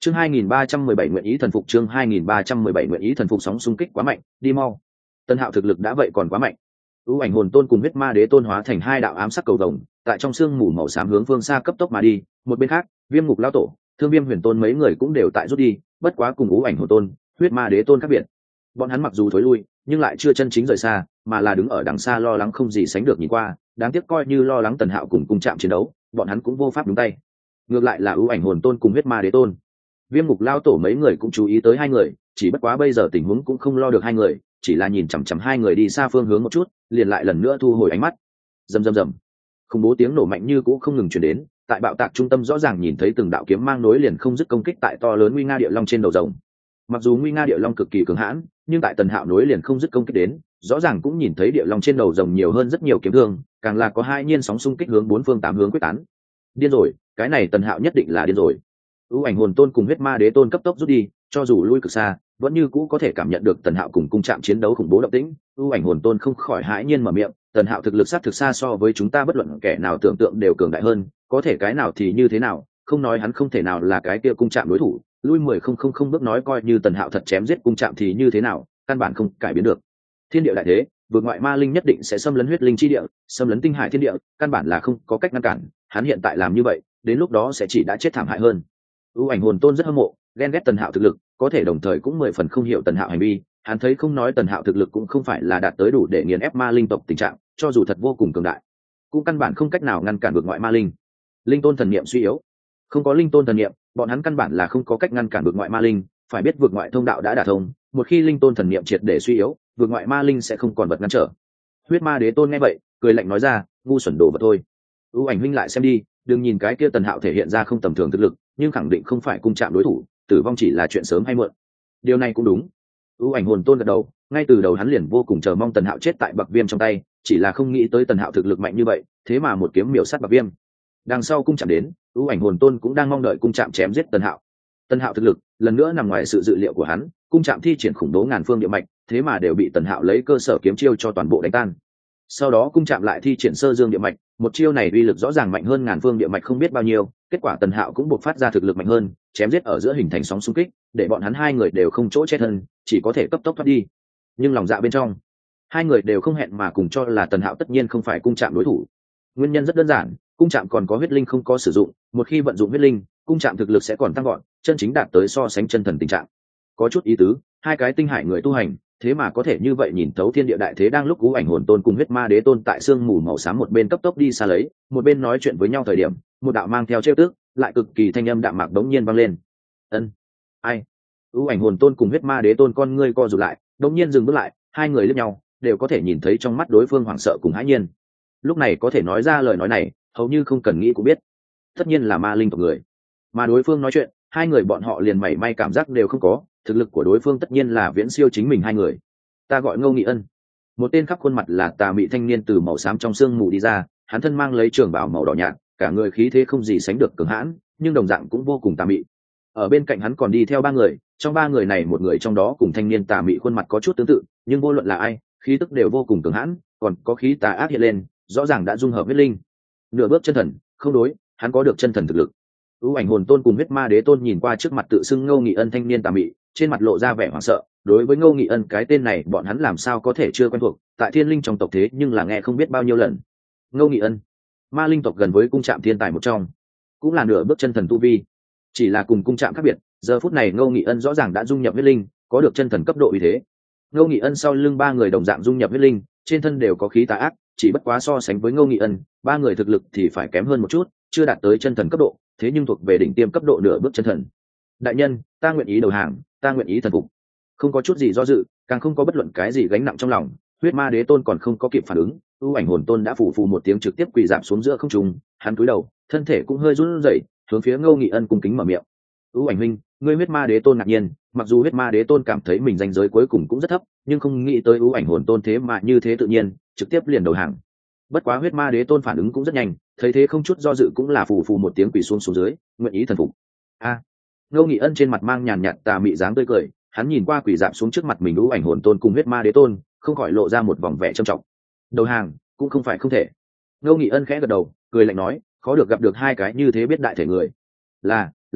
Chương 2317 nguyện ý thần phục, chương 2317 nguyện ý thần phục, sóng xung kích quá mạnh, đi mau. Tần Hạo thực lực đã vậy còn quá mạnh. ưu ảnh hồn tôn cùng huyết ma đế tôn hóa thành hai đạo ám sắc cầu vồng, tại trong sương mù màu xám hướng phương xa cấp tốc mà đi. Một bên khác, Viêm Ngục lão tổ, Thương Viêm huyền tôn mấy người cũng đều tại rút đi, bất quá cùng ưu ảnh hồn tôn, huyết ma đế tôn khác biệt. Bọn hắn mặc dù thối lui, nhưng lại chưa chân chính rời xa, mà là đứng ở đằng xa lo lắng không gì sánh được nhìn qua. Đáng tiếc coi như lo lắng Tần Hạo cùng chạm chiến đấu, bọn hắn cũng vô pháp đúng tay. Ngược lại là ưu ảnh hồn tôn cùng huyết ma đế tôn, Viêm Ngục lao tổ mấy người cũng chú ý tới hai người, chỉ bất quá bây giờ tình huống cũng không lo được hai người, chỉ là nhìn chằm chằm hai người đi xa phương hướng một chút, liền lại lần nữa thu hồi ánh mắt. Rầm rầm rầm, khủng bố tiếng nổ mạnh như cũ không ngừng truyền đến, tại bạo tạc trung tâm rõ ràng nhìn thấy từng đạo kiếm mang nối liền không dứt công kích tại to lớn nguy nga địa long trên đầu rồng. Mặc dù nguy nga địa long cực kỳ cường hãn, nhưng tại Tần Hạo nối liền không dứt công kích đến, rõ ràng cũng nhìn thấy địa long trên đầu rồng nhiều hơn rất nhiều kiếm thương, càng là có hai nhiên sóng xung kích hướng bốn phương tám hướng quyết tán. Điên rồi, cái này Tần Hạo nhất định là điên rồi. ưu ảnh hồn tôn cùng huyết ma đế tôn cấp tốc rút đi, cho dù lui cực xa vẫn như cũ có thể cảm nhận được Tần Hạo cùng cung chạm chiến đấu khủng bố động tĩnh. ưu ảnh hồn tôn không khỏi hãi nhiên mở miệng, Tần Hạo thực lực sát thực xa so với chúng ta bất luận kẻ nào tưởng tượng đều cường đại hơn, có thể cái nào thì như thế nào, không nói hắn không thể nào là cái kia cung chạm đối thủ, lui 10,000 bước nói coi như Tần Hạo thật chém giết cung chạm thì như thế nào, căn bản không cải biến được. Thiên địa đại thế, vượt ngoại ma linh nhất định sẽ xâm lấn huyết linh chi địa, xâm lấn tinh hải thiên địa, căn bản là không có cách ngăn cản, hắn hiện tại làm như vậy, đến lúc đó sẽ chỉ đã chết thảm hại hơn. ưu ảnh hồn tôn rất hâm mộ, ghen ghét Tần Hạo thực lực, có thể đồng thời cũng 10 phần không hiểu Tần Hạo hành vi. Hắn thấy không nói Tần Hạo thực lực cũng không phải là đạt tới đủ để nghiền ép ma linh tộc tình trạng, cho dù thật vô cùng cường đại, cũng căn bản không cách nào ngăn cản vượt ngoại ma linh. Linh tôn thần niệm suy yếu, không có linh tôn thần niệm, bọn hắn căn bản là không có cách ngăn cản vượt ngoại ma linh. Phải biết vượt ngoại thông đạo đã đả thông, một khi linh tôn thần niệm triệt để suy yếu, vượt ngoại ma linh sẽ không còn vật ngăn trở. Huyết ma đế tôn nghe vậy, cười lạnh nói ra, ngu xuẩn đồ vật thôi. ưu ảnh huynh lại xem đi, đừng nhìn cái kia Tần Hạo thể hiện ra không tầm thường thực lực, nhưng khẳng định không phải cung chạm đối thủ, tử vong chỉ là chuyện sớm hay muộn. Điều này cũng đúng. ưu ảnh hồn tôn gật đầu, ngay từ đầu hắn liền vô cùng chờ mong Tần Hạo chết tại Bạc Viêm trong tay, chỉ là không nghĩ tới Tần Hạo thực lực mạnh như vậy, thế mà một kiếm miểu sát Bạc Viêm. Đằng sau cung chạm đến, ưu ảnh hồn tôn cũng đang mong đợi cung chạm chém giết Tần Hạo. Tần Hạo thực lực lần nữa nằm ngoài sự dự liệu của hắn, cung chạm thi triển khủng bố ngàn phương địa mạch, thế mà đều bị Tần Hạo lấy cơ sở kiếm chiêu cho toàn bộ đánh tan. Sau đó cung chạm lại thi triển sơ dương địa mạch, một chiêu này uy lực rõ ràng mạnh hơn ngàn phương địa mạch không biết bao nhiêu, kết quả Tần Hạo cũng buộc phát ra thực lực mạnh hơn, chém giết ở giữa hình thành sóng xung kích, để bọn hắn hai người đều không chỗ che thân, chỉ có thể cấp tốc thoát đi. Nhưng lòng dạ bên trong, hai người đều không hẹn mà cùng cho là Tần Hạo tất nhiên không phải cung chạm đối thủ. Nguyên nhân rất đơn giản, cung chạm còn có huyết linh không có sử dụng, một khi vận dụng huyết linh, cung chạm thực lực sẽ còn tăng gọn, chân chính đạt tới so sánh chân thần tình trạng. Có chút ý tứ, hai cái tinh hải người tu hành, thế mà có thể như vậy nhìn thấu thiên địa đại thế. Đang lúc ưu ảnh hồn tôn cùng huyết ma đế tôn tại sương mù màu xám một bên cấp tốc đi xa lấy, một bên nói chuyện với nhau thời điểm, một đạo mang theo trêu tức lại cực kỳ thanh âm đạm mạc đống nhiên vang lên. Ân, ai? ưu ảnh hồn tôn cùng huyết ma đế tôn con ngươi co rụt lại, đống nhiên dừng bước lại, hai người liếc nhau, đều có thể nhìn thấy trong mắt đối phương hoảng sợ cùng hãi nhiên. Lúc này có thể nói ra lời nói này, hầu như không cần nghĩ cũng biết, tất nhiên là ma linh tộc người. Mà đối phương nói chuyện, hai người bọn họ liền mảy may cảm giác đều không có, thực lực của đối phương tất nhiên là viễn siêu chính mình hai người. Ta gọi Ngô Nghị Ân. Một tên khắp khuôn mặt là tà mị thanh niên từ màu xám trong sương mù đi ra, hắn thân mang lấy trường bào màu đỏ nhạt, cả người khí thế không gì sánh được cường hãn, nhưng đồng dạng cũng vô cùng tà mị. Ở bên cạnh hắn còn đi theo ba người, trong ba người này một người trong đó cùng thanh niên tà mị khuôn mặt có chút tương tự, nhưng vô luận là ai, khí tức đều vô cùng cường hãn, còn có khí tà ác hiện lên, rõ ràng đã dung hợp huyết linh. Nửa bước chân thần, không đối, hắn có được chân thần thực lực. ưu ảnh hồn tôn cùng huyết ma đế tôn nhìn qua trước mặt tự xưng Ngô Nghị Ân thanh niên tà mị, trên mặt lộ ra vẻ hoảng sợ. Đối với Ngô Nghị Ân cái tên này bọn hắn làm sao có thể chưa quen thuộc, tại thiên linh trong tộc thế nhưng là nghe không biết bao nhiêu lần. Ngô Nghị Ân, ma linh tộc gần với cung trạm thiên tài một trong, cũng là nửa bước chân thần tu vi, chỉ là cùng cung trạm khác biệt, giờ phút này Ngô Nghị Ân rõ ràng đã dung nhập huyết linh, có được chân thần cấp độ uy thế. Ngô Nghị Ân sau lưng ba người đồng dạng dung nhập huyết linh, trên thân đều có khí tà ác, chỉ bất quá so sánh với Ngô Nghị Ân, ba người thực lực thì phải kém hơn một chút, chưa đạt tới chân thần cấp độ, thế nhưng thuộc về đỉnh tiêm cấp độ nửa bước chân thần. Đại nhân, ta nguyện ý đầu hàng, ta nguyện ý thần phục. Không có chút gì do dự, càng không có bất luận cái gì gánh nặng trong lòng. Huyết ma đế tôn còn không có kịp phản ứng, ưu ảnh hồn tôn đã phù phù một tiếng trực tiếp quỳ rạp xuống giữa không trung, hắn cúi đầu, thân thể cũng hơi run rẩy, hướng phía Ngô Nghị Ân cung kính mở miệng. ưu ảnh huynh, ngươi huyết ma đế tôn ngạc nhiên, mặc dù huyết ma đế tôn cảm thấy mình danh giới cuối cùng cũng rất thấp, nhưng không nghĩ tới ưu ảnh hồn tôn thế mà như thế tự nhiên trực tiếp liền đầu hàng. Bất quá huyết ma đế tôn phản ứng cũng rất nhanh, thấy thế không chút do dự cũng là phù phù một tiếng quỳ xuống dưới, nguyện ý thần phục. A. Ngô Nghị Ân trên mặt mang nhàn nhạt tà mị dáng tươi cười, hắn nhìn qua quỳ rạp xuống trước mặt mình ưu ảnh hồn tôn cùng huyết ma đế tôn, không khỏi lộ ra một vòng vẻ trầm trọng. Đầu hàng cũng không phải không thể. Ngô Nghị Ân khẽ gật đầu, cười lạnh nói, khó được gặp được hai cái như thế biết đại thể người. Là,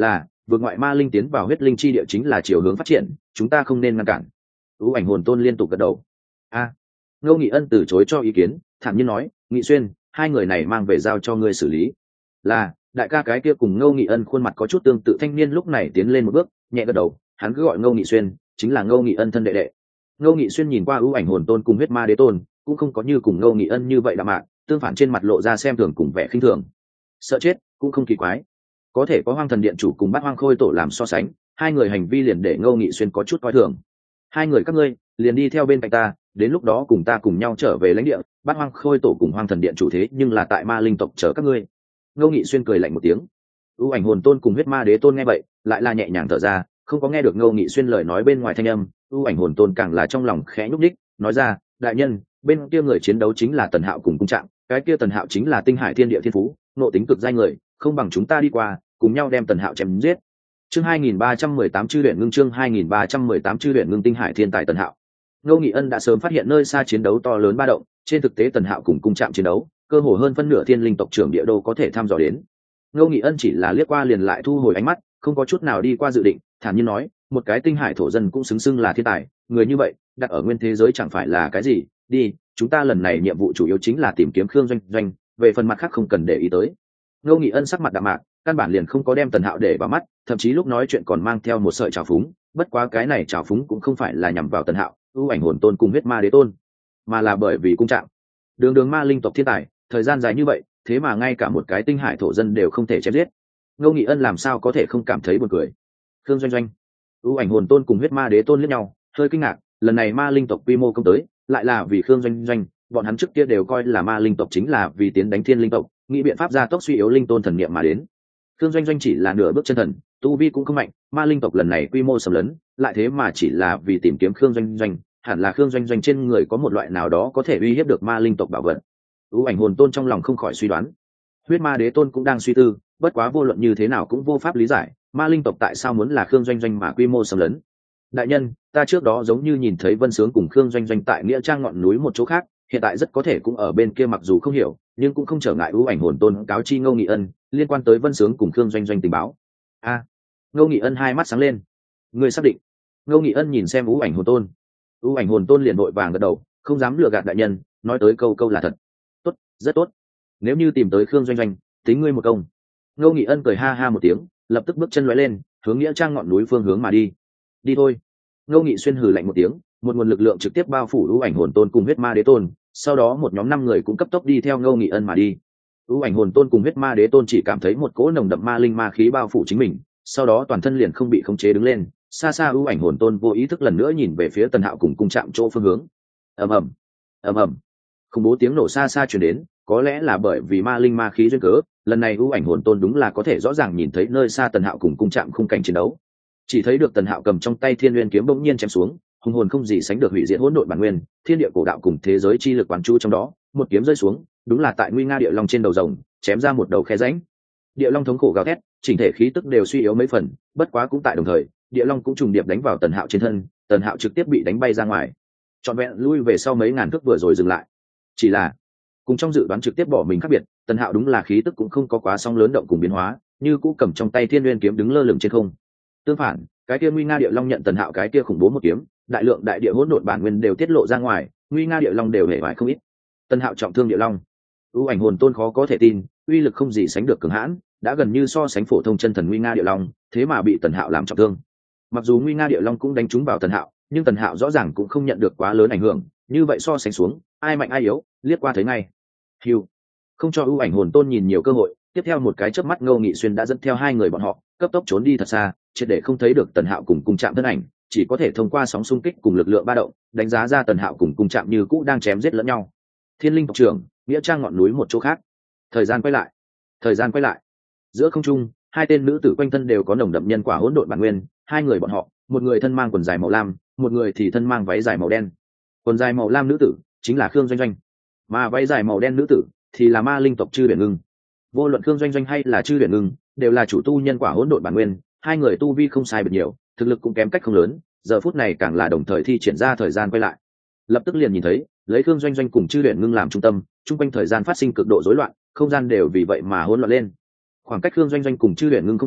vượt ngoại ma linh tiến vào huyết linh chi địa chính là chiều hướng phát triển, chúng ta không nên ngăn cản. ưu ảnh hồn tôn liên tục gật đầu. Ngô Nghị Ân từ chối cho ý kiến, thản nhiên nói, Nghị Xuyên, hai người này mang về giao cho ngươi xử lý. Là, đại ca. Cái kia cùng Ngô Nghị Ân khuôn mặt có chút tương tự thanh niên lúc này tiến lên một bước, nhẹ gật đầu, hắn cứ gọi Ngô Nghị Xuyên, chính là Ngô Nghị Ân thân đệ đệ. Ngô Nghị Xuyên nhìn qua ưu ảnh hồn tôn cùng huyết ma đế tôn, cũng không có như cùng Ngô Nghị Ân như vậy đạm mạc, tương phản trên mặt lộ ra xem thường cùng vẻ khinh thường. Sợ chết cũng không kỳ quái, có thể có Hoang Thần Điện chủ cùng Bát Hoang Khôi tổ làm so sánh, hai người hành vi liền để Ngô Nghị Xuyên có chút coi thường. Hai người các ngươi liền đi theo bên cạnh ta, đến lúc đó cùng ta cùng nhau trở về lãnh địa. Bát Hoang Khôi tổ cùng Hoang Thần Điện chủ thế nhưng là tại ma linh tộc chờ các ngươi. Ngô Nghị Xuyên cười lạnh một tiếng. ưu ảnh hồn tôn cùng huyết ma đế tôn nghe vậy lại là nhẹ nhàng thở ra, không có nghe được Ngô Nghị Xuyên lời nói bên ngoài thanh âm. ưu ảnh hồn tôn càng là trong lòng khẽ nhúc nhích, nói ra, đại nhân, bên kia người chiến đấu chính là Tần Hạo cùng Cung Trạng, cái kia Tần Hạo chính là tinh hải thiên địa thiên phú, nộ tính cực giai người, không bằng chúng ta đi qua cùng nhau đem Tần Hạo chém giết. Chương 2318 chư luyện ngưng, chương 2318 chư luyện ngưng tinh hải thiên tài Tần Hạo. Ngô Nghị Ân đã sớm phát hiện nơi xa chiến đấu to lớn ba động, trên thực tế Tần Hạo cùng Cung Trạm chiến đấu, cơ hồ hơn phân nửa thiên linh tộc trưởng địa đô có thể thăm dò đến. Ngô Nghị Ân chỉ là liếc qua liền lại thu hồi ánh mắt, không có chút nào đi qua dự định, thản nhiên nói, một cái tinh hải thổ dân cũng xứng xưng là thiên tài, người như vậy, đặt ở nguyên thế giới chẳng phải là cái gì, đi, chúng ta lần này nhiệm vụ chủ yếu chính là tìm kiếm Khương Doanh Doanh, về phần mặt khác không cần để ý tới. Ngô Nghị Ân sắc mặt đạm mạc, căn bản liền không có đem Tần Hạo để vào mắt, thậm chí lúc nói chuyện còn mang theo một sợi trào phúng, bất quá cái này trào phúng cũng không phải là nhằm vào Tần Hạo, ưu ảnh hồn tôn cùng huyết ma đế tôn, mà là bởi vì Cung Trạng đường ma linh tộc thiên tài, thời gian dài như vậy, thế mà ngay cả một cái tinh hải thổ dân đều không thể chém giết. Ngô Nghị Ân làm sao có thể không cảm thấy buồn cười. Khương Doanh Doanh, ưu ảnh hồn tôn cùng huyết ma đế tôn liếc nhau, hơi kinh ngạc, lần này ma linh tộc quy mô công tới, lại là vì Khương Doanh Doanh, bọn hắn trước kia đều coi là ma linh tộc chính là vì tiến đánh thiên linh tộc, nghĩ biện pháp gia tốc suy yếu linh tôn thần niệm mà đến. Khương Doanh Doanh chỉ là nửa bước chân thần, tu vi cũng không mạnh, ma linh tộc lần này quy mô sầm lớn, lại thế mà chỉ là vì tìm kiếm Khương Doanh Doanh, hẳn là Khương Doanh Doanh trên người có một loại nào đó có thể uy hiếp được ma linh tộc bảo vật. ưu ảnh hồn tôn trong lòng không khỏi suy đoán, huyết ma đế tôn cũng đang suy tư, bất quá vô luận như thế nào cũng vô pháp lý giải, ma linh tộc tại sao muốn là Khương Doanh Doanh mà quy mô sầm lớn. Đại nhân, ta trước đó giống như nhìn thấy Vân Sướng cùng Khương Doanh Doanh tại nghĩa trang ngọn núi một chỗ khác, hiện tại rất có thể cũng ở bên kia, mặc dù không hiểu, nhưng cũng không trở ngại ưu ảnh hồn tôn cáo chi Ngô Nghị Ân liên quan tới Vân Sướng cùng Khương Doanh Doanh tình báo. Ngô Nghị Ân hai mắt sáng lên. Người xác định? Ngô Nghị Ân nhìn xem ưu ảnh hồn tôn. ưu ảnh hồn tôn liền vội vàng gật đầu, không dám lừa gạt đại nhân, nói tới câu là thật. Tốt, rất tốt. Nếu như tìm tới Khương Doanh Doanh, tính ngươi một công. Ngô Nghị Ân cười ha ha một tiếng, lập tức bước chân lóe lên, hướng nghĩa trang ngọn núi phương hướng mà đi. Đi thôi. Ngô Nghị Xuyên hừ lạnh một tiếng, một nguồn lực lượng trực tiếp bao phủ ưu ảnh hồn tôn cùng huyết ma đế tôn, sau đó một nhóm 5 người cũng cấp tốc đi theo Ngô Nghị Ân mà đi. ưu ảnh hồn tôn cùng huyết ma đế tôn chỉ cảm thấy một cỗ nồng đậm ma linh ma khí bao phủ chính mình, sau đó toàn thân liền không bị khống chế đứng lên, xa xa ưu ảnh hồn tôn vô ý thức lần nữa nhìn về phía Tần Hạo cùng Cung Trạm chỗ phương hướng. Ầm ầm, ầm ầm, khủng bố tiếng nổ xa xa truyền đến, có lẽ là bởi vì ma linh ma khí duyên cớ, lần này ưu ảnh hồn tôn đúng là có thể rõ ràng nhìn thấy nơi xa Tần Hạo cùng Cung Trạm khung cảnh chiến đấu. Chỉ thấy được Tần Hạo cầm trong tay Thiên Nguyên kiếm bỗng nhiên chém xuống, hùng hồn không gì sánh được hủy diệt hỗn độn bản nguyên, thiên địa cổ đạo cùng thế giới chi lực quán chú trong đó, một kiếm rơi xuống, đúng là tại nguy nga địa long trên đầu rồng, chém ra một đầu khe rãnh. Địa long thống khổ gào thét, chỉnh thể khí tức đều suy yếu mấy phần, bất quá cũng tại đồng thời, địa long cũng trùng điệp đánh vào Tần Hạo trên thân, Tần Hạo trực tiếp bị đánh bay ra ngoài, trọn vẹn lui về sau mấy ngàn thước vừa rồi dừng lại. Chỉ là cùng trong dự đoán trực tiếp bỏ mình khác biệt, Tần Hạo đúng là khí tức cũng không có quá sóng lớn động cùng biến hóa, như cũ cầm trong tay Thiên Nguyên kiếm đứng lơ lửng trên không. Tương phản, cái kia nguy nga địa long nhận Tần Hạo cái kia khủng bố một kiếm, đại lượng đại địa hỗn độn bản nguyên đều tiết lộ ra ngoài, nguy nga địa long đều hề bại không ít. Tần Hạo trọng thương địa long, ưu ảnh hồn tôn khó có thể tin, uy lực không gì sánh được cường hãn, đã gần như so sánh phổ thông chân thần nguy nga địa long, thế mà bị Tần Hạo làm trọng thương. Mặc dù nguy nga địa long cũng đánh trúng vào Tần Hạo, nhưng Tần Hạo rõ ràng cũng không nhận được quá lớn ảnh hưởng, như vậy so sánh xuống, ai mạnh ai yếu, liếc qua thấy ngay. Hưu, không cho ưu ảnh hồn tôn nhìn nhiều cơ hội, tiếp theo một cái chớp mắt Ngô Nghị Xuyên đã dẫn theo hai người bọn họ cấp tốc trốn đi thật xa, triệt để không thấy được Tần Hạo cùng Cung Trạm thân ảnh, chỉ có thể thông qua sóng xung kích cùng lực lượng ba động đánh giá ra Tần Hạo cùng Cung Trạm như cũ đang chém giết lẫn nhau. Thiên linh tộc trưởng, nghĩa trang ngọn núi một chỗ khác. Thời gian quay lại, giữa không trung, hai tên nữ tử quanh thân đều có nồng đậm nhân quả hỗn độn bản nguyên, hai người bọn họ, một người thân mang quần dài màu lam, một người thì thân mang váy dài màu đen. Quần dài màu lam nữ tử chính là Khương Doanh Doanh, mà váy dài màu đen nữ tử thì là ma linh tộc Chư Huyền Ngưng. Vô luận Khương Doanh Doanh hay là Chư Huyền Ngưng, đều là chủ tu nhân quả hỗn độn bản nguyên, hai người tu vi không sai biệt nhiều, thực lực cũng kém cách không lớn, giờ phút này càng là đồng thời thi triển ra thời gian quay lại. Lập tức liền nhìn thấy, lấy Khương Doanh Doanh cùng Chư Huyền Ngưng làm trung tâm, trung quanh thời gian phát sinh cực độ rối loạn, không gian đều vì vậy mà hỗn loạn lên. Khoảng cách Khương Doanh Doanh cùng Chư Huyền Ngưng không xa,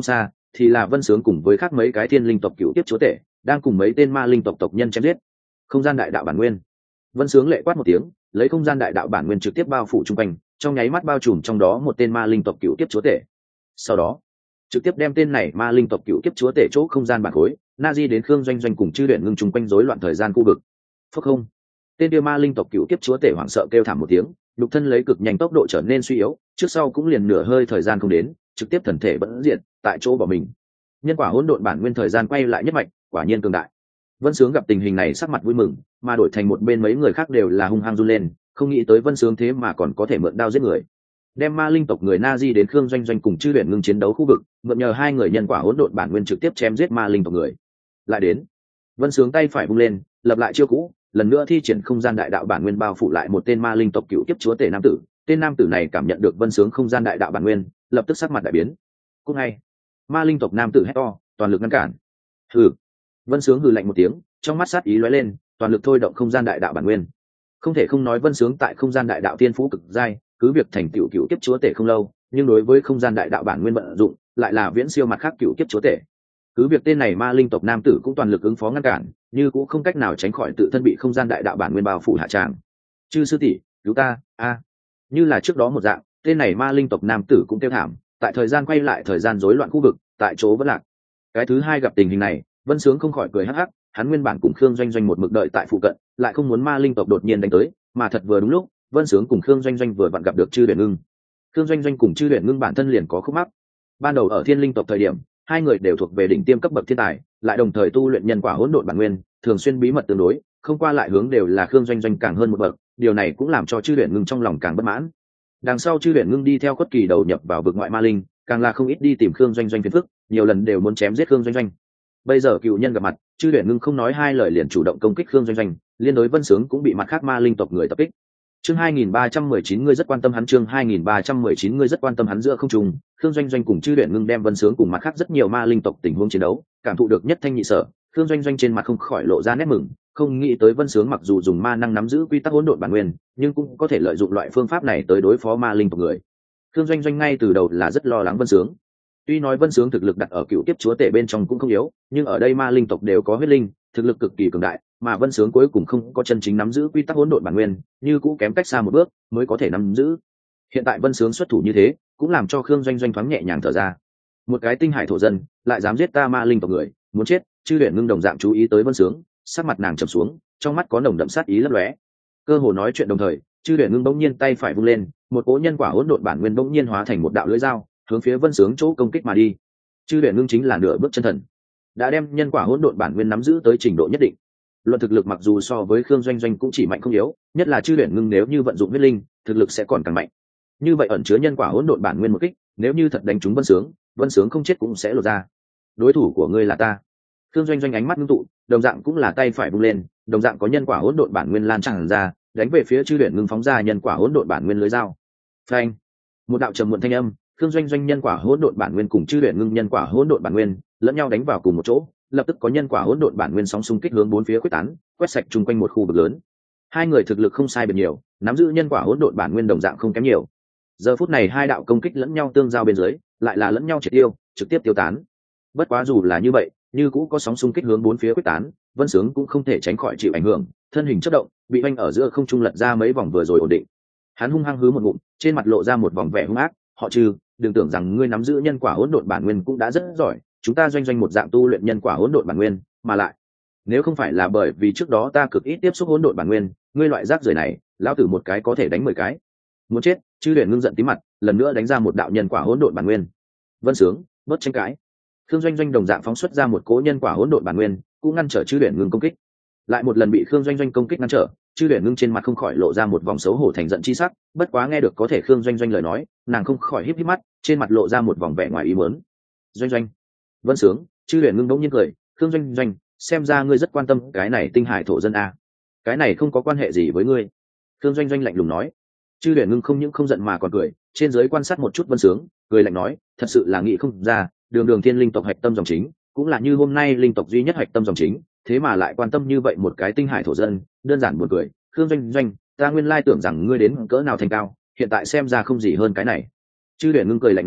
thì là Vân Sướng cùng với khác mấy cái thiên linh tộc cựu tiếp chúa tể đang cùng mấy tên ma linh tộc tộc nhân chém giết. Không gian đại đạo bản nguyên. Vân Sướng lệ quát một tiếng, lấy không gian đại đạo bản nguyên trực tiếp bao phủ trung quanh, trong nháy mắt bao trùm trong đó một tên ma linh tộc cựu tiếp chúa tể. Sau đó trực tiếp đem tên này ma linh tộc cựu tiếp chúa tể chỗ không gian bản khối na di đến Khương Doanh Doanh cùng chư luyện ngưng chung quanh rối loạn thời gian khu vực. Phốc không, tên kia ma linh tộc cựu tiếp chúa tể hoảng sợ kêu thảm một tiếng, lục thân lấy cực nhanh tốc độ trở nên suy yếu, trước sau cũng liền nửa hơi thời gian không đến, trực tiếp thần thể bẫn diện tại chỗ bỏ mình. Nhân quả hỗn độn bản nguyên thời gian quay lại nhất mạch, quả nhiên cường đại. Vân Sướng gặp tình hình này sắc mặt vui mừng, mà đổi thành một bên mấy người khác đều là hung hăng run lên, không nghĩ tới Vân Sướng thế mà còn có thể mượn đao giết người. Đem ma linh tộc người na di đến Khương Doanh Doanh cùng chư luyện ngưng chiến đấu khu vực, mượn nhờ hai người nhân quả hỗn độn bản nguyên trực tiếp chém giết ma linh tộc người. Lại đến, Vân Sướng tay phải vung lên, lập lại chiêu cũ, lần nữa thi triển không gian đại đạo bản nguyên bao phủ lại một tên ma linh tộc cựu kiếp chúa tể nam tử. Tên nam tử này cảm nhận được Vân Sướng không gian đại đạo bản nguyên, lập tức sắc mặt đại biến. Cũng ngay, ma linh tộc nam tử hét to, toàn lực ngăn cản. Hừ. Vân Sướng hừ lạnh một tiếng, trong mắt sát ý lóe lên, toàn lực thôi động không gian đại đạo bản nguyên. Không thể không nói Vân Sướng tại không gian đại đạo tiên phú cực giai, cứ việc thành tựu cựu kiếp chúa tể không lâu, nhưng đối với không gian đại đạo bản nguyên vận dụng, lại là viễn siêu mặt khác cựu kiếp chúa tể. Cứ việc tên này ma linh tộc nam tử cũng toàn lực ứng phó ngăn cản, nhưng cũng không cách nào tránh khỏi tự thân bị không gian đại đạo bản nguyên bao phủ hạ tràng. Chư sư tỷ, cứu ta a! Như là trước đó một dạng, tên này ma linh tộc nam tử cũng kêu thảm, tại thời gian quay lại thời gian rối loạn khu vực, tại chỗ vẫn lạc. Cái thứ hai gặp tình hình này, Vân Sướng không khỏi cười hắc hắc, hắn nguyên bản cùng Khương Doanh Doanh một mực đợi tại phụ cận, lại không muốn ma linh tộc đột nhiên đánh tới, mà thật vừa đúng lúc, Vân Sướng cùng Khương Doanh Doanh vừa vặn gặp được Chư Huyền Ngưng. Khương Doanh Doanh cùng Chư Huyền Ngưng bản thân liền có khúc mắc. Ban đầu ở Thiên Linh tộc thời điểm, hai người đều thuộc về đỉnh tiêm cấp bậc thiên tài, lại đồng thời tu luyện nhân quả hỗn độn bản nguyên, thường xuyên bí mật tương đối, không qua lại hướng đều là Khương Doanh Doanh càng hơn một bậc, điều này cũng làm cho Chư Huyền Ngưng trong lòng càng bất mãn. Đằng sau Chư Huyền Ngưng đi theo Quất Kỳ đầu nhập vào vực ngoại ma linh, càng là không ít đi tìm Khương Doanh Doanh phiền phức, nhiều lần đều muốn chém giết Khương Doanh Doanh. Bây giờ cựu nhân gặp mặt, Chư Huyền Ngưng không nói hai lời liền chủ động công kích Khương Doanh Doanh, liên đối Vân Sướng cũng bị mặt khác ma linh tộc người tập kích. Chương 2319 ngươi rất quan tâm hắn, chương 2319 ngươi rất quan tâm hắn. Giữa không trung, Khương Doanh Doanh cùng Chư Huyền Ngưng đem Vân Sướng cùng mặt khác rất nhiều ma linh tộc tình huống chiến đấu, cảm thụ được nhất thanh nhị sở, Khương Doanh Doanh trên mặt không khỏi lộ ra nét mừng, không nghĩ tới Vân Sướng mặc dù dùng ma năng nắm giữ quy tắc hỗn độn bản nguyên, nhưng cũng có thể lợi dụng loại phương pháp này tới đối phó ma linh tộc người. Khương Doanh Doanh ngay từ đầu là rất lo lắng Vân Sướng. Tuy nói Vân Sướng thực lực đặt ở cựu kiếp chúa tể bên trong cũng không yếu, nhưng ở đây ma linh tộc đều có huyết linh, thực lực cực kỳ cường đại, mà Vân Sướng cuối cùng không có chân chính nắm giữ quy tắc hỗn độn bản nguyên, như cũng kém cách xa một bước mới có thể nắm giữ. Hiện tại Vân Sướng xuất thủ như thế, cũng làm cho Khương Doanh Doanh thoáng nhẹ nhàng thở ra. Một cái tinh hải thổ dân, lại dám giết ta ma linh tộc người, muốn chết. Chư Huyền Ngưng đồng dạng chú ý tới Vân Sướng, sắc mặt nàng trầm xuống, trong mắt có nồng đậm sát ý lấp lóe. Cơ hồ nói chuyện đồng thời, Chư Huyền Ngưng bỗng nhiên tay phải vung lên, một cỗ nhân quả hỗn độn bản nguyên bỗng nhiên hóa thành một đạo lưỡi dao, hướng phía Vân Sướng chỗ công kích mà đi. Chư Huyền Ngưng chính là nửa bước chân thần, đã đem nhân quả hỗn độn bản nguyên nắm giữ tới trình độ nhất định. Luận thực lực mặc dù so với Khương Doanh Doanh cũng chỉ mạnh không yếu, nhất là Chư Huyền Ngưng nếu như vận dụng huyết linh, thực lực sẽ còn càng mạnh. Như vậy ẩn chứa nhân quả hỗn độn bản nguyên một kích, nếu như thật đánh trúng Vân Sướng không chết cũng sẽ lột ra. Đối thủ của ngươi là ta. Khương Doanh Doanh ánh mắt ngưng tụ, đồng dạng cũng là tay phải vung lên, đồng dạng có nhân quả hỗn độn bản nguyên lan tràn ra, đánh về phía Chư Huyền Ngưng phóng ra nhân quả hỗn độn bản nguyên lưới dao. Phanh! Một đạo trầm muộn thanh âm, Khương Doanh Doanh nhân quả hỗn độn bản nguyên cùng Chư Huyền Ngưng nhân quả hỗn độn bản nguyên lẫn nhau đánh vào cùng một chỗ, lập tức có nhân quả hỗn độn bản nguyên sóng xung kích hướng bốn phía quyết tán, quét sạch chung quanh một khu vực lớn. Hai người thực lực không sai biệt nhiều, nắm giữ nhân quả hỗn độn bản nguyên đồng dạng không kém nhiều. Giờ phút này hai đạo công kích lẫn nhau tương giao bên dưới, lại là lẫn nhau triệt tiêu, trực tiếp tiêu tán. Bất quá dù là như vậy, như cũ có sóng xung kích hướng bốn phía quyết tán, Vân Sướng cũng không thể tránh khỏi chịu ảnh hưởng, thân hình chớp động, bị oanh ở giữa không trung lật ra mấy vòng vừa rồi ổn định. Hắn hung hăng hứ một ngụm, trên mặt lộ ra một vòng vẻ hung ác, họ Trừ, đừng tưởng rằng ngươi nắm giữ nhân quả hỗn độn bản nguyên cũng đã rất giỏi, chúng ta Doanh Doanh một dạng tu luyện nhân quả hỗn độn bản nguyên, mà lại, nếu không phải là bởi vì trước đó ta cực ít tiếp xúc hỗn độn bản nguyên, ngươi loại rác rưởi này, lão tử một cái có thể đánh 10 cái. Muốn chết. Chư Huyền Ngưng giận tí mặt, lần nữa đánh ra một đạo nhân quả hỗn độn bản nguyên. Vân Sướng, bớt tranh cãi. Khương Doanh Doanh đồng dạng phóng xuất ra một cỗ nhân quả hỗn độn bản nguyên, cũng ngăn trở Chư Huyền Ngưng công kích. Lại một lần bị Khương Doanh Doanh công kích ngăn trở, Chư Huyền Ngưng trên mặt không khỏi lộ ra một vòng xấu hổ thành giận chi sắc, bất quá nghe được có thể Khương Doanh Doanh lời nói, nàng không khỏi híp híp mắt, trên mặt lộ ra một vòng vẻ ngoài ý muốn. Doanh Doanh, Vân Sướng, Chư Huyền Ngưng đống nhiên cười, Khương Doanh Doanh, xem ra ngươi rất quan tâm cái này tinh hải thổ dân a. Cái này không có quan hệ gì với ngươi. Khương Doanh Doanh lạnh lùng nói. Chư Huyền Ngưng không những không giận mà còn cười, trên dưới quan sát một chút Vân Sướng, cười lạnh nói, thật sự là nghĩ không ra, đường thiên linh tộc hạch tâm dòng chính, cũng là như hôm nay linh tộc duy nhất hạch tâm dòng chính, thế mà lại quan tâm như vậy một cái tinh hải thổ dân, đơn giản buồn cười. Khương Doanh Doanh, ta nguyên lai tưởng rằng ngươi đến cỡ nào thành cao, hiện tại xem ra không gì hơn cái này. Chư Huyền Ngưng cười lạnh nói,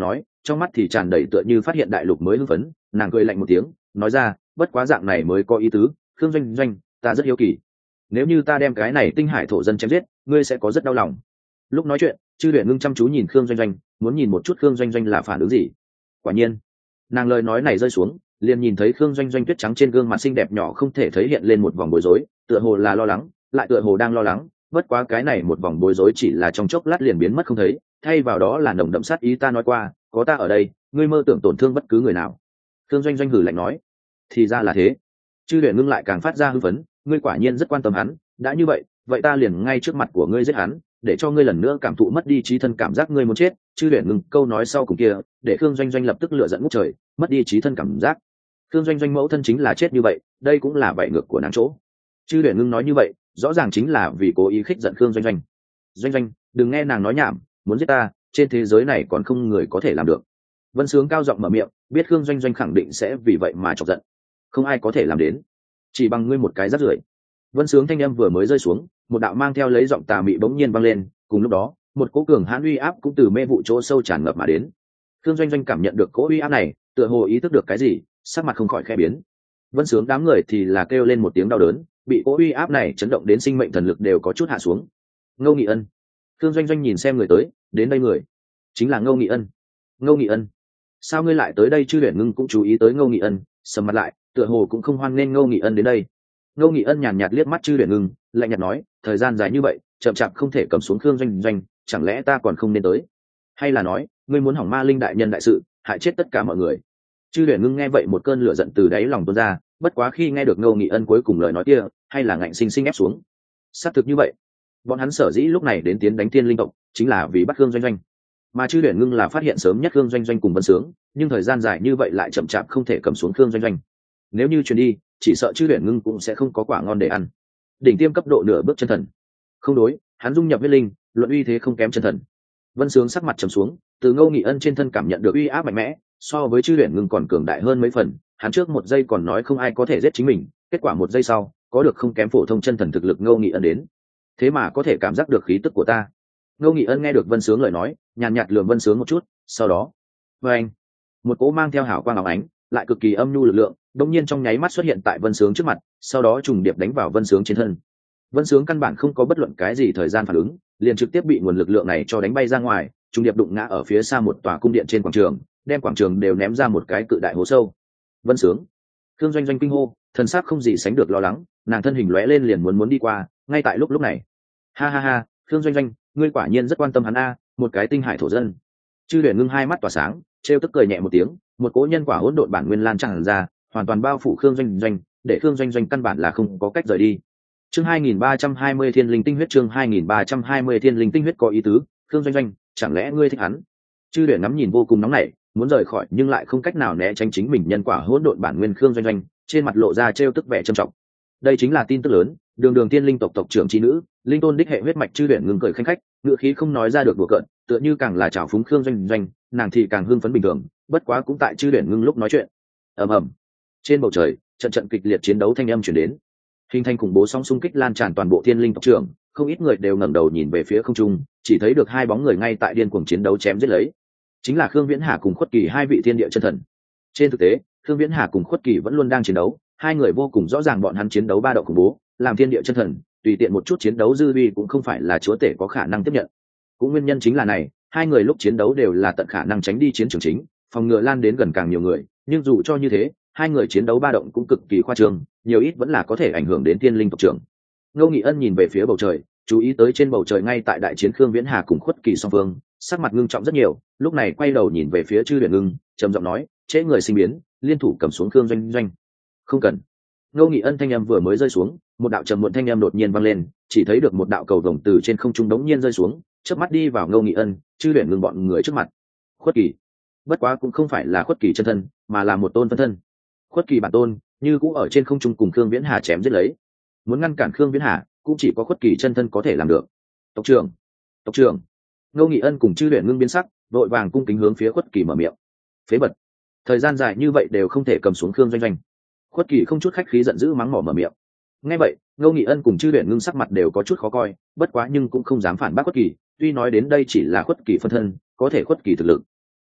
trong mắt thì tràn đầy tựa như phát hiện đại lục mới hưng phấn. Nàng cười lạnh một tiếng nói ra, bất quá dạng này mới có ý tứ. Khương Doanh Doanh, ta rất hiếu kỳ, nếu như ta đem cái này tinh hải thổ dân chém giết, ngươi sẽ có rất đau lòng. Lúc nói chuyện, Chư Huyền Ngưng chăm chú nhìn Khương Doanh Doanh, muốn nhìn một chút Khương Doanh Doanh là phản ứng gì. Quả nhiên, nàng lời nói này rơi xuống, liền nhìn thấy Khương Doanh Doanh tuyết trắng trên gương mặt xinh đẹp nhỏ không thể thấy hiện lên một vòng bối rối, tựa hồ là lo lắng, lại tựa hồ đang lo lắng. Bất quá cái này một vòng bối rối chỉ là trong chốc lát liền biến mất không thấy, thay vào đó là nồng đậm sát ý. Ta nói qua, có ta ở đây, ngươi mơ tưởng tổn thương bất cứ người nào. Khương Doanh Doanh hừ lạnh nói. Thì ra là thế. Chư Huyền Ngưng lại càng phát ra hưng phấn, ngươi quả nhiên rất quan tâm hắn, đã như vậy, vậy ta liền ngay trước mặt của ngươi giết hắn, để cho ngươi lần nữa cảm thụ mất đi trí thân cảm giác ngươi muốn chết. Chư Huyền Ngưng câu nói sau cùng kia, để Khương Doanh Doanh lập tức lửa giận ngút trời, mất đi trí thân cảm giác. Khương Doanh Doanh mẫu thân chính là chết như vậy, đây cũng là vậy ngược của nàng chỗ. Chư Huyền Ngưng nói như vậy, rõ ràng chính là vì cố ý khích giận Khương Doanh Doanh. Doanh Doanh, đừng nghe nàng nói nhảm, muốn giết ta, trên thế giới này còn không người có thể làm được. Vân Sướng cao giọng mở miệng, biết Khương Doanh Doanh khẳng định sẽ vì vậy mà chọc giận. Không ai có thể làm đến, chỉ bằng ngươi một cái rác rưởi. Vân Sướng thanh âm vừa mới rơi xuống, một đạo mang theo lấy giọng tà mị bỗng nhiên vang lên, cùng lúc đó, một cỗ cường hãn uy áp cũng từ mê vụ chỗ sâu tràn ngập mà đến. Khương Doanh Doanh cảm nhận được cỗ uy áp này, tựa hồ ý thức được cái gì, sắc mặt không khỏi khẽ biến. Vân Sướng đám người thì là kêu lên một tiếng đau đớn, bị cỗ uy áp này chấn động đến sinh mệnh thần lực đều có chút hạ xuống. Ngô Nghị Ân. Khương Doanh Doanh nhìn xem người tới, đến đây người chính là Ngô Nghị Ân. Ngô Nghị Ân, sao ngươi lại tới đây? Chư Huyền Ngưng cũng chú ý tới Ngô Nghị Ân, sầm mặt lại, tựa hồ cũng không hoan nghênh Ngô Nghị Ân đến đây. Ngô Nghị Ân nhàn nhạt liếc mắt Chư Huyền Ngưng, lạnh nhạt nói, thời gian dài như vậy, chậm chạp không thể cầm xuống Khương Doanh Doanh, chẳng lẽ ta còn không nên tới? Hay là nói, ngươi muốn hỏng Ma Linh đại nhân đại sự, hại chết tất cả mọi người? Chư Huyền Ngưng nghe vậy một cơn lửa giận từ đáy lòng tuôn ra, bất quá khi nghe được Ngô Nghị Ân cuối cùng lời nói kia, hay là ngạnh sinh sinh ép xuống. Xác thực như vậy, bọn hắn sở dĩ lúc này đến tiến đánh Thiên Linh tộc, chính là vì bắt Khương Doanh Doanh. Mà Chư Huyền Ngưng là phát hiện sớm nhất Khương Doanh Doanh cùng Vân Sướng, nhưng thời gian dài như vậy lại chậm chạp không thể cầm xuống Khương Doanh Doanh. Nếu như truyền đi, chỉ sợ Chư Huyền Ngưng cũng sẽ không có quả ngon để ăn. Đỉnh tiêm cấp độ nửa bước chân thần, không đối, hắn dung nhập huyết linh, luận uy thế không kém chân thần. Vân Sướng sắc mặt trầm xuống, từ Ngô Nghị Ân trên thân cảm nhận được uy áp mạnh mẽ, so với Chư Huyền Ngưng còn cường đại hơn mấy phần. Hắn trước một giây còn nói không ai có thể giết chính mình, kết quả một giây sau, có được không kém phổ thông chân thần thực lực Ngô Nghị Ân đến. Thế mà có thể cảm giác được khí tức của ta. Ngô Nghị Ân nghe được Vân Sướng lời nói, nhàn nhạt lườm Vân Sướng một chút, sau đó, anh, một cỗ mang theo hào quang óng ánh, lại cực kỳ âm nhu lực lượng, đột nhiên trong nháy mắt xuất hiện tại Vân Sướng trước mặt, sau đó trùng điệp đánh vào Vân Sướng trên thân. Vân Sướng căn bản không có bất luận cái gì thời gian phản ứng, liền trực tiếp bị nguồn lực lượng này cho đánh bay ra ngoài, trùng điệp đụng ngã ở phía xa một tòa cung điện trên quảng trường, đem quảng trường đều ném ra một cái cự đại hố sâu. Vân Sướng, Khương Doanh Doanh kinh hô, thần sắc không gì sánh được lo lắng, nàng thân hình lóe lên liền muốn đi qua, ngay tại lúc này, ha ha ha, Khương Doanh Doanh, ngươi quả nhiên rất quan tâm hắn a, một cái tinh hải thổ dân. Chư Huyền Ngưng hai mắt tỏa sáng, trêu tức cười nhẹ một tiếng, một cỗ nhân quả hỗn độn bản nguyên lan tràn ra, hoàn toàn bao phủ Khương Doanh Doanh, để Khương Doanh Doanh căn bản là không có cách rời đi. Chương 2320 Thiên Linh Tinh Huyết, chương 2320 Thiên Linh Tinh Huyết có ý tứ, Khương Doanh Doanh, chẳng lẽ ngươi thích hắn? Chư Huyền ngắm nhìn vô cùng nóng nảy, muốn rời khỏi nhưng lại không cách nào né tránh chính mình nhân quả hỗn độn bản nguyên. Khương Doanh Doanh trên mặt lộ ra trêu tức vẻ trầm trọng. Đây chính là tin tức lớn, đường Thiên Linh tộc tộc trưởng chi nữ, linh tôn đích hệ huyết mạch. Chư Huyền ngừng cười khanh khách, ngựa khí không nói ra được đùa cợt, tựa như càng là trào phúng Khương Doanh Doanh, nàng thì càng hưng phấn bình thường. Bất quá cũng tại Chư Huyền ngưng lúc nói chuyện, ầm ầm, trên bầu trời trận kịch liệt chiến đấu thanh âm truyền đến, hình thành khủng bố sóng xung kích lan tràn toàn bộ Thiên Linh tộc trưởng. Không ít người đều ngẩng đầu nhìn về phía không trung, chỉ thấy được hai bóng người ngay tại điên cuồng chiến đấu chém giết lấy, chính là Khương Viễn Hà cùng Khuất Kỳ, hai vị thiên địa chân thần. Trên thực tế, Khương Viễn Hà cùng Khuất Kỳ vẫn luôn đang chiến đấu, hai người vô cùng rõ ràng bọn hắn chiến đấu ba độ khủng bố, làm thiên địa chân thần, tùy tiện một chút chiến đấu dư uy cũng không phải là chúa tể có khả năng tiếp nhận. Cũng nguyên nhân chính là này, hai người lúc chiến đấu đều là tận khả năng tránh đi chiến trường chính, phòng ngừa lan đến gần càng nhiều người, nhưng dù cho như thế, hai người chiến đấu ba động cũng cực kỳ khoa trương, nhiều ít vẫn là có thể ảnh hưởng đến Thiên Linh tộc trưởng. Ngô Nghị Ân nhìn về phía bầu trời, chú ý tới trên bầu trời ngay tại đại chiến Khương Viễn Hà cùng Khuất Kỳ song phương, sắc mặt ngưng trọng rất nhiều, lúc này quay đầu nhìn về phía Chư Huyền Ngưng, trầm giọng nói, trễ người sinh biến, liên thủ cầm xuống Khương Doanh Doanh. Không cần. Ngô Nghị Ân thanh âm vừa mới rơi xuống, một đạo trầm muộn thanh âm đột nhiên vang lên, chỉ thấy được một đạo cầu vồng từ trên không trung đống nhiên rơi xuống, chớp mắt đi vào Ngô Nghị Ân, Chư Huyền Ngưng bọn người trước mặt. Khuất Kỳ, bất quá cũng không phải là Khuất Kỳ chân thân, mà là một tôn phân thân. Khuất Kỳ bản tôn, như cũ ở trên không trung cùng Khương Viễn Hà chém giết lấy. Muốn ngăn cản Khương Viễn Hà, cũng chỉ có Khuất Kỳ chân thân có thể làm được. Tộc trưởng, tộc trưởng. Ngô Nghị Ân cùng Chư Huyền Ngưng biến sắc, vội vàng cung kính hướng phía Khuất Kỳ mở miệng. Phế bật, thời gian dài như vậy đều không thể cầm xuống Khương Doanh Doanh. Khuất Kỳ không chút khách khí giận dữ mắng mỏ mở miệng. Nghe vậy, Ngô Nghị Ân cùng Chư Huyền Ngưng sắc mặt đều có chút khó coi, bất quá nhưng cũng không dám phản bác Khuất Kỳ, tuy nói đến đây chỉ là Khuất Kỳ phân thân, có thể Khuất Kỳ thực lực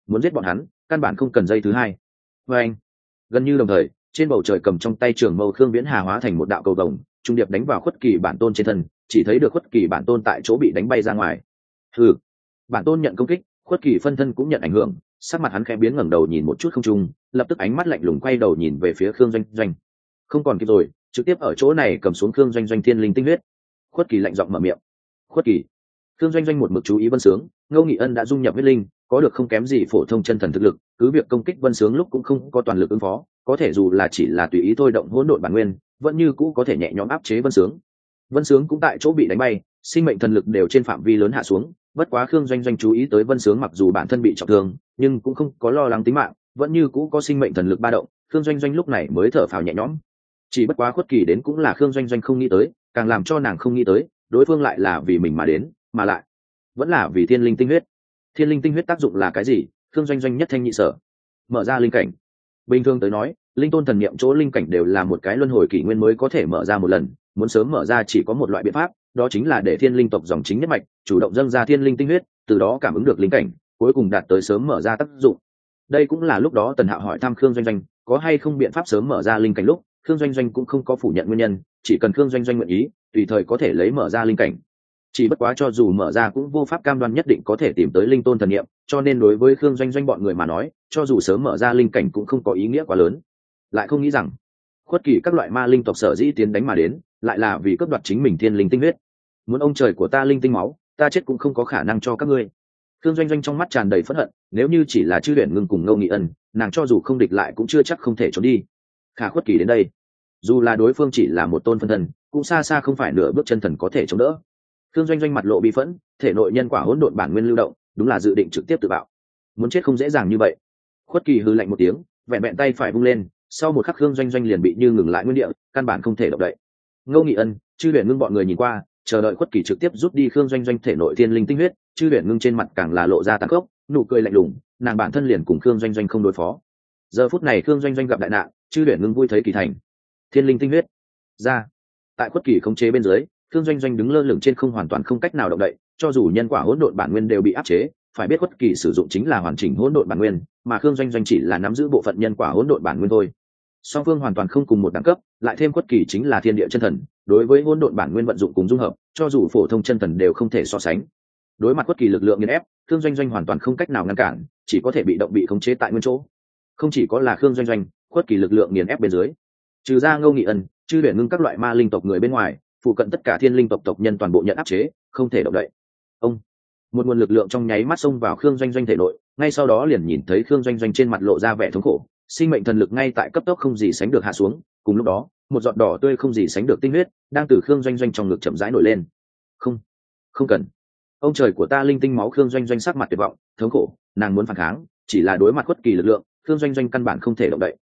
muốn giết bọn hắn căn bản không cần dây thứ hai. Và anh gần như đồng thời trên bầu trời cầm trong tay trường mâu Khương Viễn Hà hóa thành một đạo cầu vồng trung điệp đánh vào Khuất Kỳ bản tôn trên thân, chỉ thấy được Khuất Kỳ bản tôn tại chỗ bị đánh bay ra ngoài. Hừ, bản tôn nhận công kích, Khuất Kỳ phân thân cũng nhận ảnh hưởng, sắc mặt hắn khẽ biến, ngẩng đầu nhìn một chút không trung, lập tức ánh mắt lạnh lùng quay đầu nhìn về phía Khương Doanh Doanh. Không còn kịp rồi, trực tiếp ở chỗ này cầm xuống Khương Doanh Doanh thiên linh tinh huyết. Khuất Kỳ lạnh giọng mở miệng. Khuất Kỳ. Khương Doanh Doanh một mực chú ý Vân Sướng, Ngô Nghị Ân đã dung nhập huyết linh, có được không kém gì phổ thông chân thần thực lực, cứ việc công kích Vân Sướng lúc cũng không có toàn lực ứng phó, có thể dù là chỉ là tùy ý thôi động hỗn độn bản nguyên, vẫn như cũ có thể nhẹ nhõm áp chế Vân Sướng. Vân Sướng cũng tại chỗ bị đánh bay, sinh mệnh thần lực đều trên phạm vi lớn hạ xuống, bất quá Khương Doanh Doanh chú ý tới Vân Sướng mặc dù bản thân bị trọng thương, nhưng cũng không có lo lắng tính mạng, vẫn như cũ có sinh mệnh thần lực ba động, Khương Doanh Doanh lúc này mới thở phào nhẹ nhõm. Chỉ bất quá Khuất Kỳ đến cũng là Khương Doanh Doanh không nghĩ tới, càng làm cho nàng không nghĩ tới, đối phương lại là vì mình mà đến, mà lại vẫn là vì thiên linh tinh huyết. Thiên linh tinh huyết tác dụng là cái gì? Khương Doanh Doanh nhất thanh nhị sở. Mở ra linh cảnh. Bình thường tới nói, linh tôn thần niệm chỗ linh cảnh đều là một cái luân hồi kỷ nguyên mới có thể mở ra một lần, muốn sớm mở ra chỉ có một loại biện pháp, đó chính là để thiên linh tộc dòng chính nhất mạch chủ động dâng ra thiên linh tinh huyết, từ đó cảm ứng được linh cảnh, cuối cùng đạt tới sớm mở ra tác dụng. Đây cũng là lúc đó Tần Hạo hỏi thăm Khương Doanh Doanh có hay không biện pháp sớm mở ra linh cảnh lúc, Khương Doanh Doanh cũng không có phủ nhận nguyên nhân, chỉ cần Khương Doanh Doanh nguyện ý, tùy thời có thể lấy mở ra linh cảnh. Chỉ bất quá cho dù mở ra cũng vô pháp cam đoan nhất định có thể tìm tới linh tôn thần niệm, cho nên đối với Khương Doanh Doanh bọn người mà nói, cho dù sớm mở ra linh cảnh cũng không có ý nghĩa quá lớn. Lại không nghĩ rằng, Khuất Kỳ các loại ma linh tộc sở dĩ tiến đánh mà đến, lại là vì cướp đoạt chính mình thiên linh tinh huyết. Muốn ông trời của ta linh tinh máu, ta chết cũng không có khả năng cho các ngươi. Khương Doanh Doanh trong mắt tràn đầy phẫn hận, nếu như chỉ là Chư Huyền Ngưng cùng Ngô Nghị Ân, nàng cho dù không địch lại cũng chưa chắc không thể trốn đi. Khả Khuất Kỳ đến đây, dù là đối phương chỉ là một tôn phân thần, cũng xa xa không phải nửa bước chân thần có thể chống đỡ. Khương Doanh Doanh mặt lộ bi phẫn, thể nội nhân quả hỗn độn bản nguyên lưu động, đúng là dự định trực tiếp tự bạo. Muốn chết không dễ dàng như vậy. Khuất Kỳ hừ lạnh một tiếng, vẹn vẹn tay phải vung lên, sau một khắc Khương Doanh Doanh liền bị như ngừng lại nguyên địa, căn bản không thể động đậy. Ngô Nghị Ân, Chư Huyền Ngưng bọn người nhìn qua, chờ đợi Khuất Kỳ trực tiếp rút đi Khương Doanh Doanh thể nội thiên linh tinh huyết, Chư Huyền Ngưng trên mặt càng là lộ ra tàn khốc, nụ cười lạnh lùng, nàng bản thân liền cùng Khương Doanh Doanh không đối phó. Giờ phút này Khương Doanh Doanh gặp đại nạn, Chư Huyền Ngưng vui thấy kỳ thành. Thiên linh tinh huyết ra. Tại Khuất Kỳ khống chế bên dưới, Khương Doanh Doanh đứng lơ lửng trên không, hoàn toàn không cách nào động đậy, cho dù nhân quả hỗn độn bản nguyên đều bị áp chế, phải biết Khuất Kỳ sử dụng chính là hoàn chỉnh hỗn độn bản nguyên, mà Khương Doanh Doanh chỉ là nắm giữ bộ phận nhân quả hỗn độn bản nguyên thôi. Song phương hoàn toàn không cùng một đẳng cấp, lại thêm Khuất Kỳ chính là thiên địa chân thần, đối với hỗn độn bản nguyên vận dụng cùng dung hợp, cho dù phổ thông chân thần đều không thể so sánh. Đối mặt Khuất Kỳ lực lượng nghiền ép, Khương Doanh Doanh hoàn toàn không cách nào ngăn cản, chỉ có thể bị động bị khống chế tại nguyên chỗ. Không chỉ có là Khương Doanh Doanh, Khuất Kỳ lực lượng nghiền ép bên dưới, trừ ra Ngô Nghị Ân, Chư Huyền Ngưng các loại ma linh tộc người bên ngoài, phụ cận tất cả thiên linh tộc tộc nhân toàn bộ nhận áp chế, không thể động đậy. Ông, một nguồn lực lượng trong nháy mắt xông vào Khương Doanh Doanh thể nội, ngay sau đó liền nhìn thấy Khương Doanh Doanh trên mặt lộ ra vẻ thống khổ, sinh mệnh thần lực ngay tại cấp tốc không gì sánh được hạ xuống, cùng lúc đó, một giọt đỏ tươi không gì sánh được tinh huyết đang từ Khương Doanh Doanh trong ngực chậm rãi nổi lên. Không, không cần. Ông trời của ta linh tinh máu. Khương Doanh Doanh sắc mặt tuyệt vọng, thống khổ, nàng muốn phản kháng, chỉ là đối mặt Khuất Kỳ lực lượng, Khương Doanh Doanh căn bản không thể động đậy.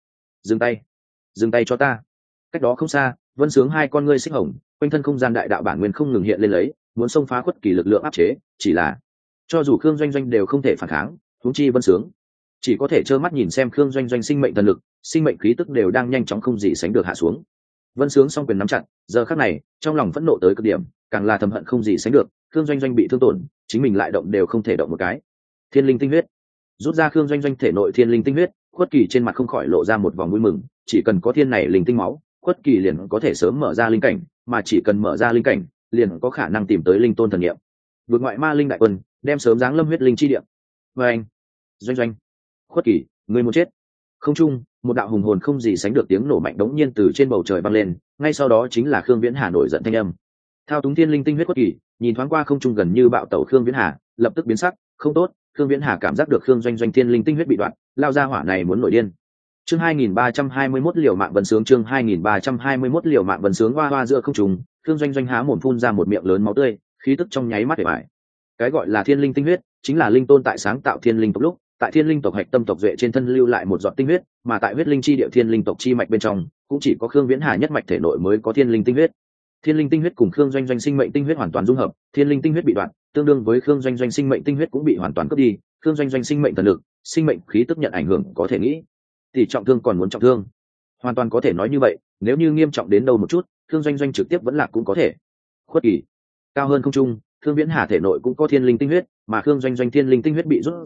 Dừng tay cho ta. Cách đó không xa, Vân Sướng hai con ngươi xích hồng, quanh thân không gian đại đạo bản nguyên không ngừng hiện lên lấy, muốn xông phá Khuất Kỳ lực lượng áp chế, chỉ là cho dù Khương Doanh Doanh đều không thể phản kháng, huống chi Vân Sướng, chỉ có thể trơ mắt nhìn xem Khương Doanh Doanh sinh mệnh thần lực, sinh mệnh khí tức đều đang nhanh chóng không gì sánh được hạ xuống. Vân Sướng song quyền nắm chặt, giờ khắc này, trong lòng phẫn nộ tới cực điểm, càng là thầm hận không gì sánh được, Khương Doanh Doanh bị thương tổn, chính mình lại động đều không thể động một cái. Thiên linh tinh huyết, rút ra Khương Doanh Doanh thể nội thiên linh tinh huyết, Khuất Kỳ trên mặt không khỏi lộ ra một vòng vui mừng, chỉ cần có thiên này linh tinh máu, Khuất Kỳ liền có thể sớm mở ra linh cảnh, mà chỉ cần mở ra linh cảnh, liền có khả năng tìm tới linh tôn thần niệm. Vượt ngoại ma linh đại quân, đem sớm giáng lâm huyết linh chi địa. Và anh, Doanh Doanh, Khuất Kỳ, người muốn chết. Không trung, một đạo hùng hồn không gì sánh được tiếng nổ mạnh đống nhiên từ trên bầu trời vang lên, ngay sau đó chính là Khương Viễn Hà nổi giận thanh âm. Thao túng thiên linh tinh huyết Khuất Kỳ, nhìn thoáng qua không trung gần như bạo tẩu Khương Viễn Hà, lập tức biến sắc, không tốt, Khương Viễn Hà cảm giác được Khương Doanh Doanh thiên linh tinh huyết bị đoạn, lao ra hỏa này muốn nổi điên. Chương 2321 liều mạng Vân Sướng, chương 2321 liều mạng Vân Sướng, hoa hoa giữa không trung, Khương Doanh Doanh há mồm phun ra một miệng lớn máu tươi, khí tức trong nháy mắt để bại. Cái gọi là thiên linh tinh huyết, chính là linh tôn tại sáng tạo thiên linh tộc lúc, tại thiên linh tộc hạch tâm tộc duệ trên thân lưu lại một giọt tinh huyết, mà tại huyết linh chi địa thiên linh tộc chi mạch bên trong, cũng chỉ có Khương Viễn Hà nhất mạch thể nội mới có thiên linh tinh huyết. Thiên linh tinh huyết cùng Khương Doanh Doanh sinh mệnh tinh huyết hoàn toàn dung hợp, thiên linh tinh huyết bị đoạn, tương đương với Khương Doanh Doanh sinh mệnh tinh huyết cũng bị hoàn toàn cướp đi, Khương Doanh Doanh sinh mệnh thần lực, sinh mệnh khí tức nhận ảnh hưởng, có thể nghĩ, thì trọng thương còn muốn trọng thương. Hoàn toàn có thể nói như vậy, nếu như nghiêm trọng đến đâu một chút, Khương Doanh Doanh trực tiếp vẫn lạc cũng có thể. Khuất Kỳ, cao hơn không trung, Khương Viễn Hà thể nội cũng có thiên linh tinh huyết, mà Khương Doanh Doanh thiên linh tinh huyết bị rút ra,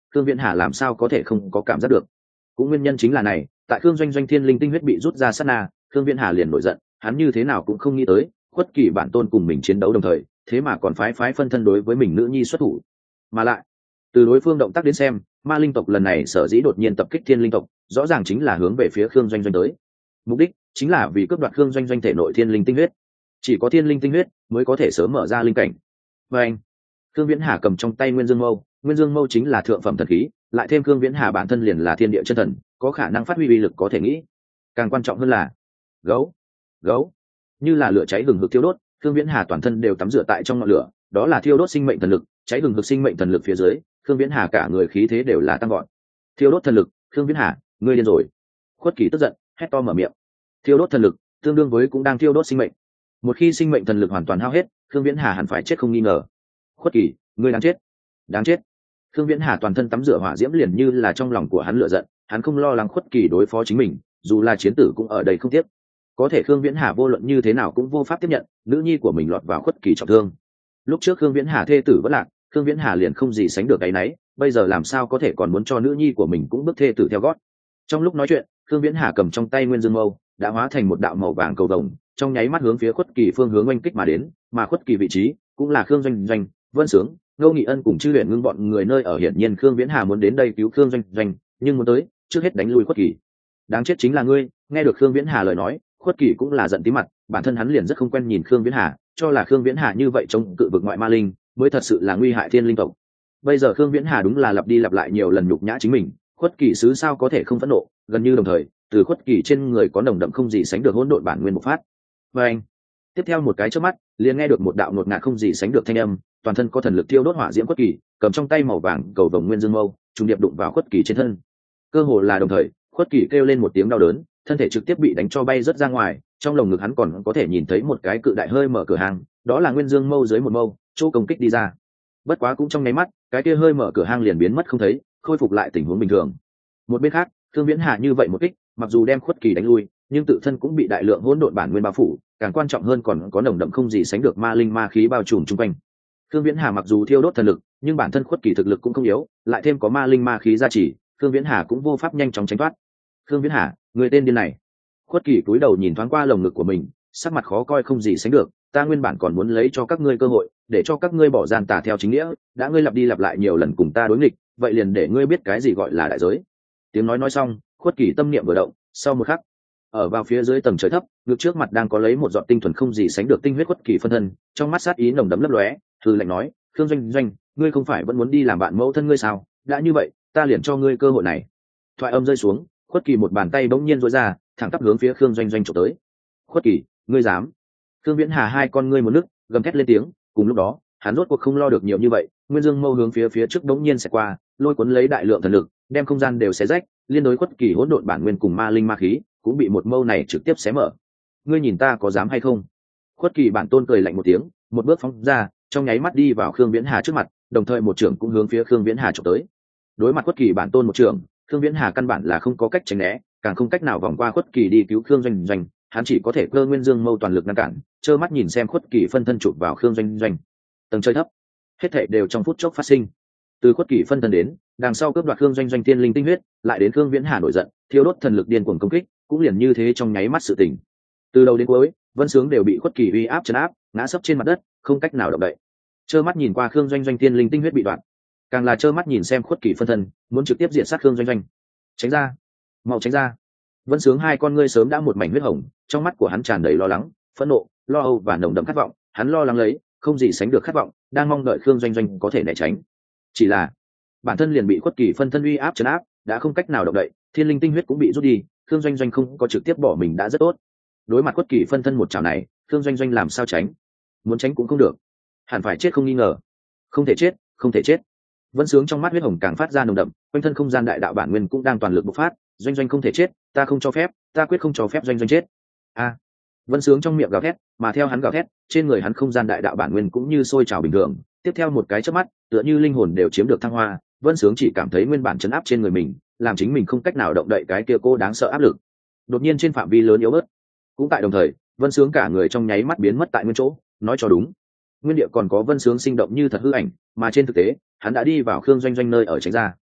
Khương Viễn Hà làm sao có thể không có cảm giác được. Cũng nguyên nhân chính là này, tại Khương Doanh Doanh thiên linh tinh huyết bị rút ra sát na, Khương Viễn Hà liền nổi giận, hắn như thế nào cũng không nghĩ tới, Khuất Kỳ bản tôn cùng mình chiến đấu đồng thời, thế mà còn phái phân thân đối với mình nữ nhi xuất thủ. Mà lại, từ đối phương động tác đến xem, ma linh tộc lần này sở dĩ đột nhiên tập kích thiên linh tộc, rõ ràng chính là hướng về phía Khương Doanh Doanh tới. Mục đích chính là vì cướp đoạt Khương Doanh Doanh thể nội thiên linh tinh huyết. Chỉ có thiên linh tinh huyết mới có thể sớm mở ra linh cảnh. Và anh, Khương Viễn Hà cầm trong tay Nguyên Dương Mâu, Nguyên Dương Mâu chính là thượng phẩm thần khí, lại thêm Khương Viễn Hà bản thân liền là thiên địa chân thần, có khả năng phát huy uy lực có thể nghĩ. Càng quan trọng hơn là gấu, gấu, như là lửa cháy hừng hực thiêu đốt, Khương Viễn Hà toàn thân đều tắm rửa tại trong ngọn lửa, đó là thiêu đốt sinh mệnh thần lực, cháy hừng hực sinh mệnh thần lực phía dưới, Khương Viễn Hà cả người khí thế đều là tăng gọn. Thiêu đốt thần lực, Khương Viễn Hà, ngươi điên rồi. Khuất Kỳ tức giận, hét to mở miệng. Thiêu đốt thần lực, tương đương với cũng đang thiêu đốt sinh mệnh. Một khi sinh mệnh thần lực hoàn toàn hao hết, Khương Viễn Hà hẳn phải chết không nghi ngờ. Khuất Kỳ, ngươi đáng chết, đáng chết. Khương Viễn Hà toàn thân tắm rửa hỏa diễm liền như là trong lòng của hắn lửa giận, hắn không lo lắng Khuất Kỳ đối phó chính mình, dù là chiến tử cũng ở đây không tiếc. Có thể Khương Viễn Hà vô luận như thế nào cũng vô pháp tiếp nhận, nữ nhi của mình lọt vào Khuất Kỳ trọng thương. Lúc trước Khương Viễn Hà thê tử vẫn lạc, Khương Viễn Hà liền không gì sánh được cái nấy, bây giờ làm sao có thể còn muốn cho nữ nhi của mình cũng bước thê tử theo gót. Trong lúc nói chuyện, Khương Viễn Hà cầm trong tay Nguyên Dương Mâu, đã hóa thành một đạo màu vàng cầu vồng, trong nháy mắt hướng phía Khuất Kỳ phương hướng oanh kích mà đến, mà Khuất Kỳ vị trí cũng là Khương Doanh Doanh, Vân Sướng, Ngô Nghị Ân cùng Chư Huyền Ngưng bọn người nơi ở. Hiển nhiên Khương Viễn Hà muốn đến đây cứu Khương Doanh Doanh, nhưng muốn tới, trước hết đánh lui Khuất Kỳ. Đáng chết chính là ngươi. Nghe được Khương Viễn Hà lời nói, Khuất Kỳ cũng là giận tí mặt, bản thân hắn liền rất không quen nhìn Khương Viễn Hà, cho là Khương Viễn Hà như vậy chống cự vực ngoại ma linh, mới thật sự là nguy hại thiên linh tộc. Bây giờ Khương Viễn Hà đúng là lặp đi lặp lại nhiều lần nhục nhã chính mình, Khuất Kỳ sứ sao có thể không phẫn nộ, gần như đồng thời, từ Khuất Kỳ trên người có nồng đậm không gì sánh được hỗn độn bản nguyên bộc phát. Và anh, tiếp theo một cái chớp mắt, liền nghe được một đạo ngột ngạt không gì sánh được thanh âm, toàn thân có thần lực thiêu đốt hỏa diễm Khuất Kỳ, cầm trong tay màu vàng cầu vồng Nguyên Dương Mâu, trùng điệp đụng vào Khuất Kỳ trên thân. Cơ hồ là đồng thời, Khuất Kỳ kêu lên một tiếng đau đớn, thân thể trực tiếp bị đánh cho bay rớt ra ngoài, trong lồng ngực hắn còn có thể nhìn thấy một cái cự đại hơi mở cửa hàng, đó là Nguyên Dương Mâu dưới một mâu, chỗ công kích đi ra. Bất quá cũng trong nháy mắt, cái kia hơi mở cửa hang liền biến mất không thấy, khôi phục lại tình huống bình thường. Một bên khác, Thương Viễn Hà như vậy một kích, mặc dù đem Khuất Kỳ đánh lui, nhưng tự thân cũng bị đại lượng hỗn độn bản nguyên bao phủ, càng quan trọng hơn còn có nồng đậm không gì sánh được ma linh ma khí bao trùm xung quanh. Thương Viễn Hà mặc dù thiêu đốt thần lực, nhưng bản thân Khuất Kỳ thực lực cũng không yếu, lại thêm có ma linh ma khí gia trì, Thương Viễn Hà cũng vô pháp nhanh chóng tránh thoát. Thương Viễn Hà, người tên điên này. Khuất Kỳ cúi đầu nhìn thoáng qua lồng ngực của mình, sắc mặt khó coi không gì sánh được, ta nguyên bản còn muốn lấy cho các ngươi cơ hội, để cho các ngươi bỏ gian tà theo chính nghĩa, đã ngươi lặp đi lặp lại nhiều lần cùng ta đối nghịch, vậy liền để ngươi biết cái gì gọi là đại giới. Tiếng nói xong, Khuất Kỳ tâm niệm vừa động, sau một khắc, ở vào phía dưới tầng trời thấp, ngực trước mặt đang có lấy một giọt tinh thuần không gì sánh được tinh huyết Khuất Kỳ phân thân, trong mắt sát ý nồng đậm lấp lóe, hừ lạnh nói, Khương Doanh Doanh, ngươi không phải vẫn muốn đi làm bạn mẫu thân ngươi sao? Đã như vậy, ta liền cho ngươi cơ hội này. Thoại âm rơi xuống, Khuất Kỳ một bàn tay bỗng nhiên duỗi ra, thẳng tắp hướng phía Khương Doanh Doanh chụp tới. Khuất Kỳ, ngươi dám? Khương Viễn Hà hai con ngươi một nước, gầm thét lên tiếng, cùng lúc đó, hắn rốt cuộc không lo được nhiều như vậy, Nguyên Dương Mâu hướng phía trước đống nhiên sẽ qua, lôi cuốn lấy đại lượng thần lực, đem không gian đều xé rách, liên đối Khuất Kỳ hỗn độn bản nguyên cùng ma linh ma khí, cũng bị một mâu này trực tiếp xé mở. Ngươi nhìn ta có dám hay không? Khuất Kỳ bản tôn cười lạnh một tiếng, một bước phóng ra, trong nháy mắt đi vào Khương Viễn Hà trước mặt, đồng thời một trưởng cũng hướng phía Khương Viễn Hà chụp tới. Đối mặt Khuất Kỳ bản tôn một trưởng, Khương Viễn Hà căn bản là không có cách tránh né, càng không cách nào vòng qua Khuất Kỳ đi cứu Khương Doanh Doanh, hắn chỉ có thể cơ Nguyên Dương Mâu toàn lực ngăn cản, trơ mắt nhìn xem Khuất Kỳ phân thân chụp vào Khương Doanh Doanh. Tầng trời thấp, hết thảy đều trong phút chốc phát sinh. Từ Khuất Kỳ phân thân đến, đằng sau cướp đoạt Khương Doanh Doanh tiên linh tinh huyết, lại đến Khương Viễn Hà nổi giận, thiêu đốt thần lực điên cuồng công kích, cũng liền như thế trong nháy mắt sự tình. Từ đầu đến cuối, Vân Sướng đều bị Khuất Kỳ uy áp trấn áp, ngã sấp trên mặt đất, không cách nào động đậy. Trơ mắt nhìn qua Khương Doanh Doanh tiên linh tinh huyết bị đoạn, càng là trơ mắt nhìn xem Khuất Kỳ phân thân muốn trực tiếp diện sát Khương Doanh Doanh. Tránh ra, mau tránh ra. Vân Sướng hai con ngươi sớm đã một mảnh huyết hồng, trong mắt của hắn tràn đầy lo lắng, phẫn nộ, lo âu và nồng đậm khát vọng, hắn lo lắng lấy, không gì sánh được khát vọng, đang mong đợi Khương Doanh Doanh có thể né tránh. Chỉ là, bản thân liền bị Khuất Kỳ phân thân uy áp trấn áp, đã không cách nào động đậy, thiên linh tinh huyết cũng bị rút đi, Khương Doanh Doanh không có trực tiếp bỏ mình đã rất tốt. Đối mặt Khuất Kỳ phân thân một chảo này, Khương Doanh Doanh làm sao tránh? Muốn tránh cũng không được, hẳn phải chết không nghi ngờ. Không thể chết, không thể chết. Vân Sướng trong mắt huyết hồng càng phát ra nồng đậm, quanh thân không gian đại đạo bản nguyên cũng đang toàn lực bộc phát, Doanh Doanh không thể chết, ta không cho phép, ta quyết không cho phép Doanh Doanh chết. A! Vân Sướng trong miệng gào thét, mà theo hắn gào thét, trên người hắn không gian đại đạo bản nguyên cũng như sôi trào bình thường, tiếp theo một cái chớp mắt, tựa như linh hồn đều chiếm được thăng hoa, Vân Sướng chỉ cảm thấy nguyên bản trấn áp trên người mình, làm chính mình không cách nào động đậy cái kia cô đáng sợ áp lực. Đột nhiên trên phạm vi lớn yếu bớt. Cũng tại đồng thời, Vân Sướng cả người trong nháy mắt biến mất tại nguyên chỗ, nói cho đúng, nguyên địa còn có Vân Sướng sinh động như thật hư ảnh, mà trên thực tế, hắn đã đi vào Khương Doanh Doanh nơi ở tránh ra.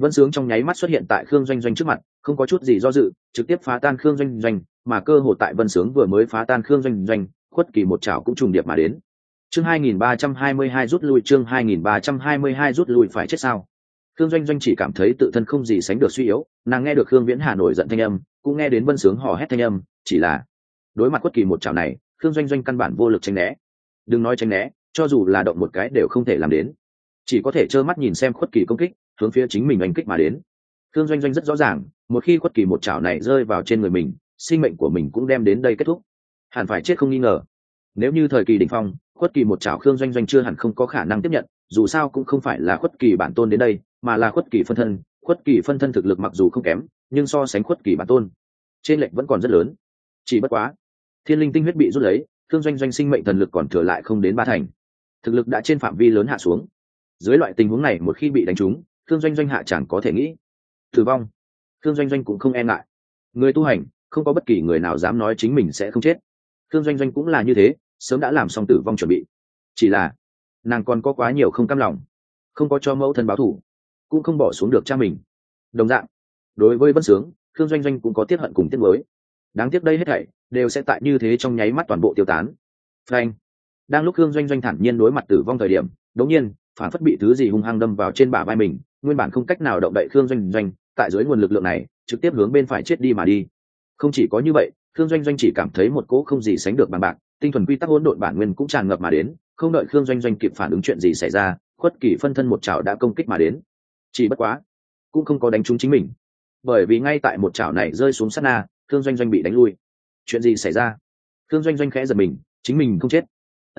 Vân Sướng trong nháy mắt xuất hiện tại Khương Doanh Doanh trước mặt, không có chút gì do dự, trực tiếp phá tan Khương Doanh Doanh, mà cơ hội tại Vân Sướng vừa mới phá tan Khương Doanh Doanh, Khuất Kỳ một chảo cũng trùng điệp mà đến. Chương 2322 rút lui, chương 2322 rút lui, phải chết sao? Khương Doanh Doanh chỉ cảm thấy tự thân không gì sánh được suy yếu, nàng nghe được Khương Viễn Hà nổi giận thanh âm, cũng nghe đến Vân Sướng hò hét thanh âm, chỉ là đối mặt Khuất Kỳ một chảo này, Khương Doanh Doanh căn bản vô lực tránh né. Đừng nói tránh né, cho dù là động một cái đều không thể làm đến, chỉ có thể trơ mắt nhìn xem Khuất Kỳ công kích hướng phía chính mình oanh kích mà đến. Khương Doanh Doanh rất rõ ràng, một khi Khuất Kỳ một chảo này rơi vào trên người mình, sinh mệnh của mình cũng đem đến đây kết thúc, hẳn phải chết không nghi ngờ. Nếu như thời kỳ đỉnh phong, Khuất Kỳ một chảo Khương Doanh Doanh chưa hẳn không có khả năng tiếp nhận, dù sao cũng không phải là Khuất Kỳ bản tôn đến đây, mà là Khuất Kỳ phân thân. Khuất Kỳ phân thân thực lực mặc dù không kém, nhưng so sánh Khuất Kỳ bản tôn, trên lệch vẫn còn rất lớn. Chỉ bất quá, thiên linh tinh huyết bị rút lấy, Khương Doanh Doanh sinh mệnh thần lực còn thừa lại không đến 3 thành, thực lực đã trên phạm vi lớn hạ xuống. Dưới loại tình huống này, một khi bị đánh trúng, Khương Doanh Doanh hạ chẳng có thể nghĩ tử vong. Khương Doanh Doanh cũng không e ngại, người tu hành không có bất kỳ người nào dám nói chính mình sẽ không chết. Khương Doanh Doanh cũng là như thế, sớm đã làm xong tử vong chuẩn bị. Chỉ là nàng còn có quá nhiều không cam lòng, không có cho mẫu thân báo thù, cũng không bỏ xuống được cha mình. Đồng dạng, đối với Vân Sướng, Khương Doanh Doanh cũng có tiếc hận cùng tiếc nuối. Đáng tiếc đây hết thảy đều sẽ tại như thế trong nháy mắt toàn bộ tiêu tán. Phanh! Đang lúc Khương Doanh Doanh thản nhiên đối mặt tử vong thời điểm, đột nhiên phản phất bị thứ gì hung hăng đâm vào trên bả vai mình, nguyên bản không cách nào động đậy Khương Doanh Doanh, tại dưới nguồn lực lượng này trực tiếp hướng bên phải chết đi mà đi. Không chỉ có như vậy, Khương Doanh Doanh chỉ cảm thấy một cỗ không gì sánh được bằng bạc, tinh thuần quy tắc hỗn độn bản nguyên cũng tràn ngập mà đến. Không đợi Khương Doanh Doanh kịp phản ứng chuyện gì xảy ra, Khuất Kỳ phân thân một chảo đã công kích mà đến. Chỉ bất quá, cũng không có đánh trúng chính mình, bởi vì ngay tại một chảo này rơi xuống sát na, Khương Doanh Doanh bị đánh lui. Chuyện gì xảy ra? Khương Doanh Doanh khẽ giật mình, chính mình không chết.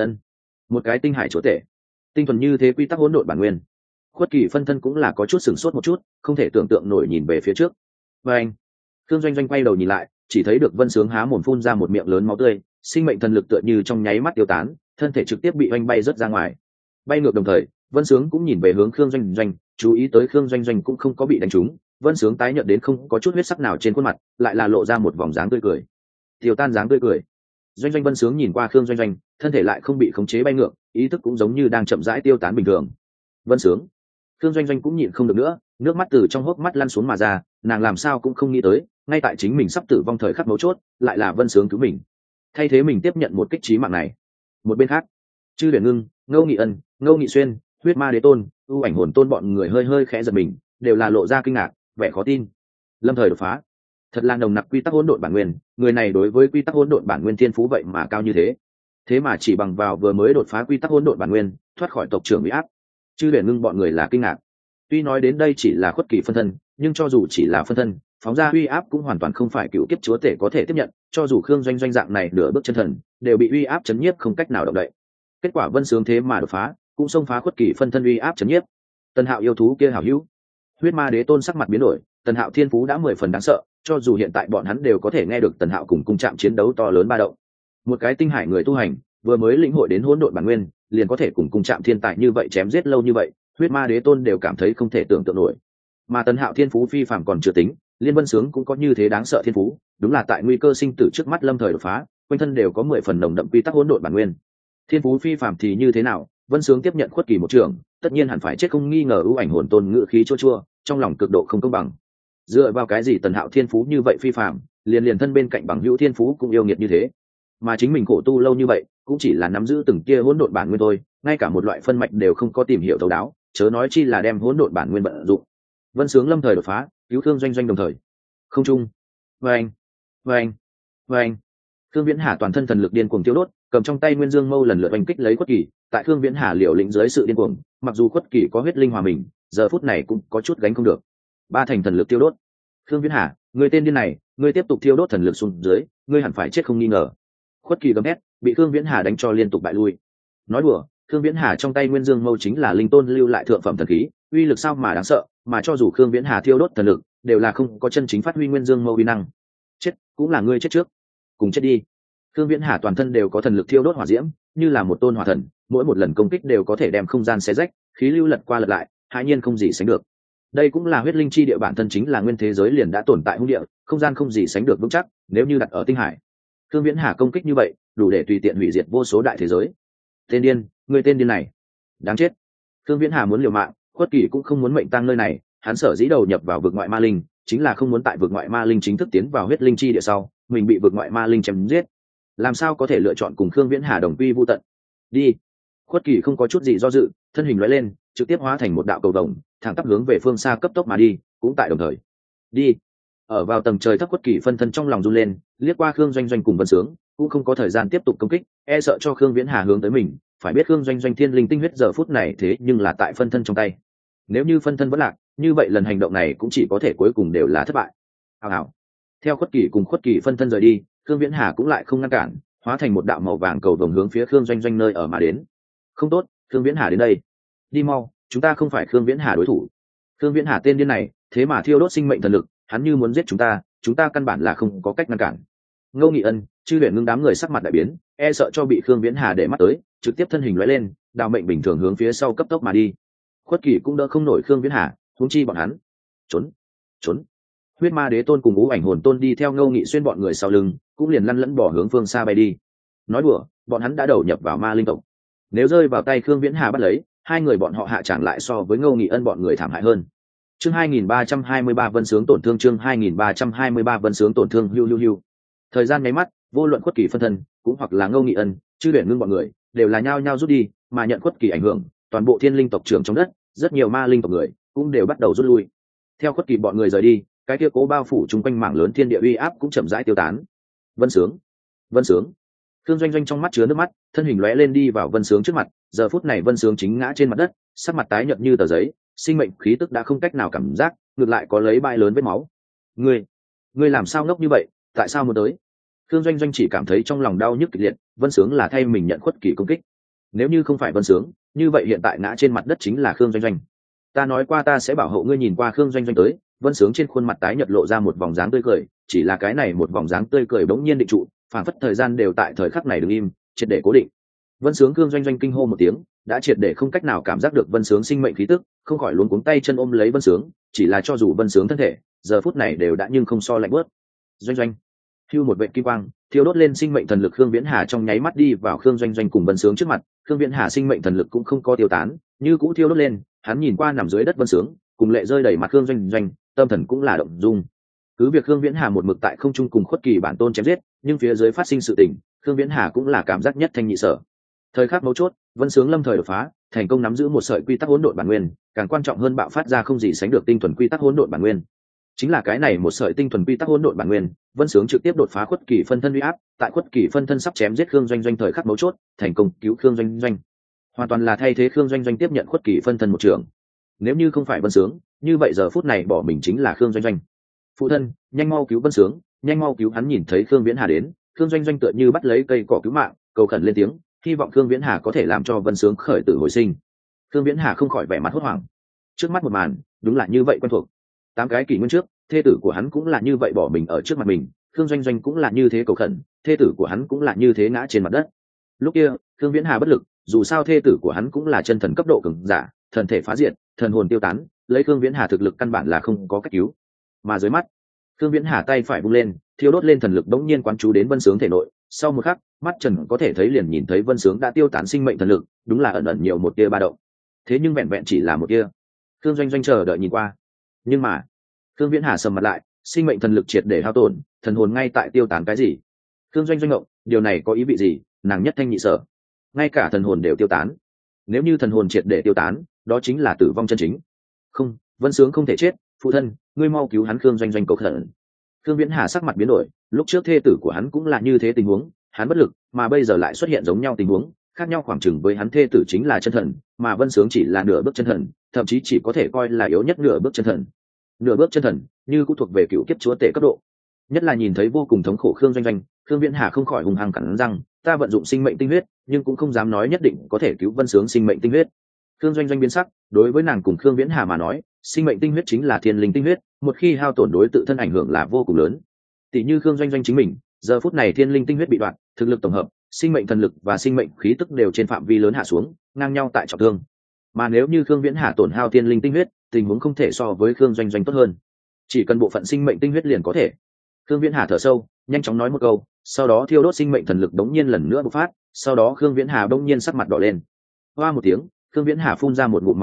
Một cái tinh hải chúa tể, tinh thuần như thế quy tắc hỗn độn bản nguyên. Khuất Kỳ phân thân cũng là có chút sửng sốt một chút, không thể tưởng tượng nổi nhìn về phía trước. Và anh, Khương Doanh Doanh quay đầu nhìn lại, chỉ thấy được Vân Sướng há mồm phun ra một miệng lớn máu tươi, sinh mệnh thần lực tựa như trong nháy mắt tiêu tán, thân thể trực tiếp bị oanh bay rớt ra ngoài. Bay ngược đồng thời, Vân Sướng cũng nhìn về hướng Khương Doanh Doanh, chú ý tới Khương Doanh Doanh cũng không có bị đánh trúng. Vân Sướng tái nhợt đến không có chút huyết sắc nào trên khuôn mặt, lại là lộ ra một vòng dáng tươi cười. Tiêu tan dáng tươi cười. Doanh Doanh Vân Sướng nhìn qua Khương Doanh Doanh, thân thể lại không bị khống chế bay ngược, ý thức cũng giống như đang chậm rãi tiêu tán bình thường. Vân Sướng, Khương Doanh Doanh cũng nhịn không được nữa, nước mắt từ trong hốc mắt lăn xuống mà ra, nàng làm sao cũng không nghĩ tới, ngay tại chính mình sắp tử vong thời khắc mấu chốt, lại là Vân Sướng cứu mình, thay thế mình tiếp nhận một kích chí mạng này. Một bên khác, Chư Huyền Ngưng, Ngô Nghị Ân, Ngô Nghị Xuyên, Huyết Ma Đế Tôn, ưu ảnh hồn tôn bọn người hơi khẽ giật mình, đều là lộ ra kinh ngạc, vẻ khó tin. Lâm thời đột phá, thật là nồng nặc quy tắc hỗn độn bản nguyên, người này đối với quy tắc hỗn độn bản nguyên thiên phú vậy mà cao như thế, thế mà chỉ bằng vào vừa mới đột phá quy tắc hỗn độn bản nguyên, thoát khỏi tộc trưởng bị áp. Chư Huyền Ngưng bọn người là kinh ngạc. Tuy nói đến đây chỉ là Khuất Kỳ phân thân, nhưng cho dù chỉ là phân thân, phóng ra uy áp cũng hoàn toàn không phải cựu kiếp chúa tể có thể tiếp nhận. Cho dù Khương Doanh Doanh dạng này nửa bước chân thần, đều bị uy áp chấn nhiếp không cách nào động đậy. Kết quả Vân Sướng thế mà đột phá, cũng xông phá Khuất Kỳ phân thân uy áp chấn nhiếp. Tần Hạo yêu thú kia hảo hữu, Huyết Ma Đế Tôn sắc mặt biến đổi. Tần Hạo thiên phú đã 10 phần đáng sợ, cho dù hiện tại bọn hắn đều có thể nghe được Tần Hạo cùng cung chạm chiến đấu to lớn ba động. Một cái tinh hải người tu hành, vừa mới lĩnh hội đến hỗn độn bản nguyên, liền có thể cùng cung chạm thiên tài như vậy chém giết lâu như vậy, Huyết Ma Đế Tôn đều cảm thấy không thể tưởng tượng nổi. Mà Tần Hạo thiên phú phi phàm còn chưa tính, Liên Vân Sướng cũng có như thế đáng sợ thiên phú, đúng là tại nguy cơ sinh tử trước mắt lâm thời đột phá, quanh thân đều có 10 phần nồng đậm quy tắc hỗn độn bản nguyên. Thiên phú phi phàm thì như thế nào, Vân Sướng tiếp nhận Khuất Kỳ một trường, tất nhiên hẳn phải chết không nghi ngờ. Ưu ảnh hồn tôn ngự khí chua chua, trong lòng cực độ không công bằng. Dựa vào cái gì Tần Hạo thiên phú như vậy phi phàm, liền thân bên cạnh bằng hữu thiên phú cũng yêu nghiệt như thế, mà chính mình khổ tu lâu như vậy, cũng chỉ là nắm giữ từng kia hỗn độn bản nguyên thôi, ngay cả một loại phân mạch đều không có tìm hiểu thấu đáo, chớ nói chi là đem hỗn độn bản nguyên vận dụng. Vân Sướng lâm thời đột phá, cứu Khương Doanh Doanh đồng thời. Không trung, vâng. Khương Viễn Hà toàn thân thần lực điên cuồng tiêu đốt, cầm trong tay Nguyên Dương Mâu lần lượt oanh kích lấy Khuất Kỳ. Tại Khương Viễn Hà liều lĩnh dưới sự điên cuồng, mặc dù Khuất Kỳ có huyết linh hòa mình, giờ phút này cũng có chút gánh không được. 3 thành thần lực tiêu đốt. Khương Viễn Hà, người tên điên này, ngươi tiếp tục tiêu đốt thần lực xuống dưới, ngươi hẳn phải chết không nghi ngờ. Khuất Kỳ gầm hét, bị Khương Viễn Hà đánh cho liên tục bại lui. Nói đùa, Khương Viễn Hà trong tay Nguyên Dương Mâu chính là linh tôn lưu lại thượng phẩm thần khí, uy lực sao mà đáng sợ, mà cho dù Khương Viễn Hà thiêu đốt thần lực, đều là không có chân chính phát huy Nguyên Dương Mâu uy năng. Chết, cũng là ngươi chết trước, cùng chết đi. Khương Viễn Hà toàn thân đều có thần lực thiêu đốt hỏa diễm, như là một tôn hỏa thần, mỗi một lần công kích đều có thể đem không gian xé rách, khí lưu lật qua lật lại, hãi nhiên không gì sánh được. Đây cũng là huyết linh chi địa bản thân chính là nguyên thế giới liền đã tồn tại hung địa, không gian không gì sánh được vững chắc, nếu như đặt ở tinh hải, Khương Viễn Hà công kích như vậy, đủ để tùy tiện hủy diệt vô số đại thế giới. Tên điên, người tên điên này, đáng chết. Khương Viễn Hà muốn liều mạng, Khuất Kỳ cũng không muốn mệnh tang nơi này, hắn sở dĩ đầu nhập vào vực ngoại ma linh chính là không muốn tại vực ngoại ma linh chính thức tiến vào huyết linh chi địa sau mình bị vực ngoại ma linh chém giết. Làm sao có thể lựa chọn cùng Khương Viễn Hà đồng quy vu tận. Đi. Khuất Kỳ không có chút gì do dự, thân hình lóe lên, trực tiếp hóa thành một đạo cầu vồng, thẳng tắp hướng về phương xa cấp tốc mà đi, cũng tại đồng thời. Đi. Ở vào tầng trời thấp, Khuất Kỳ phân thân trong lòng run lên, liếc qua Khương Doanh Doanh cùng Vân Sướng, cũng không có thời gian tiếp tục công kích, e sợ cho Khương Viễn Hà hướng tới mình, phải biết Khương Doanh Doanh thiên linh tinh huyết giờ phút này thế nhưng là tại phân thân trong tay. Nếu như phân thân vẫn lạc, như vậy lần hành động này cũng chỉ có thể cuối cùng đều là thất bại. Hào. Theo Khuất Kỳ cùng Khuất Kỳ phân thân rời đi, Khương Viễn Hà cũng lại không ngăn cản, hóa thành một đạo màu vàng cầu vồng hướng phía Khương Doanh Doanh nơi ở mà đến. Không tốt, Khương Viễn Hà đến đây. Đi mau, chúng ta không phải Khương Viễn Hà đối thủ. Khương Viễn Hà tên điên này, thế mà thiêu đốt sinh mệnh thần lực, hắn như muốn giết chúng ta căn bản là không có cách ngăn cản. Ngô Nghị Ân, Chư Huyền Ngưng đám người sắc mặt đại biến, e sợ cho bị Khương Viễn Hà để mắt tới, trực tiếp thân hình lóe lên, đào mệnh bình thường hướng phía sau cấp tốc mà đi. Khuất Kỳ cũng đỡ không nổi Khương Viễn Hà, huống chi bọn hắn. Trốn. Huyết Ma Đế Tôn cùng Ngũ Ảnh Hồn Tôn đi theo Ngô Nghị Xuyên bọn người sau lưng, cũng liền lăn lẫn bỏ hướng phương xa bay đi. Nói đùa, bọn hắn đã đầu nhập vào ma linh tộc, nếu rơi vào tay Khương Viễn Hà bắt lấy, hai người bọn họ hạ tràng lại so với Ngô Nghị Ân bọn người thảm hại hơn. Chương 2323 Vân Sướng tổn thương, chương 2323 Vân Sướng tổn thương. Hiu. Thời gian nháy mắt, vô luận Khuất Kỳ phân thân, cũng hoặc là Ngô Nghị Ân, Chư Huyền Ngưng bọn người, đều là nhao nhao rút đi, mà nhận Khuất Kỳ ảnh hưởng, toàn bộ Thiên Linh tộc trưởng trong đất, rất nhiều ma linh tộc người cũng đều bắt đầu rút lui. Theo Khuất Kỳ bọn người rời đi, cái kia cố bao phủ chung quanh mảng lớn thiên địa uy áp cũng chậm rãi tiêu tán. Vân Sướng. Khương Doanh Doanh trong mắt chứa nước mắt, thân hình lóe lên đi vào Vân Sướng trước mặt. Giờ phút này Vân Sướng chính ngã trên mặt đất, sắc mặt tái nhợt như tờ giấy, sinh mệnh khí tức đã không cách nào cảm giác, ngược lại có lấy bãi lớn vết máu. Ngươi làm sao ngốc như vậy? Tại sao muốn tới? Khương Doanh Doanh chỉ cảm thấy trong lòng đau nhức kịch liệt. Vân Sướng là thay mình nhận Khuất Kỳ công kích. Nếu như không phải Vân Sướng, như vậy hiện tại ngã trên mặt đất chính là Khương Doanh Doanh. Ta nói qua ta sẽ bảo hộ ngươi. Nhìn qua Khương Doanh Doanh tới, Vân Sướng trên khuôn mặt tái nhợt lộ ra một vòng dáng tươi cười, chỉ là cái này một vòng dáng tươi cười bỗng nhiên định trụ, phản phất thời gian đều tại thời khắc này đứng im, triệt để cố định. Vân Sướng Khương Doanh Doanh kinh hô một tiếng, đã triệt để không cách nào cảm giác được Vân Sướng sinh mệnh khí tức, không khỏi luống cuống tay chân ôm lấy Vân Sướng, chỉ là cho dù Vân Sướng thân thể giờ phút này đều đã nhưng không so lạnh bớt. Doanh, hưu một vệt kim quang thiêu đốt lên sinh mệnh thần lực, Khương Viễn Hà trong nháy mắt đi vào Khương Doanh cùng Vân Sướng trước mặt. Khương Viễn Hà sinh mệnh thần lực cũng không có tiêu tán, như cũ thiêu đốt lên. Hắn nhìn qua nằm dưới đất Vân Sướng, cùng lệ rơi đầy mặt Khương Doanh, tâm thần cũng là động dung. Cứ việc Khương Viễn Hà một mực tại không trung cùng Khuất Kỳ bản tôn chém giết, nhưng phía dưới phát sinh sự tình, Khương Viễn Hà cũng là cảm giác nhất thanh nhị sở. Thời khắc mấu chốt, Vân Sướng lâm thời đột phá, thành công nắm giữ một sợi quy tắc hỗn độn bản nguyên, càng quan trọng hơn bạo phát ra không gì sánh được tinh thuần quy tắc hỗn độn bản nguyên. Chính là cái này một sợi tinh thuần quy tắc hỗn độn bản nguyên, Vân Sướng trực tiếp đột phá Khuất Kỳ phân thân uy áp, tại Khuất Kỳ phân thân sắp chém giết Khương Doanh thời khắc mấu chốt, thành công cứu Khương Doanh. Hoàn toàn là thay thế Khương Doanh tiếp nhận Khuất Kỳ phân thân một trường. Nếu như không phải Vân Sướng, như vậy giờ phút này bỏ mình chính là Khương Doanh. Phụ thân, nhanh mau cứu Vân Sướng, nhanh mau cứu hắn. Nhìn thấy Khương Viễn Hà đến, Khương Doanh tựa như bắt lấy cây cỏ cứu mạng, cầu khẩn lên tiếng, hy vọng Khương Viễn Hà có thể làm cho Vân Sướng khởi tử hồi sinh. Khương Viễn Hà không khỏi vẻ mặt hốt hoảng. Trước mắt một màn, đúng là như vậy quen thuộc. 8 cái kỷ nguyên trước, thê tử của hắn cũng là như vậy bỏ mình ở trước mặt mình, Khương Doanh cũng là như thế cầu khẩn, thê tử của hắn cũng là như thế ngã trên mặt đất. Lúc kia, Khương Viễn Hà bất lực, dù sao thê tử của hắn cũng là chân thần cấp độ cường giả, thần thể phá diệt, thần hồn tiêu tán, lấy Khương Viễn Hà thực lực căn bản là không có cách cứu. Mà dưới mắt, Khương Viễn Hà tay phải vung lên, thiêu đốt lên thần lực đống nhiên quán chú đến Vân Sướng thể nội. Sau một khắc, mắt trần có thể thấy liền nhìn thấy Vân Sướng đã tiêu tán sinh mệnh thần lực, đúng là ẩn nhiều một tia ba động. Thế nhưng vẹn vẹn chỉ là một tia. Khương Doanh chờ đợi nhìn qua, nhưng mà Khương Viễn Hà sầm mặt lại, sinh mệnh thần lực triệt để hao tổn, thần hồn ngay tại tiêu tán. Cái gì? Khương Doanh ngộng, điều này có ý vị gì? Nàng nhất thanh nhị sở, ngay cả thần hồn đều tiêu tán. Nếu như thần hồn triệt để tiêu tán, đó chính là tử vong chân chính. Không, Vân Sướng không thể chết, phụ thân, ngươi mau cứu hắn. Khương Doanh cầu khẩn. Khương Viễn Hà sắc mặt biến đổi, lúc trước thê tử của hắn cũng là như thế tình huống, hắn bất lực, mà bây giờ lại xuất hiện giống nhau tình huống, khác nhau khoảng chừng với hắn thê tử chính là chân thần, mà Vân Sướng chỉ là nửa bước chân thần, thậm chí chỉ có thể coi là yếu nhất nửa bước chân thần. Nửa bước chân thần, như cũng thuộc về cựu kiếp chúa tể cấp độ. Nhất là nhìn thấy vô cùng thống khổ Khương Doanh, Khương Viễn Hà không khỏi hùng hăng cắn răng, ta vận dụng sinh mệnh tinh huyết, nhưng cũng không dám nói nhất định có thể cứu Vân Sướng sinh mệnh tinh huyết. Khương Doanh biến sắc, đối với nàng cùng Khương Viễn Hà mà nói, sinh mệnh tinh huyết chính là thiên linh tinh huyết, một khi hao tổn đối tự thân ảnh hưởng là vô cùng lớn. Tỷ như Khương Doanh chính mình, giờ phút này thiên linh tinh huyết bị đoạn, thực lực tổng hợp, sinh mệnh thần lực và sinh mệnh khí tức đều trên phạm vi lớn hạ xuống, ngang nhau tại trọng thương. Mà nếu như Khương Viễn Hà tổn hao thiên linh tinh huyết, tình huống không thể so với Khương Doanh tốt hơn, chỉ cần bộ phận sinh mệnh tinh huyết liền có thể. Khương Viễn Hà thở sâu, nhanh chóng nói một câu, sau đó thiêu đốt sinh mệnh thần lực đống nhiên lần nữa bộc phát, sau đó Khương Viễn Hà đống nhiên sắc mặt đỏ lên. Hoa một tiếng, Khương Viễn Hà phun ra một ngụm máu tươi,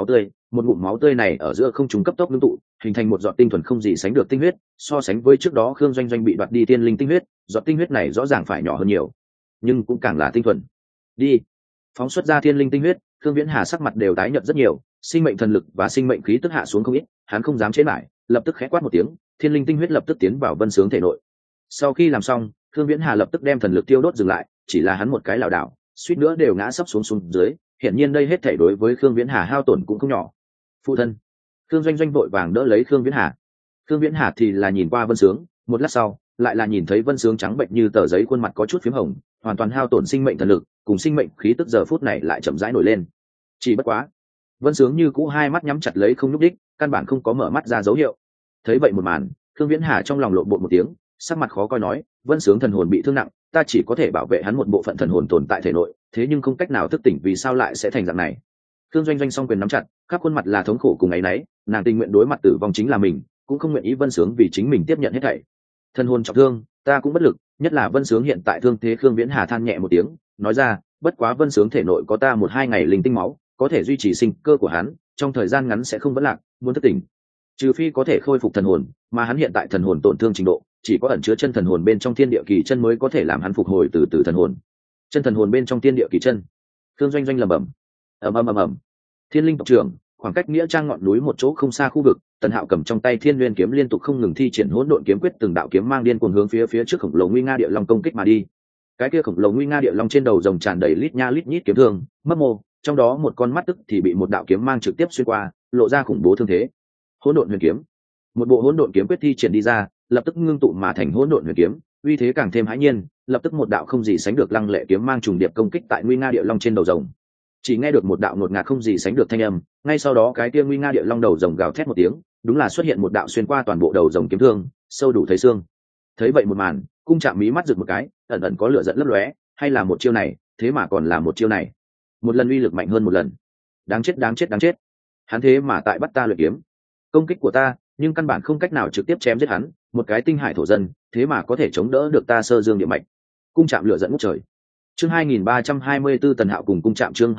một ngụm máu tươi này ở giữa không trung cấp tốc ngưng tụ, hình thành một giọt tinh thuần không gì sánh được tinh huyết. So sánh với trước đó Khương Doanh Doanh bị đoạt đi tiên linh tinh huyết, giọt tinh huyết này rõ ràng phải nhỏ hơn nhiều, nhưng cũng càng là tinh thuần. Đi, phóng xuất ra thiên linh tinh huyết. Khương Viễn Hà sắc mặt đều tái nhợt rất nhiều, sinh mệnh thần lực và sinh mệnh khí tức hạ xuống không ít, hắn không dám chế lại, lập tức khẽ quát một tiếng, thiên linh tinh huyết lập tức tiến vào Vân Sướng thể nội. Sau khi làm xong, Khương Viễn Hà lập tức đem thần lực tiêu đốt dừng lại, chỉ là hắn một cái lảo đảo, suýt nữa đều ngã sấp xuống dưới. Hiển nhiên đây hết thảy đối với Khương Viễn Hà hao tổn cũng không nhỏ. Phụ thân. Khương Doanh Doanh vội vàng đỡ lấy Khương Viễn Hà. Khương Viễn Hà thì là nhìn qua Vân Sướng, một lát sau, lại là nhìn thấy Vân Sướng trắng bệnh như tờ giấy, khuôn mặt có chút phím hồng, hoàn toàn hao tổn sinh mệnh thần lực, cùng sinh mệnh khí tức giờ phút này lại chậm rãi nổi lên. Chỉ bất quá, Vân Sướng như cũ hai mắt nhắm chặt lấy không nhúc đích, căn bản không có mở mắt ra dấu hiệu. Thấy vậy một màn, Khương Viễn Hà trong lòng lộn bột một tiếng, sắc mặt khó coi nói, Vân Sướng thần hồn bị thương nặng, ta chỉ có thể bảo vệ hắn một bộ phận thần hồn tồn tại thể nội, thế nhưng không cách nào thức tỉnh, vì sao lại sẽ thành dạng này? Khương Doanh Doanh song quyền nắm chặt, khắp khuôn mặt là thống khổ cùng áy náy, nàng tình nguyện đối mặt tử vong chính là mình, cũng không nguyện ý Vân Sướng vì chính mình tiếp nhận hết thảy. Thần hồn trọng thương, ta cũng bất lực, nhất là Vân Sướng hiện tại thương thế. Khương Viễn Hà than nhẹ một tiếng, nói ra, bất quá Vân Sướng thể nội có ta 1-2 ngày linh tinh máu, có thể duy trì sinh cơ của hắn, trong thời gian ngắn sẽ không vấn lạc, muốn thức tỉnh, trừ phi có thể khôi phục thần hồn, mà hắn hiện tại thần hồn tổn thương trình độ, chỉ có ẩn chứa chân thần hồn bên trong thiên địa kỳ chân mới có thể làm hắn phục hồi từ từ thần hồn. Chân thần hồn bên trong thiên địa kỳ chân. Khương Doanh Doanh lẩm bẩm. Ầm. Thiên linh tộc trưởng, khoảng cách nghĩa trang ngọn núi một chỗ không xa khu vực, Tần Hạo cầm trong tay Thiên Nguyên kiếm liên tục không ngừng thi triển hỗn độn kiếm quyết, từng đạo kiếm mang điên cuồng hướng phía trước khổng lồ nguy nga địa long công kích mà đi. Cái kia khổng lồ nguy nga địa long trên đầu rồng tràn đầy lít nha lít nhít kiếm thương, mấp mô, trong đó một con mắt tức thì bị một đạo kiếm mang trực tiếp xuyên qua, lộ ra khủng bố thương thế. Hỗn độn huyền kiếm, một bộ hỗn độn kiếm quyết thi triển đi ra, lập tức ngưng tụ mà thành hỗn độn huyền kiếm, uy thế càng thêm hãi nhiên, lập tức một đạo không gì sánh được lăng lệ kiếm mang trùng điệp công kích tại nguy nga địa long trên đầu rồng. Chỉ nghe được một đạo ngột ngạt không gì sánh được thanh âm, ngay sau đó cái kia nguy nga địa long đầu rồng gào thét một tiếng, đúng là xuất hiện một đạo xuyên qua toàn bộ đầu rồng kiếm thương, sâu đủ thấy xương. Thấy vậy một màn, Cung Trạm mí mắt rực một cái, ẩn ẩn có lửa giận lấp lóe, hay là một chiêu này, thế mà còn là một chiêu này, một lần uy lực mạnh hơn một lần. Đáng chết. Hắn thế mà tại bắt ta luyện kiếm, công kích của ta, nhưng căn bản không cách nào trực tiếp chém giết hắn, một cái tinh hải thổ dân, thế mà có thể chống đỡ được ta sơ dương địa mạch. Cung Trạm lửa giận ngút trời. Chương 2324 Tần Hạo cùng Cung Trạm, chương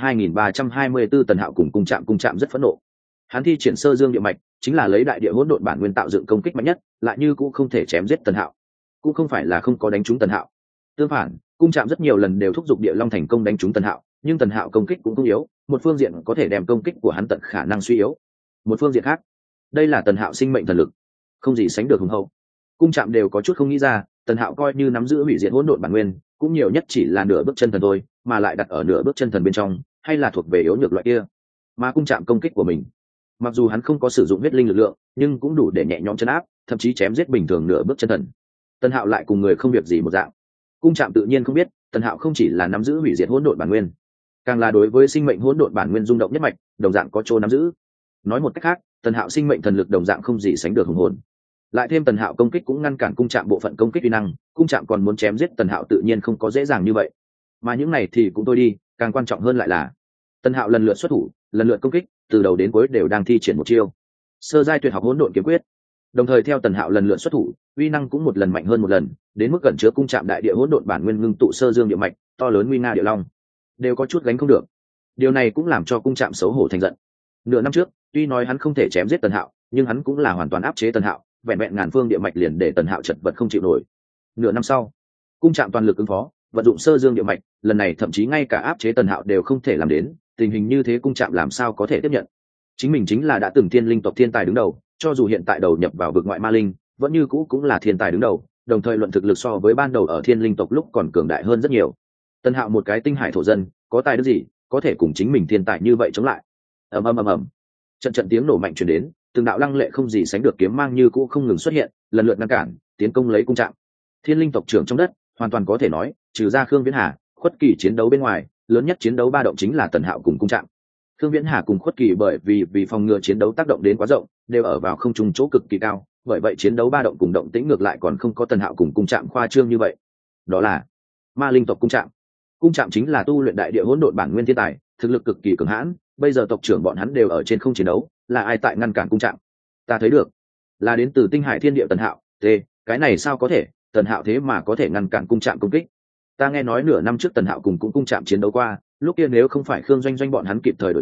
2324 Tần Hạo cùng Cung Trạm. Cung Trạm rất phẫn nộ. Hắn thi triển sơ dương địa mạch, chính là lấy đại địa hỗn độn bản nguyên tạo dựng công kích mạnh nhất, lại như cũng không thể chém giết Tần Hạo. Cũng không phải là không có đánh trúng Tần Hạo. Tương phản, Cung Trạm rất nhiều lần đều thúc giục địa long thành công đánh trúng Tần Hạo, nhưng Tần Hạo công kích cũng không yếu, một phương diện có thể đem công kích của hắn tận khả năng suy yếu. Một phương diện khác, đây là Tần Hạo sinh mệnh thần lực, không gì sánh được hùng hậu. Cung Trạm đều có chút không nghĩ ra, Tần Hạo coi như nắm giữ hủy diệt hỗn độn bản nguyên, cũng nhiều nhất chỉ là nửa bước chân thần thôi, mà lại đặt ở nửa bước chân thần bên trong, hay là thuộc về yếu nhược loại kia. Mà Cung Trạm công kích của mình, mặc dù hắn không có sử dụng huyết linh lực lượng, nhưng cũng đủ để nhẹ nhõm chấn áp, thậm chí chém giết bình thường nửa bước chân thần. Tần Hạo lại cùng người không việc gì một dạng. Cung Trạm tự nhiên không biết, Tần Hạo không chỉ là nắm giữ hủy diệt hỗn độn bản nguyên, càng là đối với sinh mệnh hỗn độn bản nguyên rung động nhất mạch, đồng dạng có chỗ nắm giữ. Nói một cách khác, Tần Hạo sinh mệnh thần lực đồng dạng không gì sánh được hùng hồn. Lại thêm Tần Hạo công kích cũng ngăn cản Cung Trạm bộ phận công kích uy năng, Cung Trạm còn muốn chém giết Tần Hạo tự nhiên không có dễ dàng như vậy. Mà những này thì cũng thôi đi, càng quan trọng hơn lại là Tần Hạo lần lượt xuất thủ, lần lượt công kích, từ đầu đến cuối đều đang thi triển một chiêu sơ giai tuyệt học hỗn độn kiếm quyết. Đồng thời theo Tần Hạo lần lượt xuất thủ, uy năng cũng một lần mạnh hơn một lần, đến mức gần chứa Cung Trạm đại địa hỗn độn bản nguyên ngưng tụ sơ dương địa mạch, to lớn nguy nga địa long, đều có chút gánh không được. Điều này cũng làm cho Cung Trạm xấu hổ thành giận. Nửa năm trước, tuy nói hắn không thể chém giết Tần Hạo, nhưng hắn cũng là hoàn toàn áp chế Tần Hạo, vẹn vẹn ngàn phương địa mạch liền để Tần Hạo chật vật không chịu nổi. Nửa năm sau, Cung Trạm toàn lực ứng phó, vận dụng sơ dương địa mạch, lần này thậm chí ngay cả áp chế Tần Hạo đều không thể làm đến, tình hình như thế Cung Trạm làm sao có thể tiếp nhận? Chính mình chính là đã từng thiên linh tộc thiên tài đứng đầu, cho dù hiện tại đầu nhập vào vực ngoại ma linh, vẫn như cũ cũng là thiên tài đứng đầu, đồng thời luận thực lực so với ban đầu ở thiên linh tộc lúc còn cường đại hơn rất nhiều. Tần Hạo một cái tinh hải thổ dân, có tài đức gì, có thể cùng chính mình thiên tài như vậy chống lại? Ầm. Trận tiếng nổ mạnh truyền đến, từng đạo lăng lệ không gì sánh được kiếm mang như cũ không ngừng xuất hiện, lần lượt ngăn cản, tiến công lấy Cung Trạm. Thiên linh tộc trưởng trong đất, hoàn toàn có thể nói, trừ ra Khương Viễn Hà, Khuất Kỳ chiến đấu bên ngoài, lớn nhất chiến đấu ba động chính là Tần Hạo cùng Cung Trạm. Khương Viễn Hà cùng Khuất Kỳ bởi vì phòng ngừa chiến đấu tác động đến quá rộng, đều ở vào không trung chỗ cực kỳ cao, bởi vậy chiến đấu ba động cùng động tĩnh ngược lại còn không có Tần Hạo cùng Cung Trạm khoa trương như vậy. Đó là ma linh tộc Cung Trạm. Cung Trạm chính là tu luyện đại địa hỗn độn bản nguyên thiên tài, thực lực cực kỳ cường hãn, bây giờ tộc trưởng bọn hắn đều ở trên không chiến đấu, là ai tại ngăn cản Cung Trạm? Ta thấy được, là đến từ tinh hải thiên địa Tần Hạo. Cái này sao có thể, Tần Hạo thế mà có thể ngăn cản Cung Trạm công kích? Ta nghe nói nửa năm trước Tần Hạo cùng Cung Trạm chiến đấu qua, lúc kia nếu không phải Khương Doanh Doanh bọn hắn kịp thời đổi tới,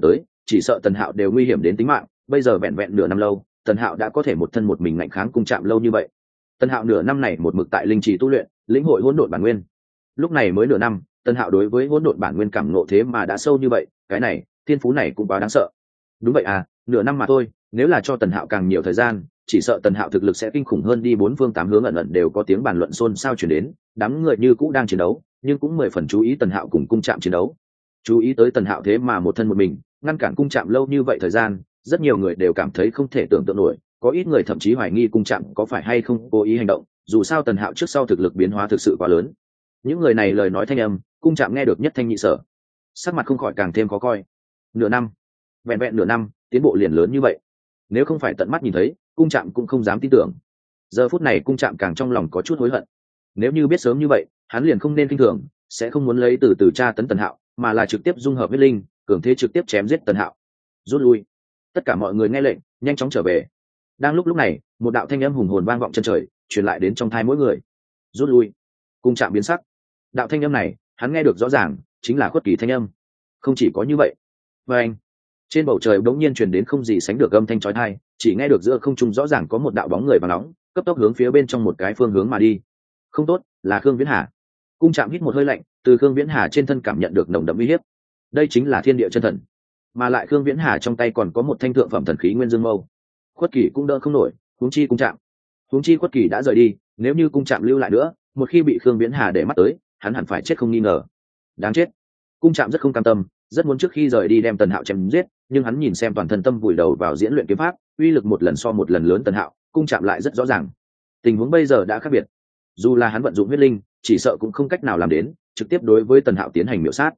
chỉ sợ Tần Hạo đều nguy hiểm đến tính mạng. Bây giờ vẹn vẹn nửa năm lâu, Tần Hạo đã có thể một thân một mình ngạnh kháng cung trạm lâu như vậy. Tần Hạo nửa năm này một mực tại linh trì tu luyện, lĩnh hội hỗn độn bản nguyên. Lúc này mới nửa năm, Tần Hạo đối với hỗn độn bản nguyên cảm ngộ thế mà đã sâu như vậy, cái này, thiên phú này cũng quá đáng sợ. Đúng vậy à, nửa năm mà thôi, nếu là cho Tần Hạo càng nhiều thời gian, chỉ sợ Tần Hạo thực lực sẽ kinh khủng hơn đi. Bốn phương tám hướng ẩn ẩn đều có tiếng bàn luận xôn xao truyền đến, đám người như cũ đang chiến đấu, nhưng cũng 10 phần chú ý Tần Hạo cùng cung trạm chiến đấu. Chú ý tới Tần Hạo thế mà một thân một mình, ngăn cản cung trạm lâu như vậy thời gian, rất nhiều người đều cảm thấy không thể tưởng tượng nổi, có ít người thậm chí hoài nghi cung trạm có phải hay không cố ý hành động, dù sao Tần Hạo trước sau thực lực biến hóa thực sự quá lớn. Những người này lời nói thanh âm, cung trạm nghe được nhất thanh nhị sở, sắc mặt không khỏi càng thêm khó coi. Nửa năm, vẹn vẹn nửa năm, tiến bộ liền lớn như vậy, nếu không phải tận mắt nhìn thấy, cung trạm cũng không dám tin tưởng. Giờ phút này cung trạm càng trong lòng có chút hối hận, nếu như biết sớm như vậy, hắn liền không nên kinh thường, sẽ không muốn lấy từ tra tấn Tần Hạo, mà là trực tiếp dung hợp huyết linh, cường thế trực tiếp chém giết Tần Hạo. Rút lui. Tất cả mọi người nghe lệnh, nhanh chóng trở về. Đang lúc này, một đạo thanh âm hùng hồn vang vọng chân trời, truyền lại đến trong tai mỗi người. Rút lui. Cung trạm biến sắc. Đạo thanh âm này, hắn nghe được rõ ràng, chính là Khuất Kỳ thanh âm. Không chỉ có như vậy, và anh, trên bầu trời bỗng nhiên truyền đến không gì sánh được âm thanh chói tai, chỉ nghe được giữa không trung rõ ràng có một đạo bóng người vàng nóng, cấp tốc hướng phía bên trong một cái phương hướng mà đi. Không tốt, là Khương Viễn Hà. Cung trạm hít một hơi lạnh, từ Khương Viễn Hà trên thân cảm nhận được nồng đậm uy hiếp. Đây chính là thiên địa chân thần, mà lại Khương Viễn Hà trong tay còn có một thanh thượng phẩm thần khí Nguyên Dương Mâu. Khuất Kỳ cũng đỡ không nổi, huống chi cung trạm. Huống chi Khuất Kỳ đã rời đi, nếu như cung trạm lưu lại nữa, một khi bị Khương Viễn Hà để mắt tới, hắn hẳn phải chết không nghi ngờ. Đáng chết. Cung trạm rất không cam tâm, rất muốn trước khi rời đi đem Tần Hạo chém giết, nhưng hắn nhìn xem toàn thân tâm vùi đầu vào diễn luyện kiếm pháp, uy lực một lần so một lần lớn Tần Hạo, cung trạm lại rất rõ ràng. Tình huống bây giờ đã khác biệt, dù là hắn vận dụng huyết linh, chỉ sợ cũng không cách nào làm đến trực tiếp đối với Tần Hạo tiến hành miểu sát.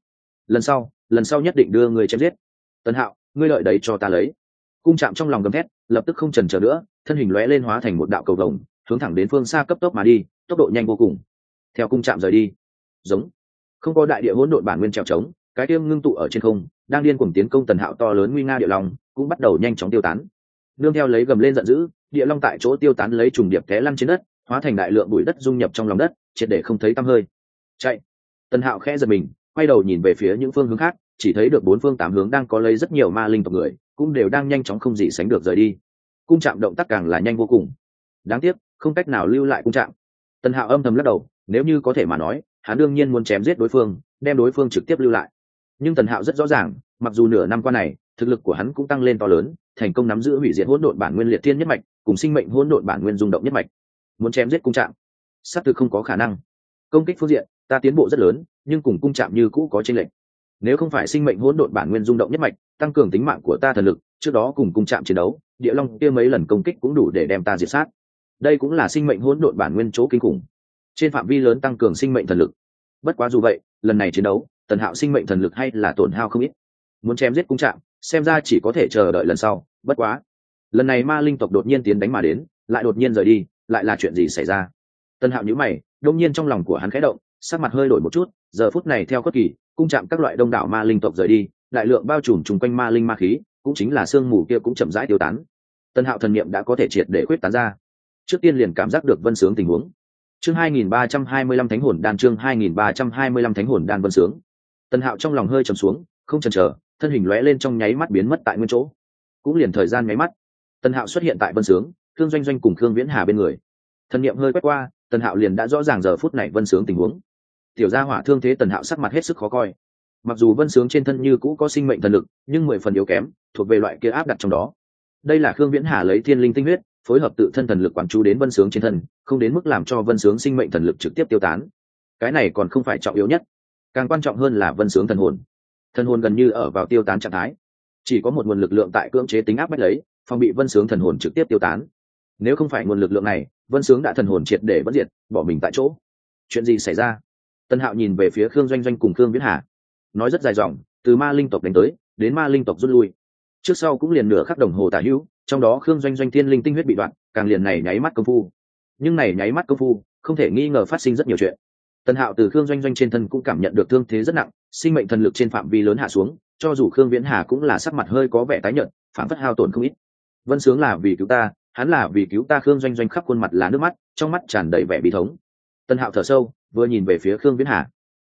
Lần sau nhất định đưa người chém giết. Tần Hạo, ngươi đợi đấy cho ta lấy. Cung trạm trong lòng gầm thét, lập tức không chần chờ nữa, thân hình lóe lên hóa thành một đạo cầu vồng, hướng thẳng đến phương xa cấp tốc mà đi, tốc độ nhanh vô cùng. Theo cung trạm rời đi, giống không có đại địa hỗn độn bản nguyên trèo trống, cái tiêm ngưng tụ ở trên không, đang điên cuồng tiến công Tần Hạo to lớn nguy nga địa long, cũng bắt đầu nhanh chóng tiêu tán. Nương theo lấy gầm lên giận dữ, địa long tại chỗ tiêu tán lấy trùng điệp té lăn trên đất, hóa thành đại lượng bụi đất dung nhập trong lòng đất, triệt để không thấy tăm hơi. Chạy. Tần Hạo khẽ giật mình, quay đầu nhìn về phía những phương hướng khác, chỉ thấy được bốn phương tám hướng đang có lấy rất nhiều ma linh tộc người, cũng đều đang nhanh chóng không gì sánh được rời đi. Cung trạm động tác càng là nhanh vô cùng. Đáng tiếc, không cách nào lưu lại cung trạm. Tần Hạo âm thầm lắc đầu, nếu như có thể mà nói, hắn đương nhiên muốn chém giết đối phương, đem đối phương trực tiếp lưu lại. Nhưng Tần Hạo rất rõ ràng, mặc dù nửa năm qua này, thực lực của hắn cũng tăng lên to lớn, thành công nắm giữ hủy diệt hỗn độn bản nguyên liệt thiên nhất mạch, cùng sinh mệnh hỗn độn bản nguyên rung động nhất mạch. Muốn chém giết cung trạm, xác thực không có khả năng. Công kích phương diện, ta tiến bộ rất lớn, nhưng cùng cung trạm như cũ có chênh lệch. Nếu không phải sinh mệnh hỗn độn bản nguyên rung động nhất mạch, tăng cường tính mạng của ta thần lực, trước đó cùng cung trạm chiến đấu, địa long kia mấy lần công kích cũng đủ để đem ta diệt sát. Đây cũng là sinh mệnh hỗn độn bản nguyên chỗ kinh khủng, trên phạm vi lớn tăng cường sinh mệnh thần lực. Bất quá dù vậy, lần này chiến đấu, Tần Hạo sinh mệnh thần lực hay là tổn hao không ít. Muốn chém giết cung trạm, xem ra chỉ có thể chờ đợi lần sau. Bất quá, lần này ma linh tộc đột nhiên tiến đánh mà đến, lại đột nhiên rời đi, lại là chuyện gì xảy ra? Tần Hạo nhíu mày, đột nhiên trong lòng của hắn khẽ động, sắc mặt hơi đổi một chút. Giờ phút này theo Khuất Kỳ, cung trạm các loại đông đảo ma linh tộc rời đi, đại lượng bao trùm chung quanh ma linh ma khí, cũng chính là sương mù kia cũng chậm rãi tiêu tán. Tần Hạo thần niệm đã có thể triệt để khuyết tán ra. Trước tiên liền cảm giác được Vân Sướng tình huống. Chương 2325 Thánh hồn đan, chương 2325 Thánh hồn đan Vân Sướng. Tần Hạo trong lòng hơi trầm xuống, không chần chờ, thân hình lóe lên trong nháy mắt biến mất tại nguyên chỗ. Cũng liền thời gian nháy mắt, Tần Hạo xuất hiện tại Vân Sướng, Khương Doanh Doanh cùng Khương Viễn Hà bên người. Thần niệm hơi quét qua, Tần Hạo liền đã rõ ràng giờ phút này Vân Sướng tình huống. Tiểu gia hỏa thương thế Tần Hạo sắc mặt hết sức khó coi. Mặc dù Vân Sướng trên thân như cũ có sinh mệnh thần lực, nhưng 10 phần yếu kém, thuộc về loại kia áp đặt trong đó. Đây là Khương Viễn Hà lấy thiên linh tinh huyết, phối hợp tự thân thần lực quán chú đến Vân Sướng trên thân, không đến mức làm cho Vân Sướng sinh mệnh thần lực trực tiếp tiêu tán. Cái này còn không phải trọng yếu nhất, càng quan trọng hơn là Vân Sướng thần hồn. Thần hồn gần như ở vào tiêu tán trạng thái, chỉ có một nguồn lực lượng tại cưỡng chế tính áp bách lấy, phòng bị Vân Sướng thần hồn trực tiếp tiêu tán. Nếu không phải nguồn lực lượng này, Vân Sướng đã thần hồn triệt để bất diệt, bỏ mình tại chỗ. Chuyện gì xảy ra? Tân Hạo nhìn về phía Khương Doanh Doanh cùng Khương Viễn Hà, nói rất dài dòng, từ ma linh tộc đánh tới, đến ma linh tộc rút lui, trước sau cũng liền nửa khắc đồng hồ tả hữu, trong đó Khương Doanh Doanh thiên linh tinh huyết bị đoạn, càng liền này nháy mắt công phu. Nhưng này nháy mắt công phu, không thể nghi ngờ phát sinh rất nhiều chuyện. Tân Hạo từ Khương Doanh Doanh trên thân cũng cảm nhận được thương thế rất nặng, sinh mệnh thần lực trên phạm vi lớn hạ xuống, cho dù Khương Viễn Hà cũng là sắc mặt hơi có vẻ tái nhợt, phản phất hao tổn không ít. Vân Sướng là vì cứu ta, hắn là vì cứu ta. Khương Doanh Doanh khắp khuôn mặt là nước mắt, trong mắt tràn đầy vẻ bi thống. Tân Hạo thở sâu, vừa nhìn về phía Khương Viễn Hà.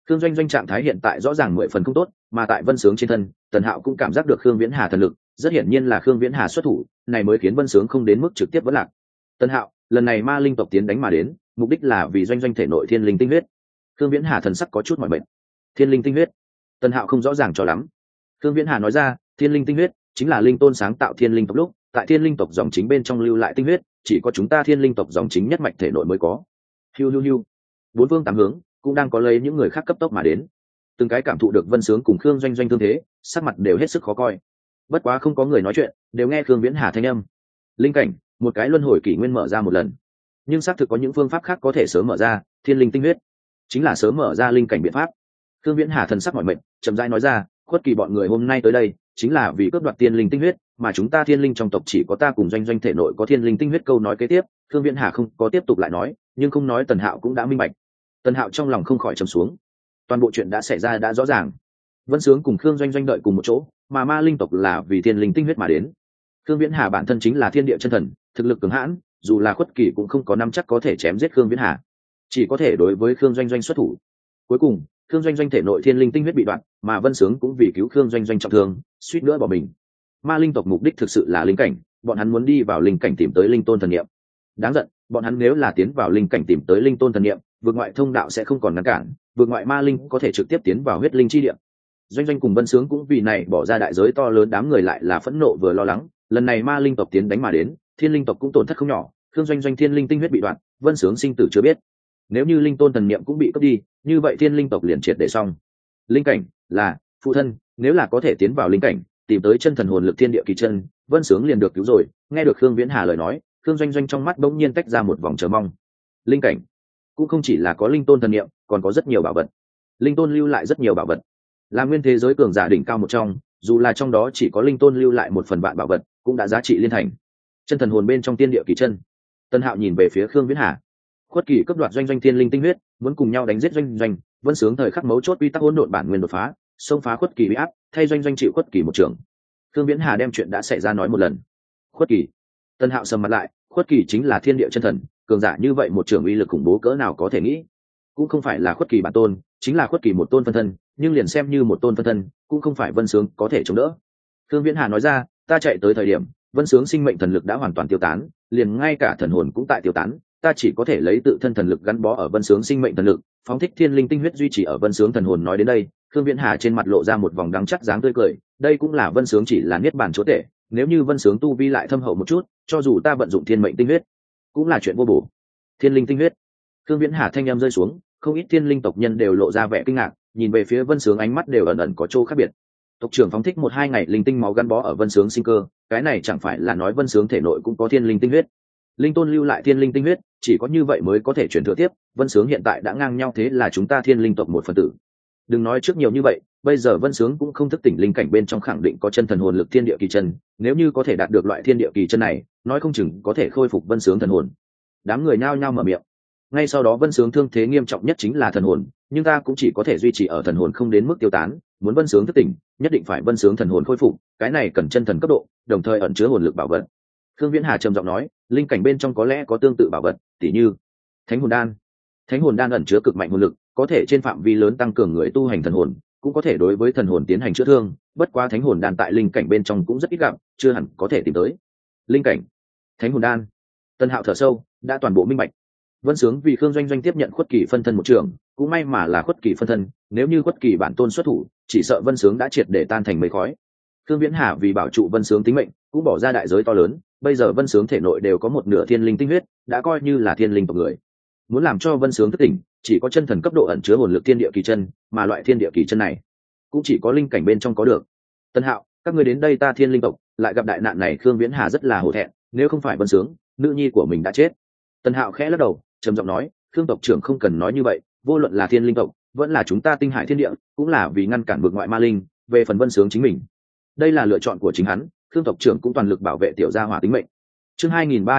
Khương Doanh Doanh trạng thái hiện tại rõ ràng 10 phần không tốt, mà tại Vân Sướng trên thân, Tần Hạo cũng cảm giác được Khương Viễn Hà thần lực, rất hiển nhiên là Khương Viễn Hà xuất thủ, này mới khiến Vân Sướng không đến mức trực tiếp vỡ lạc. Tần Hạo, lần này ma linh tộc tiến đánh mà đến, mục đích là vì Doanh Doanh thể nội thiên linh tinh huyết. Khương Viễn Hà thần sắc có chút mỏi mệt. Thiên linh tinh huyết? Tần Hạo không rõ ràng cho lắm. Khương Viễn Hà nói ra, thiên linh tinh huyết chính là linh tôn sáng tạo thiên linh tộc lúc, tại thiên linh tộc dòng chính bên trong lưu lại tinh huyết, chỉ có chúng ta thiên linh tộc dòng chính nhất mạch thể nội mới có. Hiu hiu hiu. Bốn phương tám hướng cũng đang có lấy những người khác cấp tốc mà đến. Từng cái cảm thụ được Vân Sướng cùng Khương Doanh Doanh thương thế, sắc mặt đều hết sức khó coi. Bất quá không có người nói chuyện, đều nghe Khương Viễn Hà thanh âm. Linh cảnh, một cái luân hồi kỷ nguyên mở ra một lần, nhưng xác thực có những phương pháp khác có thể sớm mở ra. Thiên linh tinh huyết chính là sớm mở ra linh cảnh biện pháp. Khương Viễn Hà thần sắc mỏi mệt, chậm rãi nói ra, Khuất Kỳ bọn người hôm nay tới đây chính là vì cướp đoạt thiên linh tinh huyết, mà chúng ta thiên linh trong tộc chỉ có ta cùng Doanh Doanh thể nội có thiên linh tinh huyết. Câu nói kế tiếp Khương Viễn Hà không có tiếp tục lại nói, nhưng không nói Tần Hạo cũng đã minh bạch. Tần Hạo trong lòng không khỏi trầm xuống. Toàn bộ chuyện đã xảy ra đã rõ ràng. Vân Sướng cùng Khương Doanh Doanh đợi cùng một chỗ, mà ma linh tộc là vì thiên linh tinh huyết mà đến. Khương Viễn Hà bản thân chính là thiên địa chân thần, thực lực cường hãn, dù là Khuất Kỳ cũng không có nắm chắc có thể chém giết Khương Viễn Hà, chỉ có thể đối với Khương Doanh Doanh xuất thủ. Cuối cùng Khương Doanh Doanh thể nội thiên linh tinh huyết bị đoạn, mà Vân Sướng cũng vì cứu Khương Doanh Doanh trọng thương, suýt nữa bỏ mình. Ma linh tộc mục đích thực sự là linh cảnh, bọn hắn muốn đi vào linh cảnh tìm tới linh tôn thần niệm. Đáng giận, bọn hắn nếu là tiến vào linh cảnh tìm tới linh tôn thần niệm, vượt ngoại thông đạo sẽ không còn ngăn cản, vượt ngoại ma linh có thể trực tiếp tiến vào huyết linh chi địa. Doanh Doanh cùng Vân Sướng cũng vì này bỏ ra đại giới to lớn, đám người lại là phẫn nộ vừa lo lắng. Lần này ma linh tộc tiến đánh mà đến, thiên linh tộc cũng tổn thất không nhỏ. Khương Doanh Doanh thiên linh tinh huyết bị đoạn, Vân Sướng sinh tử chưa biết. Nếu như linh tôn thần niệm cũng bị cướp đi, như vậy thiên linh tộc liền triệt để xong. Linh cảnh là phụ thân, nếu là có thể tiến vào linh cảnh, tìm tới chân thần hồn lực thiên địa kỳ chân, Vân Sướng liền được cứu rồi. Nghe được Khương Viễn Hà lời nói, Khương Doanh Doanh trong mắt bỗng nhiên tách ra một vòng chờ mong. Linh cảnh cũng không chỉ là có linh tôn thần niệm, còn có rất nhiều bảo vật. Linh tôn lưu lại rất nhiều bảo vật, là nguyên thế giới cường giả đỉnh cao một trong, dù là trong đó chỉ có linh tôn lưu lại 1/1000 bảo vật, cũng đã giá trị liên thành. Chân thần hồn bên trong tiên địa kỳ chân. Tân Hạo nhìn về phía Khương Viễn Hà. Khuất Kỳ cấp đoạt Doanh Doanh thiên linh tinh huyết, muốn cùng nhau đánh giết Doanh Doanh. Vân Sướng thời khắc mấu chốt quy tắc hỗn độn bản nguyên đột phá, xông phá Khuất Kỳ bị áp, thay Doanh Doanh chịu Khuất Kỳ một trường. Khương Viễn Hà đem chuyện đã xảy ra nói một lần. Khuất Kỳ. Tân Hạo sầm mặt lại, Khuất Kỳ chính là thiên địa chân thần, cường giả như vậy một trường uy lực khủng bố cỡ nào có thể nghĩ. Cũng không phải là Khuất Kỳ bản tôn, chính là Khuất Kỳ một tôn phân thân, nhưng liền xem như một tôn phân thân, cũng không phải Vân Sướng có thể chống đỡ. Khương Viễn Hà nói ra, ta chạy tới thời điểm, Vân Sướng sinh mệnh thần lực đã hoàn toàn tiêu tán, liền ngay cả thần hồn cũng tại tiêu tán, ta chỉ có thể lấy tự thân thần lực gắn bó ở Vân Sướng sinh mệnh thần lực, phóng thích thiên linh tinh huyết duy trì ở Vân Sướng thần hồn. Nói đến đây, Khương Viễn Hà trên mặt lộ ra một vòng đắng chắc dáng tươi cười, đây cũng là Vân Sướng chỉ là niết bàn chúa tể, nếu như Vân Sướng tu vi lại thâm hậu một chút, cho dù ta vận dụng thiên mệnh tinh huyết, cũng là chuyện vô bổ. Thiên linh tinh huyết. Khương Viễn Hà thanh em rơi xuống, không ít thiên linh tộc nhân đều lộ ra vẻ kinh ngạc, nhìn về phía Vân Sướng ánh mắt đều ẩn ẩn có chỗ khác biệt. Tộc trưởng phóng thích 1-2 ngày linh tinh máu gắn bó ở Vân Sướng sinh cơ, cái này chẳng phải là nói Vân Sướng thể nội cũng có thiên linh tinh huyết. Linh tôn lưu lại thiên linh tinh huyết, chỉ có như vậy mới có thể truyền thừa tiếp. Vân Sướng hiện tại đã ngang nhau, thế là chúng ta thiên linh tộc một phần tử. Đừng nói trước nhiều như vậy, bây giờ Vân Sướng cũng không thức tỉnh linh cảnh bên trong, khẳng định có chân thần hồn lực thiên địa kỳ chân, nếu như có thể đạt được loại thiên địa kỳ chân này, nói không chừng có thể khôi phục Vân Sướng thần hồn. Đám người nhao nhao mở miệng. Ngay sau đó Vân Sướng thương thế nghiêm trọng nhất chính là thần hồn, nhưng ta cũng chỉ có thể duy trì ở thần hồn không đến mức tiêu tán, muốn Vân Sướng thức tỉnh, nhất định phải Vân Sướng thần hồn khôi phục, cái này cần chân thần cấp độ, đồng thời ẩn chứa hồn lực bảo vật. Khương Viễn Hà trầm giọng nói, linh cảnh bên trong có lẽ có tương tự bảo vật, tỉ như Thánh hồn đan. Thánh hồn đan ẩn chứa cực mạnh hồn lực, có thể trên phạm vi lớn tăng cường người tu hành thần hồn, cũng có thể đối với thần hồn tiến hành chữa thương, bất quá Thánh hồn đan tại linh cảnh bên trong cũng rất ít gặp, chưa hẳn có thể tìm tới. Linh cảnh, Thánh hồn đan. Tân Hạo thở sâu, đã toàn bộ minh bạch. Vân Sướng vì Khương Doanh Doanh tiếp nhận Khuất Kỳ phân thân một trường, cũng may mà là Khuất Kỳ phân thân, nếu như Khuất Kỳ bản tôn xuất thủ, chỉ sợ Vân Sướng đã triệt để tan thành mây khói. Khương Viễn Hà vì bảo trụ Vân Sướng tính mệnh, cũng bỏ ra đại giới to lớn, bây giờ Vân Sướng thể nội đều có một nửa thiên linh tinh huyết, đã coi như là thiên linh tộc người. Muốn làm cho Vân Sướng thức tỉnh, chỉ có chân thần cấp độ ẩn chứa hồn lực thiên địa kỳ chân, mà loại thiên địa kỳ chân này cũng chỉ có linh cảnh bên trong có được. Tân Hạo, các ngươi đến đây ta thiên linh tộc, lại gặp đại nạn này. Khương Viễn Hà rất là hổ thẹn, nếu không phải Vân Sướng, nữ nhi của mình đã chết. Tân Hạo khẽ lắc đầu, trầm giọng nói, Khương tộc trưởng không cần nói như vậy, vô luận là thiên linh tộc, vẫn là chúng ta tinh hải thiên địa, cũng là vì ngăn cản vực ngoại ma linh. Về phần Vân Sướng chính mình, đây là lựa chọn của chính hắn, Khương tộc trưởng cũng toàn lực bảo vệ tiểu gia hỏa tính mệnh. Chương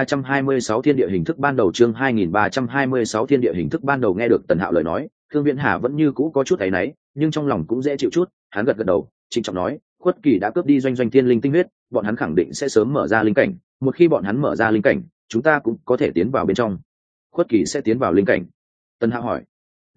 2326 thiên địa hình thức ban đầu. Chương 2326 thiên địa hình thức ban đầu. Nghe được Tần Hạo lời nói, Khương Viễn Hà vẫn như cũ có chút áy náy, nhưng trong lòng cũng dễ chịu chút. Hắn gật gật đầu, trịnh trọng nói, Khuất Kỳ đã cướp đi Doanh Doanh thiên linh tinh huyết, bọn hắn khẳng định sẽ sớm mở ra linh cảnh. Một khi bọn hắn mở ra linh cảnh, chúng ta cũng có thể tiến vào bên trong. Khuất Kỳ sẽ tiến vào linh cảnh? Tần Hạo hỏi.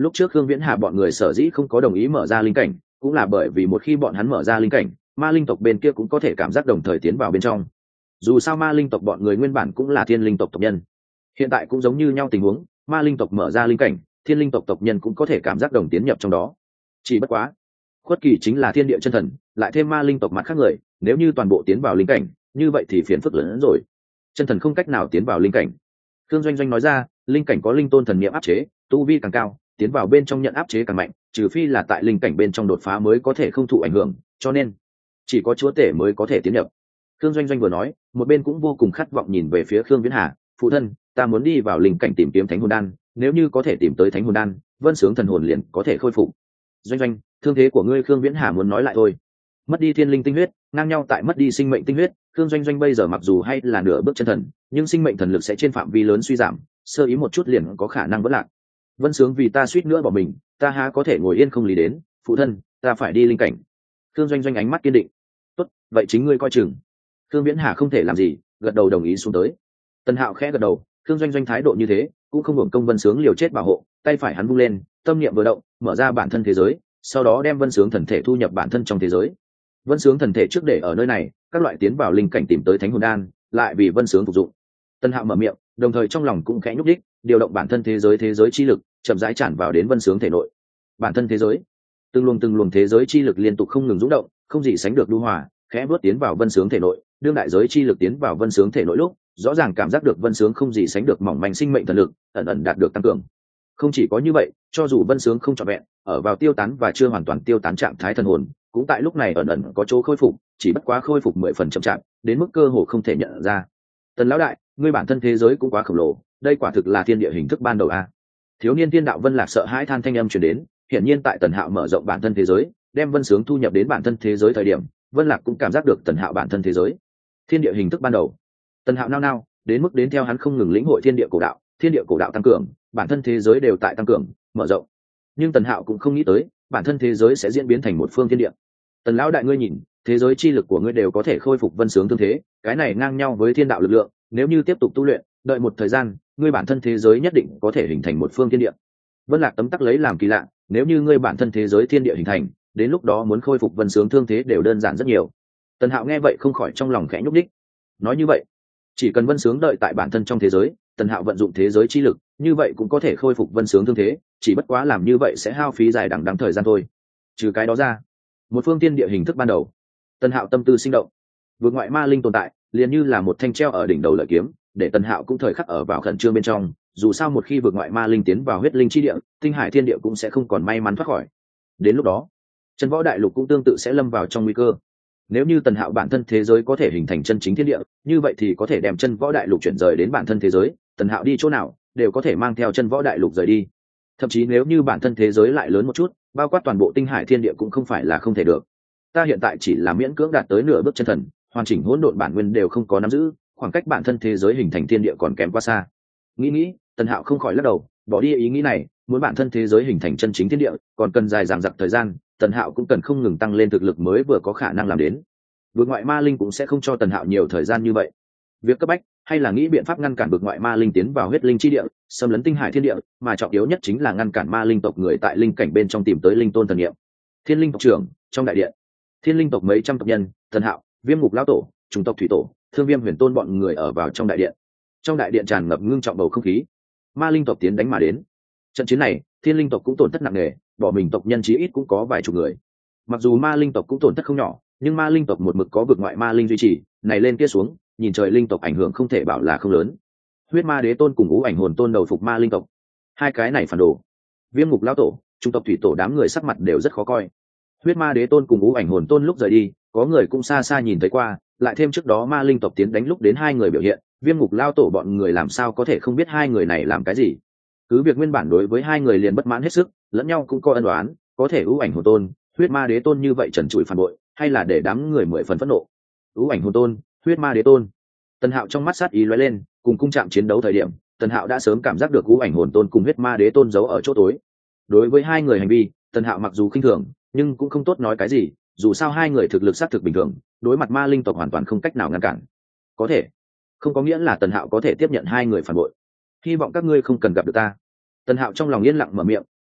Lúc trước Khương Viễn Hà bọn người sở dĩ không có đồng ý mở ra linh cảnh, cũng là bởi vì một khi bọn hắn mở ra linh cảnh, ma linh tộc bên kia cũng có thể cảm giác đồng thời tiến vào bên trong. Dù sao ma linh tộc bọn người nguyên bản cũng là thiên linh tộc tộc nhân, hiện tại cũng giống như nhau tình huống, ma linh tộc mở ra linh cảnh, thiên linh tộc tộc nhân cũng có thể cảm giác đồng tiến nhập trong đó. Chỉ bất quá, khuất kỳ chính là thiên địa chân thần, lại thêm ma linh tộc mặt khác người, nếu như toàn bộ tiến vào linh cảnh, như vậy thì phiền phức lớn hơn rồi. Chân thần không cách nào tiến vào linh cảnh. Thương Doanh Doanh nói ra, linh cảnh có linh tôn thần niệm áp chế, tu vi càng cao, tiến vào bên trong nhận áp chế càng mạnh, trừ phi là tại linh cảnh bên trong đột phá mới có thể không thụ ảnh hưởng, cho nên chỉ có chúa tể mới có thể tiến nhập. Thương Doanh Doanh vừa nói, một bên cũng vô cùng khát vọng nhìn về phía Khương Viễn Hà, phụ thân, ta muốn đi vào linh cảnh tìm kiếm thánh hồn đan, nếu như có thể tìm tới thánh hồn đan, vân sướng thần hồn liền có thể khôi phục. Doanh Doanh, thương thế của ngươi. Khương Viễn Hà muốn nói lại thôi. Mất đi thiên linh tinh huyết, ngang nhau tại mất đi sinh mệnh tinh huyết, Khương Doanh Doanh bây giờ mặc dù hay là nửa bước chân thần, nhưng sinh mệnh thần lực sẽ trên phạm vi lớn suy giảm, sơ ý một chút liền có khả năng vỡ lạc. Vân sướng vì ta suýt nữa bỏ mình, ta há có thể ngồi yên không lý đến, phụ thân, ta phải đi linh cảnh. Khương Doanh Doanh ánh mắt kiên định. Tốt, vậy chính ngươi coi chừng. Khương Viễn Hà không thể làm gì, gật đầu đồng ý xuống tới. Tần Hạo khẽ gật đầu, Khương Doanh Doanh thái độ như thế, cũng không hưởng công Vân sướng liều chết bảo hộ, tay phải hắn vung lên, tâm niệm vừa động, mở ra bản thân thế giới, sau đó đem Vân sướng thần thể thu nhập bản thân trong thế giới. Vân sướng thần thể trước để ở nơi này, các loại tiến vào linh cảnh tìm tới thánh hồn đan, lại vì Vân sướng phục dụng. Tần Hạo mở miệng, đồng thời trong lòng cũng khẽ nhúc đích, điều động bản thân thế giới chi lực, chậm rãi tràn vào đến Vân sướng thể nội. Bản thân thế giới, từng luồng thế giới chi lực liên tục không ngừng rung động, không gì sánh được lưu hòa, khẽ bước tiến vào Vân sướng thể nội. Đương đại giới chi lực tiến vào Vân sướng thể nội lúc, rõ ràng cảm giác được Vân sướng không gì sánh được mỏng manh sinh mệnh thần lực, ẩn ẩn đạt được tăng cường. Không chỉ có như vậy, cho dù Vân sướng không trọn vẹn, ở vào tiêu tán và chưa hoàn toàn tiêu tán trạng thái thần hồn, cũng tại lúc này ẩn ẩn có chỗ khôi phục, chỉ bất quá khôi phục 10 phần chậm chạp, đến mức cơ hồ không thể nhận ra. Tần lão đại, ngươi bản thân thế giới cũng quá khổng lồ, đây quả thực là thiên địa hình thức ban đầu a. Thiếu niên Tiên Đạo Vân Lạc sợ hãi than thanh âm truyền đến, hiển nhiên tại Tần Hạo mở rộng bản thân thế giới, đem Vân sướng thu nhập đến bản thân thế giới thời điểm, Vân Lạc cũng cảm giác được Tần Hạo bản thân thế giới, thiên địa hình thức ban đầu. Tần Hạo nao, đến mức đến theo hắn không ngừng lĩnh hội thiên địa cổ đạo tăng cường, bản thân thế giới đều tại tăng cường, mở rộng. Nhưng Tần Hạo cũng không nghĩ tới, bản thân thế giới sẽ diễn biến thành một phương thiên địa. Tần lão đại, ngươi nhìn, thế giới chi lực của ngươi đều có thể khôi phục Vân sướng thương thế, cái này ngang nhau với thiên đạo lực lượng, nếu như tiếp tục tu luyện, đợi một thời gian, ngươi bản thân thế giới nhất định có thể hình thành một phương thiên địa. Vân Lạc tấm tắc lấy làm kỳ lạ, nếu như ngươi bản thân thế giới thiên địa hình thành, đến lúc đó muốn khôi phục Vân sướng thương thế đều đơn giản rất nhiều. Tần Hạo nghe vậy không khỏi trong lòng khẽ nhúc nhích. Nói như vậy, chỉ cần Vân sướng đợi tại bản thân trong thế giới, Tần Hạo vận dụng thế giới chi lực, như vậy cũng có thể khôi phục Vân sướng thương thế, chỉ bất quá làm như vậy sẽ hao phí dài đằng đẵng thời gian thôi. Trừ cái đó ra, một phương tiên địa hình thức ban đầu. Tần Hạo tâm tư sinh động, vượt ngoại ma linh tồn tại, liền như là một thanh treo ở đỉnh đầu lợi kiếm, để Tần Hạo cũng thời khắc ở vào khẩn trương bên trong, dù sao một khi vượt ngoại ma linh tiến vào huyết linh chi địa, tinh hải thiên địa cũng sẽ không còn may mắn thoát khỏi. Đến lúc đó, chân võ đại lục cũng tương tự sẽ lâm vào trong nguy cơ. Nếu như Tần Hạo bản thân thế giới có thể hình thành chân chính thiên địa, như vậy thì có thể đem chân võ đại lục chuyển rời đến bản thân thế giới, Tần Hạo đi chỗ nào đều có thể mang theo chân võ đại lục rời đi. Thậm chí nếu như bản thân thế giới lại lớn một chút, bao quát toàn bộ tinh hải thiên địa cũng không phải là không thể được. Ta hiện tại chỉ là miễn cưỡng đạt tới nửa bước chân thần, hoàn chỉnh hỗn độn bản nguyên đều không có nắm giữ, khoảng cách bản thân thế giới hình thành thiên địa còn kém quá xa. Nghĩ, Tần Hạo không khỏi lắc đầu, bỏ đi ý nghĩ này, muốn bản thân thế giới hình thành chân chính thiên địa, còn cần dài dằng dặc thời gian, Tần Hạo cũng cần không ngừng tăng lên thực lực mới vừa có khả năng làm đến. Vượt ngoại ma linh cũng sẽ không cho Tần Hạo nhiều thời gian như vậy. Việc cấp bách hay là nghĩ biện pháp ngăn cản vượt ngoại ma linh tiến vào huyết linh chi địa, xâm lấn tinh hải thiên địa, mà trọng yếu nhất chính là ngăn cản ma linh tộc người tại linh cảnh bên trong tìm tới linh tôn thần niệm. Thiên linh tộc trưởng trong đại điện, thiên linh tộc mấy trăm tộc nhân, Tần Hạo, Viêm Ngục lão tổ, Trùng tộc thủy tổ, Thương Viêm huyền tôn bọn người ở vào trong đại điện. Trong đại điện tràn ngập ngưng trọng bầu không khí. Ma linh tộc tiến đánh mà đến. Trận chiến này, thiên linh tộc cũng tổn thất nặng nề, bỏ mình tộc nhân chí ít cũng có vài chục người. Mặc dù ma linh tộc cũng tổn thất không nhỏ, nhưng ma linh tộc một mực có vực ngoại ma linh duy trì, này lên kia xuống, nhìn trời linh tộc ảnh hưởng không thể bảo là không lớn. Huyết ma đế tôn cùng ngũ ảnh hồn tôn đầu phục ma linh tộc, hai cái này phản đồ. Viêm Ngục lão tổ, Trung tộc thủy tổ đám người sắc mặt đều rất khó coi. Huyết ma đế tôn cùng ngũ ảnh hồn tôn lúc rời đi, có người cũng xa xa nhìn thấy qua, lại thêm trước đó ma linh tộc tiến đánh lúc đến hai người biểu hiện, Viêm Ngục lão tổ bọn người làm sao có thể không biết hai người này làm cái gì. Cứ việc nguyên bản đối với hai người liền bất mãn hết sức, lẫn nhau cũng có ân oán, có thể ngũ ảnh hồn tôn, huyết ma đế tôn như vậy trần trụi phản bội, hay là để đám người 10 phần phẫn nộ. Ngũ ảnh hồn tôn, huyết ma đế tôn. Tần Hạo trong mắt sát ý lóe lên, cùng cung chạm chiến đấu thời điểm, Tần Hạo đã sớm cảm giác được ngũ ảnh hồn tôn cùng huyết ma đế tôn giấu ở chỗ tối. Đối với hai người hành vi, Tần Hạo mặc dù khinh thường, nhưng cũng không tốt nói cái gì, dù sao hai người thực lực xác thực bình thường, đối mặt ma linh tộc hoàn toàn không cách nào ngăn cản. Có thể, không có nghĩa là Tần Hạo có thể tiếp nhận hai người phản bội. Hy vọng các ngươi không cần gặp được ta. Tần Hạo trong lòng yên lặng mở miệng,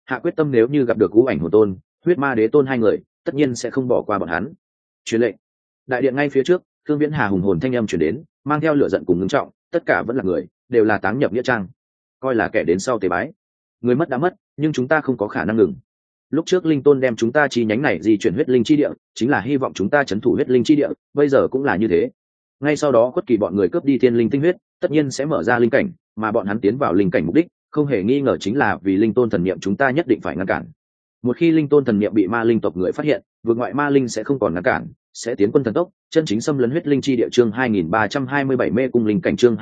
hạ quyết tâm nếu như gặp được ngũ ảnh hồn tôn, huyết ma đế tôn hai người tất nhiên sẽ không bỏ qua bọn hắn. Truyền lệnh. Đại điện ngay phía trước, Thương Viễn Hà hùng hồn thanh âm truyền đến, mang theo lửa giận cùng ngưng trọng, tất cả vẫn là người, đều là táng nhập nghĩa trang, coi là kẻ đến sau tế bái. Người mất đã mất, nhưng chúng ta không có khả năng ngừng. Lúc trước linh tôn đem chúng ta chi nhánh này di chuyển huyết linh chi địa, chính là hy vọng chúng ta trấn thủ huyết linh chi địa, bây giờ cũng là như thế. Ngay sau đó Quất Kỳ bọn người cướp đi thiên linh tinh huyết, tất nhiên sẽ mở ra linh cảnh, mà bọn hắn tiến vào linh cảnh mục đích không hề nghi ngờ chính là vì linh tôn thần niệm chúng ta nhất định phải ngăn cản. Một khi linh tôn thần niệm bị ma linh tộc người phát hiện, vượt ngoại ma linh sẽ không còn ngăn cản, sẽ tiến quân thần tốc, chân chính xâm lấn huyết linh chi địa. Chương 2327 mê cung linh cảnh. Chương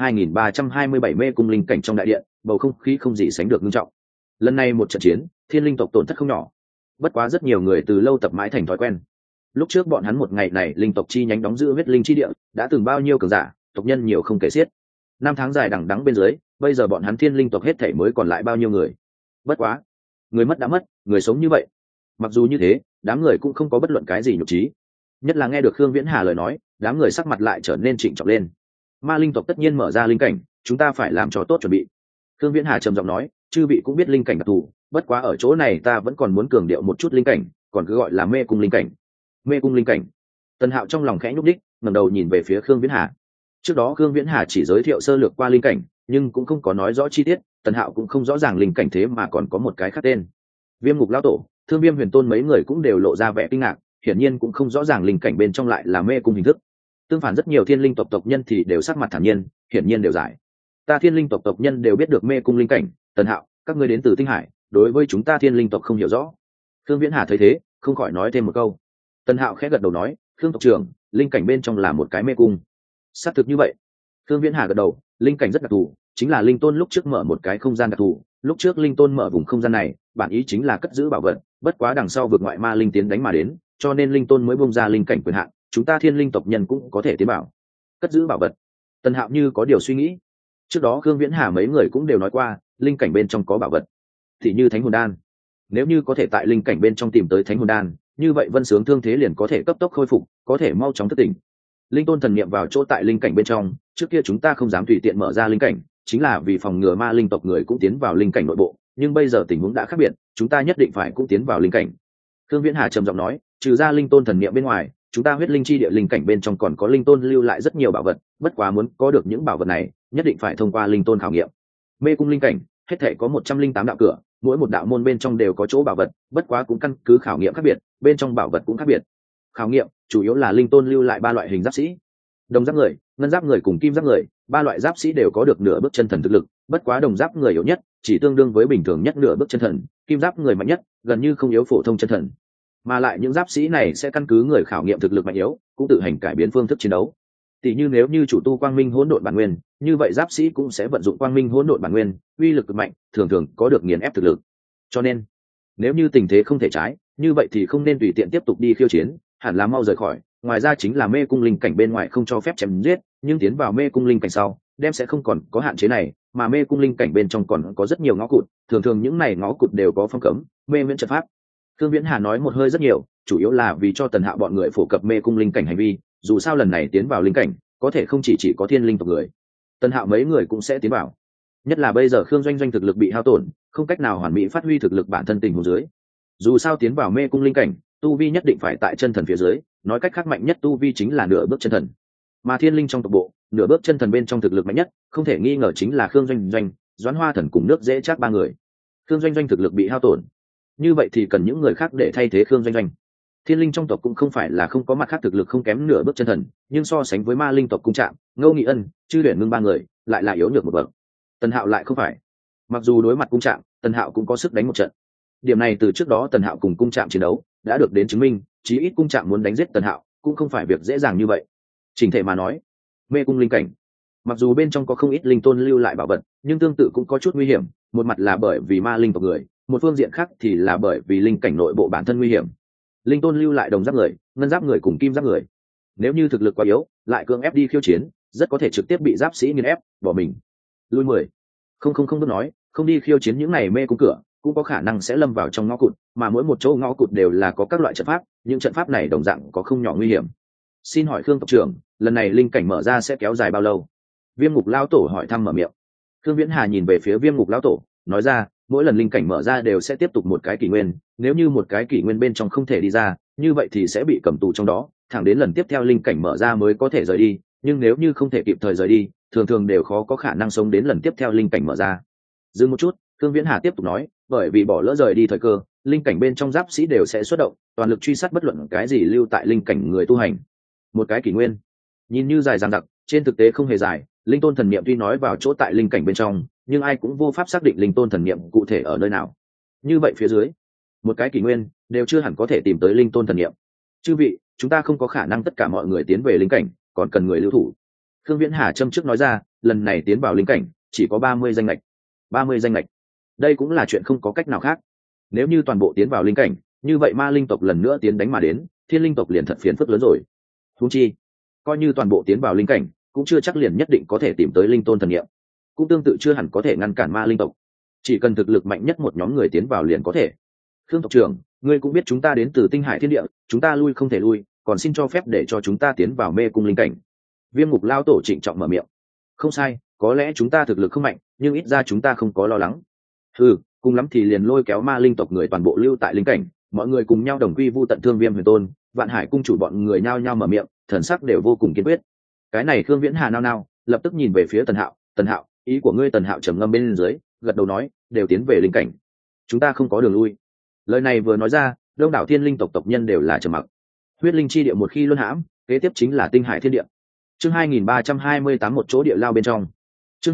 2327 mê cung linh cảnh. Trong đại điện, bầu không khí không gì sánh được nghiêm trọng. Lần này một trận chiến, thiên linh tộc tổn thất không nhỏ. Bất quá rất nhiều người từ lâu tập mãi thành thói quen. Lúc trước bọn hắn một ngày này linh tộc chi nhánh đóng giữ huyết linh chi địa, đã từng bao nhiêu cường giả, tộc nhân nhiều không kể xiết. Năm tháng dài đằng đẵng bên dưới, bây giờ bọn hắn thiên linh tộc hết thảy mới còn lại bao nhiêu người. Bất quá, người mất đã mất, người sống như vậy. Mặc dù như thế, đám người cũng không có bất luận cái gì nhục trí. Nhất là nghe được Khương Viễn Hà lời nói, đám người sắc mặt lại trở nên trịnh trọng lên. Ma linh tộc tất nhiên mở ra linh cảnh, chúng ta phải làm cho tốt chuẩn bị. Khương Viễn Hà trầm giọng nói, chư vị cũng biết linh cảnh đặc thù, bất quá ở chỗ này ta vẫn còn muốn cường điệu một chút linh cảnh, còn cứ gọi là mê cung linh cảnh. Mê cung linh cảnh. Tần Hạo trong lòng khẽ nhúc đích, ngẩng đầu nhìn về phía Khương Viễn Hà. Trước đó Khương Viễn Hà chỉ giới thiệu sơ lược qua linh cảnh, nhưng cũng không có nói rõ chi tiết, Tần Hạo cũng không rõ ràng linh cảnh thế mà còn có một cái khác tên. Viêm Ngục lão tổ, Thương Viêm Huyền Tôn mấy người cũng đều lộ ra vẻ kinh ngạc, hiển nhiên cũng không rõ ràng linh cảnh bên trong lại là mê cung hình thức. Tương phản rất nhiều thiên linh tộc nhân thì đều sắc mặt thản nhiên, hiển nhiên đều giải. Ta thiên linh tộc nhân đều biết được mê cung linh cảnh, Tần Hạo, các ngươi đến từ Tinh Hải, đối với chúng ta thiên linh tộc không hiểu rõ. Khương Viễn Hà thấy thế, không khỏi nói thêm một câu. Tần Hạo khẽ gật đầu nói, Khương tộc trưởng, linh cảnh bên trong là một cái mê cung. Xác thực như vậy. Khương Viễn Hà gật đầu, linh cảnh rất đặc thù, chính là linh tôn lúc trước mở một cái không gian đặc thù, lúc trước linh tôn mở vùng không gian này, bản ý chính là cất giữ bảo vật, bất quá đằng sau vượt ngoại ma linh tiến đánh mà đến, cho nên linh tôn mới bung ra linh cảnh quyền hạn, chúng ta thiên linh tộc nhân cũng có thể tiến bảo. Cất giữ bảo vật. Tần Hạo như có điều suy nghĩ. Trước đó Khương Viễn Hà mấy người cũng đều nói qua, linh cảnh bên trong có bảo vật, thì như Thánh Hồn Đan. Nếu như có thể tại linh cảnh bên trong tìm tới Thánh Hồn Đan, như vậy Vân Sướng thương thế liền có thể cấp tốc khôi phục, có thể mau chóng thức tỉnh. Linh tôn thần niệm vào chỗ tại linh cảnh bên trong, trước kia chúng ta không dám tùy tiện mở ra linh cảnh, chính là vì phòng ngừa ma linh tộc người cũng tiến vào linh cảnh nội bộ, nhưng bây giờ tình huống đã khác biệt, chúng ta nhất định phải cũng tiến vào linh cảnh. Khương Viễn Hà trầm giọng nói, trừ ra linh tôn thần niệm bên ngoài, chúng ta huyết linh chi địa linh cảnh bên trong còn có linh tôn lưu lại rất nhiều bảo vật, bất quá muốn có được những bảo vật này, nhất định phải thông qua linh tôn khảo nghiệm. Mê cung linh cảnh, hết thể có 108 đạo cửa, mỗi một đạo môn bên trong đều có chỗ bảo vật, bất quá cũng căn cứ khảo nghiệm khác biệt, bên trong bảo vật cũng khác biệt. Khảo nghiệm chủ yếu là linh tôn lưu lại ba loại hình giáp sĩ: đồng giáp người, ngân giáp người cùng kim giáp người. Ba loại giáp sĩ đều có được nửa bước chân thần thực lực, bất quá đồng giáp người yếu nhất, chỉ tương đương với bình thường nhất nửa bước chân thần, kim giáp người mạnh nhất, gần như không yếu phổ thông chân thần. Mà lại những giáp sĩ này sẽ căn cứ người khảo nghiệm thực lực mạnh yếu, cũng tự hành cải biến phương thức chiến đấu. Tỷ như nếu như chủ tu quang minh hỗn độn bản nguyên, như vậy giáp sĩ cũng sẽ vận dụng quang minh hỗn độn bản nguyên, uy lực cực mạnh, thường thường có được nghiền ép thực lực. Cho nên, nếu như tình thế không thể trái, như vậy thì không nên tùy tiện tiếp tục đi khiêu chiến, hẳn là mau rời khỏi. Ngoài ra chính là mê cung linh cảnh bên ngoài không cho phép chém giết, nhưng tiến vào mê cung linh cảnh sau, đem sẽ không còn có hạn chế này, mà mê cung linh cảnh bên trong còn có rất nhiều ngõ cụt, thường thường những này ngõ cụt đều có phong cấm, mê miễn trận pháp. Thương Viễn Hà nói một hơi rất nhiều, chủ yếu là vì cho Tần Hạo bọn người phổ cập mê cung linh cảnh hành vi, dù sao lần này tiến vào linh cảnh, có thể không chỉ có thiên linh tộc người, Tần Hạo mấy người cũng sẽ tiến vào. Nhất là bây giờ Khương Doanh Doanh thực lực bị hao tổn, không cách nào hoàn mỹ phát huy thực lực bản thân tình huống dưới. Dù sao tiến vào mê cung linh cảnh, tu vi nhất định phải tại chân thần phía dưới, nói cách khác mạnh nhất tu vi chính là nửa bước chân thần. Mà thiên linh trong tộc bộ, nửa bước chân thần bên trong thực lực mạnh nhất, không thể nghi ngờ chính là Khương Doanh Doanh, Doãn Hoa Thần cùng Nước Dễ Trác ba người. Khương Doanh Doanh thực lực bị hao tổn, như vậy thì cần những người khác để thay thế Khương Doanh Doanh. Thiên linh trong tộc cũng không phải là không có mặt khác thực lực không kém nửa bước chân thần, nhưng so sánh với ma linh tộc Cung Trạm, Ngô Nghị Ân, Chư Huyền Ngưng ba người, lại là yếu nhược một bậc. Tần Hạo lại không phải. Mặc dù đối mặt Cung Trạm, Tần Hạo cũng có sức đánh một trận. Điểm này từ trước đó Tần Hạo cùng Cung Trạm chiến đấu đã được đến chứng minh, chí ít Cung Trạm muốn đánh giết Tần Hạo cũng không phải việc dễ dàng như vậy. Chỉnh thể mà nói, mê cung linh cảnh, mặc dù bên trong có không ít linh tôn lưu lại bảo vật, nhưng tương tự cũng có chút nguy hiểm, một mặt là bởi vì ma linh tộc người, một phương diện khác thì là bởi vì linh cảnh nội bộ bản thân nguy hiểm. Linh tôn lưu lại đồng giáp người, ngân giáp người cùng kim giáp người, nếu như thực lực quá yếu, lại cưỡng ép đi khiêu chiến, rất có thể trực tiếp bị giáp sĩ nghiền ép, bỏ mình. Lui 10. Không biết nói, không đi khiêu chiến những này mê cung cửa, cũng có khả năng sẽ lâm vào trong ngõ cụt, mà mỗi một chỗ ngõ cụt đều là có các loại trận pháp, những trận pháp này đồng dạng có không nhỏ nguy hiểm. Xin hỏi Khương tộc trưởng, lần này linh cảnh mở ra sẽ kéo dài bao lâu? Viêm Ngục lão tổ hỏi thăm mở miệng. Khương Viễn Hà nhìn về phía Viêm Ngục lão tổ, nói ra, mỗi lần linh cảnh mở ra đều sẽ tiếp tục một cái kỷ nguyên, nếu như một cái kỷ nguyên bên trong không thể đi ra, như vậy thì sẽ bị cầm tù trong đó, thẳng đến lần tiếp theo linh cảnh mở ra mới có thể rời đi, nhưng nếu như không thể kịp thời rời đi, thường thường đều khó có khả năng sống đến lần tiếp theo linh cảnh mở ra. Dừng một chút, Thương Viễn Hà tiếp tục nói, bởi vì bỏ lỡ rời đi thời cơ, linh cảnh bên trong giáp sĩ đều sẽ xuất động, toàn lực truy sát bất luận cái gì lưu tại linh cảnh người tu hành. Một cái kỷ nguyên, nhìn như dài dằng dặc, trên thực tế không hề dài. Linh tôn thần niệm tuy nói vào chỗ tại linh cảnh bên trong, nhưng ai cũng vô pháp xác định linh tôn thần niệm cụ thể ở nơi nào. Như vậy phía dưới, một cái kỷ nguyên đều chưa hẳn có thể tìm tới linh tôn thần niệm. Chư vị, chúng ta không có khả năng tất cả mọi người tiến về linh cảnh, còn cần người lưu thủ. Khương Viễn Hà châm trước nói ra, lần này tiến vào linh cảnh chỉ có 30 danh lệch. 30 danh lệch, đây cũng là chuyện không có cách nào khác. Nếu như toàn bộ tiến vào linh cảnh, như vậy ma linh tộc lần nữa tiến đánh mà đến, thiên linh tộc liền thật phiền phức lớn rồi. Huống chi, coi như toàn bộ tiến vào linh cảnh, cũng chưa chắc liền nhất định có thể tìm tới linh tôn thần niệm, cũng tương tự chưa hẳn có thể ngăn cản ma linh tộc. Chỉ cần thực lực mạnh nhất một nhóm người tiến vào liền có thể. Khương tộc trưởng, ngươi cũng biết chúng ta đến từ tinh hải thiên địa, chúng ta lui không thể lui, còn xin cho phép để cho chúng ta tiến vào mê cung linh cảnh. Viêm Ngục Lao tổ trịnh trọng mở miệng. Không sai, có lẽ chúng ta thực lực không mạnh, nhưng ít ra chúng ta không có lo lắng. Cùng lắm thì liền lôi kéo ma linh tộc người toàn bộ lưu tại linh cảnh, mọi người cùng nhau đồng quy vu tận thương Viêm Huyền Tôn, Vạn Hải cung chủ bọn người nhao nhao mở miệng, thần sắc đều vô cùng kiên quyết. Cái này Khương Viễn Hà nao nao, lập tức nhìn về phía Tần Hạo. Tần Hạo, ý của ngươi? Tần Hạo trầm ngâm bên dưới, gật đầu nói, đều tiến về linh cảnh, chúng ta không có đường lui. Lời này vừa nói ra, đông đảo thiên linh tộc tộc nhân đều là trầm mặc. Huyết linh chi địa một khi luân hãm, kế tiếp chính là tinh hải thiên địa. Chương 2328 một chỗ địa lao bên trong. Chương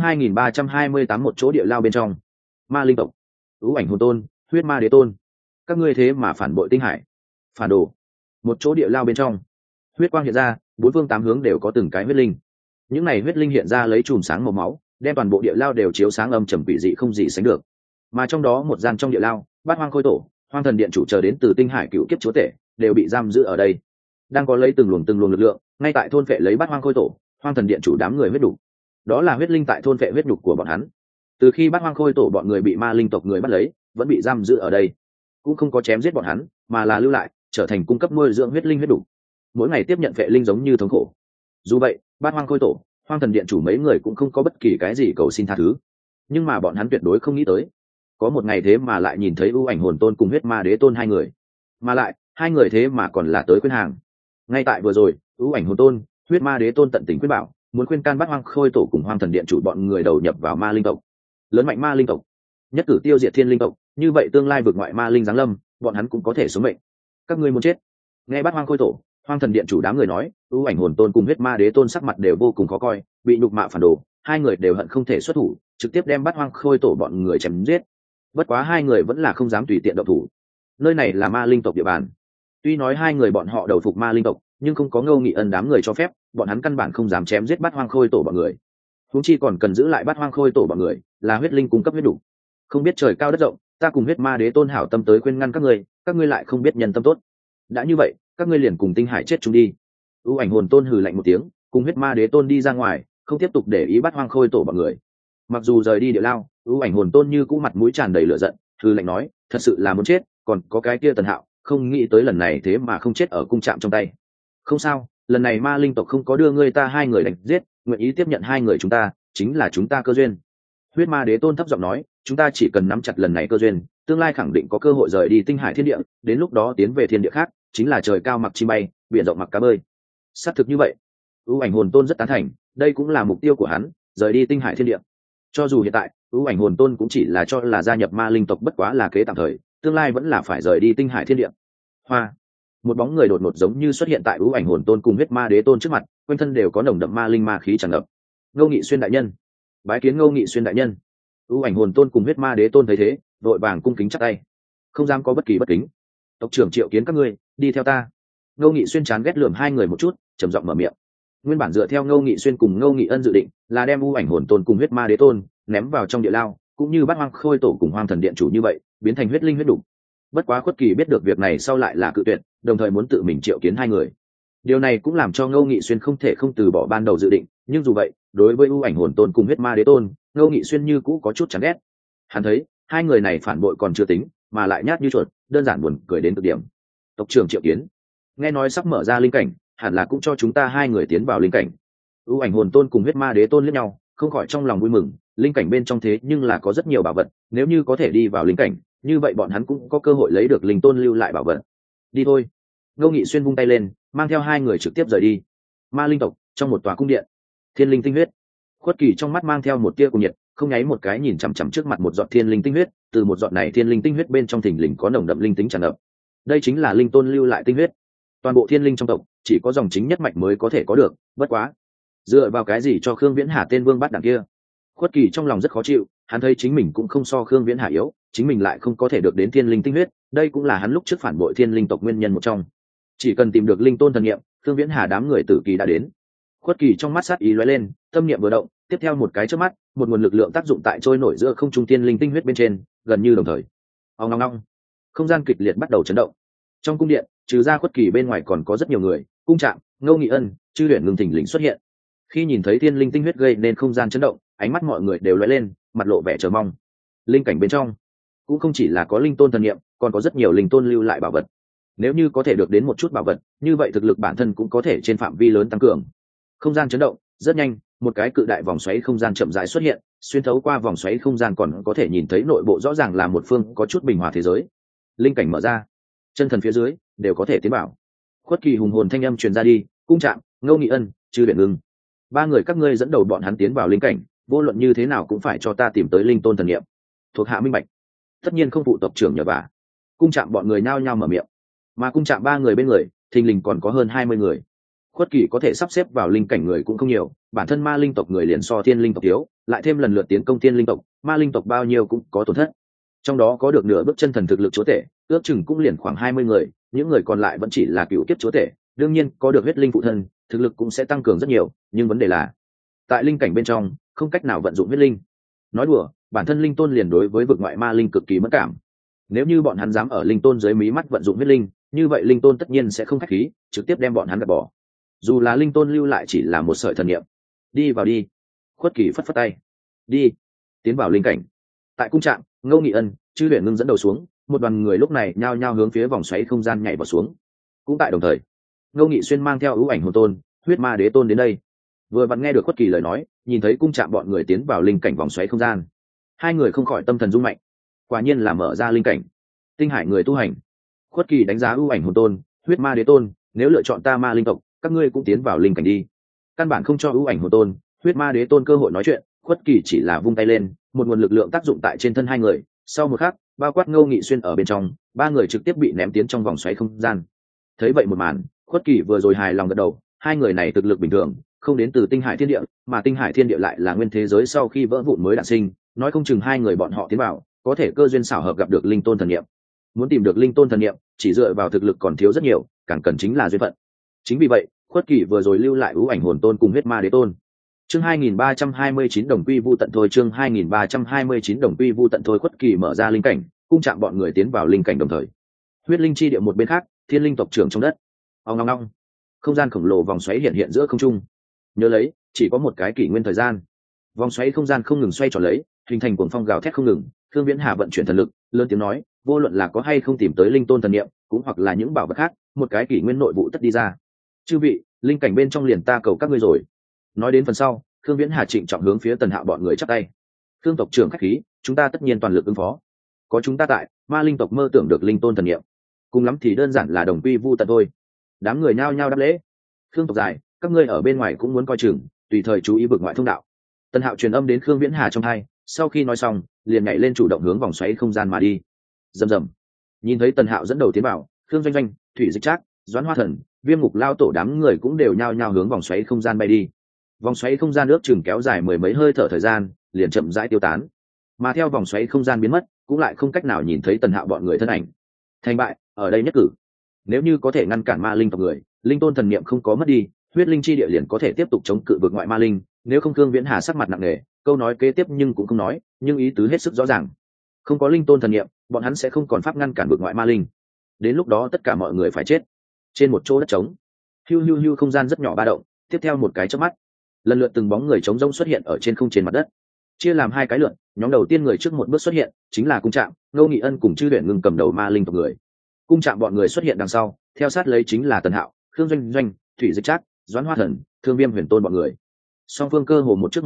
2328 một chỗ địa lao bên trong. Ma linh tộc, ưu ảnh hồn tôn, huyết ma đế tôn, các ngươi thế mà phản bội tinh hải, phản đồ. Một chỗ địa lao bên trong, huyết quang hiện ra, bốn phương tám hướng đều có từng cái huyết linh. Những này huyết linh hiện ra lấy chùm sáng màu máu, đem toàn bộ địa lao đều chiếu sáng âm trầm quỷ dị không gì sánh được. Mà trong đó một gian trong địa lao, Bát Hoang Khôi Tổ, Hoang Thần Điện chủ chờ đến từ tinh hải cựu kiếp chúa tể đều bị giam giữ ở đây, đang có lấy từng luồng lực lượng ngay tại thôn phệ lấy Bát Hoang Khôi Tổ, Hoang Thần Điện chủ đám người huyết đủ. Đó là huyết linh tại thôn phệ huyết nhục của bọn hắn. Từ khi Bát Hoang Khôi Tổ bọn người bị ma linh tộc người bắt lấy, vẫn bị giam giữ ở đây, cũng không có chém giết bọn hắn, mà là lưu lại trở thành cung cấp nuôi dưỡng huyết linh huyết đủ, mỗi ngày tiếp nhận phệ linh giống như thống khổ. Dù vậy, Bát Hoang Khôi Tổ, Hoang Thần Điện chủ mấy người cũng không có bất kỳ cái gì cầu xin tha thứ, nhưng mà bọn hắn tuyệt đối không nghĩ tới, có một ngày thế mà lại nhìn thấy ưu ảnh hồn tôn cùng huyết ma đế tôn hai người, mà lại hai người thế mà còn là tới khuyên hàng. Ngay tại vừa rồi, ưu ảnh hồn tôn, huyết ma đế tôn tận tình khuyên bảo, muốn khuyên can Bát Hoang Khôi Tổ cùng Hoang Thần Điện chủ bọn người đầu nhập vào ma linh tộc, lớn mạnh ma linh tộc, nhất cử tiêu diệt thiên linh tộc, như vậy tương lai vượt ngoại ma linh giáng lâm, bọn hắn cũng có thể sống mệnh. Các ngươi muốn chết? Nghe Bát Hoang Khôi Tổ, Hoang Thần Điện chủ đám người nói, ưu ảnh hồn tôn cùng huyết ma đế tôn sắc mặt đều vô cùng khó coi, bị nhục mạ phản đồ, hai người đều hận không thể xuất thủ, trực tiếp đem Bát Hoang Khôi Tổ bọn người chém giết. Bất quá hai người vẫn là không dám tùy tiện động thủ, nơi này là ma linh tộc địa bàn. Tuy nói hai người bọn họ đầu phục ma linh tộc, nhưng không có Ngô Nghị Ân đám người cho phép, bọn hắn căn bản không dám chém giết Bát Hoang Khôi Tổ bọn người. Huống chi còn cần giữ lại Bát Hoang Khôi Tổ bọn người, là huyết linh cung cấp huyết đủ. Không biết trời cao đất rộng, ta cùng huyết ma đế tôn hảo tâm tới khuyên ngăn các ngươi lại không biết nhân tâm tốt. Đã như vậy, các ngươi liền cùng tinh hải chết chúng đi. ưu ảnh hồn tôn hừ lạnh một tiếng, cùng huyết ma đế tôn đi ra ngoài, không tiếp tục để ý Bát Hoang Khôi Tổ bọn người. Mặc dù rời đi địa lao, ưu ảnh hồn tôn như cũ mặt mũi tràn đầy lửa giận, hừ lạnh nói, thật sự là muốn chết, còn có cái kia Tần Hạo, không nghĩ tới lần này thế mà không chết ở cung trạm trong tay. Không sao, lần này ma linh tộc không có đưa ngươi ta hai người đánh giết, nguyện ý tiếp nhận hai người chúng ta, chính là chúng ta cơ duyên. Huyết ma đế tôn thấp giọng nói, chúng ta chỉ cần nắm chặt lần này cơ duyên, tương lai khẳng định có cơ hội rời đi tinh hải thiên địa, đến lúc đó tiến về thiên địa khác, chính là trời cao mặc chim bay, biển rộng mặc cá bơi. Xác thực như vậy, ưu ảnh hồn tôn rất tán thành, đây cũng là mục tiêu của hắn, rời đi tinh hải thiên địa. Cho dù hiện tại ưu ảnh hồn tôn cũng chỉ là cho là gia nhập ma linh tộc bất quá là kế tạm thời, tương lai vẫn là phải rời đi tinh hải thiên địa. Hoa, một bóng người đột ngột giống như xuất hiện tại ưu ảnh hồn tôn cùng huyết ma đế tôn trước mặt, quanh thân đều có nồng đậm ma linh ma khí tràn ngập. Ngô Nghị Xuyên đại nhân. Bái kiến Ngô Nghị Xuyên đại nhân. ưu ảnh hồn tôn cùng huyết ma đế tôn thấy thế, vội vàng cung kính chắp tay, không dám có bất kỳ bất kính. Tộc trưởng triệu kiến các ngươi, đi theo ta. Ngô Nghị Xuyên chán ghét lườm hai người một chút, trầm giọng mở miệng. Nguyên bản dựa theo Ngô Nghị Xuyên cùng Ngô Nghị Ân dự định, là đem ưu ảnh hồn tôn cùng huyết ma đế tôn ném vào trong địa lao, cũng như Bát Hoang Khôi Tổ cùng Hoang Thần Điện chủ như vậy, biến thành huyết linh huyết đủ. Bất quá Khuất Kỳ biết được việc này sau lại là cự tuyệt, đồng thời muốn tự mình triệu kiến hai người. Điều này cũng làm cho Ngô Nghị Xuyên không thể không từ bỏ ban đầu dự định, nhưng dù vậy, đối với ưu ảnh hồn tôn cùng huyết ma đế tôn, Ngô Nghị Xuyên như cũ có chút chán ghét. Hắn thấy hai người này phản bội còn chưa tính, mà lại nhát như chuột, đơn giản buồn cười đến cực điểm. Tộc trưởng triệu kiến, nghe nói sắp mở ra linh cảnh, hẳn là cũng cho chúng ta hai người tiến vào linh cảnh. ưu ảnh hồn tôn cùng huyết ma đế tôn liếc nhau, không khỏi trong lòng vui mừng, linh cảnh bên trong thế nhưng là có rất nhiều bảo vật, nếu như có thể đi vào linh cảnh, như vậy bọn hắn cũng có cơ hội lấy được linh tôn lưu lại bảo vật. Đi thôi. Ngô Nghị Xuyên vung tay lên, mang theo hai người trực tiếp rời đi. Ma linh tộc trong một tòa cung điện, thiên linh tinh huyết. Khuất Kỳ trong mắt mang theo một tia cùng nhiệt, không nháy một cái nhìn chằm chằm trước mặt một giọt thiên linh tinh huyết, từ một giọt này thiên linh tinh huyết bên trong thình lình có nồng đậm linh tính tràn ngập. Đây chính là linh tôn lưu lại tinh huyết. Toàn bộ thiên linh trong tộc chỉ có dòng chính nhất mạch mới có thể có được, bất quá dựa vào cái gì cho Khương Viễn Hà tên vương bắt đẳng kia? Khuất Kỳ trong lòng rất khó chịu, hắn thấy chính mình cũng không so Khương Viễn Hà yếu, chính mình lại không có thể được đến thiên linh tinh huyết, đây cũng là hắn lúc trước phản bội thiên linh tộc nguyên nhân một trong. Chỉ cần tìm được linh tôn thần niệm, Khương Viễn Hà đám người tử kỳ đã đến. Khuất Kỳ trong mắt sát ý lóe lên, tâm niệm vừa động, tiếp theo một cái chớp mắt, một nguồn lực lượng tác dụng tại trôi nổi giữa không trung thiên linh tinh huyết bên trên, gần như đồng thời. Ong ong ong. Không gian kịch liệt bắt đầu chấn động. Trong cung điện, trừ ra Khuất Kỳ bên ngoài còn có rất nhiều người, Cung Trạm, Ngô Nghị Ân, Chư Huyền Ngưng thình lình xuất hiện. Khi nhìn thấy thiên linh tinh huyết gây nên không gian chấn động, ánh mắt mọi người đều lóe lên, mặt lộ vẻ chờ mong. Linh cảnh bên trong cũng không chỉ là có linh tôn thần niệm, còn có rất nhiều linh tôn lưu lại bảo vật. Nếu như có thể được đến một chút bảo vật, như vậy thực lực bản thân cũng có thể trên phạm vi lớn tăng cường. Không gian chấn động, rất nhanh, một cái cự đại vòng xoáy không gian chậm rãi xuất hiện, xuyên thấu qua vòng xoáy không gian còn có thể nhìn thấy nội bộ rõ ràng là một phương có chút bình hòa thế giới. Linh cảnh mở ra, chân thần phía dưới đều có thể tiến vào. Khuất Kỳ hùng hồn thanh âm truyền ra đi, Cung Trạm, Ngô Nghị Ân, Chư Huyền Ngưng, ba người các ngươi dẫn đầu bọn hắn tiến vào linh cảnh, vô luận như thế nào cũng phải cho ta tìm tới linh tôn thần niệm. Thuộc hạ minh bạch. Tất nhiên không phụ tộc trưởng nhờ vả. Cung Trạm bọn người nhao nhao mở miệng, mà Cung Trạm ba người bên người thình lình còn có hơn 20 người. Khuất Kỳ có thể sắp xếp vào linh cảnh người cũng không nhiều, bản thân ma linh tộc người liền so thiên linh tộc thiếu, lại thêm lần lượt tiến công thiên linh tộc, ma linh tộc bao nhiêu cũng có tổn thất. Trong đó có được nửa bước chân thần thực lực chúa tể, ước chừng cũng liền khoảng 20 người, những người còn lại vẫn chỉ là cựu kiếp chúa tể, đương nhiên có được huyết linh phụ thân, thực lực cũng sẽ tăng cường rất nhiều, nhưng vấn đề là tại linh cảnh bên trong không cách nào vận dụng huyết linh. Nói đùa, bản thân linh tôn liền đối với vực ngoại ma linh cực kỳ mất cảm. Nếu như bọn hắn dám ở linh tôn dưới mí mắt vận dụng huyết linh, như vậy linh tôn tất nhiên sẽ không khách khí, trực tiếp đem bọn hắn gạt bỏ. Dù là linh tôn lưu lại chỉ là một sợi thần niệm. Đi vào đi. Khuất Kỳ phất phất tay. Đi. Tiến vào linh cảnh. Tại Cung Trạm, Ngô Nghị Ân, Chư Huyền Ngưng dẫn đầu xuống, một đoàn người lúc này nhao nhao hướng phía vòng xoáy không gian nhảy vào xuống. Cũng tại đồng thời, Ngô Nghị Xuyên mang theo ưu ảnh hồn tôn, huyết ma đế tôn đến đây. Vừa vặn nghe được Khuất Kỳ lời nói, nhìn thấy Cung Trạm bọn người tiến vào linh cảnh vòng xoáy không gian, hai người không khỏi tâm thần rung mạnh. Quả nhiên là mở ra linh cảnh. Tinh hải người tu hành. Khuất Kỳ đánh giá ưu ảnh hồn tôn, huyết ma đế tôn, nếu lựa chọn ta ma linh tộc, các ngươi cũng tiến vào linh cảnh đi. Căn bản không cho ưu ảnh hồn tôn, huyết ma đế tôn cơ hội nói chuyện, Khuất Kỳ chỉ là vung tay lên, một nguồn lực lượng tác dụng tại trên thân hai người, sau một khắc, bao quát Ngô Nghị Xuyên ở bên trong, ba người trực tiếp bị ném tiến trong vòng xoáy không gian. Thấy vậy một màn, Khuất Kỳ vừa rồi hài lòng gật đầu, hai người này thực lực bình thường, không đến từ tinh hải thiên địa, mà tinh hải thiên địa lại là nguyên thế giới sau khi vỡ vụn mới đản sinh, nói không chừng hai người bọn họ tiến vào, có thể cơ duyên xảo hợp gặp được linh tôn thần niệm. Muốn tìm được linh tôn thần niệm, chỉ dựa vào thực lực còn thiếu rất nhiều, càng cần chính là duyên phận. Chính vì vậy, Khuất Kỳ vừa rồi lưu lại ưu ảnh hồn tôn cùng huyết ma đế tôn. Chương 2329 đồng quy vu tận thôi, chương 2329 đồng quy vu tận thôi. Khuất Kỳ mở ra linh cảnh, Cung Trạm bọn người tiến vào linh cảnh đồng thời. Huyết linh chi địa một bên khác, thiên linh tộc trưởng trong đất. Ong ong ong. Không gian khổng lồ vòng xoáy hiện hiện giữa không trung. Nhớ lấy, chỉ có một cái kỷ nguyên thời gian. Vòng xoáy không gian không ngừng xoay tròn lấy, hình thành cuồng phong gào thét không ngừng. Thương Viễn Hà vận chuyển thần lực, lớn tiếng nói, vô luận là có hay không tìm tới linh tôn thần niệm, cũng hoặc là những bảo vật khác, một cái kỷ nguyên nội vụ tất đi ra. Chư vị, linh cảnh bên trong liền ta cầu các ngươi rồi. Nói đến phần sau, Thương Viễn Hà trịnh trọng hướng phía Tần Hạo bọn người chắp tay. Thương tộc trưởng khách khí, chúng ta tất nhiên toàn lực ứng phó. Có chúng ta tại, ma linh tộc mơ tưởng được linh tôn thần niệm, cùng lắm thì đơn giản là đồng quy vu tận thôi. Đám người nhao nhao đáp lễ. Thương tộc dài, các ngươi ở bên ngoài cũng muốn coi chừng, tùy thời chú ý vực ngoại thông đạo. Tần Hạo truyền âm đến Khương Viễn Hà trong tai, sau khi nói xong, liền nhảy lên chủ động hướng vòng xoáy không gian mà đi. Rầm rầm. Nhìn thấy Tần Hạo dẫn đầu tiến vào, Khương Doanh Doanh, Thủy Dịch Trác, Doãn Hoa Thần, Viêm Ngục Lao tổ đám người cũng đều nhao nhao hướng vòng xoáy không gian bay đi. Vòng xoáy không gian ước chừng kéo dài mười mấy hơi thở thời gian, liền chậm rãi tiêu tán. Mà theo vòng xoáy không gian biến mất, cũng lại không cách nào nhìn thấy Tần Hạo bọn người thân ảnh. Thành bại, ở đây nhất cử. Nếu như có thể ngăn cản ma linh tộc người, linh tôn thần niệm không có mất đi, huyết linh chi địa liền có thể tiếp tục chống cự vực ngoại ma linh. Nếu không, Khương Viễn Hà sắc mặt nặng nề, câu nói kế tiếp nhưng cũng không nói, nhưng ý tứ hết sức rõ ràng. Không có linh tôn thần niệm, bọn hắn sẽ không còn pháp ngăn cản vực ngoại ma linh. Đến lúc đó tất cả mọi người phải chết. Trên một chỗ đất trống, hiu hiu hiu, không gian rất nhỏ ba động, tiếp theo một cái chớp mắt, lần lượt từng bóng người trống rỗng xuất hiện ở trên không trên mặt đất, chia làm hai cái lượn. Nhóm đầu tiên người trước một bước xuất hiện chính là Cung Trạm, Ngô Nghị Ân cùng Chư Huyền Ngưng cầm đầu ma linh tộc người. Cung Trạm bọn người xuất hiện đằng sau, theo sát lấy chính là Tần Hạo, Khương Doanh Doanh, Thủy Dịch Trác, Doãn Hoa Thần, Thương Viêm Huyền Tôn bọn người. Song phương cơ hồ một trước một sau,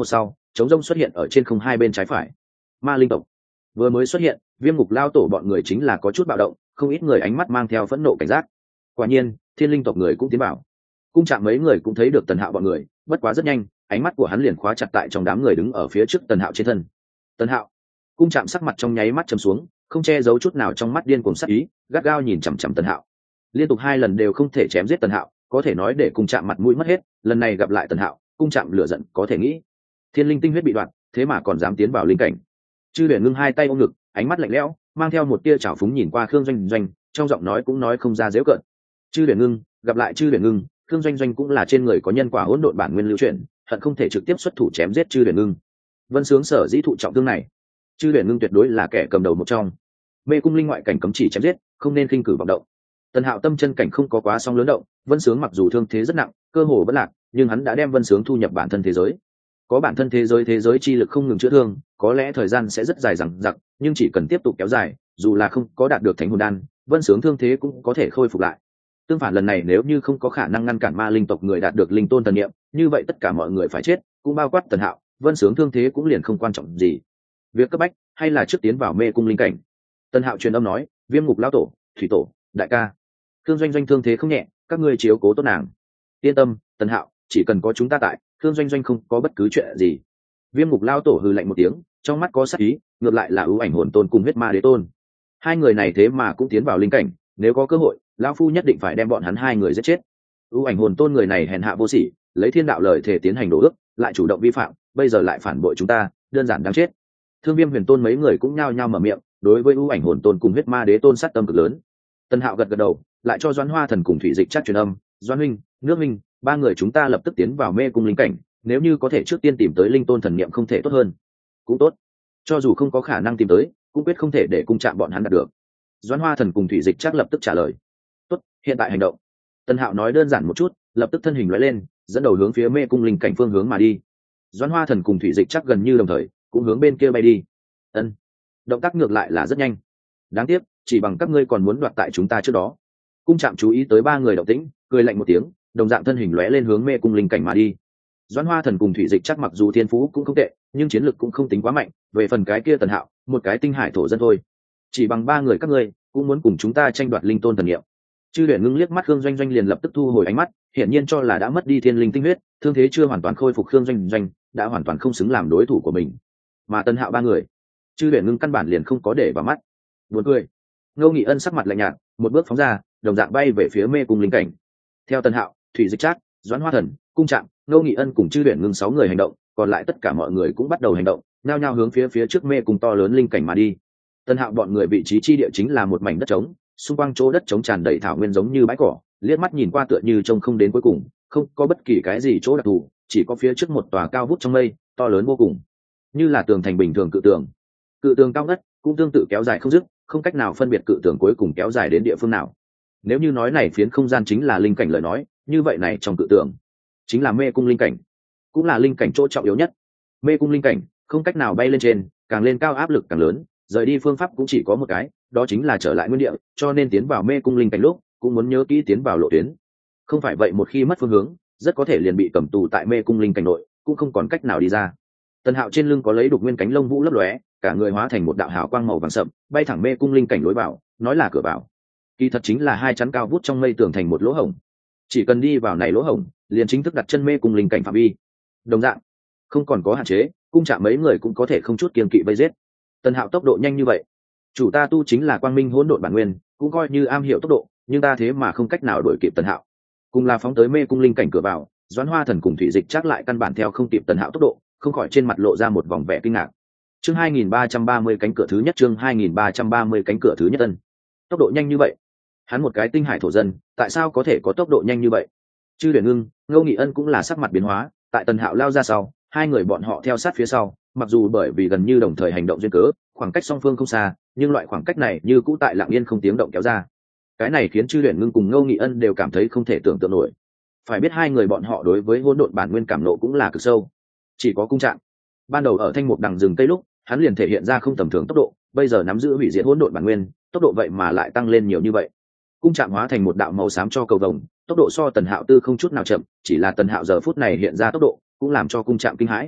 chống rông xuất hiện ở trên không hai bên trái phải. Ma linh tộc vừa mới xuất hiện, Viêm Ngục lao tổ bọn người chính là có chút bạo động, không ít người ánh mắt mang theo phẫn nộ cảnh giác. Quả nhiên Thiên Linh tộc người cũng tiến vào. Cung Trạm mấy người cũng thấy được Tần Hạo bọn người, bất quá rất nhanh ánh mắt của hắn liền khóa chặt tại trong đám người đứng ở phía trước Tần Hạo trên thân. Tần Hạo. Cung Trạm sắc mặt trong nháy mắt trầm xuống, không che giấu chút nào trong mắt điên cuồng sát ý, gắt gao nhìn chằm chằm Tần Hạo. Liên tục 2 lần đều không thể chém giết Tần Hạo, có thể nói để Cung Trạm mặt mũi mất hết, lần này gặp lại Tần Hạo, Cung Trạm lửa giận có thể nghĩ. Thiên linh tinh huyết bị đoạn, thế mà còn dám tiến vào linh cảnh. Chư Huyền Ngưng hai tay ôm ngực, ánh mắt lạnh lẽo, mang theo một tia trào phúng nhìn qua Khương Doanh Doanh, trong giọng nói cũng nói không ra giễu cợt. Chư Huyền Ngưng, gặp lại Chư Huyền Ngưng, Khương Doanh Doanh cũng là trên người có nhân quả hỗn độn bản nguyên lưu chuyển, hận không thể trực tiếp xuất thủ chém giết Chư Huyền Ngưng. Vân Sướng sở dĩ thụ trọng thương này, Chư Huyền Ngưng tuyệt đối là kẻ cầm đầu một trong. Mê cung linh ngoại cảnh cấm chỉ chém giết, không nên khinh cử vọng động. Tần Hạo tâm chân cảnh không có quá song lớn động, Vân Sướng mặc dù thương thế rất nặng, cơ hồ bất lạc, nhưng hắn đã đem Vân Sướng thu nhập bản thân thế giới. Có bản thân thế giới chi lực không ngừng chữa thương, có lẽ thời gian sẽ rất dài dằng dặc, nhưng chỉ cần tiếp tục kéo dài, dù là không có đạt được thánh hồn đan, Vân Sướng thương thế cũng có thể khôi phục lại. Tương phản lần này nếu như không có khả năng ngăn cản ma linh tộc người đạt được linh tôn thần niệm, như vậy tất cả mọi người phải chết, cũng bao quát Tần Hạo, Vân Sướng thương thế cũng liền không quan trọng gì. Việc cấp bách hay là trước tiến vào mê cung linh cảnh. Tần Hạo truyền âm nói, Viêm Ngục lão tổ, Thủy tổ, đại ca, Khương Doanh Doanh thương thế không nhẹ, các ngươi chiếu cố tốt nàng. Yên tâm, Tần Hạo, chỉ cần có chúng ta tại, Khương Doanh Doanh không có bất cứ chuyện gì. Viêm Ngục lao tổ hừ lạnh một tiếng, trong mắt có sắc ý, ngược lại là ưu ảnh hồn tôn cùng huyết ma đế tôn. Hai người này thế mà cũng tiến vào linh cảnh, nếu có cơ hội, lão phu nhất định phải đem bọn hắn hai người giết chết. Ưu ảnh hồn tôn người này hèn hạ vô sỉ, lấy thiên đạo lời thể tiến hành đổ ước, lại chủ động vi phạm, bây giờ lại phản bội chúng ta, đơn giản đáng chết. Thương Viêm huyền tôn mấy người cũng nhao nhao mở miệng, đối với ưu ảnh hồn tôn cùng huyết ma đế tôn sát tâm cực lớn. Tần Hạo gật gật đầu, lại cho Doãn Hoa Thần cùng Thủy Dịch chắc truyền âm, Doãn huynh, Nước huynh, ba người chúng ta lập tức tiến vào mê cung linh cảnh, nếu như có thể trước tiên tìm tới linh tôn thần niệm không thể tốt hơn. Cũng tốt, cho dù không có khả năng tìm tới, cũng quyết không thể để cung chạm bọn hắn đạt được. Doãn Hoa Thần cùng Thủy Dịch chắc lập tức trả lời, tốt, hiện tại hành động. Tần Hạo nói đơn giản một chút, lập tức thân hình lóe lên, dẫn đầu hướng phía mê cung linh cảnh phương hướng mà đi. Doãn Hoa Thần cùng Thủy Dịch chắc gần như đồng thời, cũng hướng bên kia bay đi. Ân, động tác ngược lại là rất nhanh. Đáng tiếc, chỉ bằng các ngươi còn muốn đoạt tại chúng ta trước đó. Cung Trạm chú ý tới ba người động tĩnh, cười lạnh một tiếng, đồng dạng thân hình lóe lên hướng mê cung linh cảnh mà đi. Doãn Hoa Thần cùng Thủy Dịch chắc mặc dù thiên phú cũng không tệ, nhưng chiến lực cũng không tính quá mạnh, về phần cái kia Tần Hạo, một cái tinh hải thổ dân thôi. Chỉ bằng ba người các ngươi, cũng muốn cùng chúng ta tranh đoạt linh tôn thần niệm. Chư Huyền Ngưng liếc mắt Khương Doanh Doanh liền lập tức thu hồi ánh mắt, hiển nhiên cho là đã mất đi thiên linh tinh huyết, thương thế chưa hoàn toàn khôi phục, Khương Doanh Doanh đã hoàn toàn không xứng làm đối thủ của mình. Mà Tần Hạo ba người, Chư Huyền Ngưng căn bản liền không có để vào mắt. Buồn cười. Ngô Nghị Ân sắc mặt lạnh nhạt, một bước phóng ra, đồng dạng bay về phía mê cung linh cảnh. Theo Tần Hạo, Thủy Dịch Trác, Doãn Hoa Thần, Cung Trạm, Ngô Nghị Ân cùng Chư Huyền Ngưng 6 người hành động, còn lại tất cả mọi người cũng bắt đầu hành động, nhao nhao hướng phía trước mê cung to lớn linh cảnh mà đi. Tần Hạo bọn người vị trí chi địa chính là một mảnh đất trống, xung quanh chỗ đất trống tràn đầy thảo nguyên giống như bãi cỏ, liếc mắt nhìn qua tựa như trông không đến cuối cùng, không có bất kỳ cái gì chỗ đặc thù, chỉ có phía trước một tòa cao vút trong mây, to lớn vô cùng, như là tường thành bình thường cự tường. Cự tường cao ngất, cũng tương tự kéo dài không dứt, không cách nào phân biệt cự tường cuối cùng kéo dài đến địa phương nào. Nếu như nói này phiến không gian chính là linh cảnh lời nói, như vậy này trong cự tường chính là mê cung linh cảnh, cũng là linh cảnh chỗ trọng yếu nhất. Mê cung linh cảnh không cách nào bay lên trên, càng lên cao áp lực càng lớn, rời đi phương pháp cũng chỉ có một cái, đó chính là trở lại nguyên địa, cho nên tiến vào mê cung linh cảnh lúc cũng muốn nhớ kỹ tiến vào lộ tuyến. Không phải vậy một khi mất phương hướng, rất có thể liền bị cầm tù tại mê cung linh cảnh nội, cũng không còn cách nào đi ra. Tần Hạo trên lưng có lấy đục nguyên cánh lông vũ lấp lóe, cả người hóa thành một đạo hào quang màu vàng sậm, bay thẳng mê cung linh cảnh lối vào, nói là cửa vào, kỳ thật chính là hai chắn cao vút trong mây tường thành một lỗ hổng. Chỉ cần đi vào này lỗ hổng, liền chính thức đặt chân mê cung linh cảnh phạm vi. Đồng dạng, không còn có hạn chế, Cung Trạm mấy người cũng có thể không chút kiêng kỵ vây giết. Tần Hạo tốc độ nhanh như vậy, chủ ta tu chính là quang minh hỗn độn bản nguyên, cũng coi như am hiểu tốc độ, nhưng ta thế mà không cách nào đuổi kịp Tần Hạo. Cùng là phóng tới mê cung linh cảnh cửa vào, Doãn Hoa Thần cùng Thủy Dịch chắc lại căn bản theo không kịp Tần Hạo tốc độ, không khỏi trên mặt lộ ra một vòng vẻ kinh ngạc. Chương 2330 cánh cửa thứ nhất, chương 2330 cánh cửa thứ nhất ân. Tốc độ nhanh như vậy, hắn một cái tinh hải thổ dân, tại sao có thể có tốc độ nhanh như vậy? Chư Huyền Ngưng, Ngô Nghị Ân cũng là sắc mặt biến hóa, tại Tần Hạo lao ra sau, hai người bọn họ theo sát phía sau, mặc dù bởi vì gần như đồng thời hành động duyên cớ, khoảng cách song phương không xa, nhưng loại khoảng cách này như cũ tại lặng yên không tiếng động kéo ra. Cái này khiến Chư Huyền Ngưng cùng Ngô Nghị Ân đều cảm thấy không thể tưởng tượng nổi. Phải biết hai người bọn họ đối với hỗn độn bản nguyên cảm nộ cũng là cực sâu. Chỉ có Cung Trạm, ban đầu ở thanh mục đằng rừng cây lúc, hắn liền thể hiện ra không tầm thường tốc độ, bây giờ nắm giữ hủy diệt hỗn độn bản nguyên, tốc độ vậy mà lại tăng lên nhiều như vậy. Cung Trạm hóa thành một đạo màu xám cho cầu vồng, tốc độ so Tần Hạo tư không chút nào chậm, chỉ là Tần Hạo giờ phút này hiện ra tốc độ, cũng làm cho Cung Trạm kinh hãi.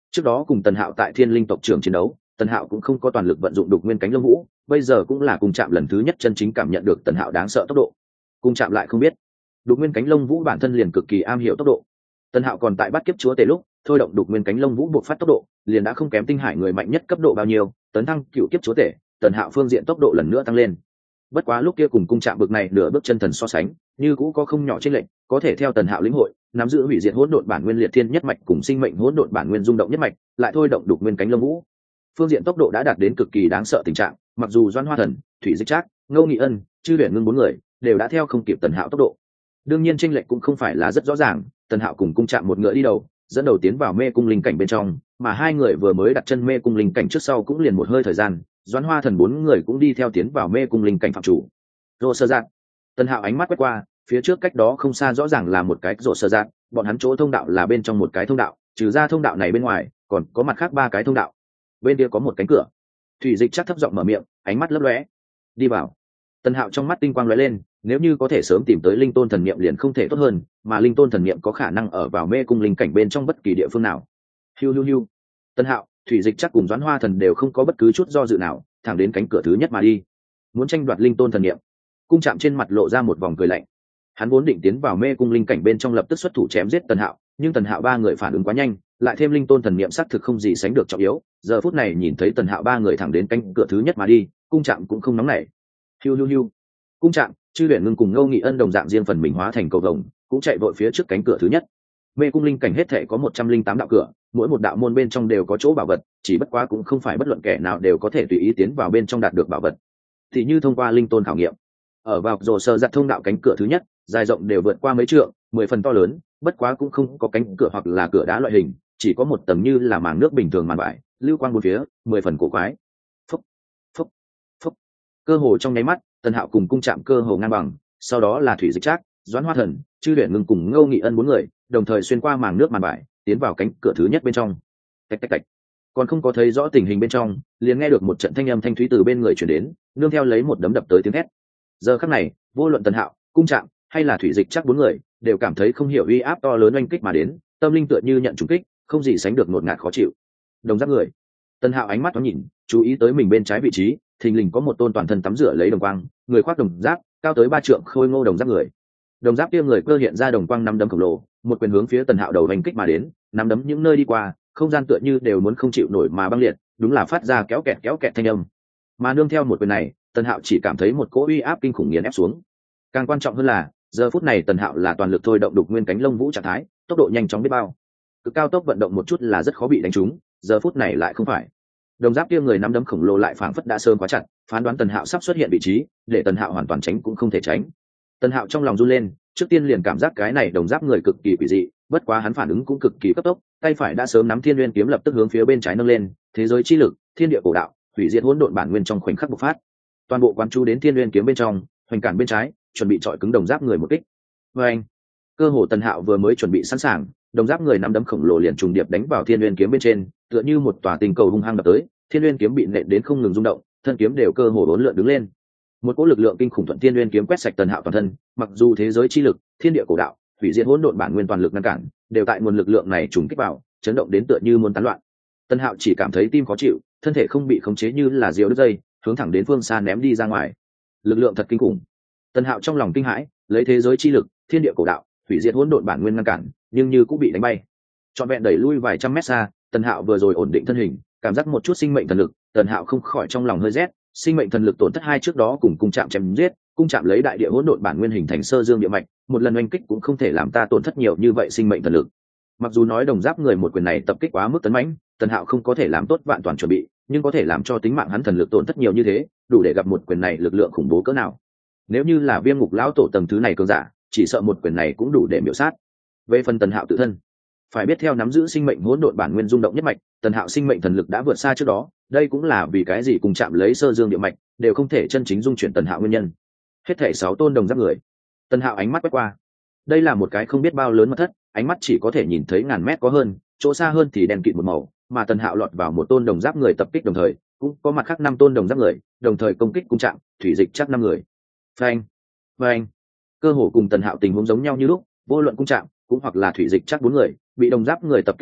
Trước đó cùng Tần Hạo tại Thiên Linh tộc trưởng chiến đấu, Tần Hạo cũng không có toàn lực vận dụng đục nguyên cánh lông vũ, bây giờ cũng là cùng chạm lần thứ nhất chân chính cảm nhận được Tần Hạo đáng sợ tốc độ. Cùng chạm lại không biết, đục nguyên cánh lông vũ bản thân liền cực kỳ am hiểu tốc độ. Tần Hạo còn tại bắt kiếp chúa tể lúc, thôi động đục nguyên cánh lông vũ buộc phát tốc độ, liền đã không kém Tinh Hải người mạnh nhất cấp độ bao nhiêu, tấn thăng cựu kiếp chúa tể, Tần Hạo phương diện tốc độ lần nữa tăng lên. Bất quá lúc kia cùng cung chạm bực này nửa bước chân thần so sánh, như cũ có không nhỏ chênh lệch, có thể theo Tần Hạo lĩnh hội, nắm giữ hủy diệt hỗn độn bản nguyên liệt thiên nhất mạch cùng sinh mệnh hỗn độn bản nguyên rung động nhất mạch, lại thôi động đục nguyên cánh lông vũ. Phương diện tốc độ đã đạt đến cực kỳ đáng sợ tình trạng, mặc dù Doãn Hoa Thần, Thủy Dịch Trác, Ngô Nghị Ân, Chư Huyền Ngưng bốn người đều đã theo không kịp Tần Hạo tốc độ. Đương nhiên chênh lệch cũng không phải là rất rõ ràng, Tần Hạo cùng cung chạm một ngựa đi đầu, dẫn đầu tiến vào mê cung linh cảnh bên trong, mà hai người vừa mới đặt chân mê cung linh cảnh trước sau cũng liền một hơi thời gian, Doãn Hoa Thần bốn người cũng đi theo tiến vào mê cung linh cảnh phạm chủ. Rồ sơ dạng. Tần Hạo ánh mắt quét qua, phía trước cách đó không xa rõ ràng là một cái rồ sơ dạng, bọn hắn chỗ thông đạo là bên trong một cái thông đạo, trừ ra thông đạo này bên ngoài, còn có mặt khác ba cái thông đạo. Bên kia có một cánh cửa. Thủy Dịch chắc thấp giọng mở miệng, ánh mắt lấp lóe. Đi vào. Tần Hạo trong mắt tinh quang lóe lên, nếu như có thể sớm tìm tới linh tôn thần niệm liền không thể tốt hơn, mà linh tôn thần niệm có khả năng ở vào mê cung linh cảnh bên trong bất kỳ địa phương nào. Hiu hiu hiu. Tần Hạo, Thủy Dịch chắc cùng Doãn Hoa Thần đều không có bất cứ chút do dự nào, thẳng đến cánh cửa thứ nhất mà đi. Muốn tranh đoạt linh tôn thần niệm. Cung chạm trên mặt lộ ra một vòng cười lạnh. Hắn vốn định tiến vào mê cung linh cảnh bên trong lập tức xuất thủ chém giết Tần Hạo, nhưng Tần Hạo ba người phản ứng quá nhanh, lại thêm linh tôn thần niệm xác thực không gì sánh được trọng yếu, giờ phút này nhìn thấy Tần Hạo ba người thẳng đến cánh cửa thứ nhất mà đi, cung chạm cũng không nóng nảy. Hiu hiu hiu. Cung chạm, Chư Huyền Ngưng cùng Ngô Nghị Ân đồng dạng riêng phần mình hóa thành cầu vồng, cũng chạy vội phía trước cánh cửa thứ nhất. Mê cung linh cảnh hết thể có 108 đạo cửa, mỗi một đạo môn bên trong đều có chỗ bảo vật, chỉ bất quá cũng không phải bất luận kẻ nào đều có thể tùy ý tiến vào bên trong đạt được bảo vật. Thì như thông qua linh tôn khảo nghiệm, ở vào rồ sơ giặt thông đạo cánh cửa thứ nhất, dài rộng đều vượt qua mấy trượng, 10 phần to lớn, bất quá cũng không có cánh cửa hoặc là cửa đá loại hình, chỉ có một tầng như là màng nước bình thường màn vải, lưu quang bốn phía, 10 phần cổ quái. Phúc, phúc, phúc. Cơ hồ trong nháy mắt, Tần Hạo cùng cung chạm cơ hồ ngang bằng, sau đó là Thủy Dịch Trác, Doãn Hoa Thần, Chư Huyền Ngưng cùng Ngô Nghị Ân bốn người, đồng thời xuyên qua màng nước màn vải, tiến vào cánh cửa thứ nhất bên trong. Tạch tạch tạch. Còn không có thấy rõ tình hình bên trong, liền nghe được một trận thanh âm thanh thúy từ bên người truyền đến, nương theo lấy một đấm đập tới tiếng hét. Giờ khắc này, vô luận Tần Hạo, cung chạm hay là Thủy Dịch Trác bốn người, đều cảm thấy không hiểu uy áp to lớn oanh kích mà đến, tâm linh tựa như nhận trùng kích, không gì sánh được ngột ngạt khó chịu. Đồng giáp người. Tần Hạo ánh mắt thoáng nhìn, chú ý tới mình bên trái vị trí, thình lình có một tôn toàn thân tắm rửa lấy đồng quang, người khoác đồng giáp, cao tới 3 trượng khôi ngô đồng giáp người. Đồng giáp kia người cơ hiện ra đồng quang năm đấm khổng lồ, một quyền hướng phía Tần Hạo đầu đánh kích mà đến, năm đấm những nơi đi qua, không gian tựa như đều muốn không chịu nổi mà băng liệt, đúng là phát ra kéo kẹt thanh âm. Mà nương theo một quyền này, Tần Hạo chỉ cảm thấy một cỗ uy áp kinh khủng nghiền ép xuống. Càng quan trọng hơn là, giờ phút này Tần Hạo là toàn lực thôi động đục nguyên cánh lông vũ trạng thái, tốc độ nhanh chóng biết bao. Cực cao tốc vận động một chút là rất khó bị đánh trúng, giờ phút này lại không phải. Đồng giáp kia người nắm đấm khổng lồ lại phảng phất đã sớm quá chặt, phán đoán Tần Hạo sắp xuất hiện vị trí, để Tần Hạo hoàn toàn tránh cũng không thể tránh. Tần Hạo trong lòng run lên, trước tiên liền cảm giác cái này đồng giáp người cực kỳ quỷ dị, bất quá hắn phản ứng cũng cực kỳ cấp tốc, tay phải đã sớm nắm Thiên Nguyên kiếm lập tức hướng phía bên trái nâng lên, thế giới chi lực, thiên địa cổ đạo, hủy diệt hỗn độn bản nguyên trong khoảnh khắc bộc phát. Toàn bộ quán chú đến Thiên Nguyên kiếm bên trong, hoành cản bên trái, chuẩn bị chọi cứng đồng giáp người một kích. Và anh, cơ hồ Tần Hạo vừa mới chuẩn bị sẵn sàng, đồng giáp người nắm đấm khổng lồ liền trùng điệp đánh vào Thiên Nguyên kiếm bên trên, tựa như một tòa tình cầu hung hăng đập tới, Thiên Nguyên kiếm bị nện đến không ngừng rung động, thân kiếm đều cơ hồ uốn lượn đứng lên. Một cỗ lực lượng kinh khủng thuận Thiên Nguyên kiếm quét sạch Tần Hạo toàn thân, mặc dù thế giới chi lực, thiên địa cổ đạo, hủy diệt hỗn độn bản nguyên toàn lực ngăn cản, đều tại nguồn lực lượng này trùng kích vào, chấn động đến tựa như muốn tán loạn. Tần Hạo chỉ cảm thấy tim khó chịu, thân thể không bị khống chế như là diều đứt dây, hướng thẳng đến phương xa ném đi ra ngoài. Lực lượng thật kinh khủng. Tần Hạo trong lòng kinh hãi, lấy thế giới chi lực, thiên địa cổ đạo, hủy diệt hỗn độn bản nguyên ngăn cản, nhưng như cũng bị đánh bay. Trọn vẹn đẩy lui vài trăm mét xa, Tần Hạo vừa rồi ổn định thân hình, cảm giác một chút sinh mệnh thần lực, Tần Hạo không khỏi trong lòng hơi rét, sinh mệnh thần lực tổn thất hai trước đó cùng cung chạm chém giết, cung chạm lấy đại địa hỗn độn bản nguyên hình thành sơ dương địa mạch, một lần oanh kích cũng không thể làm ta tổn thất nhiều như vậy sinh mệnh thần lực. Mặc dù nói đồng giáp người một quyền này tập kích quá mức tấn mãnh, Tần Hạo không có thể làm tốt vạn toàn chuẩn bị, nhưng có thể làm cho tính mạng hắn thần lực tổn thất nhiều như thế, đủ để gặp một quyền này lực lượng khủng bố cỡ nào. Nếu như là Viêm Ngục lão tổ tầng thứ này cường giả, chỉ sợ một quyền này cũng đủ để miểu sát. Về phần Tần Hạo tự thân, phải biết theo nắm giữ sinh mệnh hỗn độn bản nguyên rung động nhất mạch, Tần Hạo sinh mệnh thần lực đã vượt xa trước đó, đây cũng là vì cái gì cùng chạm lấy sơ dương địa mạch đều không thể chân chính dung chuyển Tần Hạo nguyên nhân. Hết thảy 6 tôn đồng giáp người. Tần Hạo ánh mắt quét qua, đây là một cái không biết bao lớn mật thất, ánh mắt chỉ có thể nhìn thấy ngàn mét có hơn, chỗ xa hơn thì đen kịt một màu, mà Tần Hạo lọt vào một tôn đồng giáp người tập kích đồng thời, cũng có mặt khác 5 tôn đồng giáp người, đồng thời công kích cung chạm, Thủy Dịch chắc 5 người. Phanh, phanh. Cơ hồ cùng Tần Hạo tình huống giống nhau như lúc, vô luận cung chạm, cũng hoặc là Thủy Dịch chắc 4 người, bị đồng giáp người tập kích sau,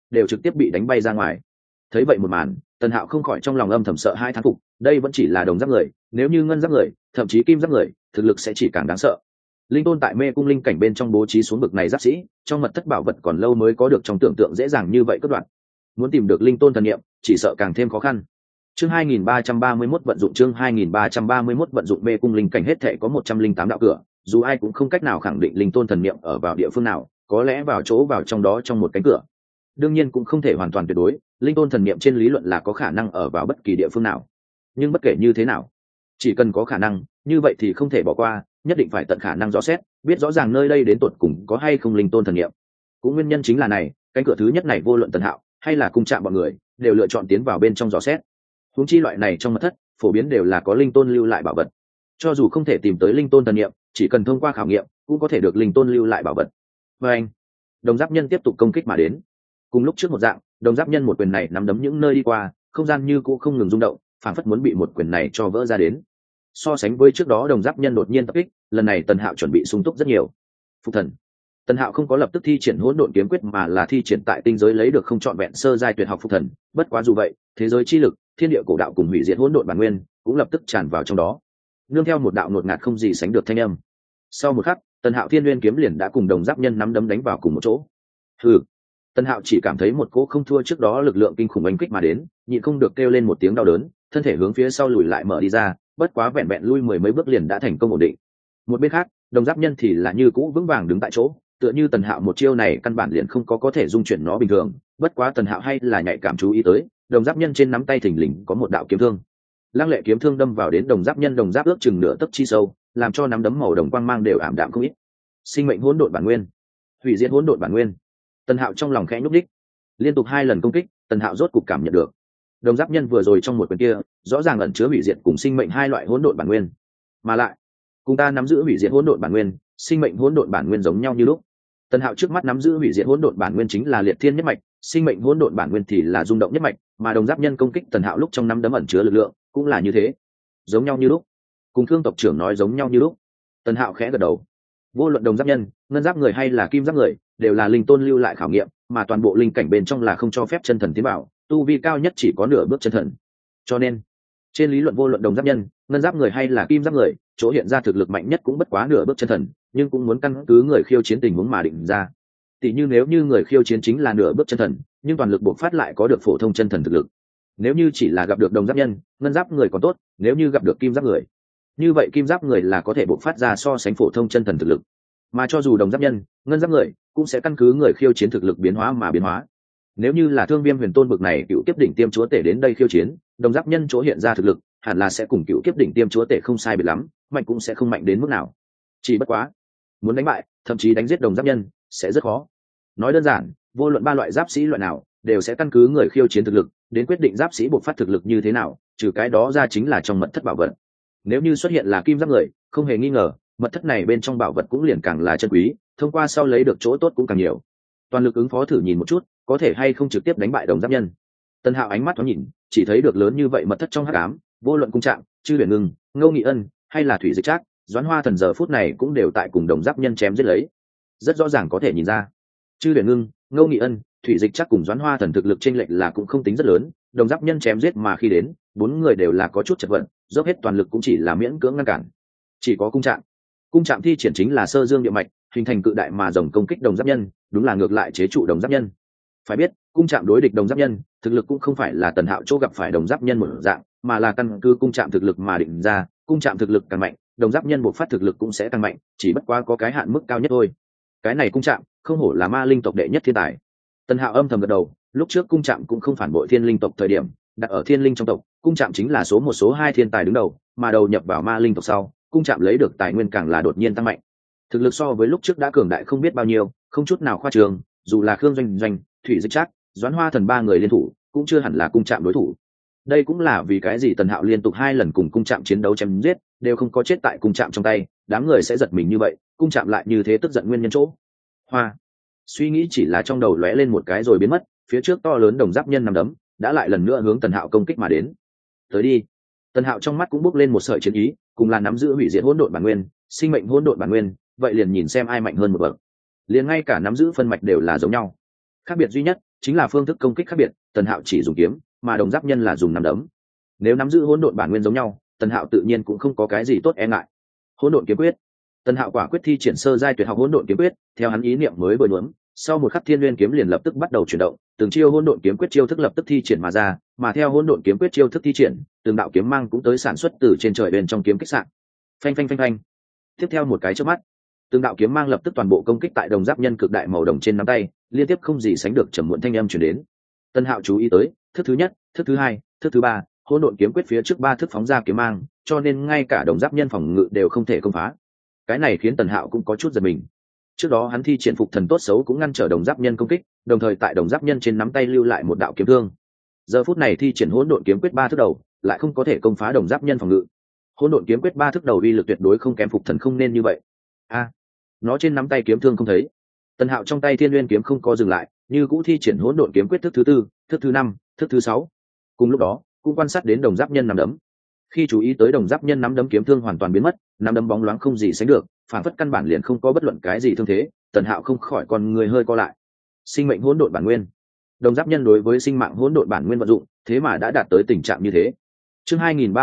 đều trực tiếp bị đánh bay ra ngoài. Thấy vậy một màn, Tần Hạo không khỏi trong lòng âm thầm sợ hai thán phục, đây vẫn chỉ là đồng giáp người, nếu như ngân giáp người, thậm chí kim giáp người, thực lực sẽ chỉ càng đáng sợ. Linh tôn tại mê cung linh cảnh bên trong bố trí xuống bực này giáp sĩ, trong mật thất bảo vật còn lâu mới có được trong tưởng tượng dễ dàng như vậy cất đoạn. Muốn tìm được linh tôn thần niệm, chỉ sợ càng thêm khó khăn. Chương 2331 vận dụng chương 2331 vận dụng mê cung linh cảnh hết thể có 108 đạo cửa, dù ai cũng không cách nào khẳng định linh tôn thần niệm ở vào địa phương nào, có lẽ vào chỗ vào trong đó trong một cánh cửa. Đương nhiên cũng không thể hoàn toàn tuyệt đối, linh tôn thần niệm trên lý luận là có khả năng ở vào bất kỳ địa phương nào. Nhưng bất kể như thế nào, chỉ cần có khả năng, như vậy thì không thể bỏ qua, nhất định phải tận khả năng rõ xét, biết rõ ràng nơi đây đến tột cùng có hay không linh tôn thần niệm. Cũng nguyên nhân chính là này, cánh cửa thứ nhất này vô luận Tần Hạo hay là cung trạm bọn người, đều lựa chọn tiến vào bên trong dò xét. Huống chi loại này trong mật thất, phổ biến đều là có linh tôn lưu lại bảo vật. Cho dù không thể tìm tới linh tôn thần niệm, chỉ cần thông qua khảo nghiệm, cũng có thể được linh tôn lưu lại bảo vật. Và anh, đồng giáp nhân tiếp tục công kích mà đến. Cùng lúc trước một dạng, đồng giáp nhân một quyền này nắm đấm những nơi đi qua, không gian như cũ không ngừng rung động, phảng phất muốn bị một quyền này cho vỡ ra đến. So sánh với trước đó đồng giáp nhân đột nhiên tập kích, lần này Tần Hạo chuẩn bị sung túc rất nhiều. Phục thần. Tần Hạo không có lập tức thi triển hỗn độn kiếm quyết mà là thi triển tại tinh giới lấy được không trọn vẹn sơ giai tuyệt học phục thần, bất quá dù vậy, thế giới chi lực, thiên địa cổ đạo cùng hủy diệt hỗn độn bản nguyên, cũng lập tức tràn vào trong đó. Nương theo một đạo ngột ngạt không gì sánh được thanh âm. Sau một khắc, Tần Hạo Thiên Nguyên kiếm liền đã cùng đồng giáp nhân nắm đấm đánh vào cùng một chỗ. Hừ. Tần Hạo chỉ cảm thấy một cỗ không thua trước đó lực lượng kinh khủng oanh kích mà đến, nhịn không được kêu lên một tiếng đau đớn, thân thể hướng phía sau lùi lại mở đi ra, bất quá vẹn vẹn lui mười mấy bước liền đã thành công ổn định. Một bên khác, đồng giáp nhân thì là như cũ vững vàng đứng tại chỗ, tựa như Tần Hạo một chiêu này căn bản liền không có thể dung chuyển nó bình thường, bất quá Tần Hạo hay là nhạy cảm chú ý tới, đồng giáp nhân trên nắm tay thình lình có một đạo kiếm thương. Lăng lệ kiếm thương đâm vào đến đồng giáp nhân, đồng giáp ước chừng nửa tấc chi sâu, làm cho nắm đấm màu đồng quang mang đều ảm đạm không ít. Sinh mệnh hỗn độn bản nguyên, hủy diệt hỗn độn bản nguyên. Tần Hạo trong lòng khẽ nhúc đích, liên tục 2 lần công kích, Tần Hạo rốt cục cảm nhận được, đồng giáp nhân vừa rồi trong một quyền kia, rõ ràng ẩn chứa hủy diệt cùng sinh mệnh hai loại hỗn độn bản nguyên, mà lại cùng ta nắm giữ hủy diệt hỗn độn bản nguyên, sinh mệnh hỗn độn bản nguyên giống nhau như lúc. Tần Hạo trước mắt nắm giữ hủy diệt hỗn độn bản nguyên chính là liệt thiên nhất mạch, sinh mệnh hỗn độn bản nguyên thì là rung động nhất mạch, mà đồng giáp nhân công kích Tần Hạo lúc trong nắm đấm ẩn chứa lực lượng, cũng là như thế, giống nhau như lúc. Cùng Thương tộc trưởng nói giống nhau như lúc. Tần Hạo khẽ gật đầu. Vô luận đồng giáp nhân, ngân giáp người hay là kim giáp người, đều là linh tôn lưu lại khảo nghiệm, mà toàn bộ linh cảnh bên trong là không cho phép chân thần tiến vào, tu vi cao nhất chỉ có nửa bước chân thần. Cho nên, trên lý luận vô luận đồng giáp nhân, ngân giáp người hay là kim giáp người, chỗ hiện ra thực lực mạnh nhất cũng bất quá nửa bước chân thần, nhưng cũng muốn căn cứ người khiêu chiến tình huống mà định ra. Tỷ như nếu như người khiêu chiến chính là nửa bước chân thần, nhưng toàn lực bộc phát lại có được phổ thông chân thần thực lực. Nếu như chỉ là gặp được đồng giáp nhân, ngân giáp người còn tốt, nếu như gặp được kim giáp người, như vậy kim giáp người là có thể bộc phát ra so sánh phổ thông chân thần thực lực. Mà cho dù đồng giáp nhân, ngân giáp người cũng sẽ căn cứ người khiêu chiến thực lực biến hóa mà biến hóa. Nếu như là Thương Viêm Huyền Tôn bực này cựu kiếp đỉnh tiêm chúa tể đến đây khiêu chiến, đồng giáp nhân chỗ hiện ra thực lực hẳn là sẽ cùng cựu kiếp đỉnh tiêm chúa tể không sai biệt lắm, mạnh cũng sẽ không mạnh đến mức nào. Chỉ bất quá, muốn đánh bại, thậm chí đánh giết đồng giáp nhân sẽ rất khó. Nói đơn giản, vô luận 3 loại giáp sĩ loại nào, đều sẽ căn cứ người khiêu chiến thực lực đến quyết định giáp sĩ bộc phát thực lực như thế nào, trừ cái đó ra chính là trong mật thất bảo vật. Nếu như xuất hiện là kim giáp người, không hề nghi ngờ, mật thất này bên trong bảo vật cũng liền càng là chân quý, thông qua sau lấy được chỗ tốt cũng càng nhiều. Toàn lực ứng phó thử nhìn một chút, có thể hay không trực tiếp đánh bại đồng giáp nhân. Tần Hạo ánh mắt thoáng nhìn, chỉ thấy được lớn như vậy mật thất trong hắc ám, vô luận cung trạng, Chư Huyền Ngưng, Ngô Nghị Ân hay là Thủy Dịch Trác, Doãn Hoa Thần giờ phút này cũng đều tại cùng đồng giáp nhân chém giết lấy. Rất rõ ràng có thể nhìn ra, Chư Huyền Ngưng, Ngô Nghị Ân, Thủy Dịch Trác cùng Doãn Hoa Thần thực lực chênh lệch là cũng không tính rất lớn, đồng giáp nhân chém giết mà khi đến, 4 người đều là có chút chật vật, dốc hết toàn lực cũng chỉ là miễn cưỡng ngăn cản. Chỉ có cung trạng thi triển chính là sơ dương địa mạch, hình thành cự đại mà rồng công kích đồng giáp nhân, đúng là ngược lại chế trụ đồng giáp nhân. Phải biết, cung trạng đối địch đồng giáp nhân, thực lực cũng không phải là Tần Hạo chỗ gặp phải đồng giáp nhân một dạng, mà là căn cứ cung trạng thực lực mà định ra, cung trạng thực lực càng mạnh, đồng giáp nhân bộc phát thực lực cũng sẽ tăng mạnh, chỉ bất quá có cái hạn mức cao nhất thôi. Cái này cung trạng, không hổ là ma linh tộc đệ nhất thiên tài. Tần Hạo âm thầm gật đầu, lúc trước cung trạng cũng không phản bội thiên linh tộc thời điểm, đặt ở thiên linh trong tộc, cung trạng chính là số 1 số 2 thiên tài đứng đầu, mà đầu nhập vào ma linh tộc sau, cung trạng lấy được tài nguyên càng là đột nhiên tăng mạnh. Thực lực so với lúc trước đã cường đại không biết bao nhiêu, không chút nào khoa trương, dù là Khương Doanh Doanh, Thủy Dịch Trác, Doãn Hoa Thần 3 người liên thủ, cũng chưa hẳn là cung trạng đối thủ. Đây cũng là vì cái gì Tần Hạo liên tục 2 lần cùng cung trạng chiến đấu chém giết, đều không có chết tại cung trạng trong tay, đám người sẽ giật mình như vậy, cung trạng lại như thế tức giận nguyên nhân chỗ. Suy nghĩ chỉ là trong đầu lóe lên một cái rồi biến mất, phía trước to lớn đồng giáp nhân nằm đấm, đã lại lần nữa hướng Tần Hạo công kích mà đến. Tới đi. Tần Hạo trong mắt cũng bốc lên một sợi chiến ý, cùng là nắm giữ hủy diệt hỗn độn bản nguyên, sinh mệnh hỗn độn bản nguyên, vậy liền nhìn xem ai mạnh hơn một bậc. Liền ngay cả nắm giữ phân mạch đều là giống nhau. Khác biệt duy nhất chính là phương thức công kích khác biệt, Tần Hạo chỉ dùng kiếm, mà Đồng Giáp Nhân là dùng nắm đấm. Nếu nắm giữ hỗn độn bản nguyên giống nhau, Tần Hạo tự nhiên cũng không có cái gì tốt e ngại. Hỗn độn kiếm quyết. Tần Hạo quả quyết thi triển sơ giai tuyệt học hỗn độn kiếm quyết, theo hắn ý niệm mới vừa nhuốm, sau một khắc Thiên Nguyên kiếm liền lập tức bắt đầu chuyển động, từng chiêu hỗn độn kiếm quyết chiêu thức lập tức thi triển mà ra, mà theo hỗn độn kiếm quyết chiêu thức thi triển, từng đạo kiếm mang cũng tới sản xuất từ trên trời bên trong kiếm kích sạn. Phanh phanh phanh phanh. Tiếp theo một cái chớp mắt, từng đạo kiếm mang lập tức toàn bộ công kích tại Đồng Giáp Nhân cực đại màu đồng trên nắm tay, liên tiếp không gì sánh được trầm muộn thanh âm truyền đến. Tần Hạo chú ý tới, thức thứ nhất, thức thứ hai, thức thứ ba, hỗn độn kiếm quyết phía trước ba thức phóng ra kiếm mang, cho nên ngay cả Đồng Giáp Nhân phòng ngự đều không thể công phá. Cái này khiến Tần Hạo cũng có chút giật mình. Trước đó hắn thi triển phục thần tốt xấu cũng ngăn trở Đồng Giáp Nhân công kích, đồng thời tại Đồng Giáp Nhân trên nắm tay lưu lại một đạo kiếm thương. Giờ phút này thi triển hỗn độn kiếm quyết ba thức đầu, lại không có thể công phá Đồng Giáp Nhân phòng ngự. Hỗn độn kiếm quyết ba thức đầu uy lực tuyệt đối không kém phục thần, không nên như vậy. Nó trên nắm tay kiếm thương không thấy. Tần Hạo trong tay Thiên Nguyên kiếm không có dừng lại, như cũ thi triển hỗn độn kiếm quyết thức thứ tư, thức thứ năm, thức thứ sáu. Cùng lúc đó, cũng quan sát đến Đồng Giáp Nhân nắm đấm. Khi chú ý tới Đồng Giáp Nhân nắm đấm kiếm thương hoàn toàn biến mất, nắm đấm bóng loáng không gì sánh được, phản phất căn bản liền không có bất luận cái gì thương thế, Tần Hạo không khỏi con người hơi co lại. Sinh mệnh hỗn độn bản nguyên. Đồng Giáp Nhân đối với sinh mạng hỗn độn bản nguyên vận dụng, thế mà đã đạt tới tình trạng như thế. Chương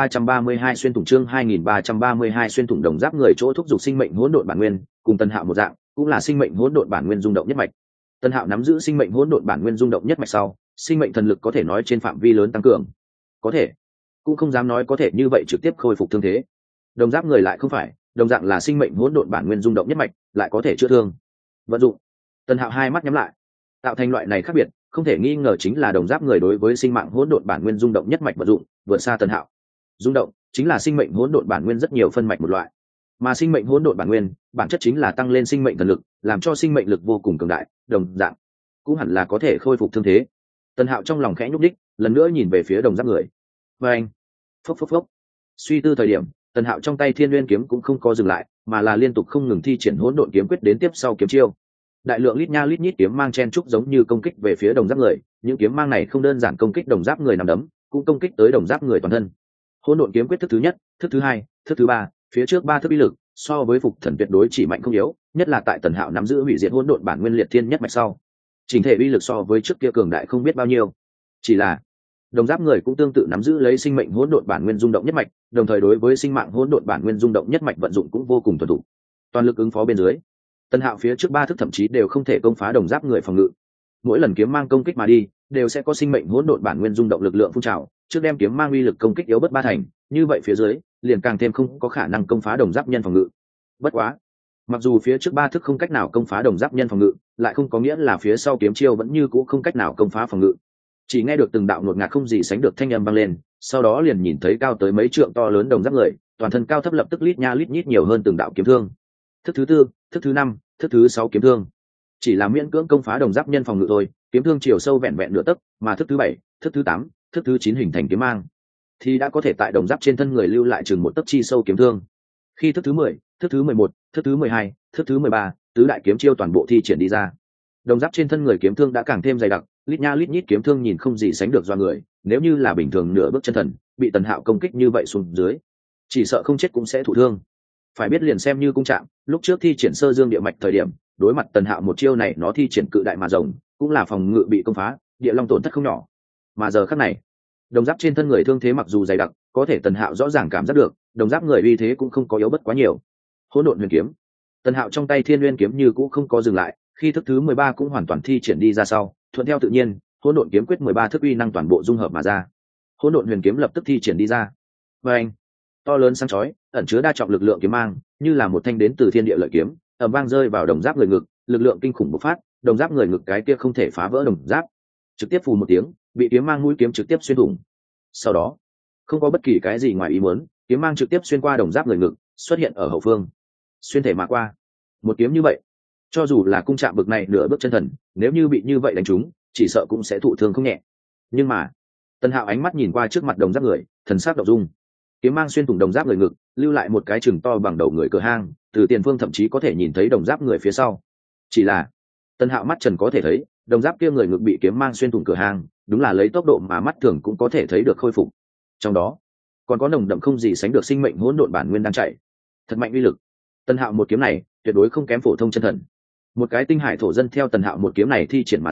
2332 xuyên thủng, chương 2332 xuyên thủng. Đồng Giáp người chỗ thúc giục sinh mệnh hỗn độn bản nguyên, cùng Tần Hạo một dạng, cũng là sinh mệnh hỗn độn bản nguyên rung động nhất mạch. Tần Hạo nắm giữ sinh mệnh hỗn độn bản nguyên rung động nhất mạch sau, sinh mệnh thần lực có thể nói trên phạm vi lớn tăng cường. Có thể, cũng không dám nói có thể như vậy trực tiếp khôi phục thương thế. Đồng Giáp người lại không phải, đồng dạng là sinh mệnh hỗn độn bản nguyên rung động nhất mạch, lại có thể chữa thương. Vận dụng. Tần Hạo hai mắt nhắm lại, tạo thành loại này khác biệt, không thể nghi ngờ chính là Đồng Giáp người đối với sinh mạng hỗn độn bản nguyên rung động nhất mạch vận dụng, vượt xa Tần Hạo. Rung động chính là sinh mệnh hỗn độn bản nguyên rất nhiều phân mạch một loại, mà sinh mệnh hỗn độn bản nguyên bản chất chính là tăng lên sinh mệnh thần lực, làm cho sinh mệnh lực vô cùng cường đại, đồng dạng cũng hẳn là có thể khôi phục thương thế. Tần Hạo trong lòng khẽ nhúc đích, lần nữa nhìn về phía Đồng Giáp người. Và anh, phốc phốc phốc. Suy tư thời điểm, Tần Hạo trong tay Thiên Nguyên kiếm cũng không có dừng lại, mà là liên tục không ngừng thi triển hỗn độn kiếm quyết đến tiếp sau kiếm chiêu. Đại lượng lít nha lít nhít kiếm mang chen trúc giống như công kích về phía Đồng Giáp người, những kiếm mang này không đơn giản công kích Đồng Giáp người nằm đấm, cũng công kích tới Đồng Giáp người toàn thân. Hỗn độn kiếm quyết thức thứ nhất, thức thứ hai, thức thứ ba, phía trước ba thức uy lực so với phục thần tuyệt đối chỉ mạnh không yếu, nhất là tại Tần Hạo nắm giữ hủy diệt hỗn độn bản nguyên liệt thiên nhất mạch sau, chỉnh thể uy lực so với trước kia cường đại không biết bao nhiêu. Chỉ là Đồng Giáp người cũng tương tự nắm giữ lấy sinh mệnh hỗn độn bản nguyên rung động nhất mạch, đồng thời đối với sinh mạng hỗn độn bản nguyên rung động nhất mạch vận dụng cũng vô cùng thuần thục. Toàn lực ứng phó bên dưới, Tần Hạo phía trước ba thức thậm chí đều không thể công phá Đồng Giáp người phòng ngự. Mỗi lần kiếm mang công kích mà đi, đều sẽ có sinh mệnh hỗn độn bản nguyên rung động lực lượng phun trào, trước đem kiếm mang uy lực công kích yếu bất ba thành, như vậy phía dưới liền càng thêm không có khả năng công phá Đồng Giáp nhân phòng ngự. Bất quá, mặc dù phía trước ba thức không cách nào công phá Đồng Giáp nhân phòng ngự, lại không có nghĩa là phía sau kiếm chiêu vẫn như cũ không cách nào công phá phòng ngự. Chỉ nghe được từng đạo ngột ngạt không gì sánh được thanh âm vang lên, sau đó liền nhìn thấy cao tới mấy trượng to lớn Đồng Giáp người, toàn thân cao thấp lập tức lít nha lít nhít nhiều hơn từng đạo kiếm thương. Thức thứ tư, thức thứ năm, thức thứ sáu kiếm thương, chỉ là miễn cưỡng công phá Đồng Giáp nhân phòng ngự thôi, kiếm thương chiều sâu vẹn vẹn nửa tấc, mà thức thứ bảy, thức thứ tám, thức thứ chín hình thành kiếm mang thì đã có thể tại Đồng Giáp trên thân người lưu lại chừng một tấc chi sâu kiếm thương. Khi thức thứ 10, thức thứ 11, thức thứ 12, thức thứ 13, tứ đại kiếm chiêu toàn bộ thi triển đi ra, Đồng Giáp trên thân người kiếm thương đã càng thêm dày đặc, lít nha lít nhít kiếm thương nhìn không gì sánh được do người, nếu như là bình thường nửa bước chân thần, bị Tần Hạo công kích như vậy xuống dưới, chỉ sợ không chết cũng sẽ thụ thương. Phải biết liền xem như cung trạng, lúc trước thi triển sơ dương địa mạch thời điểm, đối mặt Tần Hạo một chiêu này nó thi triển cự đại mà rồng, cũng là phòng ngự bị công phá, địa long tổn thất không nhỏ. Mà giờ khắc này, Đồng Giáp trên thân người thương thế mặc dù dày đặc, có thể Tần Hạo rõ ràng cảm giác được, Đồng Giáp người uy thế cũng không có yếu bất quá nhiều. Hỗn độn huyền kiếm. Tần Hạo trong tay Thiên Nguyên kiếm như cũ không có dừng lại, khi thức thứ 13 cũng hoàn toàn thi triển đi ra sau, thuận theo tự nhiên, hỗn độn kiếm quyết 13 thức uy năng toàn bộ dung hợp mà ra. Hỗn độn huyền kiếm lập tức thi triển đi ra. Và anh, to lớn sáng chói, ẩn chứa đa trọng lực lượng kiếm mang, như là một thanh đến từ thiên địa lợi kiếm, ầm vang rơi vào Đồng Giáp người ngực, lực lượng kinh khủng bộc phát, Đồng Giáp người ngực cái kia không thể phá vỡ Đồng Giáp, trực tiếp phù một tiếng, bị kiếm mang mũi kiếm trực tiếp xuyên thủng. Sau đó, không có bất kỳ cái gì ngoài ý muốn, kiếm mang trực tiếp xuyên qua Đồng Giáp người ngực, xuất hiện ở hậu phương, xuyên thể mà qua. Một kiếm như vậy, cho dù là cung trạng bực này nửa bước chân thần, nếu như bị như vậy đánh trúng, chỉ sợ cũng sẽ thụ thương không nhẹ. Nhưng mà, Tần Hạo ánh mắt nhìn qua trước mặt Đồng Giáp người, thần sắc động dung. Kiếm mang xuyên thủng Đồng Giáp người ngực, lưu lại một cái chừng to bằng đầu người cửa hang, từ tiền phương thậm chí có thể nhìn thấy Đồng Giáp người phía sau. Chỉ là, Tần Hạo mắt trần có thể thấy, Đồng Giáp kia người ngực bị kiếm mang xuyên thủng cửa hang, đúng là lấy tốc độ mà mắt thường cũng có thể thấy được khôi phục. Trong đó, còn có nồng đậm không gì sánh được sinh mệnh hỗn độn bản nguyên đang chạy. Thật mạnh uy lực. Tần Hạo một kiếm này, tuyệt đối không kém phổ thông chân thần. Một cái tinh hải thổ dân theo Tần Hạo một kiếm này thi triển mà ra,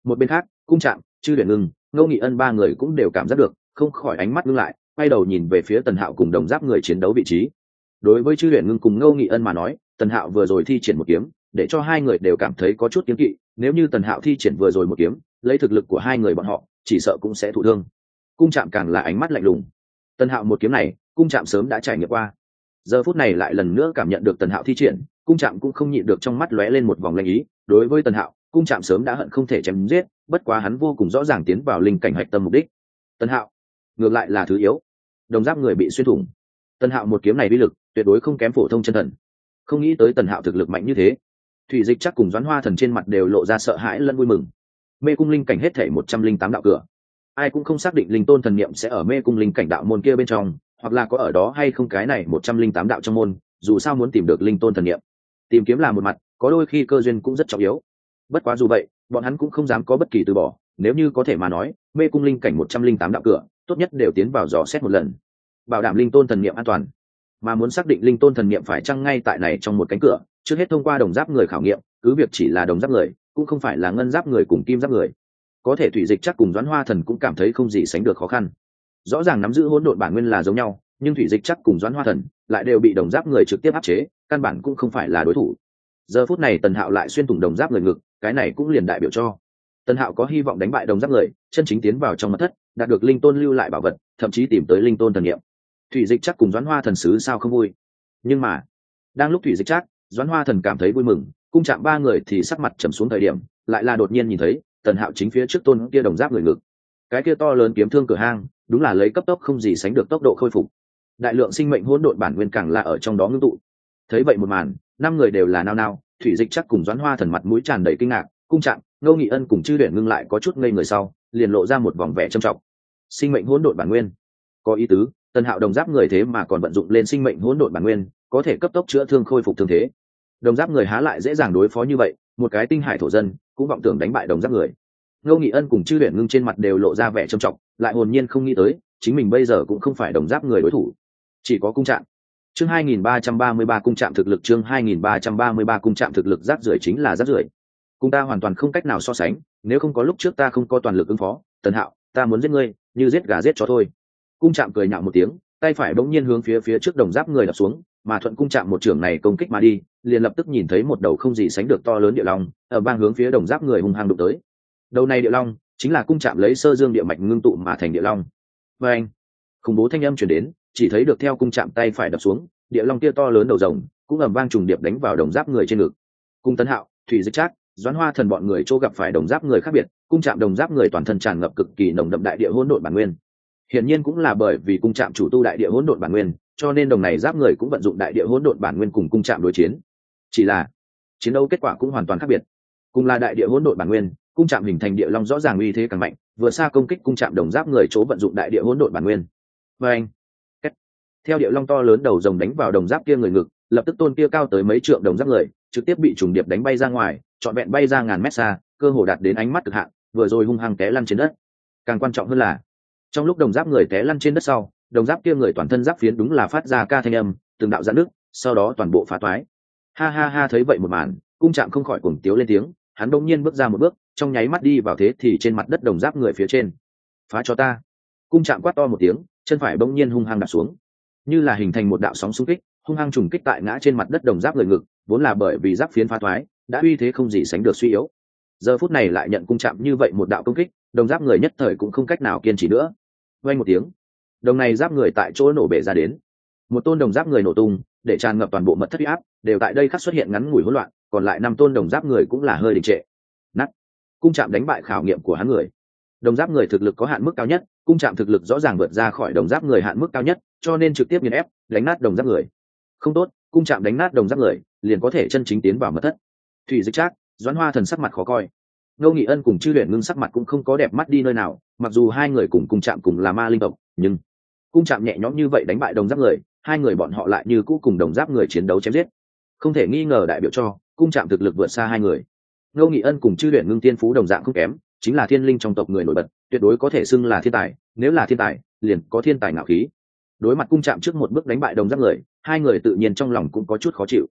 Một bên khác, cung trạm, chư huyền ngưng, ngô nghị ân ba người cũng đều cảm giác được, không khỏi ánh mắt ngưng lại, quay đầu nhìn về phía Tần Hạo cùng đồng giáp người chiến đấu vị trí. Đối với chư huyền ngưng cùng ngô nghị ân mà nói, Tần Hạo vừa rồi thi triển một kiếm, để cho hai người đều cảm thấy có chút kiêng kỵ. Nếu như Tần Hạo thi triển vừa rồi một kiếm, lấy thực lực của hai người bọn họ, chỉ sợ cũng sẽ thụ thương. Cung trạm càng là ánh mắt lạnh lùng. Tần Hạo một kiếm này, cung trạm sớm đã trải nghiệm qua. Giờ phút này lại lần nữa cảm nhận được Tần Hạo thi triển, cung trạm cũng không nhịn được trong mắt lóe lên một vòng lanh ý. Đối với Tần Hạo, cung trạm sớm đã hận không thể chém giết, bất quá hắn vô cùng rõ ràng tiến vào linh cảnh hạch tâm mục đích. Tần Hạo ngược lại là thứ yếu, đồng giáp người bị xuyên thủng. Tần Hạo một kiếm này uy lực tuyệt đối không kém phổ thông chân thần. Không nghĩ tới Tần Hạo thực lực mạnh như thế. Thủy Dịch chắc cùng Doãn Hoa Thần trên mặt đều lộ ra sợ hãi lẫn vui mừng. Mê cung linh cảnh hết thảy 108 đạo cửa, ai cũng không xác định linh tôn thần niệm sẽ ở mê cung linh cảnh đạo môn kia bên trong, hoặc là có ở đó hay không cái này 108 đạo trong môn, dù sao muốn tìm được linh tôn thần niệm, tìm kiếm là một mặt, có đôi khi cơ duyên cũng rất trọng yếu. Bất quá dù vậy, bọn hắn cũng không dám có bất kỳ từ bỏ, nếu như có thể mà nói, mê cung linh cảnh 108 đạo cửa, tốt nhất đều tiến vào dò xét một lần, bảo đảm linh tôn thần niệm an toàn. Mà muốn xác định linh tôn thần niệm phải chăng ngay tại này trong một cánh cửa, trước hết thông qua đồng giáp người khảo nghiệm, cứ việc chỉ là đồng giáp người, cũng không phải là ngân giáp người cùng kim giáp người. Có thể Thủy Dịch chắc cùng Doãn Hoa Thần cũng cảm thấy không gì sánh được khó khăn. Rõ ràng nắm giữ hỗn độn bản nguyên là giống nhau, nhưng Thủy Dịch chắc cùng Doãn Hoa Thần lại đều bị đồng giáp người trực tiếp áp chế, căn bản cũng không phải là đối thủ. Giờ phút này Tần Hạo lại xuyên thủng đồng giáp người ngực, cái này cũng liền đại biểu cho Tần Hạo có hy vọng đánh bại đồng giáp người, chân chính tiến vào trong mật thất, đạt được linh tôn lưu lại bảo vật, thậm chí tìm tới linh tôn thần niệm. Thủy Dịch chắc cùng Doãn Hoa Thần sứ sao không vui. Nhưng mà, đang lúc Thủy Dịch chắc, Doãn Hoa Thần cảm thấy vui mừng, cung trạm ba người thì sắc mặt trầm xuống thời điểm, lại là đột nhiên nhìn thấy Tần Hạo chính phía trước tôn kia đồng giáp người ngực. Cái kia to lớn kiếm thương cửa hang, đúng là lấy cấp tốc không gì sánh được tốc độ khôi phục. Đại lượng sinh mệnh hỗn độn bản nguyên càng là ở trong đó ngưng tụ. Thấy vậy một màn, năm người đều là nao nao, Thủy Dịch chắc cùng Doãn Hoa Thần mặt mũi tràn đầy kinh ngạc, cung trạm, Ngô Nghị Ân cùng Chư Huyền ngưng lại có chút ngây người sau, liền lộ ra một vòng vẻ trầm trọng. Sinh mệnh hỗn độn bản nguyên, có ý tứ, Tần Hạo đồng giáp người thế mà còn vận dụng lên sinh mệnh hỗn độn bản nguyên, có thể cấp tốc chữa thương khôi phục thương thế. Đồng giáp người há lại dễ dàng đối phó như vậy, một cái tinh hải thổ dân cũng vọng tưởng đánh bại đồng giáp người. Ngô Nghị Ân cùng Chư Huyền ngưng trên mặt đều lộ ra vẻ trầm trọng, lại hồn nhiên không nghĩ tới, chính mình bây giờ cũng không phải đồng giáp người đối thủ. Chỉ có cung trạm. Chương 2333 cung trạm thực lực, chương 2333 cung trạm thực lực, rác rưởi chính là rác rưởi. Cùng ta hoàn toàn không cách nào so sánh, nếu không có lúc trước ta không có toàn lực ứng phó, Tần Hạo, ta muốn giết ngươi, như giết gà giết chó thôi. Cung trạm cười nhạo một tiếng, tay phải bỗng nhiên hướng phía trước đồng giáp người đập xuống, mà thuận cung trạm một trưởng này công kích mà đi, liền lập tức nhìn thấy một đầu không gì sánh được to lớn địa long, ở bang hướng phía đồng giáp người hung hăng đụng tới. Đầu này địa long chính là cung trạm lấy sơ dương địa mạch ngưng tụ mà thành địa long. Và anh, khủng bố thanh âm truyền đến, chỉ thấy được theo cung trạm tay phải đập xuống, địa long kia to lớn đầu rồng cũng ầm vang trùng điệp đánh vào đồng giáp người trên ngực. Cung Tấn Hạo, Thủy Dịch Trác, Doãn Hoa Thần bọn người chỗ gặp phải đồng giáp người khác biệt, cung trạm đồng giáp người toàn thân tràn ngập cực kỳ nồng đậm đại địa hỗn độn bản nguyên. Hiển nhiên cũng là bởi vì cung trạm chủ tu đại địa hỗn độn bản nguyên, cho nên đồng này giáp người cũng vận dụng đại địa hỗn độn bản nguyên cùng cung trạm đối chiến. Chỉ là chiến đấu kết quả cũng hoàn toàn khác biệt. Cùng là đại địa hỗn độn bản nguyên, cung trạm hình thành địa long rõ ràng uy thế càng mạnh, vừa xa công kích cung trạm đồng giáp người chỗ vận dụng đại địa hỗn độn bản nguyên. Và anh, theo địa long to lớn đầu rồng đánh vào đồng giáp kia người ngực, lập tức tôn kia cao tới mấy trượng đồng giáp người trực tiếp bị trùng điệp đánh bay ra ngoài, trọn vẹn bay ra ngàn mét xa, cơ hồ đạt đến ánh mắt cực hạn, vừa rồi hung hăng té lăn trên đất. Càng quan trọng hơn là, trong lúc đồng giáp người té lăn trên đất sau, đồng giáp kia người toàn thân giáp phiến đúng là phát ra ca thanh âm, từng đạo giãn nước, sau đó toàn bộ phá toái. Ha ha ha, thấy vậy một màn, cung trạm không khỏi cuồng tiếu lên tiếng, hắn đột nhiên bước ra một bước, trong nháy mắt đi vào thế thì trên mặt đất đồng giáp người phía trên. Phá cho ta! Cung trạm quát to một tiếng, chân phải bỗng nhiên hung hăng đạp xuống, như là hình thành một đạo sóng xung kích, hung hăng trùng kích tại ngã trên mặt đất đồng giáp người ngực, vốn là bởi vì giáp phiến phá thoái, đã uy thế không gì sánh được suy yếu. Giờ phút này lại nhận cung chạm như vậy một đạo công kích, đồng giáp người nhất thời cũng không cách nào kiên trì nữa. Vang một tiếng, đồng này giáp người tại chỗ nổ bể ra đến. Một tôn đồng giáp người nổ tung, để tràn ngập toàn bộ mật thất uy áp, đều tại đây khắc xuất hiện ngắn ngủi hỗn loạn, còn lại 5 tôn đồng giáp người cũng là hơi đình trệ. Nát. Cung chạm đánh bại khảo nghiệm của hắn người. Đồng giáp người thực lực có hạn mức cao nhất, cung chạm thực lực rõ ràng vượt ra khỏi đồng giáp người hạn mức cao nhất, cho nên trực tiếp nghiền ép, đánh nát đồng giáp người. Không tốt, cung chạm đánh nát đồng giáp người, liền có thể chân chính tiến vào mật thất. Thủy Dịch Trác, Doãn Hoa Thần sắc mặt khó coi. Ngô Nghị Ân cùng Chư Huyền Ngưng sắc mặt cũng không có đẹp mắt đi nơi nào, mặc dù hai người cùng cung chạm cùng là ma linh tộc, nhưng cung chạm nhẹ nhõm như vậy đánh bại đồng giáp người, hai người bọn họ lại như cũ cùng đồng giáp người chiến đấu chém giết. Không thể nghi ngờ đại biểu cho cung chạm thực lực vượt xa hai người. Ngô Nghị Ân cùng Chư Huyền Ngưng tiên phú đồng dạng không kém, chính là thiên linh trong tộc người nổi bật, tuyệt đối có thể xưng là thiên tài, nếu là thiên tài, liền có thiên tài ngạo khí. Đối mặt cung chạm trước một bước đánh bại đồng giáp người, hai người tự nhiên trong lòng cũng có chút khó chịu.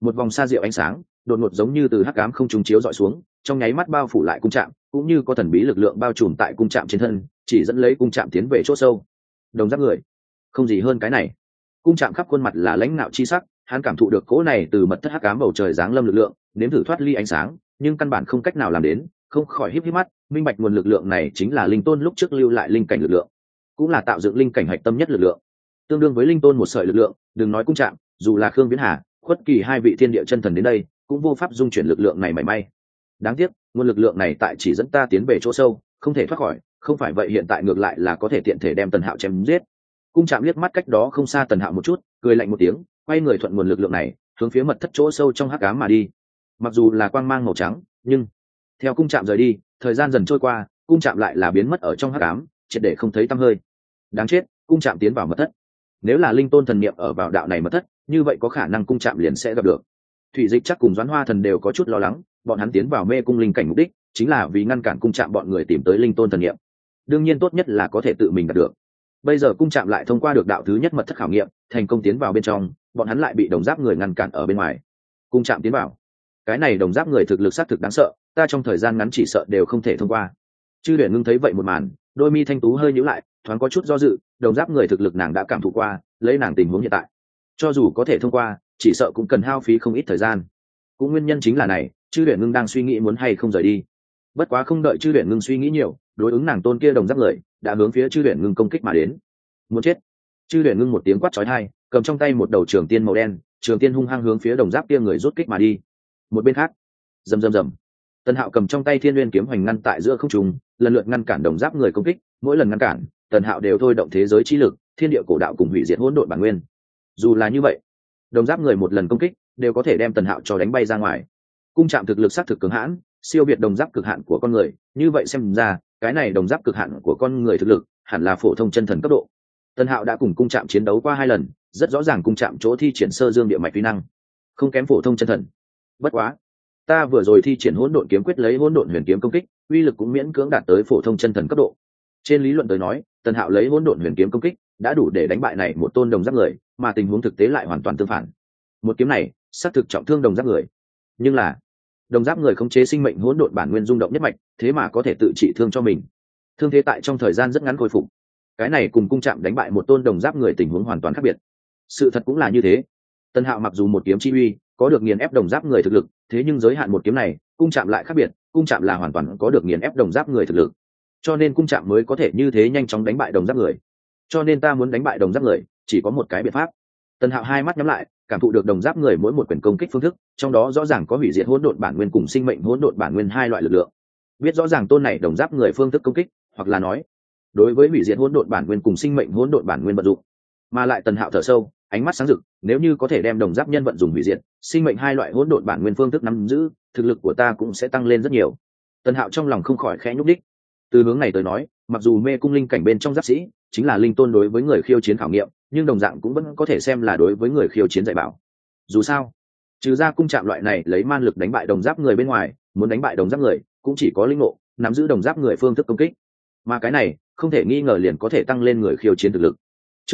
một vòng sa diệu ánh sáng đột ngột giống như từ hắc ám không trung chiếu dọi xuống, trong nháy mắt bao phủ lại cung trạm, cũng như có thần bí lực lượng bao trùm tại cung trạm trên thân, chỉ dẫn lấy cung trạm tiến về chỗ sâu. Đồng giáp người, không gì hơn cái này. Cung trạm khắp khuôn mặt là lãnh nạo chi sắc, hắn cảm thụ được cỗ này từ mật thất hắc ám bầu trời giáng lâm lực lượng, nếm thử thoát ly ánh sáng, nhưng căn bản không cách nào làm đến, không khỏi híp híp mắt, minh bạch nguồn lực lượng này chính là linh tôn lúc trước lưu lại linh cảnh lực lượng, cũng là tạo dựng linh cảnh hạch tâm nhất lực lượng, tương đương với linh tôn một sợi lực lượng. Đừng nói cung trạm, dù là Khương Viễn Hà, Khuất Kỳ hai vị thiên địa chân thần đến đây, cũng vô pháp dung chuyển lực lượng này mảy may. Đáng tiếc, nguồn lực lượng này tại chỉ dẫn ta tiến về chỗ sâu, không thể thoát khỏi, không phải vậy hiện tại ngược lại là có thể tiện thể đem Tần Hạo chém giết. Cung trạm liếc mắt cách đó không xa Tần Hạo một chút, cười lạnh một tiếng, quay người thuận nguồn lực lượng này, hướng phía mật thất chỗ sâu trong hắc ám mà đi. Mặc dù là quang mang màu trắng, nhưng theo cung trạm rời đi, thời gian dần trôi qua, cung trạm lại là biến mất ở trong hắc ám, triệt để không thấy tăm hơi. Đáng chết, cung trạm tiến vào mật thất. Nếu là linh tôn thần niệm ở vào đạo này mật thất, như vậy có khả năng cung trạm liền sẽ gặp được. Thủy Dịch chắc cùng Doãn Hoa Thần đều có chút lo lắng, bọn hắn tiến vào mê cung linh cảnh mục đích chính là vì ngăn cản cung trạm bọn người tìm tới linh tôn thần niệm. Đương nhiên tốt nhất là có thể tự mình đạt được. Bây giờ cung trạm lại thông qua được đạo thứ nhất mật thất khảo nghiệm, thành công tiến vào bên trong, bọn hắn lại bị đồng giáp người ngăn cản ở bên ngoài. Cung trạm tiến vào, cái này đồng giáp người thực lực xác thực đáng sợ, ta trong thời gian ngắn chỉ sợ đều không thể thông qua. Chư Huyền Ngưng thấy vậy một màn, đôi mi thanh tú hơi nhíu lại, thoáng có chút do dự. Đồng giáp người thực lực nàng đã cảm thụ qua, lấy nàng tình huống hiện tại, cho dù có thể thông qua, chỉ sợ cũng cần hao phí không ít thời gian. Cũng nguyên nhân chính là này, Chư Huyền Ngưng đang suy nghĩ muốn hay không rời đi. Bất quá không đợi Chư Huyền Ngưng suy nghĩ nhiều, đối ứng nàng tôn kia đồng giáp người đã hướng phía Chư Huyền Ngưng công kích mà đến. Muốn chết! Chư Huyền Ngưng một tiếng quát chói tai, cầm trong tay một đầu trường tiên màu đen, trường tiên hung hăng hướng phía đồng giáp kia người rút kích mà đi. Một bên khác, rầm rầm rầm, Tần Hạo cầm trong tay Thiên Nguyên kiếm hoành ngăn tại giữa không trung, lần lượt ngăn cản đồng giáp người công kích. Mỗi lần ngăn cản, Tần Hạo đều thôi động thế giới chi lực, thiên địa cổ đạo cùng hủy diệt hỗn độn bản nguyên. Dù là như vậy, đồng giáp người một lần công kích đều có thể đem Tần Hạo cho đánh bay ra ngoài. Cung trạm thực lực xác thực cường hãn, siêu việt đồng giáp cực hạn của con người, như vậy xem ra, cái này đồng giáp cực hạn của con người thực lực hẳn là phổ thông chân thần cấp độ. Tần Hạo đã cùng cung trạm chiến đấu qua 2 lần, rất rõ ràng cung trạm chỗ thi triển sơ dương địa mạch uy năng không kém phổ thông chân thần. Bất quá, ta vừa rồi thi triển hỗn độn kiếm quyết lấy hỗn độn huyền kiếm công kích, uy lực cũng miễn cưỡng đạt tới phổ thông chân thần cấp độ. Trên lý luận tới nói, Tần Hạo lấy hỗn độn huyền kiếm công kích đã đủ để đánh bại này một tôn đồng giáp người, mà tình huống thực tế lại hoàn toàn tương phản. Một kiếm này xác thực trọng thương đồng giáp người, nhưng là đồng giáp người khống chế sinh mệnh hỗn độn bản nguyên rung động nhất mạch, thế mà có thể tự trị thương cho mình, thương thế tại trong thời gian rất ngắn khôi phục. Cái này cùng cung trạm đánh bại một tôn đồng giáp người tình huống hoàn toàn khác biệt. Sự thật cũng là như thế. Tần Hạo mặc dù một kiếm chi uy có được nghiền ép đồng giáp người thực lực, thế nhưng giới hạn một kiếm này, cung trạm lại khác biệt, cung trạm là hoàn toàn có được nghiền ép đồng giáp người thực lực. Cho nên cung trạm mới có thể như thế nhanh chóng đánh bại đồng giáp người. Cho nên ta muốn đánh bại đồng giáp người, chỉ có một cái biện pháp. Tần Hạo hai mắt nhắm lại, cảm thụ được đồng giáp người mỗi một quyền công kích phương thức, trong đó rõ ràng có hủy diệt hỗn độn bản nguyên cùng sinh mệnh hỗn độn bản nguyên hai loại lực lượng. Biết rõ ràng tôn này đồng giáp người phương thức công kích, hoặc là nói, đối với hủy diệt hỗn độn bản nguyên cùng sinh mệnh hỗn độn bản nguyên vận dụng. Mà lại Tần Hạo thở sâu, ánh mắt sáng rực, nếu như có thể đem đồng giáp nhân vận dụng hủy diệt, sinh mệnh hai loại hỗn độn bản nguyên phương thức nắm giữ, thực lực của ta cũng sẽ tăng lên rất nhiều. Tần Hạo trong lòng không khỏi khẽ nhúc đích. Từ hướng này tới nói, mặc dù mê cung linh cảnh bên trong giáp sĩ chính là linh tôn đối với người khiêu chiến khảo nghiệm, nhưng đồng dạng cũng vẫn có thể xem là đối với người khiêu chiến dạy bảo. Dù sao, trừ ra cung trạm loại này lấy man lực đánh bại đồng giáp người bên ngoài, muốn đánh bại đồng giáp người cũng chỉ có linh ngộ, nắm giữ đồng giáp người phương thức công kích. Mà cái này, không thể nghi ngờ liền có thể tăng lên người khiêu chiến thực lực. Chương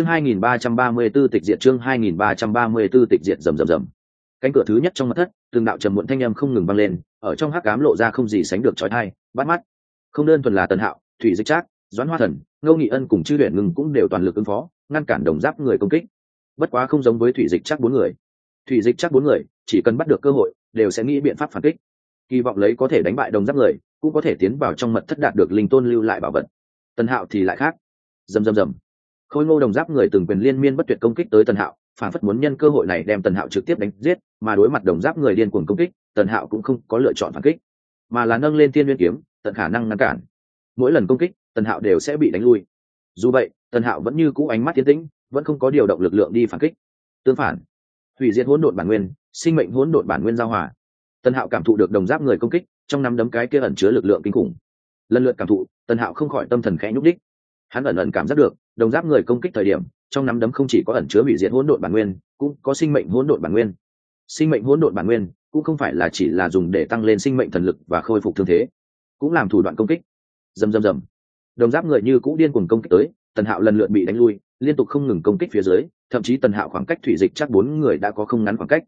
2334 tịch diệt, chương 2334 tịch diệt, rầm rầm rầm. Cánh cửa thứ nhất trong mật thất, từng đạo trầm muộn thanh âm không ngừng vang lên, ở trong hắc ám lộ ra không gì sánh được chói tai, bắt mắt. Không đơn thuần là Tần Hạo, Thủy Dịch Trác, Doãn Hoa Thần, Ngô Nghị Ân cùng Chư Huyền Ngưng cũng đều toàn lực ứng phó, ngăn cản đồng giáp người công kích. Bất quá không giống với Thủy Dịch Trác 4 người. Thủy Dịch Trác 4 người, chỉ cần bắt được cơ hội, đều sẽ nghĩ biện pháp phản kích. Kỳ vọng lấy có thể đánh bại đồng giáp người, cũng có thể tiến vào trong mật thất đạt được linh tôn lưu lại bảo vật. Tần Hạo thì lại khác. Rầm rầm rầm. Khôi Ngô đồng giáp người từng quyền liên miên bất tuyệt công kích tới Tần Hạo, phản phất muốn nhân cơ hội này đem Tần Hạo trực tiếp đánh giết, mà đối mặt đồng giáp người điên cuồng công kích, Tần Hạo cũng không có lựa chọn phản kích, mà là nâng lên Thiên Nguyên kiếm, tận khả năng ngăn cản. Mỗi lần công kích, Tần Hạo đều sẽ bị đánh lui. Dù vậy, Tần Hạo vẫn như cũ ánh mắt tiến tĩnh, vẫn không có điều động lực lượng đi phản kích. Tương phản, hủy diệt hỗn độn bản nguyên, sinh mệnh hỗn độn bản nguyên giao hòa. Tần Hạo cảm thụ được đồng giáp người công kích, trong nắm đấm cái kia ẩn chứa lực lượng kinh khủng. Lần lượt cảm thụ, Tần Hạo không khỏi tâm thần khẽ nhúc đích. Hắn ẩn ẩn cảm giác được, đồng giáp người công kích thời điểm, trong nắm đấm không chỉ có ẩn chứa hủy diệt hỗn độn bản nguyên, cũng có sinh mệnh hỗn độn bản nguyên. Sinh mệnh hỗn độn bản nguyên cũng không phải là chỉ là dùng để tăng lên sinh mệnh thần lực và khôi phục thương thế, cũng làm thủ đoạn công kích. Rầm rầm rầm. Đồng giáp người như cũ điên cuồng công kích tới, Tần Hạo lần lượt bị đánh lui, liên tục không ngừng công kích phía dưới, thậm chí Tần Hạo khoảng cách Thủy Dịch Trác 4 người đã có không ngắn khoảng cách.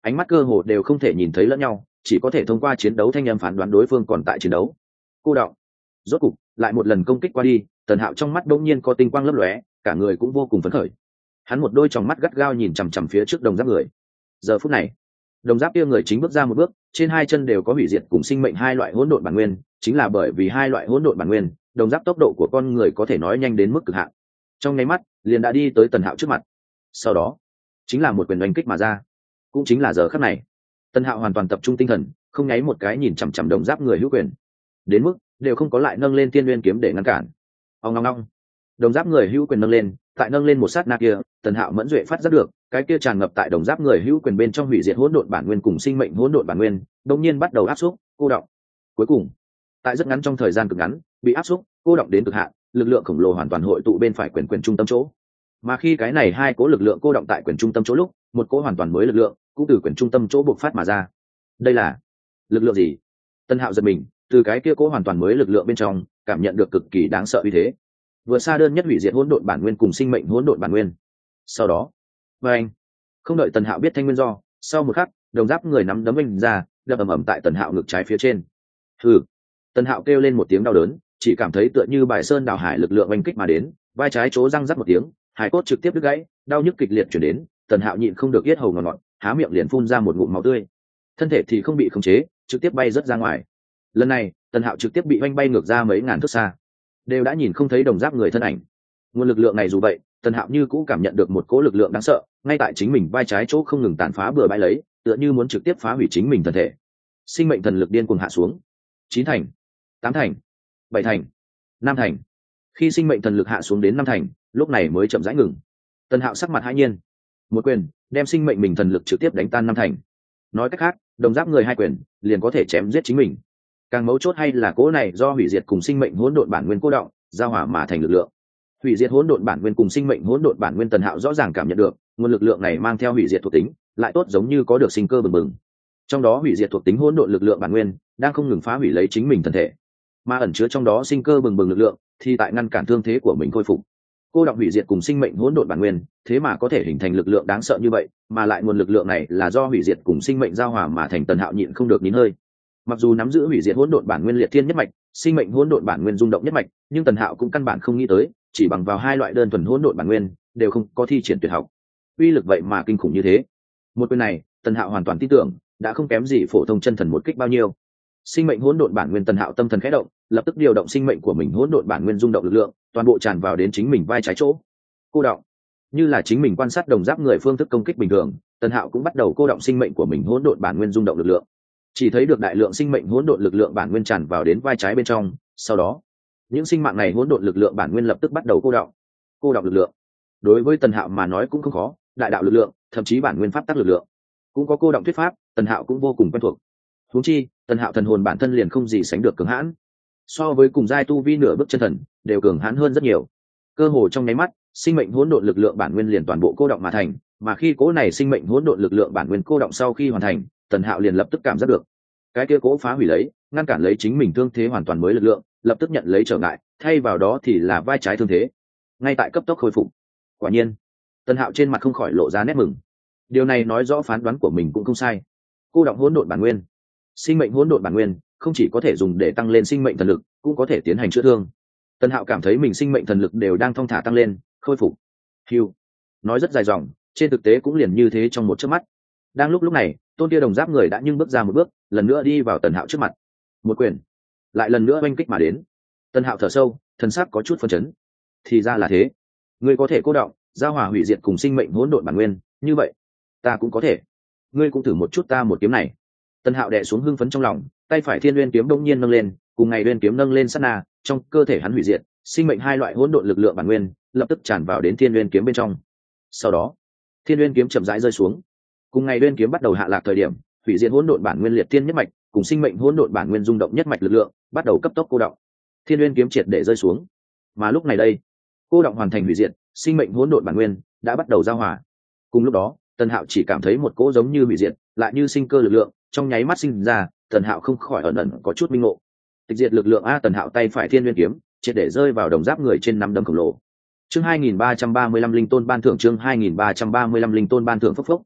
ánh mắt cơ hồ đều không thể nhìn thấy lẫn nhau, chỉ có thể thông qua chiến đấu thanh âm phán đoán đối phương còn tại chiến đấu. Cô động. Rốt cục lại một lần công kích qua đi, Tần Hạo trong mắt bỗng nhiên có tinh quang lấp lóe, cả người cũng vô cùng phấn khởi. Hắn một đôi tròng mắt gắt gao nhìn chằm chằm phía trước đồng giáp người. Giờ phút này, đồng giáp kia người chính bước ra một bước, trên hai chân đều có hủy diệt cùng sinh mệnh hai loại hỗn độn bản nguyên, chính là bởi vì hai loại hỗn độn bản nguyên, đồng giáp tốc độ của con người có thể nói nhanh đến mức cực hạn. Trong nháy mắt, liền đã đi tới Tần Hạo trước mặt. Sau đó, chính là một quyền đánh kích mà ra. Cũng chính là giờ khắc này, Tần Hạo hoàn toàn tập trung tinh thần, không nháy một cái nhìn chằm chằm đồng giáp người hữu quyền. Đến mức đều không có lại nâng lên Tiên Nguyên kiếm để ngăn cản. Ong ong ong. Đồng giáp người hữu quyền nâng lên, tại nâng lên một sát na kia, Tần Hạo mẫn duệ phát giác được, cái kia tràn ngập tại đồng giáp người hữu quyền bên trong hủy diệt hỗn độn bản nguyên cùng sinh mệnh hỗn độn bản nguyên, đột nhiên bắt đầu áp xúc, cô động. Cuối cùng, tại rất ngắn trong thời gian cực ngắn, bị áp xúc, cô động đến cực hạn, lực lượng khổng lồ hoàn toàn hội tụ bên phải quyền trung tâm chỗ. Mà khi cái này hai cố lực lượng cô động tại quyền trung tâm chỗ lúc, một cố hoàn toàn mới lực lượng cũng từ quyền trung tâm chỗ bộc phát mà ra. Đây là lực lượng gì? Tần Hạo giật mình, từ cái kia cố hoàn toàn mới lực lượng bên trong, cảm nhận được cực kỳ đáng sợ uy thế. Vừa xa đơn nhất hủy diệt hỗn độn bản nguyên cùng sinh mệnh hỗn độn bản nguyên. Sau đó, anh không đợi Tần Hạo biết thanh nguyên do, sau một khắc, đồng giáp người nắm đấm mình ra, đập ầm ầm tại Tần Hạo ngực trái phía trên. Hừ. Tần Hạo kêu lên một tiếng đau đớn, chỉ cảm thấy tựa như bài sơn đảo hải lực lượng oanh kích mà đến, vai trái chỗ răng rắc một tiếng, hải cốt trực tiếp đứt gãy, đau nhức kịch liệt chuyển đến. Tần Hạo nhịn không được yết hầu ngọt ngọt, há miệng liền phun ra một ngụm máu tươi. Thân thể thì không bị khống chế, trực tiếp bay rớt ra ngoài. Lần này, Tần Hạo trực tiếp bị oanh bay ngược ra mấy ngàn thước xa, đều đã nhìn không thấy đồng giáp người thân ảnh. Nguồn lực lượng này dù vậy, Tần Hạo như cũ cảm nhận được một cỗ lực lượng đáng sợ, ngay tại chính mình vai trái chỗ không ngừng tàn phá bừa bãi lấy, tựa như muốn trực tiếp phá hủy chính mình thân thể. Sinh mệnh thần lực điên cuồng hạ xuống. 9 thành, 8 thành, 7 thành, 5 thành. Khi sinh mệnh thần lực hạ xuống đến 5 thành, lúc này mới chậm rãi ngừng. Tần Hạo sắc mặt hãi nhiên, một quyền đem sinh mệnh mình thần lực trực tiếp đánh tan 5 thành. Nói cách khác, đồng giáp người hai quyền liền có thể chém giết chính mình. Càng mấu chốt hay là cỗ này do hủy diệt cùng sinh mệnh hỗn độn bản nguyên cô động, giao hòa mà thành lực lượng. Hủy diệt hỗn độn bản nguyên cùng sinh mệnh hỗn độn bản nguyên, Tần Hạo rõ ràng cảm nhận được, nguồn lực lượng này mang theo hủy diệt thuộc tính, lại tốt giống như có được sinh cơ bừng bừng. Trong đó hủy diệt thuộc tính hỗn độn lực lượng bản nguyên đang không ngừng phá hủy lấy chính mình thân thể, mà ẩn chứa trong đó sinh cơ bừng bừng lực lượng thì tại ngăn cản thương thế của mình khôi phục. Cô đọng hủy diệt cùng sinh mệnh hỗn độn bản nguyên, thế mà có thể hình thành lực lượng đáng sợ như vậy, mà lại nguồn lực lượng này là do hủy diệt cùng sinh mệnh giao hòa mà thành. Tần Hạo nhịn không được nín hơi. Mặc dù nắm giữ hủy diệt hỗn độn bản nguyên liệt thiên nhất mạch, sinh mệnh hỗn độn bản nguyên rung động nhất mạch, nhưng Tần Hạo cũng căn bản không nghĩ tới, chỉ bằng vào hai loại đơn thuần hỗn độn bản nguyên đều không có thi triển tuyệt học, uy lực vậy mà kinh khủng như thế. Một quyền này, Tần Hạo hoàn toàn tin tưởng, đã không kém gì phổ thông chân thần một kích bao nhiêu. Sinh mệnh hỗn độn bản nguyên, Tần Hạo tâm thần khẽ động, lập tức điều động sinh mệnh của mình hỗn độn bản nguyên rung động lực lượng, toàn bộ tràn vào đến chính mình vai trái chỗ. Cô động, như là chính mình quan sát đồng giáp người phương thức công kích bình thường, Tần Hạo cũng bắt đầu cô động sinh mệnh của mình hỗn độn bản nguyên rung động lực lượng. Chỉ thấy được đại lượng sinh mệnh hỗn độn lực lượng bản nguyên tràn vào đến vai trái bên trong, sau đó, những sinh mạng này hỗn độn lực lượng bản nguyên lập tức bắt đầu cô động. Cô động lực lượng, đối với Tần Hạo mà nói cũng không khó, đại đạo lực lượng, thậm chí bản nguyên pháp tắc lực lượng, cũng có cô động thuyết pháp, Tần Hạo cũng vô cùng quen thuộc. Huống chi, Tần Hạo thần hồn bản thân liền không gì sánh được cường hãn, so với cùng giai tu vi nửa bước chân thần, đều cường hãn hơn rất nhiều. Cơ hồ trong nháy mắt, sinh mệnh hỗn độn lực lượng bản nguyên liền toàn bộ cô động mà thành, mà khi cố này sinh mệnh hỗn độn lực lượng bản nguyên cô động sau khi hoàn thành, Tần Hạo liền lập tức cảm giác được, cái kia cố phá hủy lấy, ngăn cản lấy chính mình thương thế hoàn toàn mới lực lượng, lập tức nhận lấy trở ngại, thay vào đó thì là vai trái thương thế, ngay tại cấp tốc khôi phục. Quả nhiên, Tần Hạo trên mặt không khỏi lộ ra nét mừng. Điều này nói rõ phán đoán của mình cũng không sai. Cô động hỗn độn bản nguyên, sinh mệnh hỗn độn bản nguyên không chỉ có thể dùng để tăng lên sinh mệnh thần lực, cũng có thể tiến hành chữa thương. Tần Hạo cảm thấy mình sinh mệnh thần lực đều đang thong thả tăng lên, khôi phục. Hưu, nói rất dài dòng, trên thực tế cũng liền như thế trong một chớp mắt. Đang lúc này, tôn kia đồng giáp người đã nhưng bước ra một bước, lần nữa đi vào Tần Hạo trước mặt. Một quyền, lại lần nữa oanh kích mà đến. Tần Hạo thở sâu, thần sắc có chút phấn chấn. Thì ra là thế, ngươi có thể cô động, giao hòa hủy diệt cùng sinh mệnh hỗn độn bản nguyên, như vậy, ta cũng có thể. Ngươi cũng thử một chút ta một kiếm này. Tần Hạo đè xuống hưng phấn trong lòng, tay phải Thiên Nguyên kiếm đông nhiên nâng lên, cùng ngày Nguyên kiếm nâng lên sát na, trong cơ thể hắn hủy diệt, sinh mệnh hai loại hỗn độn lực lượng bản nguyên, lập tức tràn vào đến Thiên Nguyên kiếm bên trong. Sau đó, Thiên Nguyên kiếm chậm rãi rơi xuống. Cùng ngày Nguyên kiếm bắt đầu hạ lạc thời điểm, hủy diệt hỗn độn bản nguyên liệt thiên nhất mạch, cùng sinh mệnh hỗn độn bản nguyên rung động nhất mạch lực lượng, bắt đầu cấp tốc cô động. Thiên Nguyên kiếm triệt để rơi xuống. Mà lúc này đây, cô động hoàn thành hủy diệt, sinh mệnh hỗn độn bản nguyên đã bắt đầu giao hòa. Cùng lúc đó, Tần Hạo chỉ cảm thấy một cỗ giống như hủy diệt, lại như sinh cơ lực lượng, trong nháy mắt sinh ra. Tần Hạo không khỏi ẩn ẩn có chút minh ngộ. Tịch diệt lực lượng a. Tần Hạo tay phải Thiên Nguyên kiếm triệt để rơi vào đồng giáp người trên nắm đấm khổng lồ. Chương 2335 linh tôn ban thưởng, chương 2335 linh tôn ban thưởng phốc phốc.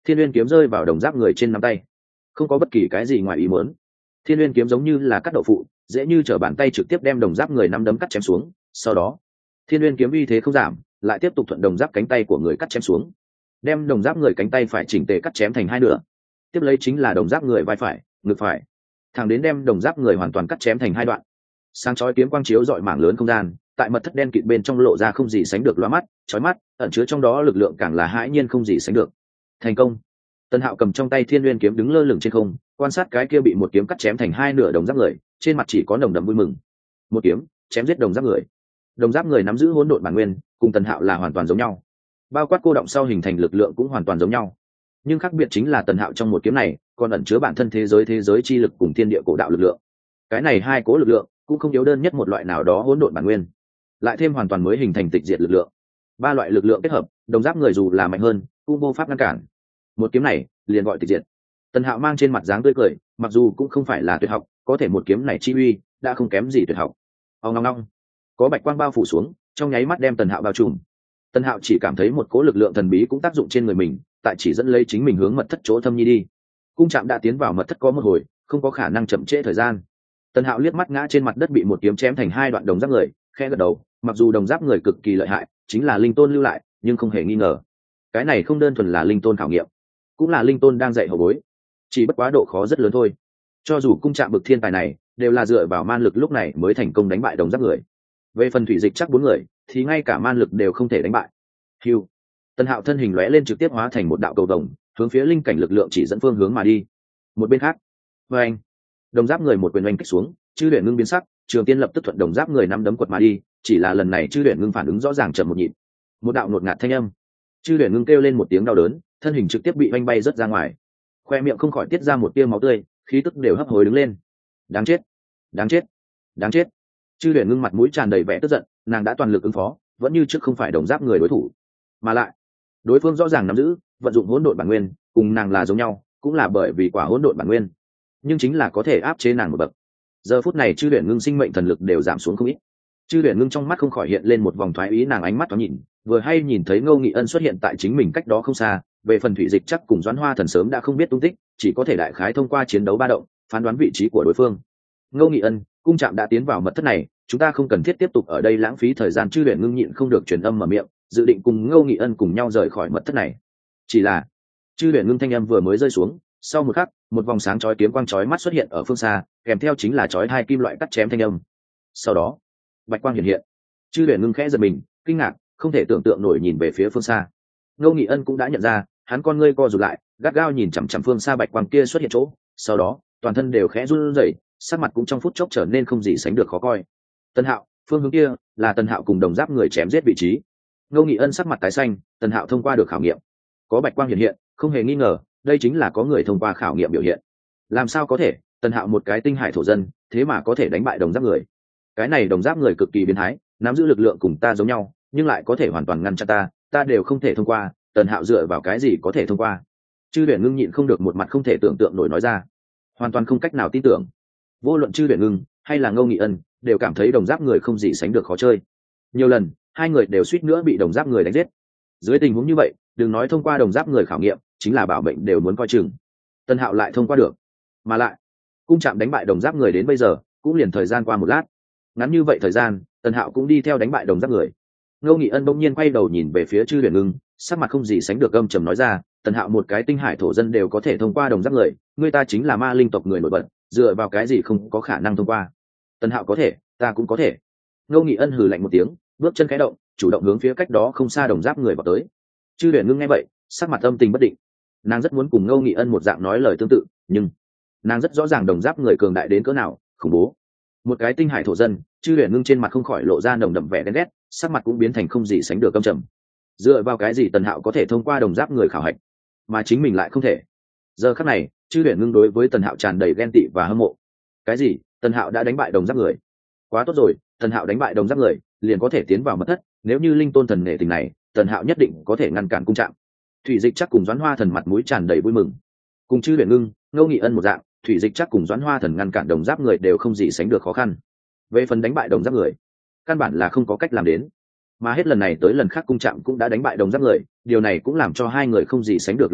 Thiên Uyên kiếm rơi vào đồng giáp người trên nắm tay, không có bất kỳ cái gì ngoài ý muốn. Thiên Uyên kiếm giống như là cắt đậu phụ, dễ như trở bàn tay trực tiếp đem đồng giáp người nắm đấm cắt chém xuống. Sau đó, Thiên Uyên kiếm uy thế không giảm, lại tiếp tục thuận đồng giáp cánh tay của người cắt chém xuống, đem đồng giáp người cánh tay phải chỉnh tề cắt chém thành hai nửa. Tiếp lấy chính là đồng giáp người vai phải, ngực phải, thẳng đến đem đồng giáp người hoàn toàn cắt chém thành hai đoạn. Sáng chói kiếm quang chiếu rọi mảng lớn không gian, tại mật thất đen kịt bên trong lộ ra không gì sánh được lóa mắt, chói mắt, ẩn chứa trong đó lực lượng càng là hãi nhiên không gì sánh được. Thành công. Tân Hạo cầm trong tay Thiên Nguyên kiếm đứng lơ lửng trên không, quan sát cái kia bị một kiếm cắt chém thành hai nửa đồng giáp người, trên mặt chỉ có nồng đậm vui mừng. Một kiếm chém giết đồng giáp người. Đồng giáp người nắm giữ hỗn độn bản nguyên, cùng Tân Hạo là hoàn toàn giống nhau. Bao quát cô động sau hình thành lực lượng cũng hoàn toàn giống nhau. Nhưng khác biệt chính là Tân Hạo trong một kiếm này, còn ẩn chứa bản thân thế giới chi lực cùng thiên địa cổ đạo lực lượng. Cái này hai cố lực lượng cũng không yếu đơn nhất một loại nào đó hỗn độn bản nguyên, lại thêm hoàn toàn mới hình thành tịch diệt lực lượng. Ba loại lực lượng kết hợp, đồng giáp người dù là mạnh hơn, cũng vô pháp ngăn cản. Một kiếm này liền gọi tịch diệt. Tần Hạo mang trên mặt dáng tươi cười, mặc dù cũng không phải là tuyệt học, có thể một kiếm này chi uy đã không kém gì tuyệt học. Ong ong ong, có bạch quang bao phủ xuống, trong nháy mắt đem Tần Hạo bao trùm. Tần Hạo chỉ cảm thấy một cỗ lực lượng thần bí cũng tác dụng trên người mình, tại chỉ dẫn lấy chính mình hướng mật thất chỗ thâm nhi đi. Cung Trạm đã tiến vào mật thất có một hồi, không có khả năng chậm trễ thời gian. Tần Hạo liếc mắt ngã trên mặt đất bị một kiếm chém thành hai đoạn đồng giáp người, khẽ gật đầu, mặc dù đồng giáp người cực kỳ lợi hại, chính là linh tôn lưu lại, nhưng không hề nghi ngờ, cái này không đơn thuần là linh tôn khảo nghiệm, cũng là linh tôn đang dạy hậu bối, chỉ bất quá độ khó rất lớn thôi. Cho dù Cung Trạm bực thiên tài này, đều là dựa vào man lực lúc này mới thành công đánh bại đồng giáp người. Về phần thủy dịch chắc bốn người, thì ngay cả man lực đều không thể đánh bại. Hưu. Tần Hạo thân hình lóe lên trực tiếp hóa thành một đạo cầu vồng, hướng phía linh cảnh lực lượng chỉ dẫn phương hướng mà đi. Một bên khác, với anh, đồng giáp người một quyền oanh kích xuống, Chư Huyền Ngưng biến sắc, Trường Tiên lập tức thuận đồng giáp người nắm đấm quật mà đi, chỉ là lần này Chư Huyền Ngưng phản ứng rõ ràng chậm một nhịp. Một đạo ngột ngạt thanh âm, Chư Huyền Ngưng kêu lên một tiếng đau đớn, thân hình trực tiếp bị oanh bay rất ra ngoài, khoe miệng không khỏi tiết ra một tia máu tươi, khí tức đều hấp hối đứng lên. Đáng chết, đáng chết, đáng chết. Chư Huyền Ngưng mặt mũi tràn đầy vẻ tức giận, nàng đã toàn lực ứng phó, vẫn như trước không phải đồng giáp người đối thủ, mà lại đối phương rõ ràng nắm giữ vận dụng hỗn độn bản nguyên, cùng nàng là giống nhau, cũng là bởi vì quả hỗn độn bản nguyên, nhưng chính là có thể áp chế nàng một bậc. Giờ phút này Chư Huyền Ngưng sinh mệnh thần lực đều giảm xuống không ít. Chư Huyền Ngưng trong mắt không khỏi hiện lên một vòng thoái ý, nàng ánh mắt thoáng nhìn, vừa hay nhìn thấy Ngô Nghị Ân xuất hiện tại chính mình cách đó không xa. Về phần thủy dịch chắc cùng Doãn Hoa Thần sớm đã không biết tung tích, chỉ có thể đại khái thông qua chiến đấu ba động phán đoán vị trí của đối phương. Ngô Nghị Ân, Cung Trạm đã tiến vào mật thất này, chúng ta không cần thiết tiếp tục ở đây lãng phí thời gian. Chư Huyền Ngưng nhịn không được truyền âm mở miệng, dự định cùng Ngô Nghị Ân cùng nhau rời khỏi mật thất này. Chỉ là Chư Huyền Ngưng thanh âm vừa mới rơi xuống, sau một khắc, một vòng sáng chói kiếm quang chói mắt xuất hiện ở phương xa, kèm theo chính là chói hai kim loại cắt chém thanh âm. Sau đó, bạch quang hiện hiện. Chư Huyền Ngưng khẽ giật mình, kinh ngạc, không thể tưởng tượng nổi nhìn về phía phương xa. Ngô Nghị Ân cũng đã nhận ra, hắn con ngươi co rụt lại, gắt gao nhìn chằm chằm phương xa bạch quang kia xuất hiện chỗ, sau đó, toàn thân đều khẽ run rẩy, sắc mặt cũng trong phút chốc trở nên không gì sánh được khó coi. Tần Hạo, phương hướng kia là Tần Hạo cùng đồng giáp người chém giết vị trí. Ngô Nghị Ân sắc mặt tái xanh, Tần Hạo thông qua được khảo nghiệm, có bạch quang hiện hiện, không hề nghi ngờ, đây chính là có người thông qua khảo nghiệm biểu hiện. Làm sao có thể, Tần Hạo một cái tinh hải thổ dân, thế mà có thể đánh bại đồng giáp người? Cái này đồng giáp người cực kỳ biến thái, nắm giữ lực lượng cùng ta giống nhau, nhưng lại có thể hoàn toàn ngăn chặn ta đều không thể thông qua, Tần Hạo dựa vào cái gì có thể thông qua? Chư Huyền Ngưng nhịn không được một mặt không thể tưởng tượng nổi nói ra, hoàn toàn không cách nào tin tưởng. Vô luận Chư Huyền Ngưng hay là Ngô Nghị Ân, đều cảm thấy đồng giáp người không gì sánh được khó chơi. Nhiều lần, hai người đều suýt nữa bị đồng giáp người đánh giết. Dưới tình huống như vậy, đừng nói thông qua đồng giáp người khảo nghiệm, chính là bảo mệnh đều muốn coi chừng. Tần Hạo lại thông qua được, mà lại Cung Trạm đánh bại đồng giáp người đến bây giờ, cũng liền thời gian qua một lát. Ngắn như vậy thời gian, Tần Hạo cũng đi theo đánh bại đồng giáp người. Ngô Nghị Ân bỗng nhiên quay đầu nhìn về phía Chư Huyền Ngưng, sắc mặt không gì sánh được âm trầm nói ra, Tần Hạo một cái tinh hải thổ dân đều có thể thông qua đồng giáp người, người ta chính là ma linh tộc người nổi bật, dựa vào cái gì không có khả năng thông qua? Tần Hạo có thể, ta cũng có thể. Ngô Nghị Ân hừ lạnh một tiếng, bước chân khẽ động, chủ động hướng phía cách đó không xa đồng giáp người vào tới. Chư Huyền Ngưng nghe vậy, sắc mặt âm tình bất định. Nàng rất muốn cùng Ngô Nghị Ân một dạng nói lời tương tự, nhưng nàng rất rõ ràng đồng giáp người cường đại đến cỡ nào, khủng bố. Một cái tinh hải thổ dân, Chư Huyền Ngưng trên mặt không khỏi lộ ra nồng đậm vẻ ghen ghét, sắc mặt cũng biến thành không gì sánh được căm trầm. Dựa vào cái gì Tần Hạo có thể thông qua đồng giáp người khảo hạch, mà chính mình lại không thể? Giờ khắc này, Chư Huyền Ngưng đối với Tần Hạo tràn đầy ghen tị và hâm mộ. Cái gì? Tần Hạo đã đánh bại đồng giáp người? Quá tốt rồi, Tần Hạo đánh bại đồng giáp người, liền có thể tiến vào mật thất, nếu như linh tôn thần nể tình này, Tần Hạo nhất định có thể ngăn cản Cung Trạm. Thủy dịch chắc cùng Doãn Hoa Thần mặt mũi tràn đầy vui mừng. Cùng Chư Huyền Ngưng, Ngô Nghị Ân một dạng, thủy dịch chắc cùng Doãn Hoa Thần ngăn cản đồng giáp người đều không gì sánh được khó khăn. Về phần đánh bại đồng giáp người, căn bản là không có cách làm đến. Mà hết lần này tới lần khác Cung Trạm cũng đã đánh bại đồng giáp người, điều này cũng làm cho hai người không gì sánh được lo lắng,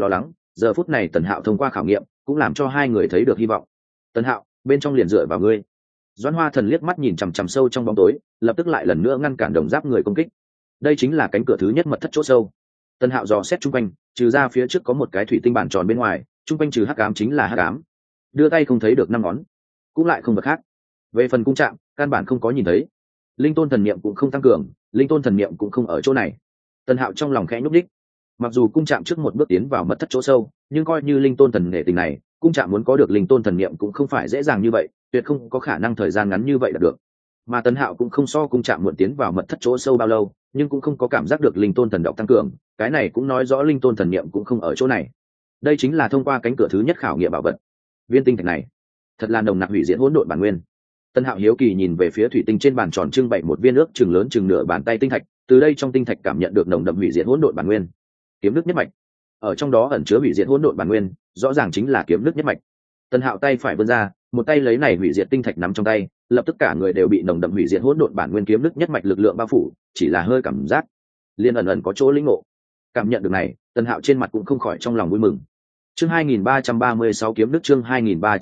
giờ phút này Tần Hạo thông qua khảo nghiệm cũng làm cho hai người thấy được hy vọng. Tần Hạo, bên trong liền dựa vào ngươi. Doãn Hoa Thần liếc mắt nhìn chằm chằm sâu trong bóng tối, lập tức lại lần nữa ngăn cản đồng giáp người công kích. Đây chính là cánh cửa thứ nhất mật thất chỗ sâu. Tần Hạo dò xét chung quanh, trừ ra phía trước có một cái thủy tinh bản tròn bên ngoài, chung quanh trừ hắc ám chính là hắc ám. Đưa tay không thấy được năm ngón, cũng lại không vật khác. Về phần cung trạm, căn bản không có nhìn thấy. Linh tôn thần niệm cũng không tăng cường, linh tôn thần niệm cũng không ở chỗ này. Tần Hạo trong lòng khẽ nhúc nhích. Mặc dù cung trạm trước một bước tiến vào mật thất chỗ sâu, nhưng coi như linh tôn thần nghệ tình này, cung trạm muốn có được linh tôn thần niệm cũng không phải dễ dàng như vậy, tuyệt không có khả năng thời gian ngắn như vậy đạt được. Mà Tần Hạo cũng không so cung trạm muộn tiến vào mật thất chỗ sâu bao lâu, nhưng cũng không có cảm giác được linh tôn thần độc tăng cường, cái này cũng nói rõ linh tôn thần niệm cũng không ở chỗ này. Đây chính là thông qua cánh cửa thứ nhất khảo nghiệm bảo vật. Viên tinh thạch này, thật là nồng nặc hủy diệt hỗn độn bản nguyên. Tần Hạo hiếu kỳ nhìn về phía thủy tinh trên bàn tròn trưng bày một viên ước chừng lớn chừng nửa bàn tay tinh thạch, từ đây trong tinh thạch cảm nhận được nồng đậm hủy diệt hỗn độn bản nguyên. Kiếm nước nhất mạch, ở trong đó ẩn chứa hủy diệt hỗn độn bản nguyên, rõ ràng chính là kiếm nước nhất mạch. Tần Hạo tay phải vươn ra, một tay lấy này hủy diệt tinh thạch nắm trong tay, lập tức cả người đều bị nồng đậm hủy diệt hỗn độn bản nguyên kiếm nước nhất mạch lực lượng bao phủ, chỉ là hơi cảm giác, liên ẩn ẩn có chỗ lĩnh ngộ. Cảm nhận được này, Tần Hạo trên mặt cũng không khỏi trong lòng vui mừng. Chương 2336 kiếm nước, chương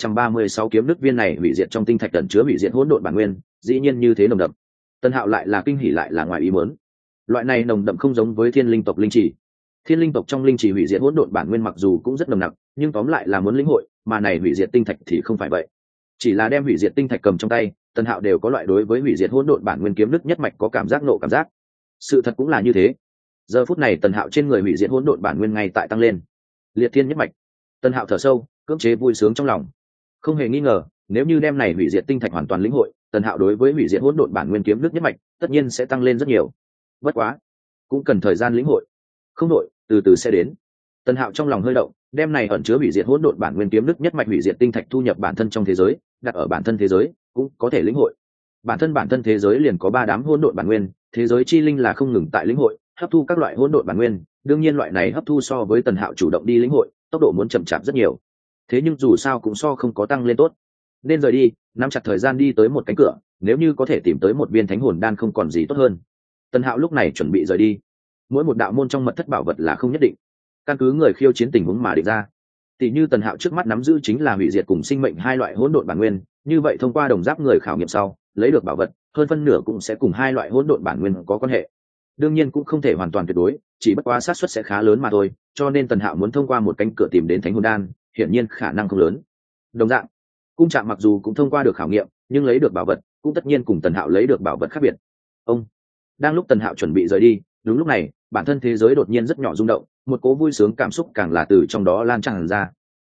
2336 kiếm nước, viên này hủy diệt trong tinh thạch ẩn chứa hủy diệt hỗn độn bản nguyên, dĩ nhiên như thế nồng đậm. Tần Hạo lại là kinh hỉ lại là ngoài ý muốn. Loại này nồng đậm không giống với thiên linh tộc linh chỉ. Thiên linh tộc trong linh chỉ hủy diệt hỗn độn bản nguyên mặc dù cũng rất nồng nặc, nhưng tóm lại là muốn lĩnh hội, mà này hủy diệt tinh thạch thì không phải vậy. Chỉ là đem hủy diệt tinh thạch cầm trong tay, Tần Hạo đều có loại đối với hủy diệt hỗn độn bản nguyên kiếm nước nhất mạch có cảm giác nộ cảm giác. Sự thật cũng là như thế. Giờ phút này Tần Hạo trên người hủy diệt hỗn độn bản nguyên ngay tại tăng lên. Liệt thiên nhất mạch. Tần Hạo thở sâu, cưỡng chế vui sướng trong lòng. Không hề nghi ngờ, nếu như đem này hủy diệt tinh thạch hoàn toàn lĩnh hội, Tần Hạo đối với hủy diệt hỗn độn bản nguyên kiếm nước nhất mạch, tất nhiên sẽ tăng lên rất nhiều. Bất quá, cũng cần thời gian lĩnh hội. Không đội, từ từ sẽ đến. Tần Hạo trong lòng hơi động, đem này ẩn chứa hủy diệt hỗn độn bản nguyên kiếm nước nhất mạch hủy diệt tinh thạch thu nhập bản thân trong thế giới, đặt ở bản thân thế giới, cũng có thể lĩnh hội. Bản thân thế giới liền có 3 đám hỗn độn bản nguyên, thế giới chi linh là không ngừng tại lĩnh hội, hấp thu các loại hỗn độn bản nguyên, đương nhiên loại này hấp thu so với Tần Hạo chủ động đi lĩnh hội, tốc độ muốn chậm chạp rất nhiều. Thế nhưng dù sao cũng so không có tăng lên tốt. Nên rời đi, nắm chặt thời gian đi tới một cánh cửa, nếu như có thể tìm tới một viên thánh hồn đan không còn gì tốt hơn. Tần Hạo lúc này chuẩn bị rời đi. Mỗi một đạo môn trong mật thất bảo vật là không nhất định, căn cứ người khiêu chiến tình huống mà định ra. Tỷ như Tần Hạo trước mắt nắm giữ chính là hủy diệt cùng sinh mệnh hai loại hỗn độn bản nguyên, như vậy thông qua đồng giáp người khảo nghiệm sau, lấy được bảo vật, hơn phân nửa cũng sẽ cùng hai loại hỗn độn bản nguyên có quan hệ. Đương nhiên cũng không thể hoàn toàn tuyệt đối, chỉ bất quá xác suất sẽ khá lớn mà thôi, cho nên Tần Hạo muốn thông qua một cánh cửa tìm đến thánh hồn đan, hiển nhiên khả năng không lớn. Đồng dạng, cung trạm mặc dù cũng thông qua được khảo nghiệm, nhưng lấy được bảo vật, cũng tất nhiên cùng Tần Hạo lấy được bảo vật khác biệt. Đang lúc Tần Hạo chuẩn bị rời đi, đúng lúc này, bản thân thế giới đột nhiên rất nhỏ rung động, một cố vui sướng cảm xúc càng là từ trong đó lan tràn ra.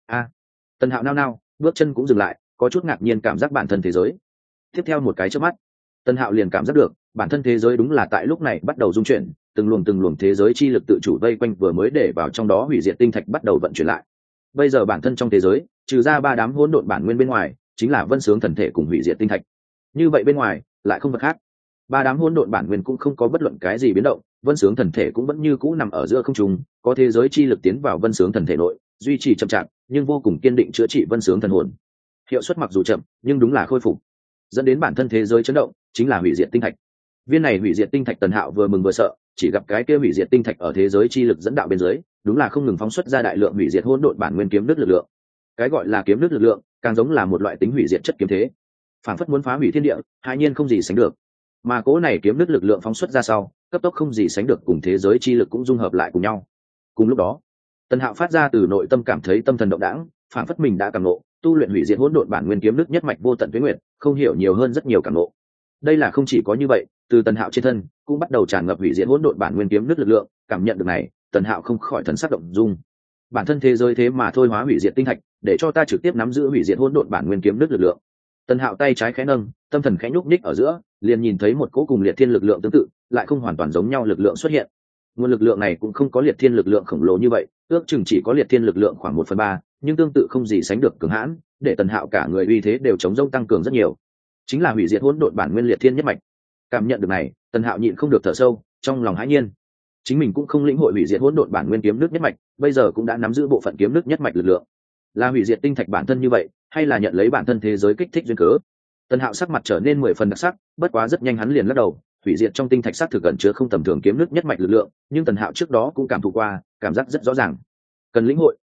Tần Hạo nao nao, bước chân cũng dừng lại, có chút ngạc nhiên cảm giác bản thân thế giới. Tiếp theo một cái chớp mắt, Tần Hạo liền cảm giác được, bản thân thế giới đúng là tại lúc này bắt đầu rung chuyển, từng luồng thế giới chi lực tự chủ vây quanh vừa mới để vào trong đó hủy diệt tinh thạch bắt đầu vận chuyển lại. Bây giờ bản thân trong thế giới, trừ ra 3 đám hỗn độn bản nguyên bên ngoài, chính là vân sướng thần thể cùng hủy diệt tinh thạch. Như vậy bên ngoài, lại không vật khác. 3 đám hỗn độn bản nguyên cũng không có bất luận cái gì biến động, vân sướng thần thể cũng vẫn như cũ nằm ở giữa không trung, có thế giới chi lực tiến vào vân sướng thần thể nội, duy trì chậm chạp, nhưng vô cùng kiên định chữa trị vân sướng thần hồn. Hiệu suất mặc dù chậm, nhưng đúng là khôi phục. Dẫn đến bản thân thế giới chấn động, chính là hủy diệt tinh thạch. Viên này hủy diệt tinh thạch Tần Hạo vừa mừng vừa sợ, chỉ gặp cái kia hủy diệt tinh thạch ở thế giới chi lực dẫn đạo bên dưới, đúng là không ngừng phóng xuất ra đại lượng hủy diệt hỗn độn bản nguyên kiếm nước lực lượng. Cái gọi là kiếm nước lực lượng, càng giống là một loại tính hủy diệt chất kiếm thế, phản phất muốn phá hủy thiên địa, hai nhiên không gì sánh được. Mà cố này kiếm nước lực lượng phóng xuất ra sau, cấp tốc không gì sánh được cùng thế giới chi lực cũng dung hợp lại cùng nhau. Cùng lúc đó, Tần Hạo phát ra từ nội tâm cảm thấy tâm thần động đãng, phản phất mình đã cảm ngộ, tu luyện hủy diệt hỗn độn bản nguyên kiếm nước nhất mạch vô tận tuế nguyệt, không hiểu nhiều hơn rất nhiều cảm ngộ. Đây là không chỉ có như vậy, từ Tần Hạo trên thân cũng bắt đầu tràn ngập hủy diệt hỗn độn bản nguyên kiếm nước lực lượng, cảm nhận được này, Tần Hạo không khỏi thần sắc động dung. Bản thân thế giới thế mà thôi hóa hủy diệt tinh thạch, để cho ta trực tiếp nắm giữ hủy diệt hỗn độn bản nguyên kiếm nước lực lượng. Tần Hạo tay trái khẽ nâng, tâm thần khẽ nhúc nhích ở giữa, liền nhìn thấy một cỗ cùng liệt thiên lực lượng tương tự, lại không hoàn toàn giống nhau lực lượng xuất hiện. Nguồn lực lượng này cũng không có liệt thiên lực lượng khổng lồ như vậy, ước chừng chỉ có liệt thiên lực lượng khoảng 1/3, nhưng tương tự không gì sánh được cường hãn, để Tần Hạo cả người uy thế đều chống rông tăng cường rất nhiều. Chính là hủy diệt hỗn độn bản nguyên liệt thiên nhất mạch. Cảm nhận được này, Tần Hạo nhịn không được thở sâu, trong lòng hãi nhiên. Chính mình cũng không lĩnh hội hủy diệt hỗn độn bản nguyên kiếm nước nhất mạch, bây giờ cũng đã nắm giữ bộ phận kiếm nước nhất mạch lực lượng. Là hủy diệt tinh thạch bản thân như vậy, hay là nhận lấy bản thân thế giới kích thích duyên cớ? Tần Hạo sắc mặt trở nên 10 phần đặc sắc, bất quá rất nhanh hắn liền lắc đầu, hủy diệt trong tinh thạch sắc thực gần chứa không tầm thường kiếm nước nhất mạch lực lượng, nhưng Tần Hạo trước đó cũng cảm thụ qua, cảm giác rất rõ ràng. Cần lĩnh hội.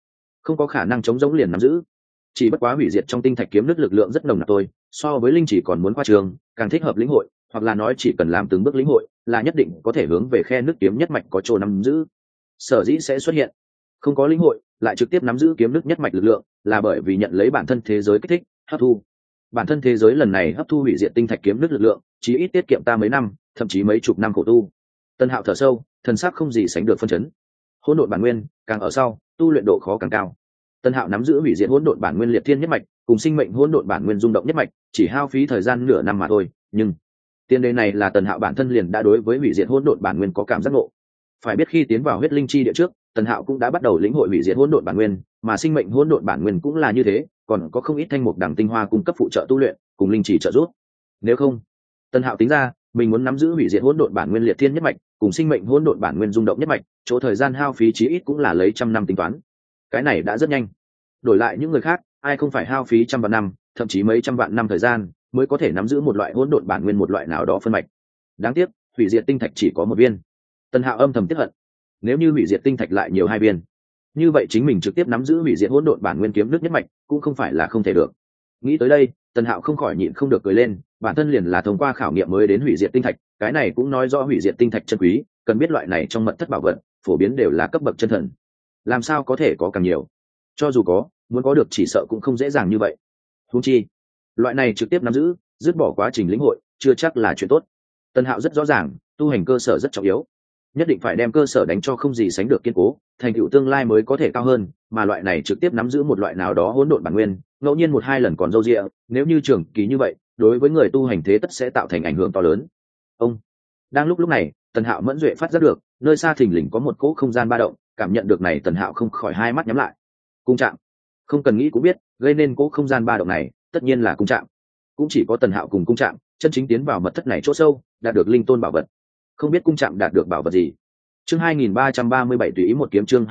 không có khả năng chống giống liền nắm giữ. Chỉ bất quá hủy diệt trong tinh thạch kiếm nước lực lượng rất nồng nặc tôi, so với linh chỉ còn muốn qua trường, càng thích hợp lĩnh hội, hoặc là nói chỉ cần làm từng bước lĩnh hội, là nhất định có thể hướng về khe nước kiếm nhất mạch có chỗ nắm giữ. Sở dĩ sẽ xuất hiện không có lĩnh hội lại trực tiếp nắm giữ kiếm nước nhất mạch lực lượng, là bởi vì nhận lấy bản thân thế giới kích thích, hấp thu. Bản thân thế giới lần này hấp thu hủy diệt tinh thạch kiếm nước lực lượng, chí ít tiết kiệm ta mấy năm, thậm chí mấy chục năm khổ tu. Tân Hạo thở sâu, thần sắc không gì sánh được phân chấn. Hỗn độn bản nguyên, càng ở sau, tu luyện độ khó càng cao. Tân Hạo nắm giữ hủy diệt hỗn độn bản nguyên liệt thiên nhất mạch, cùng sinh mệnh hỗn độn bản nguyên rung động nhất mạch, chỉ hao phí thời gian nửa năm mà thôi, nhưng tiền đề này là Tần Hạo bản thân liền đã đối với hủy diệt hỗn độn bản nguyên có cảm giác ngộ. Phải biết khi tiến vào huyết linh chi địa trước, Tần Hạo cũng đã bắt đầu lĩnh hội hủy diệt hỗn độn bản nguyên, mà sinh mệnh hỗn độn bản nguyên cũng là như thế, còn có không ít thanh mục đẳng tinh hoa cung cấp phụ trợ tu luyện, cùng linh chỉ trợ giúp. Nếu không, Tần Hạo tính ra, mình muốn nắm giữ hủy diệt hỗn độn bản nguyên liệt thiên nhất mạch, cùng sinh mệnh hỗn độn bản nguyên rung động nhất mạch, chỗ thời gian hao phí chí ít cũng là lấy trăm năm tính toán. Cái này đã rất nhanh. Đổi lại những người khác, ai không phải hao phí trăm vạn năm, thậm chí mấy trăm vạn năm thời gian, mới có thể nắm giữ một loại hỗn độn bản nguyên một loại nào đó phân mạch. Đáng tiếc, hủy diệt tinh thạch chỉ có một viên. Tần Hạo âm thầm tiếc hận. Nếu như hủy diệt tinh thạch lại nhiều hai viên, như vậy chính mình trực tiếp nắm giữ hủy diệt hỗn độn bản nguyên kiếm nước nhất mạch, cũng không phải là không thể được. Nghĩ tới đây, Tần Hạo không khỏi nhịn không được cười lên, bản thân liền là thông qua khảo nghiệm mới đến hủy diệt tinh thạch, cái này cũng nói rõ hủy diệt tinh thạch chân quý, cần biết loại này trong mật thất bảo vật, phổ biến đều là cấp bậc chân thần. Làm sao có thể có càng nhiều? Cho dù có, muốn có được chỉ sợ cũng không dễ dàng như vậy. Huống chi, loại này trực tiếp nắm giữ, dứt bỏ quá trình lĩnh hội, chưa chắc là chuyện tốt. Tần Hạo rất rõ ràng, tu hành cơ sở rất trọng yếu, nhất định phải đem cơ sở đánh cho không gì sánh được kiên cố, thành tựu tương lai mới có thể cao hơn, mà loại này trực tiếp nắm giữ một loại nào đó hỗn độn bản nguyên, ngẫu nhiên một hai lần còn dâu dịa, nếu như trường kỳ như vậy, đối với người tu hành thế tất sẽ tạo thành ảnh hưởng to lớn. Ông đang lúc này, Tần Hạo mẫn duệ phát giác được, nơi xa thình lình có một cỗ không gian ba động, cảm nhận được này Tần Hạo không khỏi hai mắt nhắm lại. Cung Trạm, không cần nghĩ cũng biết, gây nên cỗ không gian ba động này, tất nhiên là Cung Trạm. Cũng chỉ có Tần Hạo cùng Cung Trạm chân chính tiến vào mật thất này chỗ sâu, đạt được linh tôn bảo vật. Không biết Cung Trạm đạt được bảo vật gì. Chương 2337 tùy ý một kiếm, chương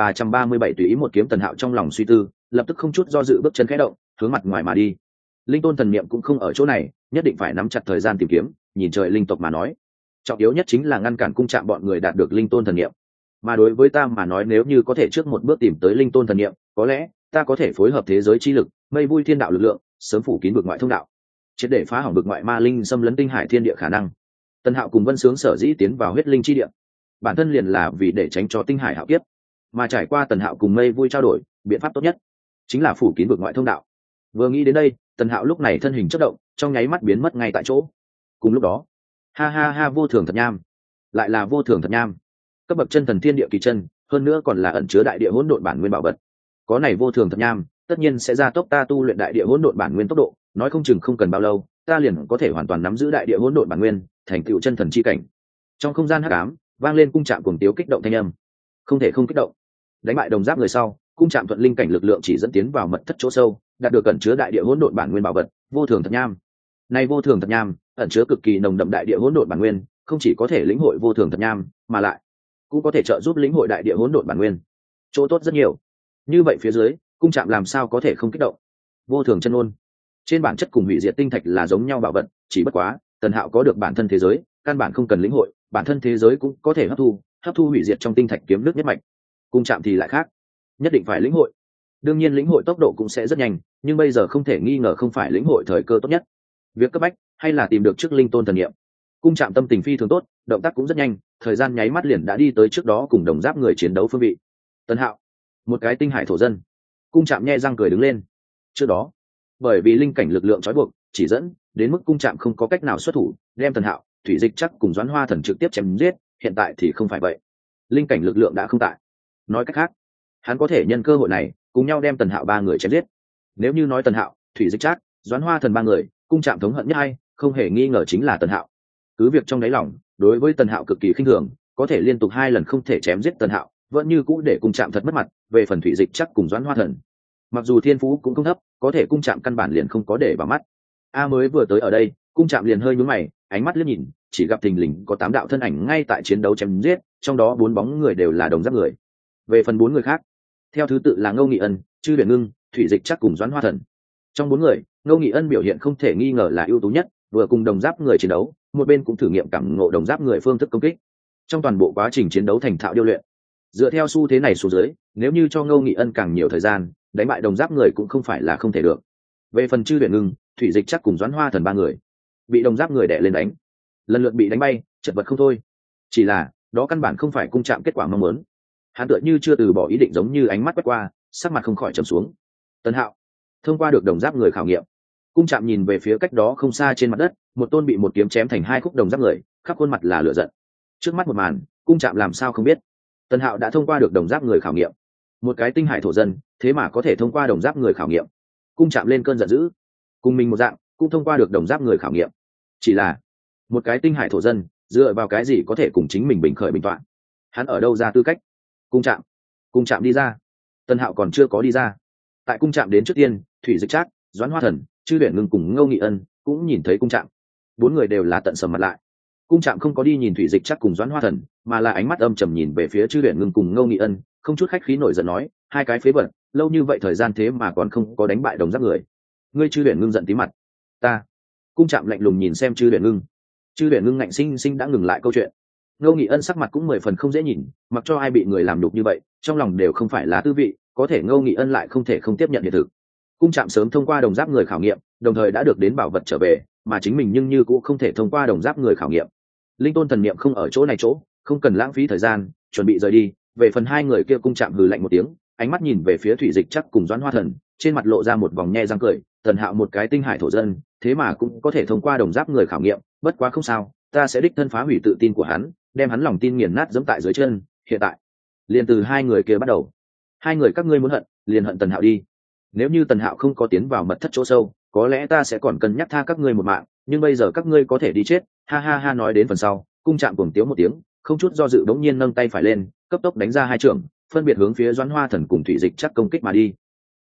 2337 tùy ý một kiếm. Tần Hạo trong lòng suy tư, lập tức không chút do dự bước chân khẽ động, hướng mặt ngoài mà đi. Linh tôn thần niệm cũng không ở chỗ này, nhất định phải nắm chặt thời gian tìm kiếm, nhìn trời linh tộc mà nói, trọng yếu nhất chính là ngăn cản Cung Trạm bọn người đạt được linh tôn thần niệm. Mà đối với ta mà nói, nếu như có thể trước một bước tìm tới linh tôn thần niệm, có lẽ ta có thể phối hợp thế giới chi lực, mây vui thiên đạo lực lượng, sớm phủ kín vực ngoại thông đạo, triệt để phá hỏng vực ngoại ma linh xâm lấn tinh hải thiên địa khả năng. Tần Hạo cùng Vân Sướng sở dĩ tiến vào huyết linh chi địa, bản thân liền là vì để tránh cho tinh hải hạo kiếp, mà trải qua Tần Hạo cùng mây vui trao đổi, biện pháp tốt nhất chính là phủ kín vực ngoại thông đạo. Vừa nghĩ đến đây, Tần Hạo lúc này thân hình chớp động, trong nháy mắt biến mất ngay tại chỗ. Cùng lúc đó, ha ha ha, vô thường thật nham, lại là vô thường thật nham, cấp bậc chân thần thiên địa kỳ chân, hơn nữa còn là ẩn chứa đại địa hỗn độn bản nguyên bảo vật. Có này vô thường thật nham, tất nhiên sẽ gia tốc ta tu luyện đại địa hỗn độn bản nguyên tốc độ, nói không chừng không cần bao lâu, ta liền có thể hoàn toàn nắm giữ đại địa hỗn độn bản nguyên, thành tựu chân thần chi cảnh. Trong không gian hắc ám, vang lên Cung Trạm cuồng tiếu kích động thanh âm. Không thể không kích động. Đánh bại đồng giáp người sau, Cung Trạm thuận linh cảnh lực lượng chỉ dẫn tiến vào mật thất chỗ sâu, đạt được ẩn chứa đại địa hỗn độn bản nguyên bảo vật, vô thường thật nham. Này vô thường thật nham, ẩn chứa cực kỳ nồng đậm đại địa hỗn độn bản nguyên, không chỉ có thể lĩnh hội vô thường thật nham, mà lại cũng có thể trợ giúp lĩnh hội đại địa hỗn độn bản nguyên. Chỗ tốt rất nhiều. Như vậy phía dưới, Cung Trạm làm sao có thể không kích động? Vô thường chân ôn, trên bản chất cùng hủy diệt tinh thạch là giống nhau bảo vật, chỉ bất quá Tần Hạo có được bản thân thế giới, căn bản không cần lĩnh hội, bản thân thế giới cũng có thể hấp thu hủy diệt trong tinh thạch kiếm nước nhất mạch. Cung Trạm thì lại khác, nhất định phải lĩnh hội. Đương nhiên lĩnh hội tốc độ cũng sẽ rất nhanh, nhưng bây giờ không thể nghi ngờ không phải lĩnh hội thời cơ tốt nhất. Việc cấp bách hay là tìm được trước linh tôn thần niệm. Cung Trạm tâm tình phi thường tốt, động tác cũng rất nhanh, thời gian nháy mắt liền đã đi tới trước đó cùng đồng giáp người chiến đấu phương vị. Tần Hạo, một cái tinh hải thổ dân. Cung Trạm nhe răng cười đứng lên. Trước đó, bởi vì linh cảnh lực lượng trói buộc, chỉ dẫn đến mức Cung Trạm không có cách nào xuất thủ, đem Tần Hạo, Thủy Dịch chắc cùng Doãn Hoa Thần trực tiếp chém giết. Hiện tại thì không phải vậy, linh cảnh lực lượng đã không tại. Nói cách khác, hắn có thể nhân cơ hội này cùng nhau đem Tần Hạo ba người chém giết. Nếu như nói Tần Hạo, Thủy Dịch chắc, Doãn Hoa Thần ba người, Cung Trạm thống hận nhất hay không hề nghi ngờ chính là Tần Hạo. Cứ việc trong đáy lòng đối với Tần Hạo cực kỳ khinh thường, có thể liên tục hai lần không thể chém giết Tần Hạo, vẫn như cũ để Cung Trạm thật mất mặt. Về phần Thủy Dịch chắc cùng Doãn Hoa Thần, mặc dù thiên phú cũng không thấp, có thể Cung Trạm căn bản liền không có để vào mắt. Mới vừa tới ở đây, Cung Trạm liền hơi nhướng mày, ánh mắt liếc nhìn, chỉ gặp thình lình có 8 đạo thân ảnh ngay tại chiến đấu chém giết, trong đó 4 bóng người đều là đồng giáp người. Về phần 4 người khác, theo thứ tự là Ngô Nghị Ân, Chư Huyền Ngưng, Thủy Dịch chắc cùng Doãn Hoa Thần. Trong 4 người, Ngô Nghị Ân biểu hiện không thể nghi ngờ là ưu tú nhất, vừa cùng đồng giáp người chiến đấu, một bên cũng thử nghiệm cảm ngộ đồng giáp người phương thức công kích. Trong toàn bộ quá trình chiến đấu thành thạo điêu luyện. Dựa theo xu thế này xuống dưới, nếu như cho Ngô Nghị Ân càng nhiều thời gian, đánh bại đồng giáp người cũng không phải là không thể được. Về phần Chư Huyền Ngưng, Thủy Dịch chắc cùng Doãn Hoa Thần ba người bị đồng giáp người đè lên đánh, lần lượt bị đánh bay, chật vật không thôi. Chỉ là đó căn bản không phải Cung Trạm kết quả mong muốn. Hắn tựa như chưa từ bỏ ý định, giống như ánh mắt quét qua, sắc mặt không khỏi trầm xuống. Tân Hạo thông qua được đồng giáp người khảo nghiệm. Cung Trạm nhìn về phía cách đó không xa trên mặt đất, một tôn bị một kiếm chém thành hai khúc đồng giáp người, khắp khuôn mặt là lửa giận. Trước mắt một màn, Cung Trạm làm sao không biết. Tân Hạo đã thông qua được đồng giáp người khảo nghiệm. Một cái tinh hải thổ dân, thế mà có thể thông qua đồng giáp người khảo nghiệm. Cung Trạm lên cơn giận dữ. Cùng mình một dạng, cũng thông qua được đồng giáp người khảo nghiệm. Chỉ là một cái tinh hải thổ dân, dựa vào cái gì có thể cùng chính mình bình khởi bình toạn? Hắn ở đâu ra tư cách? Cung Trạm đi ra. Tân Hạo còn chưa có đi ra. Tại Cung Trạm đến trước tiên, Thủy Dịch Trác, Doãn Hoa Thần, Chư Huyền Ngưng cùng Ngô Nghị Ân cũng nhìn thấy Cung Trạm. Bốn người đều là tận sầm mặt lại. Cung Trạm không có đi nhìn Thủy Dịch Trác cùng Doãn Hoa Thần, mà là ánh mắt âm trầm nhìn về phía Chư Huyền Ngưng cùng Ngô Nghị Ân, không chút khách khí nổi giận nói: hai cái phế vật, lâu như vậy thời gian thế mà còn không có đánh bại đồng giáp người. Ngươi Chư Huyền Ngưng giận tí mặt. Ta. Cung Trạm lạnh lùng nhìn xem Chư Huyền Ngưng. Chư Huyền Ngưng ngạnh sinh sinh đã ngừng lại câu chuyện. Ngô Nghị Ân sắc mặt cũng 10 phần không dễ nhìn, mặc cho ai bị người làm nhục như vậy, trong lòng đều không phải là tư vị, có thể Ngô Nghị Ân lại không thể không tiếp nhận hiện thực. Cung Trạm sớm thông qua đồng giáp người khảo nghiệm, đồng thời đã được đến bảo vật trở về, mà chính mình nhưng như cũng không thể thông qua đồng giáp người khảo nghiệm. Linh tôn thần niệm không ở chỗ này chỗ, không cần lãng phí thời gian, chuẩn bị rời đi. Về phần hai người kia, Cung Trạm hừ lạnh một tiếng, ánh mắt nhìn về phía Thủy Dịch Trác cùng Doãn Hoa Thần, trên mặt lộ ra một vòng nhe răng cười. Tần Hạo một cái tinh hải thổ dân, thế mà cũng có thể thông qua đồng giáp người khảo nghiệm, bất quá không sao, ta sẽ đích thân phá hủy tự tin của hắn, đem hắn lòng tin nghiền nát giẫm tại dưới chân. Hiện tại, liền từ hai người kia bắt đầu. Hai người các ngươi muốn hận, liền hận Tần Hạo đi. Nếu như Tần Hạo không có tiến vào mật thất chỗ sâu, có lẽ ta sẽ còn cân nhắc tha các ngươi một mạng, nhưng bây giờ các ngươi có thể đi chết. Ha ha ha. Nói đến phần sau, Cung Trạm cuồng tiếu một tiếng, không chút do dự đống nhiên nâng tay phải lên, cấp tốc đánh ra hai chưởng, phân biệt hướng phía Doãn Hoa Thần cùng Thủy Dịch Trác công kích mà đi.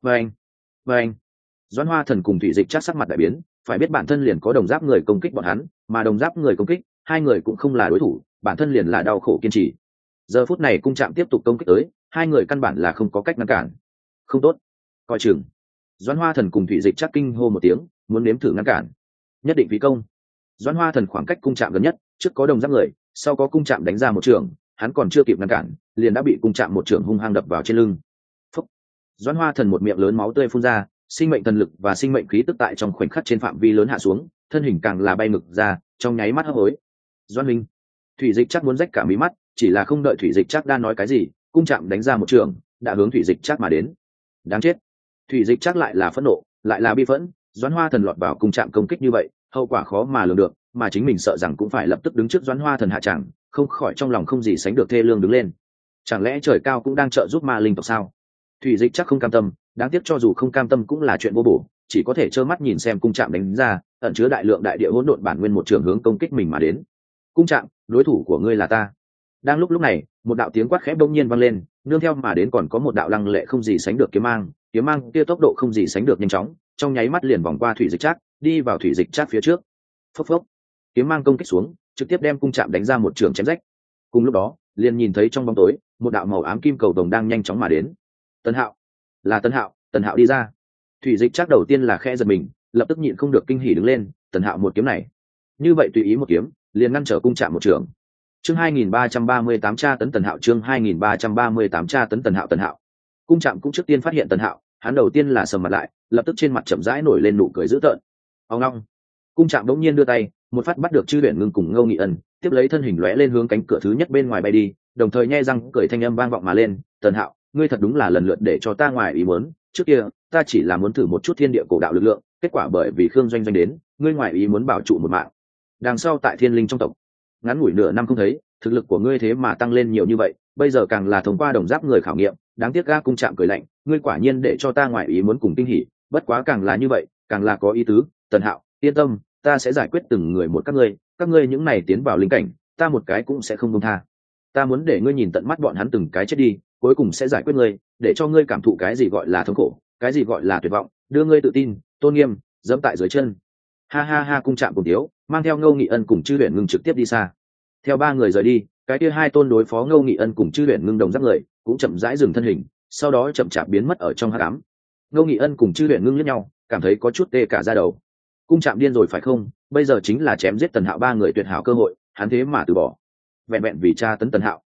Vâng. Doãn Hoa Thần cùng Thủy Dịch Trác sắc mặt đại biến, phải biết bản thân liền có đồng giáp người công kích bọn hắn, mà đồng giáp người công kích, hai người cũng không là đối thủ, bản thân liền là đau khổ kiên trì. Giờ phút này Cung Trạm tiếp tục công kích tới, hai người căn bản là không có cách ngăn cản. Không tốt, coi chừng. Doãn Hoa Thần cùng Thủy Dịch Trác kinh hô một tiếng, muốn nếm thử ngăn cản. Nhất định phí công. Doãn Hoa Thần khoảng cách Cung Trạm gần nhất, trước có đồng giáp người, sau có Cung Trạm đánh ra một trường, hắn còn chưa kịp ngăn cản, liền đã bị Cung Trạm một trường hung hăng đập vào trên lưng. Phúc. Doãn Hoa Thần một miệng lớn máu tươi phun ra, sinh mệnh thần lực và sinh mệnh khí tức tại trong khoảnh khắc trên phạm vi lớn hạ xuống, thân hình càng là bay ngược ra, trong nháy mắt hấp hối. Doãn Minh. Thủy Dịch Trác muốn rách cả mí mắt, chỉ là không đợi Thủy Dịch Trác đang nói cái gì, Cung Trạm đánh ra một trường, đã hướng Thủy Dịch Trác mà đến. Đáng chết. Thủy Dịch Trác lại là phẫn nộ, lại là bi phẫn, Doãn Hoa Thần lọt vào Cung Trạm công kích như vậy, hậu quả khó mà lường được, mà chính mình sợ rằng cũng phải lập tức đứng trước Doãn Hoa Thần hạ tràng, không khỏi trong lòng không gì sánh được thê lương đứng lên. Chẳng lẽ trời cao cũng đang trợ giúp ma linh tộc sao? Thủy Dịch Trác không cam tâm, đáng tiếc cho dù không cam tâm cũng là chuyện vô bổ, chỉ có thể trơ mắt nhìn xem Cung Trạm đánh ra, ẩn chứa đại lượng đại địa hỗn độn bản nguyên một trường hướng công kích mình mà đến. Cung Trạm, đối thủ của ngươi là ta. Đang lúc này, một đạo tiếng quát khẽ bỗng nhiên vang lên, nương theo mà đến còn có một đạo lăng lệ không gì sánh được kiếm mang kia tốc độ không gì sánh được nhanh chóng, trong nháy mắt liền vòng qua Thủy Dịch Trác, đi vào Thủy Dịch Trác phía trước. Phốc phốc, kiếm mang công kích xuống, trực tiếp đem Cung Trạm đánh ra một trường chém rách. Cùng lúc đó, liền nhìn thấy trong bóng tối, một đạo màu ám kim cầu vồng đang nhanh chóng mà đến. Tần Hạo, là Tần Hạo đi ra. Thủy Dịch Trác đầu tiên là khẽ giật mình, lập tức nhịn không được kinh hỉ đứng lên. Tần Hạo một kiếm này, như vậy tùy ý một kiếm, liền ngăn trở Cung Trạm một trường. Chương 2338 tra tấn Tần Hạo, chương 2338 tra tấn Tần Hạo. Cung Trạm cũng trước tiên phát hiện Tần Hạo, hắn đầu tiên là sầm mặt lại, lập tức trên mặt chậm rãi nổi lên nụ cười dữ tợn. Ông long. Cung Trạm đống nhiên đưa tay, một phát bắt được Chư Huyền Ngưng cùng Ngô Nghị Ân, tiếp lấy thân hình lóe lên hướng cánh cửa thứ nhất bên ngoài bay đi, đồng thời nhe răng cười thanh âm vang vọng mà lên. Tần Hạo, ngươi thật đúng là lần lượt để cho ta ngoài ý muốn, trước kia ta chỉ là muốn thử một chút thiên địa cổ đạo lực lượng, kết quả bởi vì Khương Doanh đến, ngươi ngoài ý muốn bảo trụ một mạng. Đằng sau tại Thiên Linh trong tộc, ngắn ngủi nửa năm không thấy, thực lực của ngươi thế mà tăng lên nhiều như vậy, bây giờ càng là thông qua đồng giáp người khảo nghiệm, đáng tiếc ga. Cung Trạm cười lạnh, ngươi quả nhiên để cho ta ngoài ý muốn cùng kinh hỉ, bất quá càng là như vậy, càng là có ý tứ. Tần Hạo, yên tâm, ta sẽ giải quyết từng người một các ngươi những này tiến vào linh cảnh, ta một cái cũng sẽ không buông tha. Ta muốn để ngươi nhìn tận mắt bọn hắn từng cái chết đi, cuối cùng sẽ giải quyết ngươi, để cho ngươi cảm thụ cái gì gọi là thống khổ, cái gì gọi là tuyệt vọng, đưa ngươi tự tin, tôn nghiêm dẫm tại dưới chân. Ha ha ha. Cung Trạm cùng tiếu, mang theo Ngô Nghị Ân cùng Chư Huyền Ngưng trực tiếp đi xa. Theo ba người rời đi, cái kia hai tôn đối phó Ngô Nghị Ân cùng Chư Huyền Ngưng đồng giáp người cũng chậm rãi dừng thân hình, sau đó chậm chạp biến mất ở trong hắc ám. Ngô Nghị Ân cùng Chư Huyền Ngưng liếc nhau, cảm thấy có chút tê cả da đầu. Cung Trạm điên rồi phải không? Bây giờ chính là chém giết Tần Hạo ba người tuyệt hảo cơ hội, hắn thế mà từ bỏ, vẹn vẹn vì tra tấn Tần Hạo.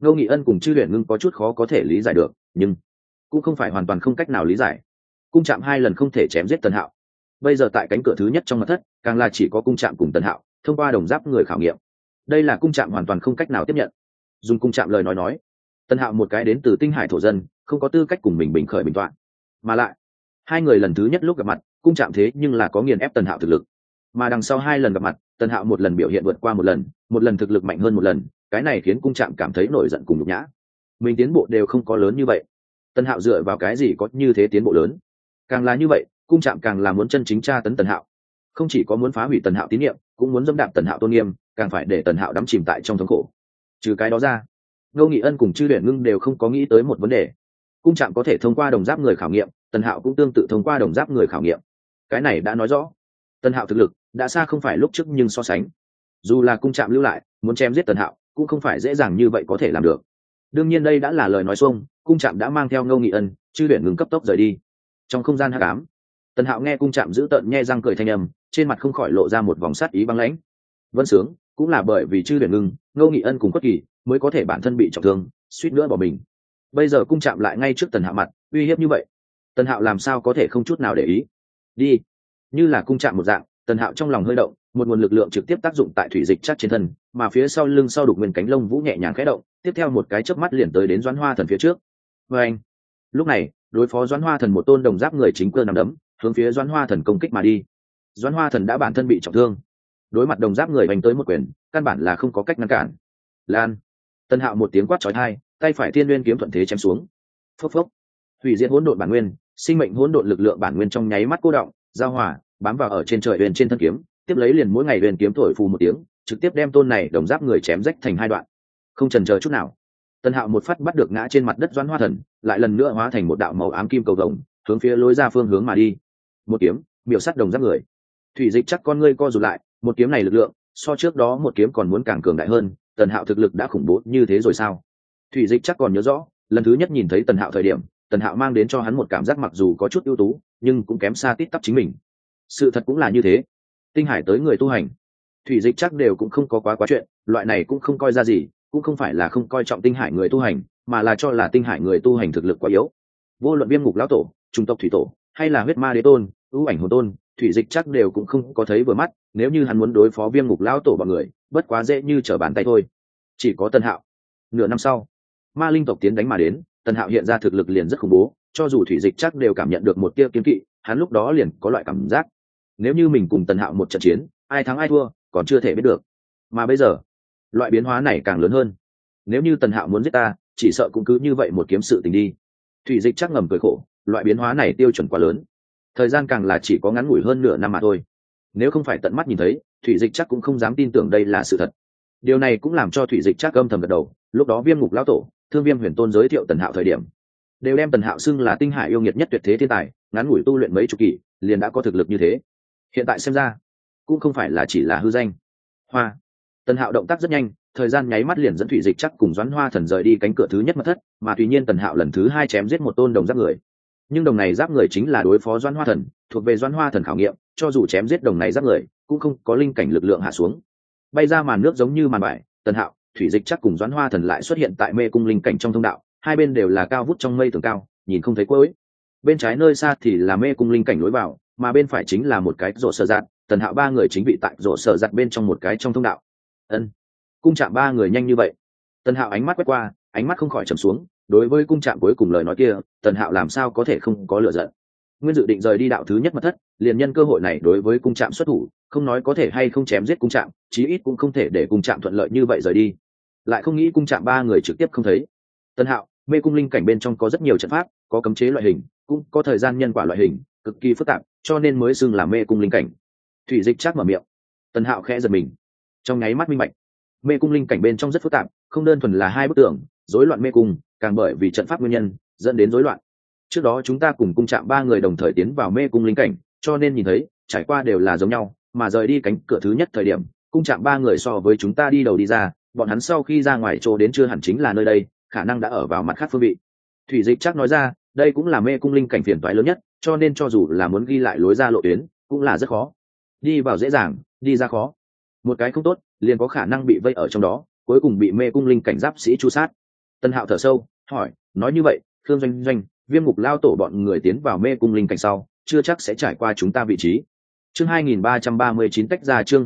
Ngô Nghị Ân cùng Chư Huyền Ngưng có chút khó có thể lý giải được, nhưng cũng không phải hoàn toàn không cách nào lý giải. Cung Trạm 2 lần không thể chém giết Tần Hạo, bây giờ tại cánh cửa thứ nhất trong mật thất càng là chỉ có Cung Trạm cùng Tần Hạo thông qua đồng giáp người khảo nghiệm. Đây là Cung Trạm hoàn toàn không cách nào tiếp nhận. Dùng Cung Trạm lời nói, Tần Hạo một cái đến từ tinh hải thổ dân, không có tư cách cùng mình bình khởi bình toạn, mà lại hai người lần thứ nhất lúc gặp mặt, Cung Trạm thế nhưng là có nghiền ép Tần Hạo thực lực, mà đằng sau hai lần gặp mặt, Tần Hạo một lần biểu hiện vượt qua một lần thực lực mạnh hơn một lần, cái này khiến Cung Trạm cảm thấy nổi giận cùng nhục nhã. Mình tiến bộ đều không có lớn như vậy, Tần Hạo dựa vào cái gì có như thế tiến bộ lớn? Càng là như vậy, Cung Trạm càng là muốn chân chính tra tấn Tần Hạo, không chỉ có muốn phá hủy Tần Hạo tín nhiệm, cũng muốn dẫm đạp Tần Hạo tôn nghiêm, càng phải để Tần Hạo đắm chìm tại trong thống khổ. Trừ cái đó ra, Ngô Nghị Ân cùng Chư Huyền Ngưng đều không có nghĩ tới một vấn đề. Cung Trạm có thể thông qua đồng giáp người khảo nghiệm, Tần Hạo cũng tương tự thông qua đồng giáp người khảo nghiệm. Cái này đã nói rõ, Tần Hạo thực lực đã xa không phải lúc trước, nhưng so sánh, dù là Cung Trạm lưu lại, muốn chém giết Tần Hạo cũng không phải dễ dàng như vậy có thể làm được. Đương nhiên đây đã là lời nói xuông, Cung Trạm đã mang theo Ngô Nghị Ân, Chư Huyền Ngưng cấp tốc rời đi. Trong không gian hắc ám, Tần Hạo nghe Cung Trạm giữ tợn nhe răng cười thanh âm, trên mặt không khỏi lộ ra một vòng sát ý băng lãnh. Vân Sướng cũng là bởi vì Chư Huyền Ngưng, Ngô Nghị Ân cùng Quất Kỳ mới có thể bản thân bị trọng thương, suýt nữa bỏ mình. Bây giờ Cung Trạm lại ngay trước Tần Hạo mặt uy hiếp như vậy, Tần Hạo làm sao có thể không chút nào để ý. Đi. Như là Cung Trạm một dạng, Tần Hạo trong lòng hơi động, một nguồn lực lượng trực tiếp tác dụng tại thủy dịch chắc trên thân, mà phía sau lưng sau đục nguyên cánh lông vũ nhẹ nhàng khẽ động, tiếp theo một cái chớp mắt liền tới đến Doãn Hoa Thần phía trước. Anh. Lúc này, đối phó Doãn Hoa Thần một tôn đồng giáp người chính cơ nằm đấm, hướng phía Doãn Hoa Thần công kích mà đi. Doãn Hoa Thần đã bản thân bị trọng thương, đối mặt đồng giáp người đánh tới một quyền, căn bản là không có cách ngăn cản. Lan. Tần Hạo một tiếng quát chói tai, tay phải Thiên Nguyên kiếm thuận thế chém xuống. Phốc phốc. Hủy diệt hỗn độn bản nguyên, sinh mệnh hỗn độn lực lượng bản nguyên trong nháy mắt cô động, giao hòa, bám vào ở trên trời huyền trên thân kiếm, tiếp lấy liền mỗi ngày huyền kiếm thổi phù một tiếng, trực tiếp đem tôn này đồng giáp người chém rách thành hai đoạn. Không chần chờ chút nào, Tần Hạo một phát bắt được ngã trên mặt đất Doãn Hoa Thần, lại lần nữa hóa thành một đạo màu ám kim cầu vồng, hướng phía lối ra phương hướng mà đi. Một kiếm, miểu sát đồng giáp người. Thủy dịch chắc con ngươi co rụt lại, một kiếm này lực lượng, so trước đó một kiếm còn muốn càng cường đại hơn, Tần Hạo thực lực đã khủng bố như thế rồi sao? Thủy dịch chắc còn nhớ rõ, lần thứ nhất nhìn thấy Tần Hạo thời điểm, Tần Hạo mang đến cho hắn một cảm giác mặc dù có chút ưu tú, nhưng cũng kém xa tít tắp chính mình. Sự thật cũng là như thế. Tinh hải tới người tu hành, thủy dịch chắc đều cũng không có quá chuyện, loại này cũng không coi ra gì, cũng không phải là không coi trọng tinh hải người tu hành, mà là cho là tinh hải người tu hành thực lực quá yếu. Vô luận Viêm Ngục lão tổ, Trung tộc thủy tổ, hay là Huyết Ma đế tôn, ưu ảnh hồn tôn, thủy dịch chắc đều cũng không có thấy vừa mắt, nếu như hắn muốn đối phó Viêm Ngục lão tổ bọn người, bất quá dễ như trở bàn tay thôi. Chỉ có Tần Hạo. Nửa năm sau, ma linh tộc tiến đánh mà đến, Tần Hạo hiện ra thực lực liền rất khủng bố, cho dù thủy dịch chắc đều cảm nhận được một tia kiêng kỵ, hắn lúc đó liền có loại cảm giác, nếu như mình cùng Tần Hạo một trận chiến, ai thắng ai thua còn chưa thể biết được. Mà bây giờ, loại biến hóa này càng lớn hơn. Nếu như Tần Hạo muốn giết ta, chỉ sợ cũng cứ như vậy một kiếm sự tình đi. Thủy dịch chắc ngầm cười khổ, loại biến hóa này tiêu chuẩn quá lớn, thời gian càng là chỉ có ngắn ngủi hơn nửa năm mà thôi. Nếu không phải tận mắt nhìn thấy, thủy dịch chắc cũng không dám tin tưởng đây là sự thật. Điều này cũng làm cho thủy dịch chắc âm thầm gật đầu. Lúc đó Viêm Ngục lão tổ, Thương Viêm Huyền Tôn giới thiệu Tần Hạo thời điểm, đều đem Tần Hạo xưng là tinh hải yêu nghiệt nhất tuyệt thế thiên tài, ngắn ngủi tu luyện mấy chục kỷ liền đã có thực lực như thế. Hiện tại xem ra, cũng không phải là chỉ là hư danh. Hoa. Tần Hạo động tác rất nhanh, thời gian nháy mắt liền dẫn thủy dịch chắc cùng Doãn Hoa Thần rời đi cánh cửa thứ nhất mật thất, mà tuy nhiên Tần Hạo lần thứ hai chém giết một tôn đồng giáp người. Nhưng đồng này giáp người chính là đối phó Doãn Hoa Thần, thuộc về Doãn Hoa Thần khảo nghiệm, cho dù chém giết đồng này giáp người, cũng không có linh cảnh lực lượng hạ xuống. Bay ra màn nước giống như màn bãi, Tần Hạo, thủy dịch chắc cùng Doãn Hoa Thần lại xuất hiện tại mê cung linh cảnh trong thông đạo, hai bên đều là cao vút trong mây tường cao, nhìn không thấy cuối. Bên trái nơi xa thì là mê cung linh cảnh lối vào, mà bên phải chính là một cái rổ sở giạt. Tần Hạo ba người chính bị tại rổ sở giạt bên trong một cái trong thông đạo. Cung Trạm ba người nhanh như vậy? Tần Hạo ánh mắt quét qua, ánh mắt không khỏi trầm xuống. Đối với Cung Trạm cuối cùng lời nói kia, Tần Hạo làm sao có thể không có lựa giận. Nguyên dự định rời đi đạo thứ nhất mật thất, liền nhân cơ hội này đối với Cung Trạm xuất thủ, không nói có thể hay không chém giết Cung Trạm, chí ít cũng không thể để Cung Trạm thuận lợi như vậy rời đi. Lại không nghĩ Cung Trạm ba người trực tiếp không thấy. Tần Hạo, mê cung linh cảnh bên trong có rất nhiều trận pháp, có cấm chế loại hình, cũng có thời gian nhân quả loại hình, cực kỳ phức tạp, cho nên mới xưng là mê cung linh cảnh. Thủy dịch chắc mở miệng. Tần Hạo khẽ giật mình, trong nháy mắt minh bạch, mê cung linh cảnh bên trong rất phức tạp, không đơn thuần là hai bức tường rối loạn mê cung, càng bởi vì trận pháp nguyên nhân dẫn đến rối loạn. Trước đó chúng ta cùng Cung Trạm ba người đồng thời tiến vào mê cung linh cảnh, cho nên nhìn thấy trải qua đều là giống nhau, mà rời đi cánh cửa thứ nhất thời điểm, Cung Trạm ba người so với chúng ta đi đầu đi ra, bọn hắn sau khi ra ngoài chỗ đến chưa hẳn chính là nơi đây, khả năng đã ở vào mặt khác phương vị. Thủy dịch chắc nói ra, đây cũng là mê cung linh cảnh phiền toái lớn nhất, cho nên cho dù là muốn ghi lại lối ra lộ tuyến cũng là rất khó. Đi vào dễ dàng, đi ra khó. Một cái không tốt liền có khả năng bị vây ở trong đó, cuối cùng bị mê cung linh cảnh giáp sĩ chu sát. Tân Hạo thở sâu hỏi, nói như vậy Khương Doanh Doanh, Viêm Ngục lao tổ bọn người tiến vào mê cung linh cảnh sau chưa chắc sẽ trải qua chúng ta vị trí. Chương 2339 tách ra, chương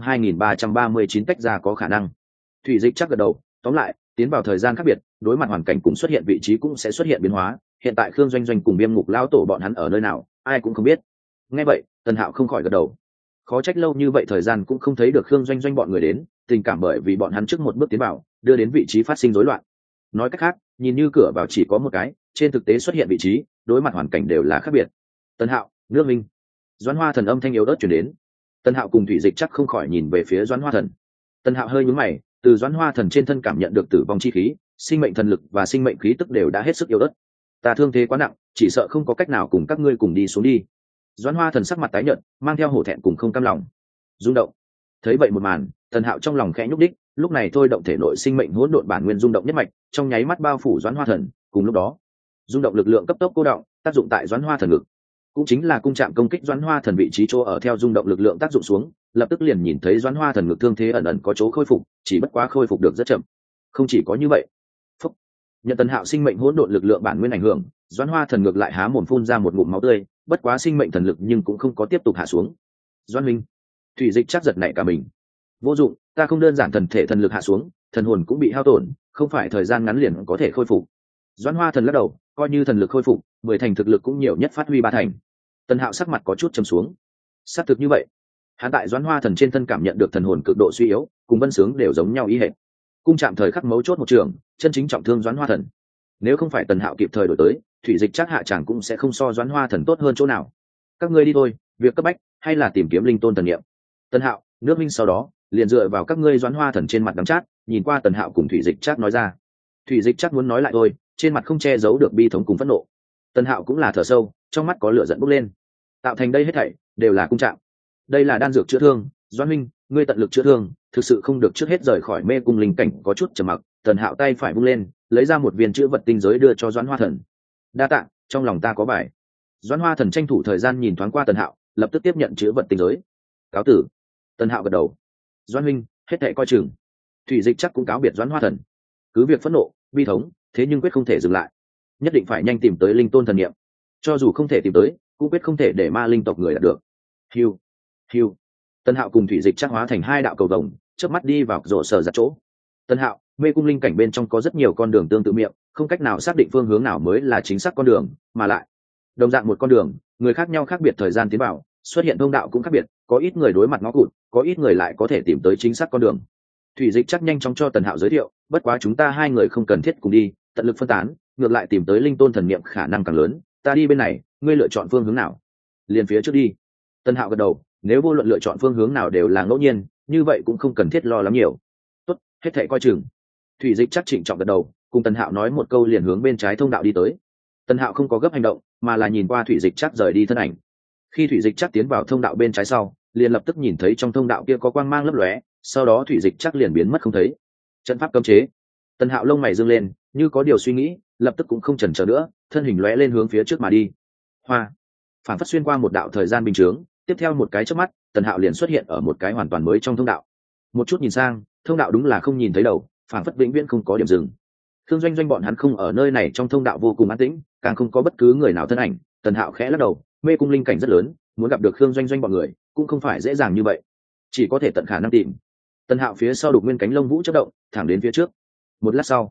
2339 tách ra có khả năng. Thủy Dịch chắc gật đầu, tóm lại, tiến vào thời gian khác biệt, đối mặt hoàn cảnh cũng xuất hiện vị trí cũng sẽ xuất hiện biến hóa, hiện tại Khương Doanh Doanh cùng Viêm Ngục lao tổ bọn hắn ở nơi nào, ai cũng không biết. Nghe vậy, Tần Hạo không khỏi gật đầu. Khó trách lâu như vậy thời gian cũng không thấy được Khương Doanh Doanh bọn người đến, tình cảm bởi vì bọn hắn trước một bước tiến vào, đưa đến vị trí phát sinh rối loạn. Nói cách khác, nhìn như cửa vào chỉ có một cái, trên thực tế xuất hiện vị trí, đối mặt hoàn cảnh đều là khác biệt. Tần Hạo, nước Minh. Doãn Hoa Thần âm thanh yếu ớt truyền đến. Tần Hạo cùng Thủy Dịch chắc không khỏi nhìn về phía Doãn Hoa Thần. Tần Hạo hơi nhướng mày, từ Doãn Hoa Thần trên thân cảm nhận được tử vong chi khí, sinh mệnh thần lực và sinh mệnh khí tức đều đã hết sức yếu ớt. Ta thương thế quá nặng, chỉ sợ không có cách nào cùng các ngươi cùng đi xuống đi. Doãn Hoa Thần sắc mặt tái nhợt, mang theo hổ thẹn cùng không cam lòng. Rung động. Thấy vậy một màn, Tần Hạo trong lòng khẽ nhúc đích, lúc này thôi động thể nội sinh mệnh hỗn độn bản nguyên rung động nhất mạch, trong nháy mắt bao phủ Doãn Hoa Thần, cùng lúc đó, rung động lực lượng cấp tốc cô động, tác dụng tại Doãn Hoa Thần ngực. Cũng chính là cung chạm công kích Doãn Hoa Thần vị trí chỗ ở, theo rung động lực lượng tác dụng xuống, lập tức liền nhìn thấy Doãn Hoa Thần ngực thương thế ẩn ẩn có chỗ khôi phục, chỉ bất quá khôi phục được rất chậm. Không chỉ có như vậy, phúc, nhận Tần Hạo sinh mệnh hỗn độn lực lượng bản nguyên ảnh hưởng, Doãn Hoa Thần ngược lại há mồm phun ra một ngụm máu tươi, bất quá sinh mệnh thần lực nhưng cũng không có tiếp tục hạ xuống. Doãn Minh, Thủy Dịch chắc giật nảy cả mình. Vô dụng, ta không đơn giản thần thể thần lực hạ xuống, thần hồn cũng bị hao tổn, không phải thời gian ngắn liền có thể khôi phục. Doãn Hoa Thần lắc đầu, coi như thần lực khôi phục, 10 thành thực lực cũng nhiều nhất phát huy 3 thành. Tần Hạo sắc mặt có chút trầm xuống. Xác thực như vậy, hắn tại Doãn Hoa Thần trên thân cảm nhận được thần hồn cực độ suy yếu, cùng Vân Sướng đều giống nhau ý hệ. Cung chạm thời khắc mấu chốt một trường, chân chính trọng thương Doãn Hoa Thần. Nếu không phải Tần Hạo kịp thời đổi tới, Thủy Dịch chắc hạ chẳng cũng sẽ không so Doãn Hoa Thần tốt hơn chỗ nào. Các ngươi đi thôi, việc cấp bách hay là tìm kiếm linh tôn thần niệm. Tần Hạo, nước Minh sau đó liền dựa vào các ngươi. Doãn Hoa Thần trên mặt đắng chát, nhìn qua Tần Hạo cùng Thủy Dịch chắc nói ra. Thủy Dịch chắc muốn nói lại thôi, trên mặt không che giấu được bi thống cùng phẫn nộ. Tần Hạo cũng là thở sâu, trong mắt có lửa giận bốc lên. Tạo thành đây hết thảy đều là cung trạng. Đây là đan dược chữa thương, Doãn Minh, ngươi tận lực chữa thương, thực sự không được trước hết rời khỏi mê cung linh cảnh. Có chút trầm mặc, Tần Hạo tay phải vung lên, lấy ra một viên chữ vật tinh giới đưa cho Doãn Hoa Thần. Đa tạ, trong lòng ta có bài. Doãn Hoa Thần tranh thủ thời gian nhìn thoáng qua Tần Hạo, lập tức tiếp nhận chữ vật tinh giới. Cáo tử. Tần Hạo gật đầu. Doãn Minh, hết thảy coi chừng. Thủy Dịch chắc cũng cáo biệt Doãn Hoa Thần. Cứ việc phẫn nộ, bi thống, thế nhưng quyết không thể dừng lại, nhất định phải nhanh tìm tới linh tôn thần niệm. Cho dù không thể tìm tới, cũng quyết không thể để ma linh tộc người đạt được. Hiu, hiu. Tần Hạo cùng Thủy Dịch chắc hóa thành hai đạo cầu vồng, chớp mắt đi vào rổ sở giặt chỗ. Tần Hạo, mê cung linh cảnh bên trong có rất nhiều con đường tương tự miệng, không cách nào xác định phương hướng nào mới là chính xác con đường, mà lại đồng dạng một con đường, người khác nhau khác biệt thời gian tiến vào, xuất hiện thông đạo cũng khác biệt, có ít người đối mặt ngõ cụt, có ít người lại có thể tìm tới chính xác con đường. Thủy Dịch chắc nhanh chóng cho Tần Hạo giới thiệu, bất quá chúng ta hai người không cần thiết cùng đi, tận lực phân tán, ngược lại tìm tới linh tôn thần niệm khả năng càng lớn. Ta đi bên này, ngươi lựa chọn phương hướng nào? Liền phía trước đi. Tần Hạo gật đầu, nếu vô luận lựa chọn phương hướng nào đều là ngẫu nhiên, như vậy cũng không cần thiết lo lắng nhiều. Tốt, hết thảy coi chừng. Thủy Dịch chắc trịnh trọng gật đầu, cùng Tần Hạo nói một câu liền hướng bên trái thông đạo đi tới. Tần Hạo không có gấp hành động, mà là nhìn qua Thủy Dịch chắc rời đi thân ảnh. Khi Thủy Dịch chắc tiến vào thông đạo bên trái sau, liền lập tức nhìn thấy trong thông đạo kia có quang mang lấp lóe, sau đó Thủy Dịch chắc liền biến mất không thấy. Trận pháp cấm chế. Tần Hạo lông mày dương lên, như có điều suy nghĩ, lập tức cũng không chần chờ nữa, thân hình lóe lên hướng phía trước mà đi. Hoa, phản phất xuyên qua một đạo thời gian bình thường, tiếp theo một cái chớp mắt, Tần Hạo liền xuất hiện ở một cái hoàn toàn mới trong thông đạo. Một chút nhìn sang, thông đạo đúng là không nhìn thấy đầu, phản phất vĩnh viễn không có điểm dừng. Khương Doanh Doanh bọn hắn không ở nơi này, trong thông đạo vô cùng an tĩnh, càng không có bất cứ người nào thân ảnh. Tần Hạo khẽ lắc đầu, mê cung linh cảnh rất lớn, muốn gặp được Khương Doanh Doanh bọn người cũng không phải dễ dàng như vậy, chỉ có thể tận khả năng tìm. Tần Hạo phía sau đục nguyên cánh lông vũ chớp động, thẳng đến phía trước. Một lát sau,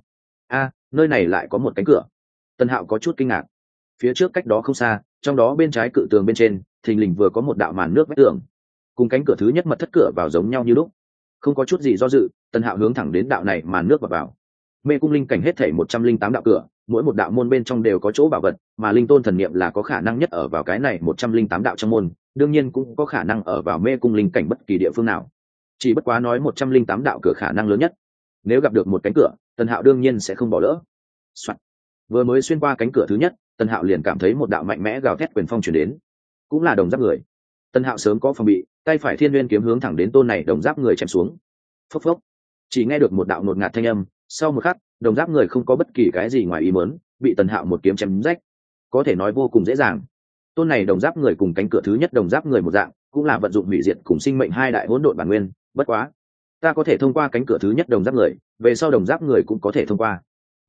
nơi này lại có một cánh cửa. Tần Hạo có chút kinh ngạc. Phía trước cách đó không xa, trong đó bên trái cự tường bên trên, thình lình vừa có một đạo màn nước vách tường, cùng cánh cửa thứ nhất mật thất cửa vào giống nhau như lúc. Không có chút gì do dự, Tần Hạo hướng thẳng đến đạo này màn nước vào. Mê cung linh cảnh hết thảy 108 đạo cửa, mỗi một đạo môn bên trong đều có chỗ bảo vật, mà linh tôn thần niệm là có khả năng nhất ở vào cái này 108 đạo trong môn, đương nhiên cũng có khả năng ở vào mê cung linh cảnh bất kỳ địa phương nào. Chỉ bất quá nói 108 đạo cửa khả năng lớn nhất. Nếu gặp được một cánh cửa, Tần Hạo đương nhiên sẽ không bỏ lỡ. Soạn. Vừa mới xuyên qua cánh cửa thứ nhất, Tần Hạo liền cảm thấy một đạo mạnh mẽ gào thét quyền phong truyền đến, cũng là đồng giáp người. Tần Hạo sớm có phòng bị, tay phải Thiên Nguyên kiếm hướng thẳng đến tôn này đồng giáp người chém xuống. Phốc phốc. Chỉ nghe được một đạo ngột ngạt thanh âm, sau một khắc, đồng giáp người không có bất kỳ cái gì ngoài ý muốn, bị Tần Hạo một kiếm chém rách. Có thể nói vô cùng dễ dàng. Tôn này đồng giáp người cùng cánh cửa thứ nhất đồng giáp người một dạng, cũng là vận dụng hủy diệt cùng sinh mệnh hai đại hỗn độn bản nguyên, bất quá, ta có thể thông qua cánh cửa thứ nhất đồng giáp người, về sau đồng giáp người cũng có thể thông qua.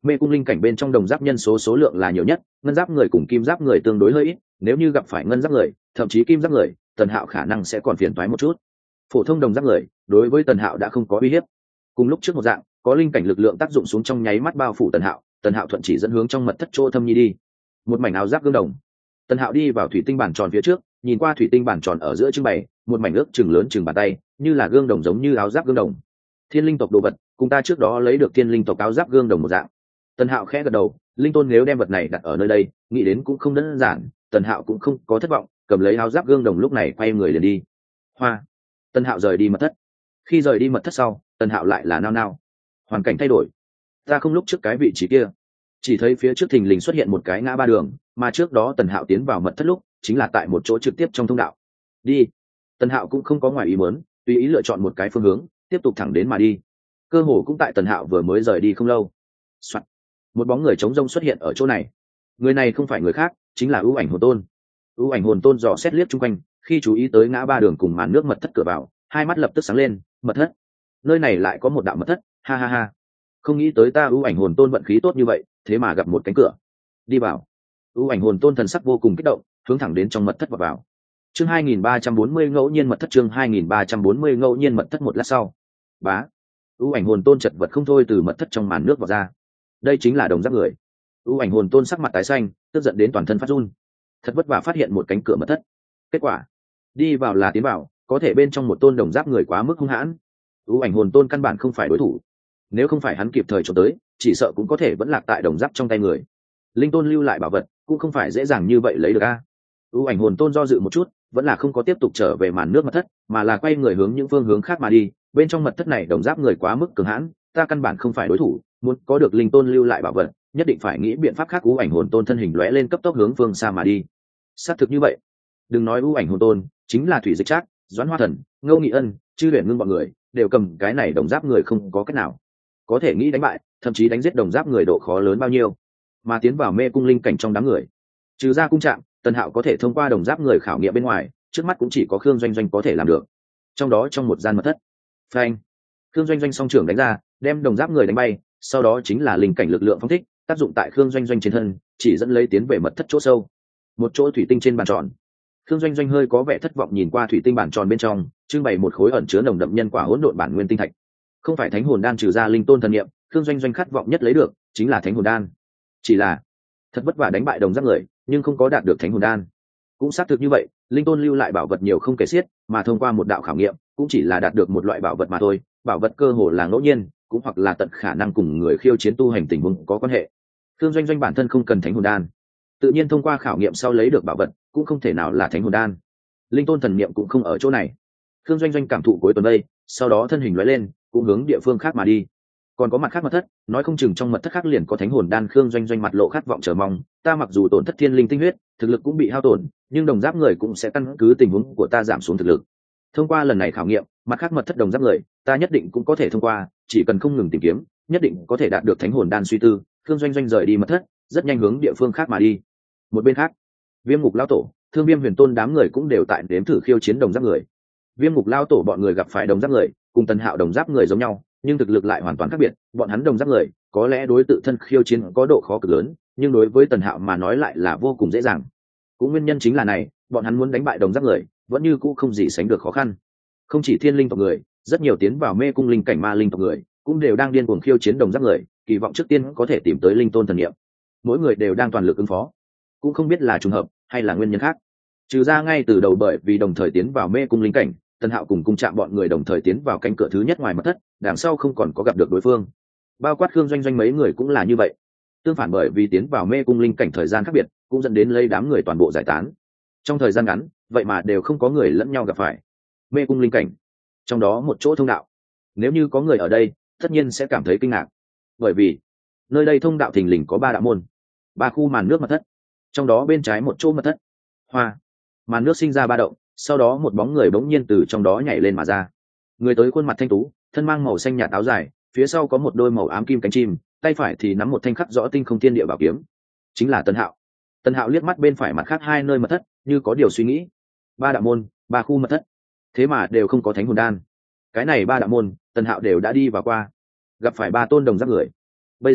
Mê cung linh cảnh bên trong đồng giáp nhân số lượng là nhiều nhất, ngân giáp người cùng kim giáp người tương đối hơi ít, nếu như gặp phải ngân giáp người thậm chí kim giáp người, Tần Hạo khả năng sẽ còn phiền toái một chút. Phổ thông đồng giáp người đối với Tần Hạo đã không có uy hiếp. Cùng lúc trước một dạng, có linh cảnh lực lượng tác dụng xuống trong nháy mắt bao phủ Tần Hạo thuận chỉ dẫn hướng trong mật thất chỗ thâm nhi đi. Một mảnh áo giáp gương đồng. Tần Hạo đi vào thủy tinh bản tròn phía trước, nhìn qua thủy tinh bản tròn ở giữa trưng bày một mảnh ước chừng lớn chừng bàn tay, như là gương đồng giống như áo giáp gương đồng. Thiên linh tộc đồ vật, cùng ta trước đó lấy được thiên linh tộc áo giáp gương đồng một dạng. Tần Hạo khẽ gật đầu, linh tôn nếu đem vật này đặt ở nơi đây, nghĩ đến cũng không đơn giản. Tần Hạo cũng không có thất vọng, cầm lấy áo giáp gương đồng lúc này quay người liền đi. Hoa. Tần Hạo rời đi mật thất. Khi rời đi mật thất sau, Tần Hạo lại là nao nao. Hoàn cảnh thay đổi. Ta không lúc trước cái vị trí kia, chỉ thấy phía trước thình lình xuất hiện một cái ngã ba đường, mà trước đó Tần Hạo tiến vào mật thất lúc chính là tại một chỗ trực tiếp trong thông đạo. Đi. Tần Hạo cũng không có ngoài ý muốn, tùy ý lựa chọn một cái phương hướng, tiếp tục thẳng đến mà đi. Cơ hồ cũng tại Tần Hạo vừa mới rời đi không lâu. Soạn. Một bóng người trống rông xuất hiện ở chỗ này. Người này không phải người khác, chính là ưu ảnh hồn tôn. Ưu ảnh hồn tôn dò xét liếc chung quanh, khi chú ý tới ngã ba đường cùng màn nước mật thất cửa vào, hai mắt lập tức sáng lên. Mật thất, nơi này lại có một đạo mật thất, ha ha ha. Không nghĩ tới ta ưu ảnh hồn tôn vận khí tốt như vậy, thế mà gặp một cánh cửa. Đi vào. Ưu ảnh hồn tôn thần sắc vô cùng kích động, hướng thẳng đến trong mật thất vào. Chương 2340 ngẫu nhiên mật thất, chương 2340 ngẫu nhiên mật thất. Một lát sau, bá, ưu ảnh hồn tôn chật vật không thôi từ mật thất trong màn nước vào ra. Đây chính là đồng giáp người. ưu ảnh hồn tôn sắc mặt tái xanh, tức giận đến toàn thân phát run. Thật vất vả phát hiện một cánh cửa mật thất, kết quả đi vào là tiến vào, có thể bên trong một tôn đồng giáp người quá mức hung hãn. ưu ảnh hồn tôn căn bản không phải đối thủ, nếu không phải hắn kịp thời trốn tới, chỉ sợ cũng có thể vẫn lạc tại đồng giáp trong tay người. Linh tôn lưu lại bảo vật cũng không phải dễ dàng như vậy lấy được a. ưu ảnh hồn tôn do dự một chút, vẫn là không có tiếp tục trở về màn nước mật thất, mà là quay người hướng những phương hướng khác mà đi. Bên trong mật thất này đồng giáp người quá mức cường hãn, ta căn bản không phải đối thủ, muốn có được linh tôn lưu lại bảo vật, nhất định phải nghĩ biện pháp khác. ưu ảnh hồn tôn thân hình lóe lên cấp tốc hướng phương xa mà đi. Xác thực như vậy, đừng nói ưu ảnh hồn tôn, chính là thủy dịch trác, doãn hoa thần, ngô nghị ân, chư huyền ngưng bọn người đều cầm cái này đồng giáp người không có cách nào có thể nghĩ đánh bại, thậm chí đánh giết đồng giáp người độ khó lớn bao nhiêu. Mà tiến vào mê cung linh cảnh trong đám người, trừ ra cung trạm, Tần Hạo có thể thông qua đồng giáp người khảo nghiệm bên ngoài, trước mắt cũng chỉ có Khương Doanh Doanh có thể làm được. Trong đó trong một gian mật thất, phanh, Khương Doanh Doanh song trưởng đánh ra, đem đồng giáp người đánh bay, sau đó chính là linh cảnh lực lượng phóng thích, tác dụng tại Khương Doanh Doanh trên thân, chỉ dẫn lấy tiến về mật thất chỗ sâu. Một chỗ thủy tinh trên bàn tròn, Khương Doanh Doanh hơi có vẻ thất vọng nhìn qua thủy tinh bàn tròn bên trong, trưng bày một khối ẩn chứa nồng đậm nhân quả hỗn độn bản nguyên tinh thạch. Không phải thánh hồn đan, trừ ra linh tôn thần niệm, Khương Doanh Doanh khát vọng nhất lấy được chính là thánh hồn đan. Chỉ là thật vất vả đánh bại đồng giáp người, nhưng không có đạt được thánh hồn đan. Cũng xác thực như vậy, linh tôn lưu lại bảo vật nhiều không kể xiết, mà thông qua một đạo khảo nghiệm, cũng chỉ là đạt được một loại bảo vật mà thôi. Bảo vật cơ hồ là ngẫu nhiên, cũng hoặc là tận khả năng cùng người khiêu chiến tu hành tình huống có quan hệ. Khương Doanh Doanh bản thân không cần thánh hồn đan, tự nhiên thông qua khảo nghiệm sau lấy được bảo vật cũng không thể nào là thánh hồn đan. Linh tôn thần niệm cũng không ở chỗ này. Khương Doanh Doanh cảm thụ cuối tuần đây, sau đó thân hình lóe lên, cũng hướng địa phương khác mà đi. Còn có mặt khác mật thất, nói không chừng trong mật thất khác liền có thánh hồn đan. Khương Doanh Doanh mặt lộ khát vọng chờ mong. Ta mặc dù tổn thất thiên linh tinh huyết, thực lực cũng bị hao tổn, nhưng đồng giáp người cũng sẽ căn cứ tình huống của ta giảm xuống thực lực. Thông qua lần này khảo nghiệm, mặt khác mật thất đồng giáp người, ta nhất định cũng có thể thông qua, chỉ cần không ngừng tìm kiếm, nhất định có thể đạt được thánh hồn đan. Suy tư, Khương Doanh Doanh rời đi mật thất, rất nhanh hướng địa phương khác mà đi. Một bên khác, Viêm Ngục lão tổ, Thương Viêm Huyền Tôn đám người cũng đều tại đếm thử khiêu chiến đồng giáp người. Viêm Ngục lão tổ bọn người gặp phải đồng giáp người, cùng Tần Hạo đồng giáp người giống nhau, nhưng thực lực lại hoàn toàn khác biệt. Bọn hắn đồng giáp người có lẽ đối tự thân khiêu chiến có độ khó cực lớn, nhưng đối với Tần Hạo mà nói lại là vô cùng dễ dàng. Cũng nguyên nhân chính là này, bọn hắn muốn đánh bại đồng giáp người vẫn như cũ không gì sánh được khó khăn. Không chỉ thiên linh tộc người, rất nhiều tiến vào mê cung linh cảnh ma linh tộc người cũng đều đang điên cuồng khiêu chiến đồng giáp người, kỳ vọng trước tiên có thể tìm tới linh tôn thần niệm. Mỗi người đều đang toàn lực ứng phó, cũng không biết là trùng hợp hay là nguyên nhân khác. Trừ ra ngay từ đầu bởi vì đồng thời tiến vào mê cung linh cảnh, Tần Hạo cùng cung trạm bọn người đồng thời tiến vào cánh cửa thứ nhất ngoài mật thất, đằng sau không còn có gặp được đối phương. Bao quát Khương Doanh Doanh mấy người cũng là như vậy. Tương phản, bởi vì tiến vào mê cung linh cảnh thời gian khác biệt, cũng dẫn đến lấy đám người toàn bộ giải tán. Trong thời gian ngắn, vậy mà đều không có người lẫn nhau gặp phải. Mê cung linh cảnh, trong đó một chỗ thông đạo. Nếu như có người ở đây, tất nhiên sẽ cảm thấy kinh ngạc, bởi vì nơi đây thông đạo thình lình có 3 đạo môn, 3 khu màn nước mật thất. Trong đó bên trái một chỗ mật thất, hoa, màn nước sinh ra ba động, sau đó một bóng người bỗng nhiên từ trong đó nhảy lên mà ra. Người tới khuôn mặt thanh tú, thân mang màu xanh nhạt áo dài, phía sau có một đôi màu ám kim cánh chim, tay phải thì nắm một thanh khắc rõ tinh không thiên địa bảo kiếm, chính là Tần Hạo. Tần Hạo liếc mắt bên phải mặt khác 2 nơi mật thất, như có điều suy nghĩ. 3 đạo môn, 3 khu mật thất, thế mà đều không có thánh hồn đan. Cái này 3 đạo môn, Tần Hạo đều đã đi vào qua, gặp phải 3 tôn đồng giáp người. Bây giờ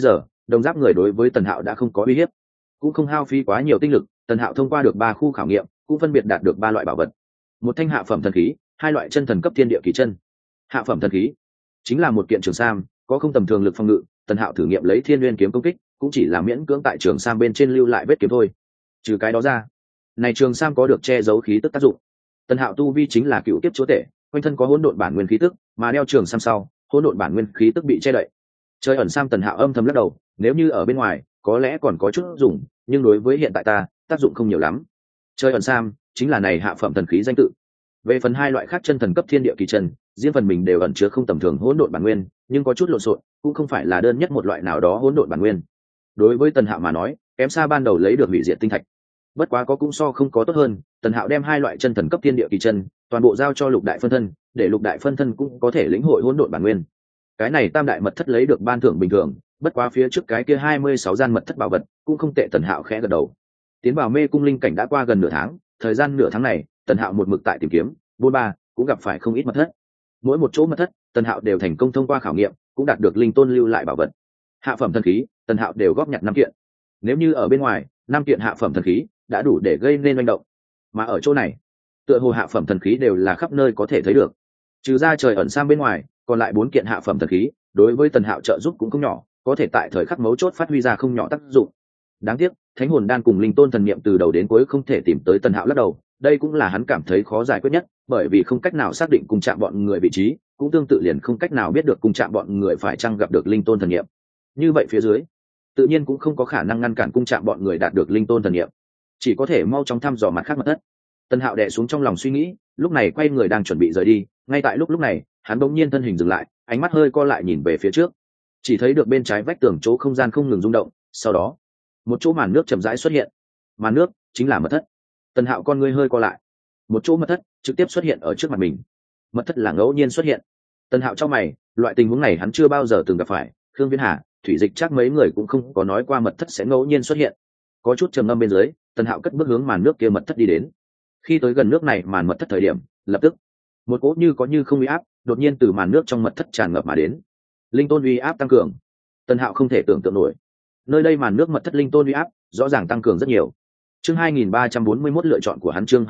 đồng giáp người đối với Tần Hạo đã không có uy hiếp, cũng không hao phí quá nhiều tinh lực. Tần Hạo thông qua được 3 khu khảo nghiệm, cũng phân biệt đạt được 3 loại bảo vật: một thanh hạ phẩm thần khí, 2 loại chân thần cấp thiên địa kỳ chân. Hạ phẩm thần khí chính là một kiện trường sam, có không tầm thường lực phòng ngự. Tần Hạo thử nghiệm lấy Thiên Nguyên kiếm công kích, cũng chỉ là miễn cưỡng tại trường sam bên trên lưu lại vết kiếm thôi. Trừ cái đó ra, này trường sam có được che giấu khí tức tác dụng. Tần Hạo tu vi chính là cựu kiếp chúa tể, quanh thân có hỗn độn bản nguyên khí tức, mà đeo trường sam sau, hỗn độn bản nguyên khí tức bị che đậy. Trời ẩn sam. Tần Hạo âm thầm lắc đầu, nếu như ở bên ngoài có lẽ còn có chút dùng, nhưng đối với hiện tại ta, tác dụng không nhiều lắm. Trời ẩn sam chính là này hạ phẩm thần khí danh tự. Về phần 2 loại khác chân thần cấp thiên địa kỳ chân, riêng phần mình đều ẩn chứa không tầm thường hỗn độn bản nguyên, nhưng có chút lộn xộn, cũng không phải là đơn nhất một loại nào đó hỗn độn bản nguyên. Đối với Tần Hạo mà nói, kém xa ban đầu lấy được hủy diệt tinh thạch. Bất quá có cũng so không có tốt hơn. Tần Hạo đem 2 loại chân thần cấp thiên địa kỳ chân toàn bộ giao cho Lục Đại Phân Thân, để Lục Đại Phân Thân cũng có thể lĩnh hội hỗn độn bản nguyên. Cái này tam đại mật thất lấy được ban thưởng bình thường, bất quá phía trước cái kia 26 gian mật thất bảo vật cũng không tệ. Tần Hạo khẽ gật đầu. Tiến vào mê cung linh cảnh đã qua gần nửa tháng, thời gian nửa tháng này, Tần Hạo một mực tại tìm kiếm, buôn ba, cũng gặp phải không ít mật thất. Mỗi một chỗ mật thất, Tần Hạo đều thành công thông qua khảo nghiệm, cũng đạt được linh tôn lưu lại bảo vật. Hạ phẩm thần khí, Tần Hạo đều góp nhặt 5 kiện. Nếu như ở bên ngoài, 5 kiện hạ phẩm thần khí đã đủ để gây nên manh động, mà ở chỗ này, tựa hồ hạ phẩm thần khí đều là khắp nơi có thể thấy được. Trừ ra trời ẩn sang bên ngoài, còn lại 4 kiện hạ phẩm thần khí, đối với Tần Hạo trợ giúp cũng không nhỏ, có thể tại thời khắc mấu chốt phát huy ra không nhỏ tác dụng. Đáng tiếc, Thánh hồn đan cùng linh tôn thần niệm từ đầu đến cuối không thể tìm tới Tần Hạo lắc đầu, đây cũng là hắn cảm thấy khó giải quyết nhất, bởi vì không cách nào xác định cùng chạm bọn người vị trí, cũng tương tự liền không cách nào biết được cùng chạm bọn người phải chăng gặp được linh tôn thần niệm. Như vậy phía dưới, tự nhiên cũng không có khả năng ngăn cản cung chạm bọn người đạt được linh tôn thần niệm, chỉ có thể mau chóng thăm dò mặt khác mật thất. Tần Hạo đè xuống trong lòng suy nghĩ, lúc này quay người đang chuẩn bị rời đi. Ngay tại lúc này, hắn bỗng nhiên thân hình dừng lại, ánh mắt hơi co lại nhìn về phía trước, chỉ thấy được bên trái vách tường chỗ không gian không ngừng rung động, sau đó một chỗ màn nước chậm rãi xuất hiện. Màn nước chính là mật thất. Tần Hạo con ngươi hơi co lại, một chỗ mật thất trực tiếp xuất hiện ở trước mặt mình. Mật thất là ngẫu nhiên xuất hiện. Tần Hạo trong mày, loại tình huống này hắn chưa bao giờ từng gặp phải. Khương Viễn Hà, Thủy Dịch chắc mấy người cũng không có nói qua mật thất sẽ ngẫu nhiên xuất hiện. Có chút trầm ngâm bên dưới, Tần Hạo cất bước hướng màn nước kia mật thất đi đến. Khi tới gần nước này màn mật thất thời điểm, lập tức một cỗ như có như không uy áp đột nhiên từ màn nước trong mật thất tràn ngập mà đến. Linh tôn uy áp tăng cường. Tần Hạo không thể tưởng tượng nổi, nơi đây màn nước mật thất linh tôn uy áp rõ ràng tăng cường rất nhiều. Chương 2341 lựa chọn của hắn, chương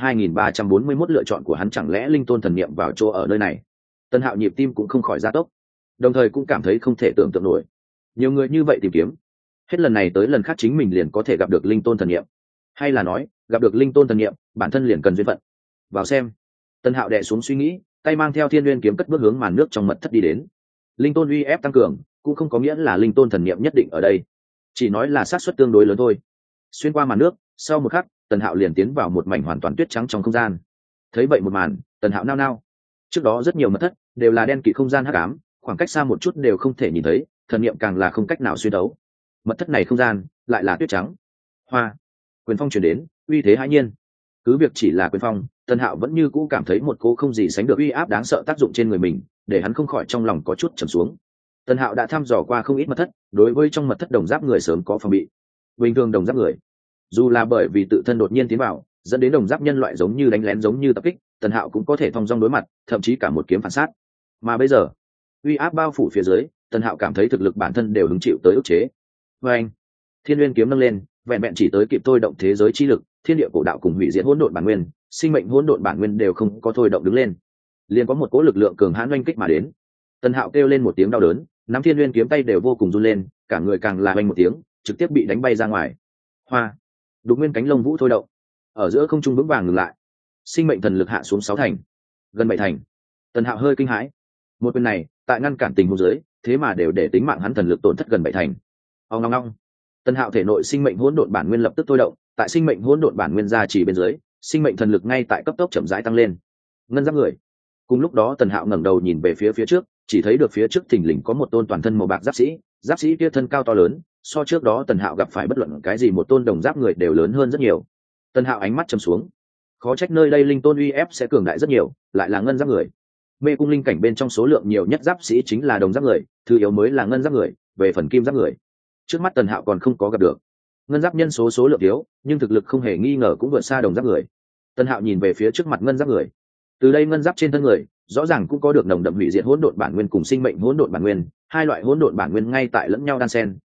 2341 lựa chọn của hắn, chẳng lẽ linh tôn thần niệm vào chỗ ở nơi này? Tần Hạo nhịp tim cũng không khỏi gia tốc, đồng thời cũng cảm thấy không thể tưởng tượng nổi. Nhiều người như vậy tìm kiếm, hết lần này tới lần khác chính mình liền có thể gặp được linh tôn thần niệm, hay là nói gặp được linh tôn thần niệm bản thân liền cần duyên phận. Vào xem. Tần Hạo đè xuống suy nghĩ, tay mang theo Thiên Nguyên kiếm cất bước hướng màn nước trong mật thất đi đến. Linh tôn uy ép tăng cường cũng không có nghĩa là linh tôn thần niệm nhất định ở đây, chỉ nói là xác suất tương đối lớn thôi. Xuyên qua màn nước, sau một khắc, Tần Hạo liền tiến vào một mảnh hoàn toàn tuyết trắng trong không gian. Thấy vậy một màn, Tần Hạo nao nao. Trước đó rất nhiều mật thất đều là đen kịt không gian hắc ám, khoảng cách xa một chút đều không thể nhìn thấy, thần niệm càng là không cách nào xuyên đấu. Mật thất này không gian lại là tuyết trắng. Hoa, quyền phong truyền đến, uy thế hãi nhiên. Cứ việc chỉ là quyền phong, Tần Hạo vẫn như cũ cảm thấy một cỗ không gì sánh được uy áp đáng sợ tác dụng trên người mình, để hắn không khỏi trong lòng có chút trầm xuống. Tần Hạo đã thăm dò qua không ít mật thất, đối với trong mật thất đồng giáp người sớm có phòng bị. Bình thường đồng giáp người, dù là bởi vì tự thân đột nhiên tiến vào, dẫn đến đồng giáp nhân loại giống như đánh lén giống như tập kích, Tần Hạo cũng có thể thong dong đối mặt, thậm chí cả một kiếm phản sát. Mà bây giờ, uy áp bao phủ phía dưới, Tần Hạo cảm thấy thực lực bản thân đều hứng chịu tới ức chế. Và anh, Thiên Nguyên kiếm nâng lên, vẹn vẹn chỉ tới kịp thôi động thế giới chi lực, thiên địa cổ đạo cùng hủy diệt hỗn độn bản nguyên, sinh mệnh hỗn độn bản nguyên đều không có thôi động đứng lên, liền có một cỗ lực lượng cường hãn oanh kích mà đến. Tần Hạo kêu lên một tiếng đau đớn, nắm Thiên Nguyên kiếm tay đều vô cùng run lên, cả người càng là oanh một tiếng, trực tiếp bị đánh bay ra ngoài. Hoa, đục nguyên cánh lông vũ thôi động, ở giữa không trung vững vàng ngừng lại. Sinh mệnh thần lực hạ xuống 6 thành, gần 7 thành. Tần Hạo hơi kinh hãi, một quyền này tại ngăn cản tình huống dưới, thế mà đều để tính mạng hắn thần lực tổn thất gần 7 thành. Ong ong ong. Tần Hạo thể nội sinh mệnh hỗn độn bản nguyên lập tức thôi động, tại sinh mệnh hỗn độn bản nguyên gia trì bên dưới, sinh mệnh thần lực ngay tại cấp tốc chậm rãi tăng lên. Ngân giáp người. Cùng lúc đó Tần Hạo ngẩng đầu nhìn về phía trước, chỉ thấy được phía trước thình lình có một tôn toàn thân màu bạc giáp sĩ kia thân cao to lớn, so trước đó Tần Hạo gặp phải bất luận cái gì một tôn đồng giáp người đều lớn hơn rất nhiều. Tần Hạo ánh mắt trầm xuống, khó trách nơi đây linh tôn uy ép sẽ cường đại rất nhiều, lại là ngân giáp người. Mê cung linh cảnh bên trong số lượng nhiều nhất giáp sĩ chính là đồng giáp người, thứ yếu mới là ngân giáp người, về phần kim giáp người, trước mắt Tần Hạo còn không có gặp được. Ngân giáp nhân số lượng thiếu, nhưng thực lực không hề nghi ngờ cũng vượt xa đồng giáp người. Tần Hạo nhìn về phía trước mặt ngân giáp người, từ đây ngân giáp trên thân người rõ ràng cũng có được nồng đậm hủy diệt hỗn độn bản nguyên cùng sinh mệnh hỗn độn bản nguyên, hai loại hỗn độn bản nguyên ngay tại lẫn nhau đan xen,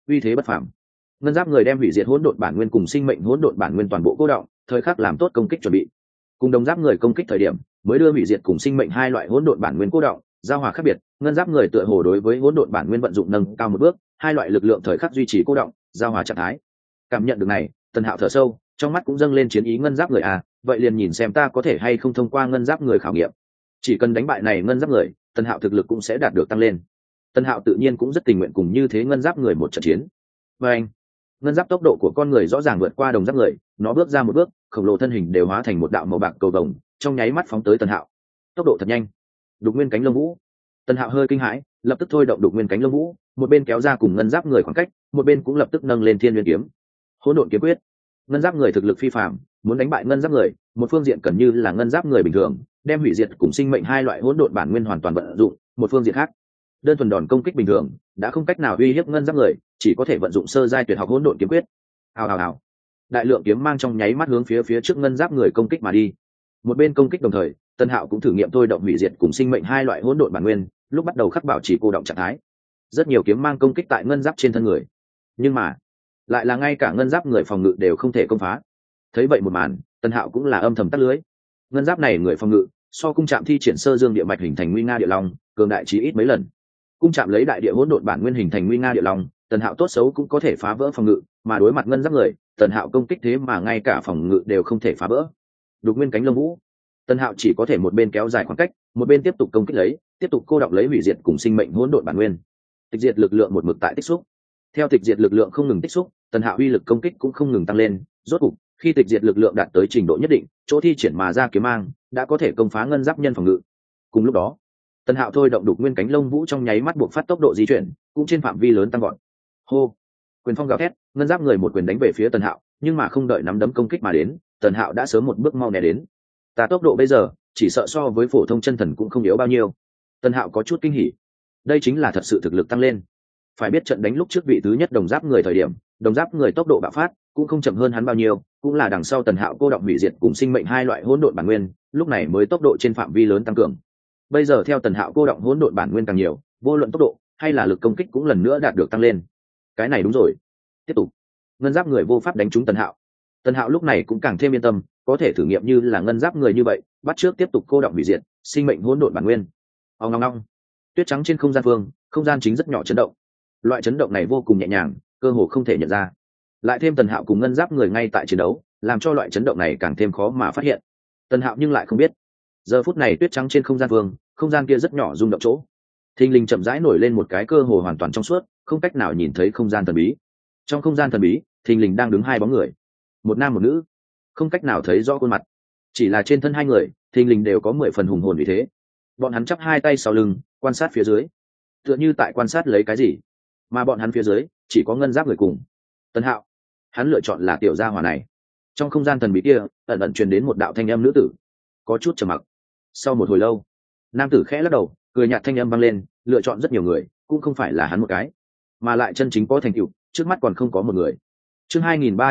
uy thế bất phàm. Ngân giáp người đem hủy diệt hỗn độn bản nguyên cùng sinh mệnh hỗn độn bản nguyên toàn bộ cô động, thời khắc làm tốt công kích chuẩn bị. Cùng đồng giáp người công kích thời điểm, mới đưa hủy diệt cùng sinh mệnh hai loại hỗn độn bản nguyên cô động, giao hòa khác biệt. Ngân giáp người tựa hồ đối với hỗn độn bản nguyên vận dụng nâng cao một bước, hai loại lực lượng thời khắc duy trì cô động, giao hòa trạng thái. Cảm nhận được này, Tần Hạo thở sâu, trong mắt cũng dâng lên chiến ý. Ngân giáp người à, vậy liền nhìn xem ta có thể hay không thông qua ngân giáp người khảo nghiệm. Chỉ cần đánh bại này ngân giáp người, Tần Hạo thực lực cũng sẽ đạt được tăng lên. Tần Hạo tự nhiên cũng rất tình nguyện cùng như thế ngân giáp người một trận chiến. Và anh, ngân giáp tốc độ của con người rõ ràng vượt qua đồng giáp người, nó bước ra một bước, khổng lồ thân hình đều hóa thành một đạo màu bạc cầu vồng, trong nháy mắt phóng tới Tần Hạo. Tốc độ thật nhanh. Đục nguyên cánh lông vũ. Tần Hạo hơi kinh hãi, lập tức thôi động đục nguyên cánh lông vũ, một bên kéo ra cùng ngân giáp người khoảng cách, một bên cũng lập tức nâng lên thiên nguyên kiếm. Hỗn độn kiếm quyết. Ngân giáp người thực lực phi phàm, muốn đánh bại ngân giáp người, một phương diện cần như là ngân giáp người bình thường, đem hủy diệt cùng sinh mệnh hai loại hỗn độn bản nguyên hoàn toàn vận dụng, một phương diện khác, đơn thuần đòn công kích bình thường đã không cách nào uy hiếp ngân giáp người, chỉ có thể vận dụng sơ giai tuyệt học hỗn độn kiếm quyết. Hào hào hào, đại lượng kiếm mang trong nháy mắt hướng phía trước ngân giáp người công kích mà đi. Một bên công kích đồng thời, Tân Hạo cũng thử nghiệm thôi động hủy diệt cùng sinh mệnh hai loại hỗn độn bản nguyên, lúc bắt đầu khắc bảo chỉ cô động trạng thái. Rất nhiều kiếm mang công kích tại ngân giáp trên thân người, nhưng mà lại là ngay cả ngân giáp người phòng ngự đều không thể công phá. Thấy vậy một màn, Tân Hạo cũng là âm thầm tắt lưới. Ngân giáp này người phòng ngự so cung trạm thi triển sơ dương địa mạch hình thành nguy nga địa long cường đại chí ít mấy lần. Cung trạm lấy đại địa hỗn độn bản nguyên hình thành nguy nga địa long, Tần Hạo tốt xấu cũng có thể phá vỡ phòng ngự, mà đối mặt ngân giáp người, Tần Hạo công kích thế mà ngay cả phòng ngự đều không thể phá vỡ. Đục nguyên cánh lông vũ, Tần Hạo chỉ có thể một bên kéo dài khoảng cách, một bên tiếp tục công kích lấy, tiếp tục cô đọng lấy hủy diệt cùng sinh mệnh hỗn độn bản nguyên. Tịch diệt lực lượng một mực tại tích xúc. Theo tịch diệt lực lượng không ngừng tích xúc, Tần Hạo uy lực công kích cũng không ngừng tăng lên, rốt cục, khi tịch diệt lực lượng đạt tới trình độ nhất định, chỗ thi triển mà ra kiếm mang đã có thể công phá ngân giáp nhân phòng ngự. Cùng lúc đó, Tần Hạo thôi động đục nguyên cánh lông vũ trong nháy mắt buộc phát tốc độ di chuyển, cũng trên phạm vi lớn tăng gọn. Hô, quyền phong gào thét, ngân giáp người một quyền đánh về phía Tần Hạo, nhưng mà không đợi nắm đấm công kích mà đến, Tần Hạo đã sớm một bước mau né đến. Ta tốc độ bây giờ, chỉ sợ so với phổ thông chân thần cũng không yếu bao nhiêu. Tần Hạo có chút kinh hỉ. Đây chính là thật sự thực lực tăng lên. Phải biết trận đánh lúc trước vị thứ nhất đồng giáp người thời điểm, đồng giáp người tốc độ bạo phát cũng không chậm hơn hắn bao nhiêu, cũng là đằng sau Tần Hạo cô động hủy diệt cùng sinh mệnh hai loại hỗn độn bản nguyên, lúc này mới tốc độ trên phạm vi lớn tăng cường. Bây giờ theo Tần Hạo cô động hỗn độn bản nguyên càng nhiều, vô luận tốc độ hay là lực công kích cũng lần nữa đạt được tăng lên. Cái này đúng rồi. Tiếp tục. Ngân giáp người vô pháp đánh trúng Tần Hạo. Tần Hạo lúc này cũng càng thêm yên tâm, có thể thử nghiệm như là ngân giáp người như vậy, bắt trước tiếp tục cô động hủy diệt, sinh mệnh hỗn độn bản nguyên. Ong ong ong. Tuyết trắng trên không gian phương, không gian chính rất nhỏ chấn động. Loại chấn động này vô cùng nhẹ nhàng, cơ hồ không thể nhận ra. Lại thêm Tần Hạo cùng ngân giáp người ngay tại chiến đấu, làm cho loại chấn động này càng thêm khó mà phát hiện. Tần Hạo nhưng lại không biết, giờ phút này tuyết trắng trên không gian phương, không gian kia rất nhỏ rung động chỗ, thình lình chậm rãi nổi lên một cái cơ hồ hoàn toàn trong suốt, không cách nào nhìn thấy không gian thần bí. Trong không gian thần bí, thình lình đang đứng hai bóng người, một nam một nữ, không cách nào thấy rõ khuôn mặt, chỉ là trên thân hai người thình lình đều có 10 phần hùng hồn vì thế. Bọn hắn chắp hai tay sau lưng, quan sát phía dưới, tựa như tại quan sát lấy cái gì, mà bọn hắn phía dưới chỉ có ngân giáp người cùng Tần Hạo. Hắn lựa chọn là tiểu gia hỏa này. Trong không gian thần bí kia ẩn ẩn truyền đến một đạo thanh âm nữ tử, có chút trầm mặc. Sau một hồi lâu, nam tử khẽ lắc đầu, cười nhạt thanh âm vang lên, lựa chọn rất nhiều người cũng không phải là hắn một cái, mà lại chân chính có thành tựu trước mắt còn không có một người. Chương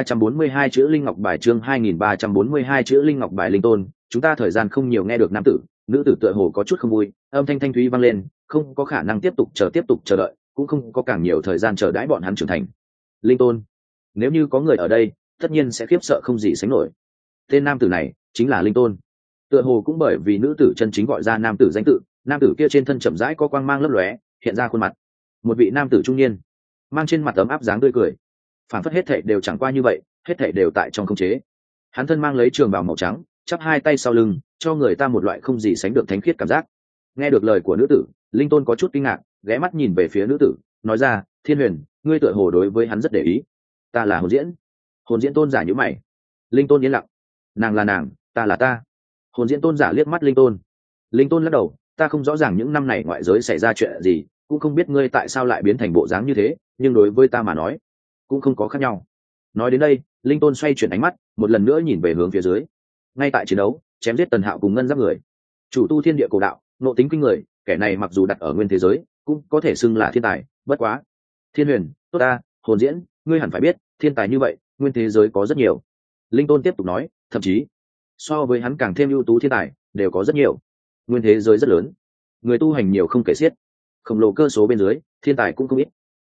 2342 chữ linh ngọc bài, chương 2342 chữ linh ngọc bài. Linh tôn, chúng ta thời gian không nhiều. Nghe được nam tử, nữ tử tựa hồ có chút không vui, âm thanh thanh thúy vang lên, không có khả năng tiếp tục chờ đợi, cũng không có càng nhiều thời gian chờ đãi bọn hắn trưởng thành. Linh tôn, nếu như có người ở đây, tất nhiên sẽ khiếp sợ không gì sánh nổi. Tên nam tử này chính là Linh tôn. Tựa hồ cũng bởi vì nữ tử chân chính gọi ra nam tử danh tự, nam tử kia trên thân chậm rãi có quang mang lấp lóe, hiện ra khuôn mặt. Một vị nam tử trung niên, mang trên mặt ấm áp dáng tươi cười. Phản phất hết thảy đều chẳng qua như vậy, hết thảy đều tại trong khống chế. Hắn thân mang lấy trường bào màu trắng, chắp hai tay sau lưng, cho người ta một loại không gì sánh được thánh khiết cảm giác. Nghe được lời của nữ tử, Linh tôn có chút kinh ngạc, ghé mắt nhìn về phía nữ tử, nói ra, Thiên Huyền, ngươi tựa hồ đối với hắn rất để ý. Ta là Hồn Diễn. Hồn Diễn tôn giả nhíu mày. Linh tôn yên lặng. Nàng là nàng, ta là ta. Hồn Diễn tôn giả liếc mắt Linh tôn. Linh tôn lắc đầu, ta không rõ ràng những năm này ngoại giới xảy ra chuyện gì, cũng không biết ngươi tại sao lại biến thành bộ dáng như thế, nhưng đối với ta mà nói, cũng không có khác nhau. Nói đến đây, Linh tôn xoay chuyển ánh mắt, một lần nữa nhìn về hướng phía dưới. Ngay tại chiến đấu, chém giết Tần Hạo cùng ngân giáp người, chủ tu thiên địa cổ đạo, nộ tính kinh người, kẻ này mặc dù đặt ở nguyên thế giới, cũng có thể xưng là thiên tài. Bất quá, Thiên Huyền, tốt ta, Hồn Diễn, ngươi hẳn phải biết, thiên tài như vậy, nguyên thế giới có rất nhiều. Linh tôn tiếp tục nói, thậm chí so với hắn càng thêm ưu tú thiên tài đều có rất nhiều. Nguyên thế giới rất lớn, người tu hành nhiều không kể xiết, khổng lồ cơ số bên dưới, thiên tài cũng không ít.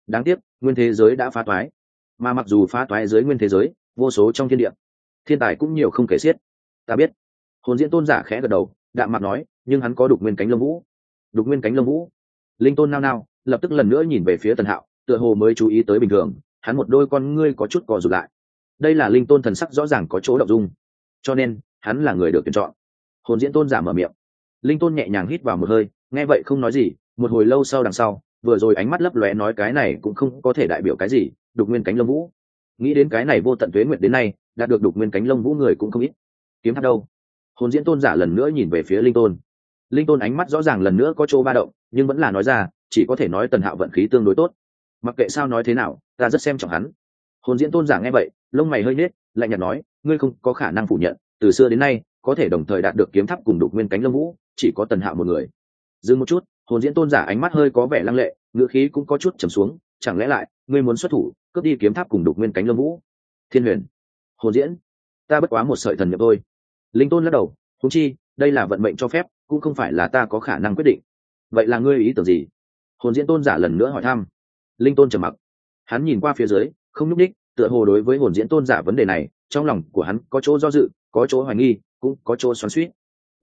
đáng tiếc nguyên thế giới đã phá toái, mà mặc dù phá toái dưới nguyên thế giới vô số trong thiên địa thiên tài cũng nhiều không kể xiết. Ta biết. Hồn diễn tôn giả khẽ gật đầu, đạm mặt nói, nhưng hắn có đục nguyên cánh lông vũ. Đục nguyên cánh lông vũ. Linh tôn nao nao, lập tức lần nữa nhìn về phía Tần Hạo, tựa hồ mới chú ý tới bình thường, hắn một đôi con ngươi có chút co rụt lại. Đây là linh tôn thần sắc rõ ràng có chỗ động dung, cho nên hắn là người được tuyển chọn. Hồn diễn tôn giả mở miệng. Linh tôn nhẹ nhàng hít vào một hơi, nghe vậy không nói gì. Một hồi lâu sau đằng sau, vừa rồi ánh mắt lấp lóe nói cái này cũng không có thể đại biểu cái gì. Đục nguyên cánh lông vũ. Nghĩ đến cái này vô tận tuế nguyệt đến nay, đạt được đục nguyên cánh lông vũ người cũng không ít. Kiếm tháp đâu? Hồn diễn tôn giả lần nữa nhìn về phía linh tôn. Linh tôn ánh mắt rõ ràng lần nữa có chỗ ba động, nhưng vẫn là nói ra, chỉ có thể nói Tần Hạo vận khí tương đối tốt. Mặc kệ sao nói thế nào, ta rất xem trọng hắn. Hồn diễn tôn giả nghe vậy, lông mày hơi nhếch, lạnh nhạt nói, ngươi không có khả năng phủ nhận, từ xưa đến nay có thể đồng thời đạt được kiếm tháp cùng đục nguyên cánh lông vũ, chỉ có Tần Hạo một người. Dừng một chút, hồn diễn tôn giả ánh mắt hơi có vẻ lăng lệ, ngữ khí cũng có chút trầm xuống, chẳng lẽ lại ngươi muốn xuất thủ cướp đi kiếm tháp cùng đục nguyên cánh lông vũ? Thiên Huyền, hồn diễn, ta bất quá một sợi thần nhập thôi. Linh tôn lắc đầu, huống chi đây là vận mệnh cho phép, cũng không phải là ta có khả năng quyết định. Vậy là ngươi ý tưởng gì? Hồn diễn tôn giả lần nữa hỏi thăm. Linh tôn trầm mặc, hắn nhìn qua phía dưới không nhúc đích, tựa hồ đối với hồn diễn tôn giả vấn đề này trong lòng của hắn có chỗ do dự, có chỗ hoài nghi, cũng có chỗ xoắn xuýt.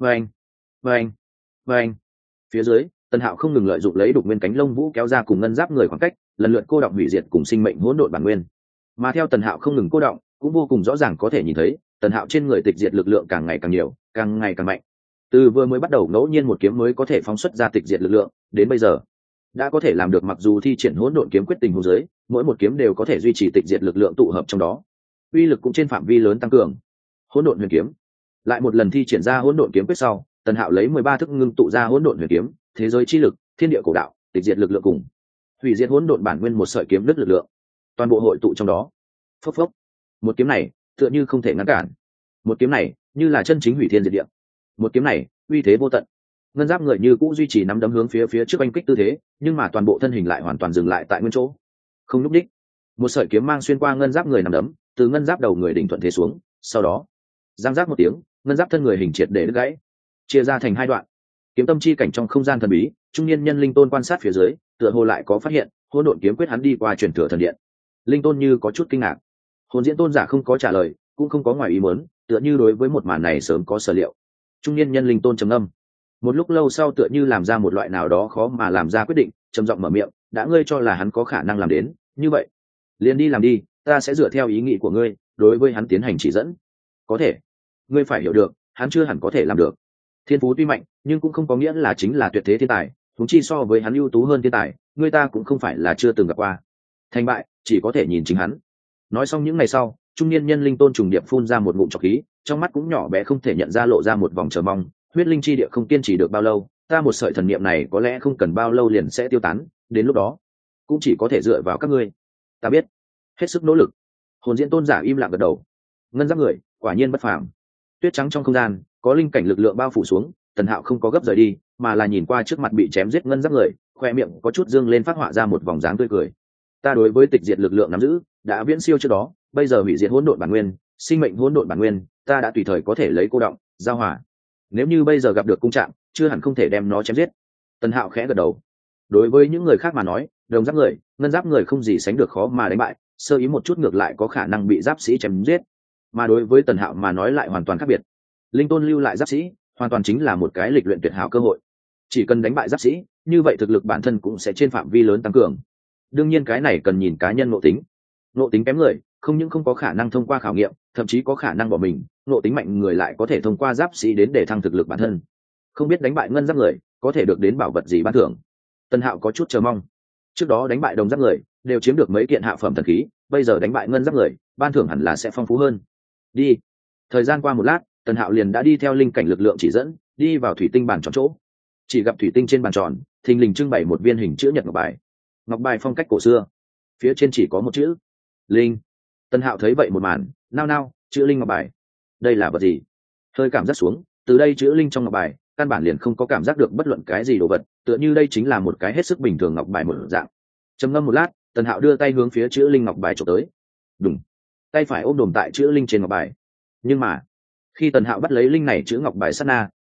Vâng. Phía dưới Tần Hạo không ngừng lợi dụng lấy đục nguyên cánh lông vũ kéo ra cùng ngân giáp người khoảng cách, lần lượt cô động hủy diệt cùng sinh mệnh hỗn độn bản nguyên. Mà theo Tần Hạo không ngừng cô động, cũng vô cùng rõ ràng có thể nhìn thấy Tần Hạo trên người tịch diệt lực lượng càng ngày càng nhiều, càng ngày càng mạnh. Từ vừa mới bắt đầu ngẫu nhiên một kiếm mới có thể phóng xuất ra tịch diệt lực lượng, đến bây giờ đã có thể làm được, mặc dù thi triển hỗn độn kiếm quyết tình huống dưới, mỗi một kiếm đều có thể duy trì tịch diệt lực lượng tụ hợp trong đó, uy lực cũng trên phạm vi lớn tăng cường. Hỗn độn huyền kiếm, lại một lần thi triển ra hỗn độn kiếm quyết sau, Tần Hạo lấy 13 thức ngưng tụ ra hỗn độn huyền kiếm, thế giới chi lực, thiên địa cổ đạo, tịch diệt lực lượng cùng hủy diệt hỗn độn bản nguyên một sợi kiếm đứt lực lượng, toàn bộ hội tụ trong đó. Phốc phốc. Một kiếm này tựa như không thể ngăn cản, một kiếm này như là chân chính hủy thiên diệt địa, một kiếm này uy thế vô tận. Ngân giáp người như cũ duy trì nắm đấm hướng phía trước oanh kích tư thế, nhưng mà toàn bộ thân hình lại hoàn toàn dừng lại tại nguyên chỗ, không lúc đích. Một sợi kiếm mang xuyên qua ngân giáp người nắm đấm, từ ngân giáp đầu người đỉnh thuận thế xuống, sau đó giang giáp một tiếng, ngân giáp thân người hình triệt để đứt gãy, chia ra thành hai đoạn. Kiếm tâm chi cảnh trong không gian thần bí, trung niên nhân linh tôn quan sát phía dưới, tựa hồ lại có phát hiện hỗn độn kiếm quyết hắn đi qua truyền thừa thần điện. Linh tôn như có chút kinh ngạc. Hồn diễn tôn giả không có trả lời, cũng không có ngoài ý muốn, tựa như đối với một màn này sớm có sở liệu. Trung niên nhân linh tôn trầm ngâm, một lúc lâu sau tựa như làm ra một loại nào đó khó mà làm ra quyết định, trầm giọng mở miệng, đã ngươi cho là hắn có khả năng làm đến, như vậy liền đi làm đi, ta sẽ dựa theo ý nghĩ của ngươi đối với hắn tiến hành chỉ dẫn. Có thể, ngươi phải hiểu được, hắn chưa hẳn có thể làm được. Thiên phú tuy mạnh, nhưng cũng không có nghĩa là chính là tuyệt thế thiên tài, huống chi so với hắn ưu tú hơn thiên tài, người ta cũng không phải là chưa từng gặp qua. Thành bại chỉ có thể nhìn chính hắn. Nói xong những ngày sau, trung niên nhân linh tôn trùng điệp phun ra một ngụm trọc khí, trong mắt cũng nhỏ bé không thể nhận ra lộ ra một vòng chờ mong. Huyết linh chi địa không kiên trì được bao lâu, ta một sợi thần niệm này có lẽ không cần bao lâu liền sẽ tiêu tán, đến lúc đó cũng chỉ có thể dựa vào các ngươi. Ta biết, hết sức nỗ lực. Hồn diễn tôn giả im lặng gật đầu. Ngân giáp người quả nhiên bất phàm. Tuyết trắng trong không gian có linh cảnh lực lượng bao phủ xuống, Tần Hạo không có gấp rời đi, mà là nhìn qua trước mặt bị chém giết ngân giáp người, khoe miệng có chút dương lên, phát họa ra một vòng dáng tươi cười. Ta đối với tịch diệt lực lượng nắm giữ đã viễn siêu trước đó, bây giờ hủy diệt hỗn độn bản nguyên, sinh mệnh hỗn độn bản nguyên, ta đã tùy thời có thể lấy cô động, giao hòa. Nếu như bây giờ gặp được cung trạng, chưa hẳn không thể đem nó chém giết. Tần Hạo khẽ gật đầu. Đối với những người khác mà nói, đồng giáp người, ngân giáp người không gì sánh được khó mà đánh bại, sơ ý một chút ngược lại có khả năng bị giáp sĩ chém giết. Mà đối với Tần Hạo mà nói lại hoàn toàn khác biệt. Linh tôn lưu lại giáp sĩ, hoàn toàn chính là một cái lịch luyện tuyệt hảo cơ hội. Chỉ cần đánh bại giáp sĩ, như vậy thực lực bản thân cũng sẽ trên phạm vi lớn tăng cường. Đương nhiên cái này cần nhìn cá nhân ngộ tính. Ngộ tính kém người, không những không có khả năng thông qua khảo nghiệm, thậm chí có khả năng bỏ mình, ngộ tính mạnh người lại có thể thông qua giáp sĩ đến để thăng thực lực bản thân. Không biết đánh bại ngân giáp người, có thể được đến bảo vật gì ban thưởng. Tần Hạo có chút chờ mong. Trước đó đánh bại đồng giáp người, đều chiếm được mấy kiện hạ phẩm thần khí, bây giờ đánh bại ngân giáp người, ban thưởng hẳn là sẽ phong phú hơn. Đi. Thời gian qua một lát, Tần Hạo liền đã đi theo linh cảnh lực lượng chỉ dẫn, đi vào thủy tinh bàn tròn chỗ. Chỉ gặp thủy tinh trên bàn tròn, thình lình trưng bày một viên hình chữ nhật ngọc bài. Ngọc bài phong cách cổ xưa, phía trên chỉ có một chữ linh. Tần Hạo thấy vậy một màn, nao nao, chữ linh ngọc bài, đây là vật gì? Hơi cảm giác xuống, từ đây chữ linh trong ngọc bài, căn bản liền không có cảm giác được bất luận cái gì đồ vật, tựa như đây chính là một cái hết sức bình thường ngọc bài một dạng. Trầm ngâm một lát, Tần Hạo đưa tay hướng phía chữ linh ngọc bài chụp tới. Đùng, tay phải ôm đồm tại chữ linh trên ngọc bài. Nhưng mà khi Tần Hạo bắt lấy linh này chữ ngọc bài sát na,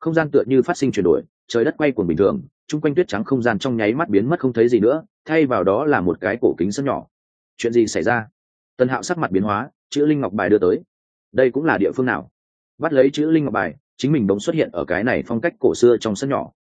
không gian tựa như phát sinh chuyển đổi, trời đất quay cuồng bình thường, chung quanh tuyết trắng không gian trong nháy mắt biến mất không thấy gì nữa, thay vào đó là một cái cổ kính sân nhỏ. Chuyện gì xảy ra? Tần Hạo sắc mặt biến hóa, chữ linh ngọc bài đưa tới. Đây cũng là địa phương nào? Bắt lấy chữ linh ngọc bài, chính mình bỗng xuất hiện ở cái này phong cách cổ xưa trong sân nhỏ.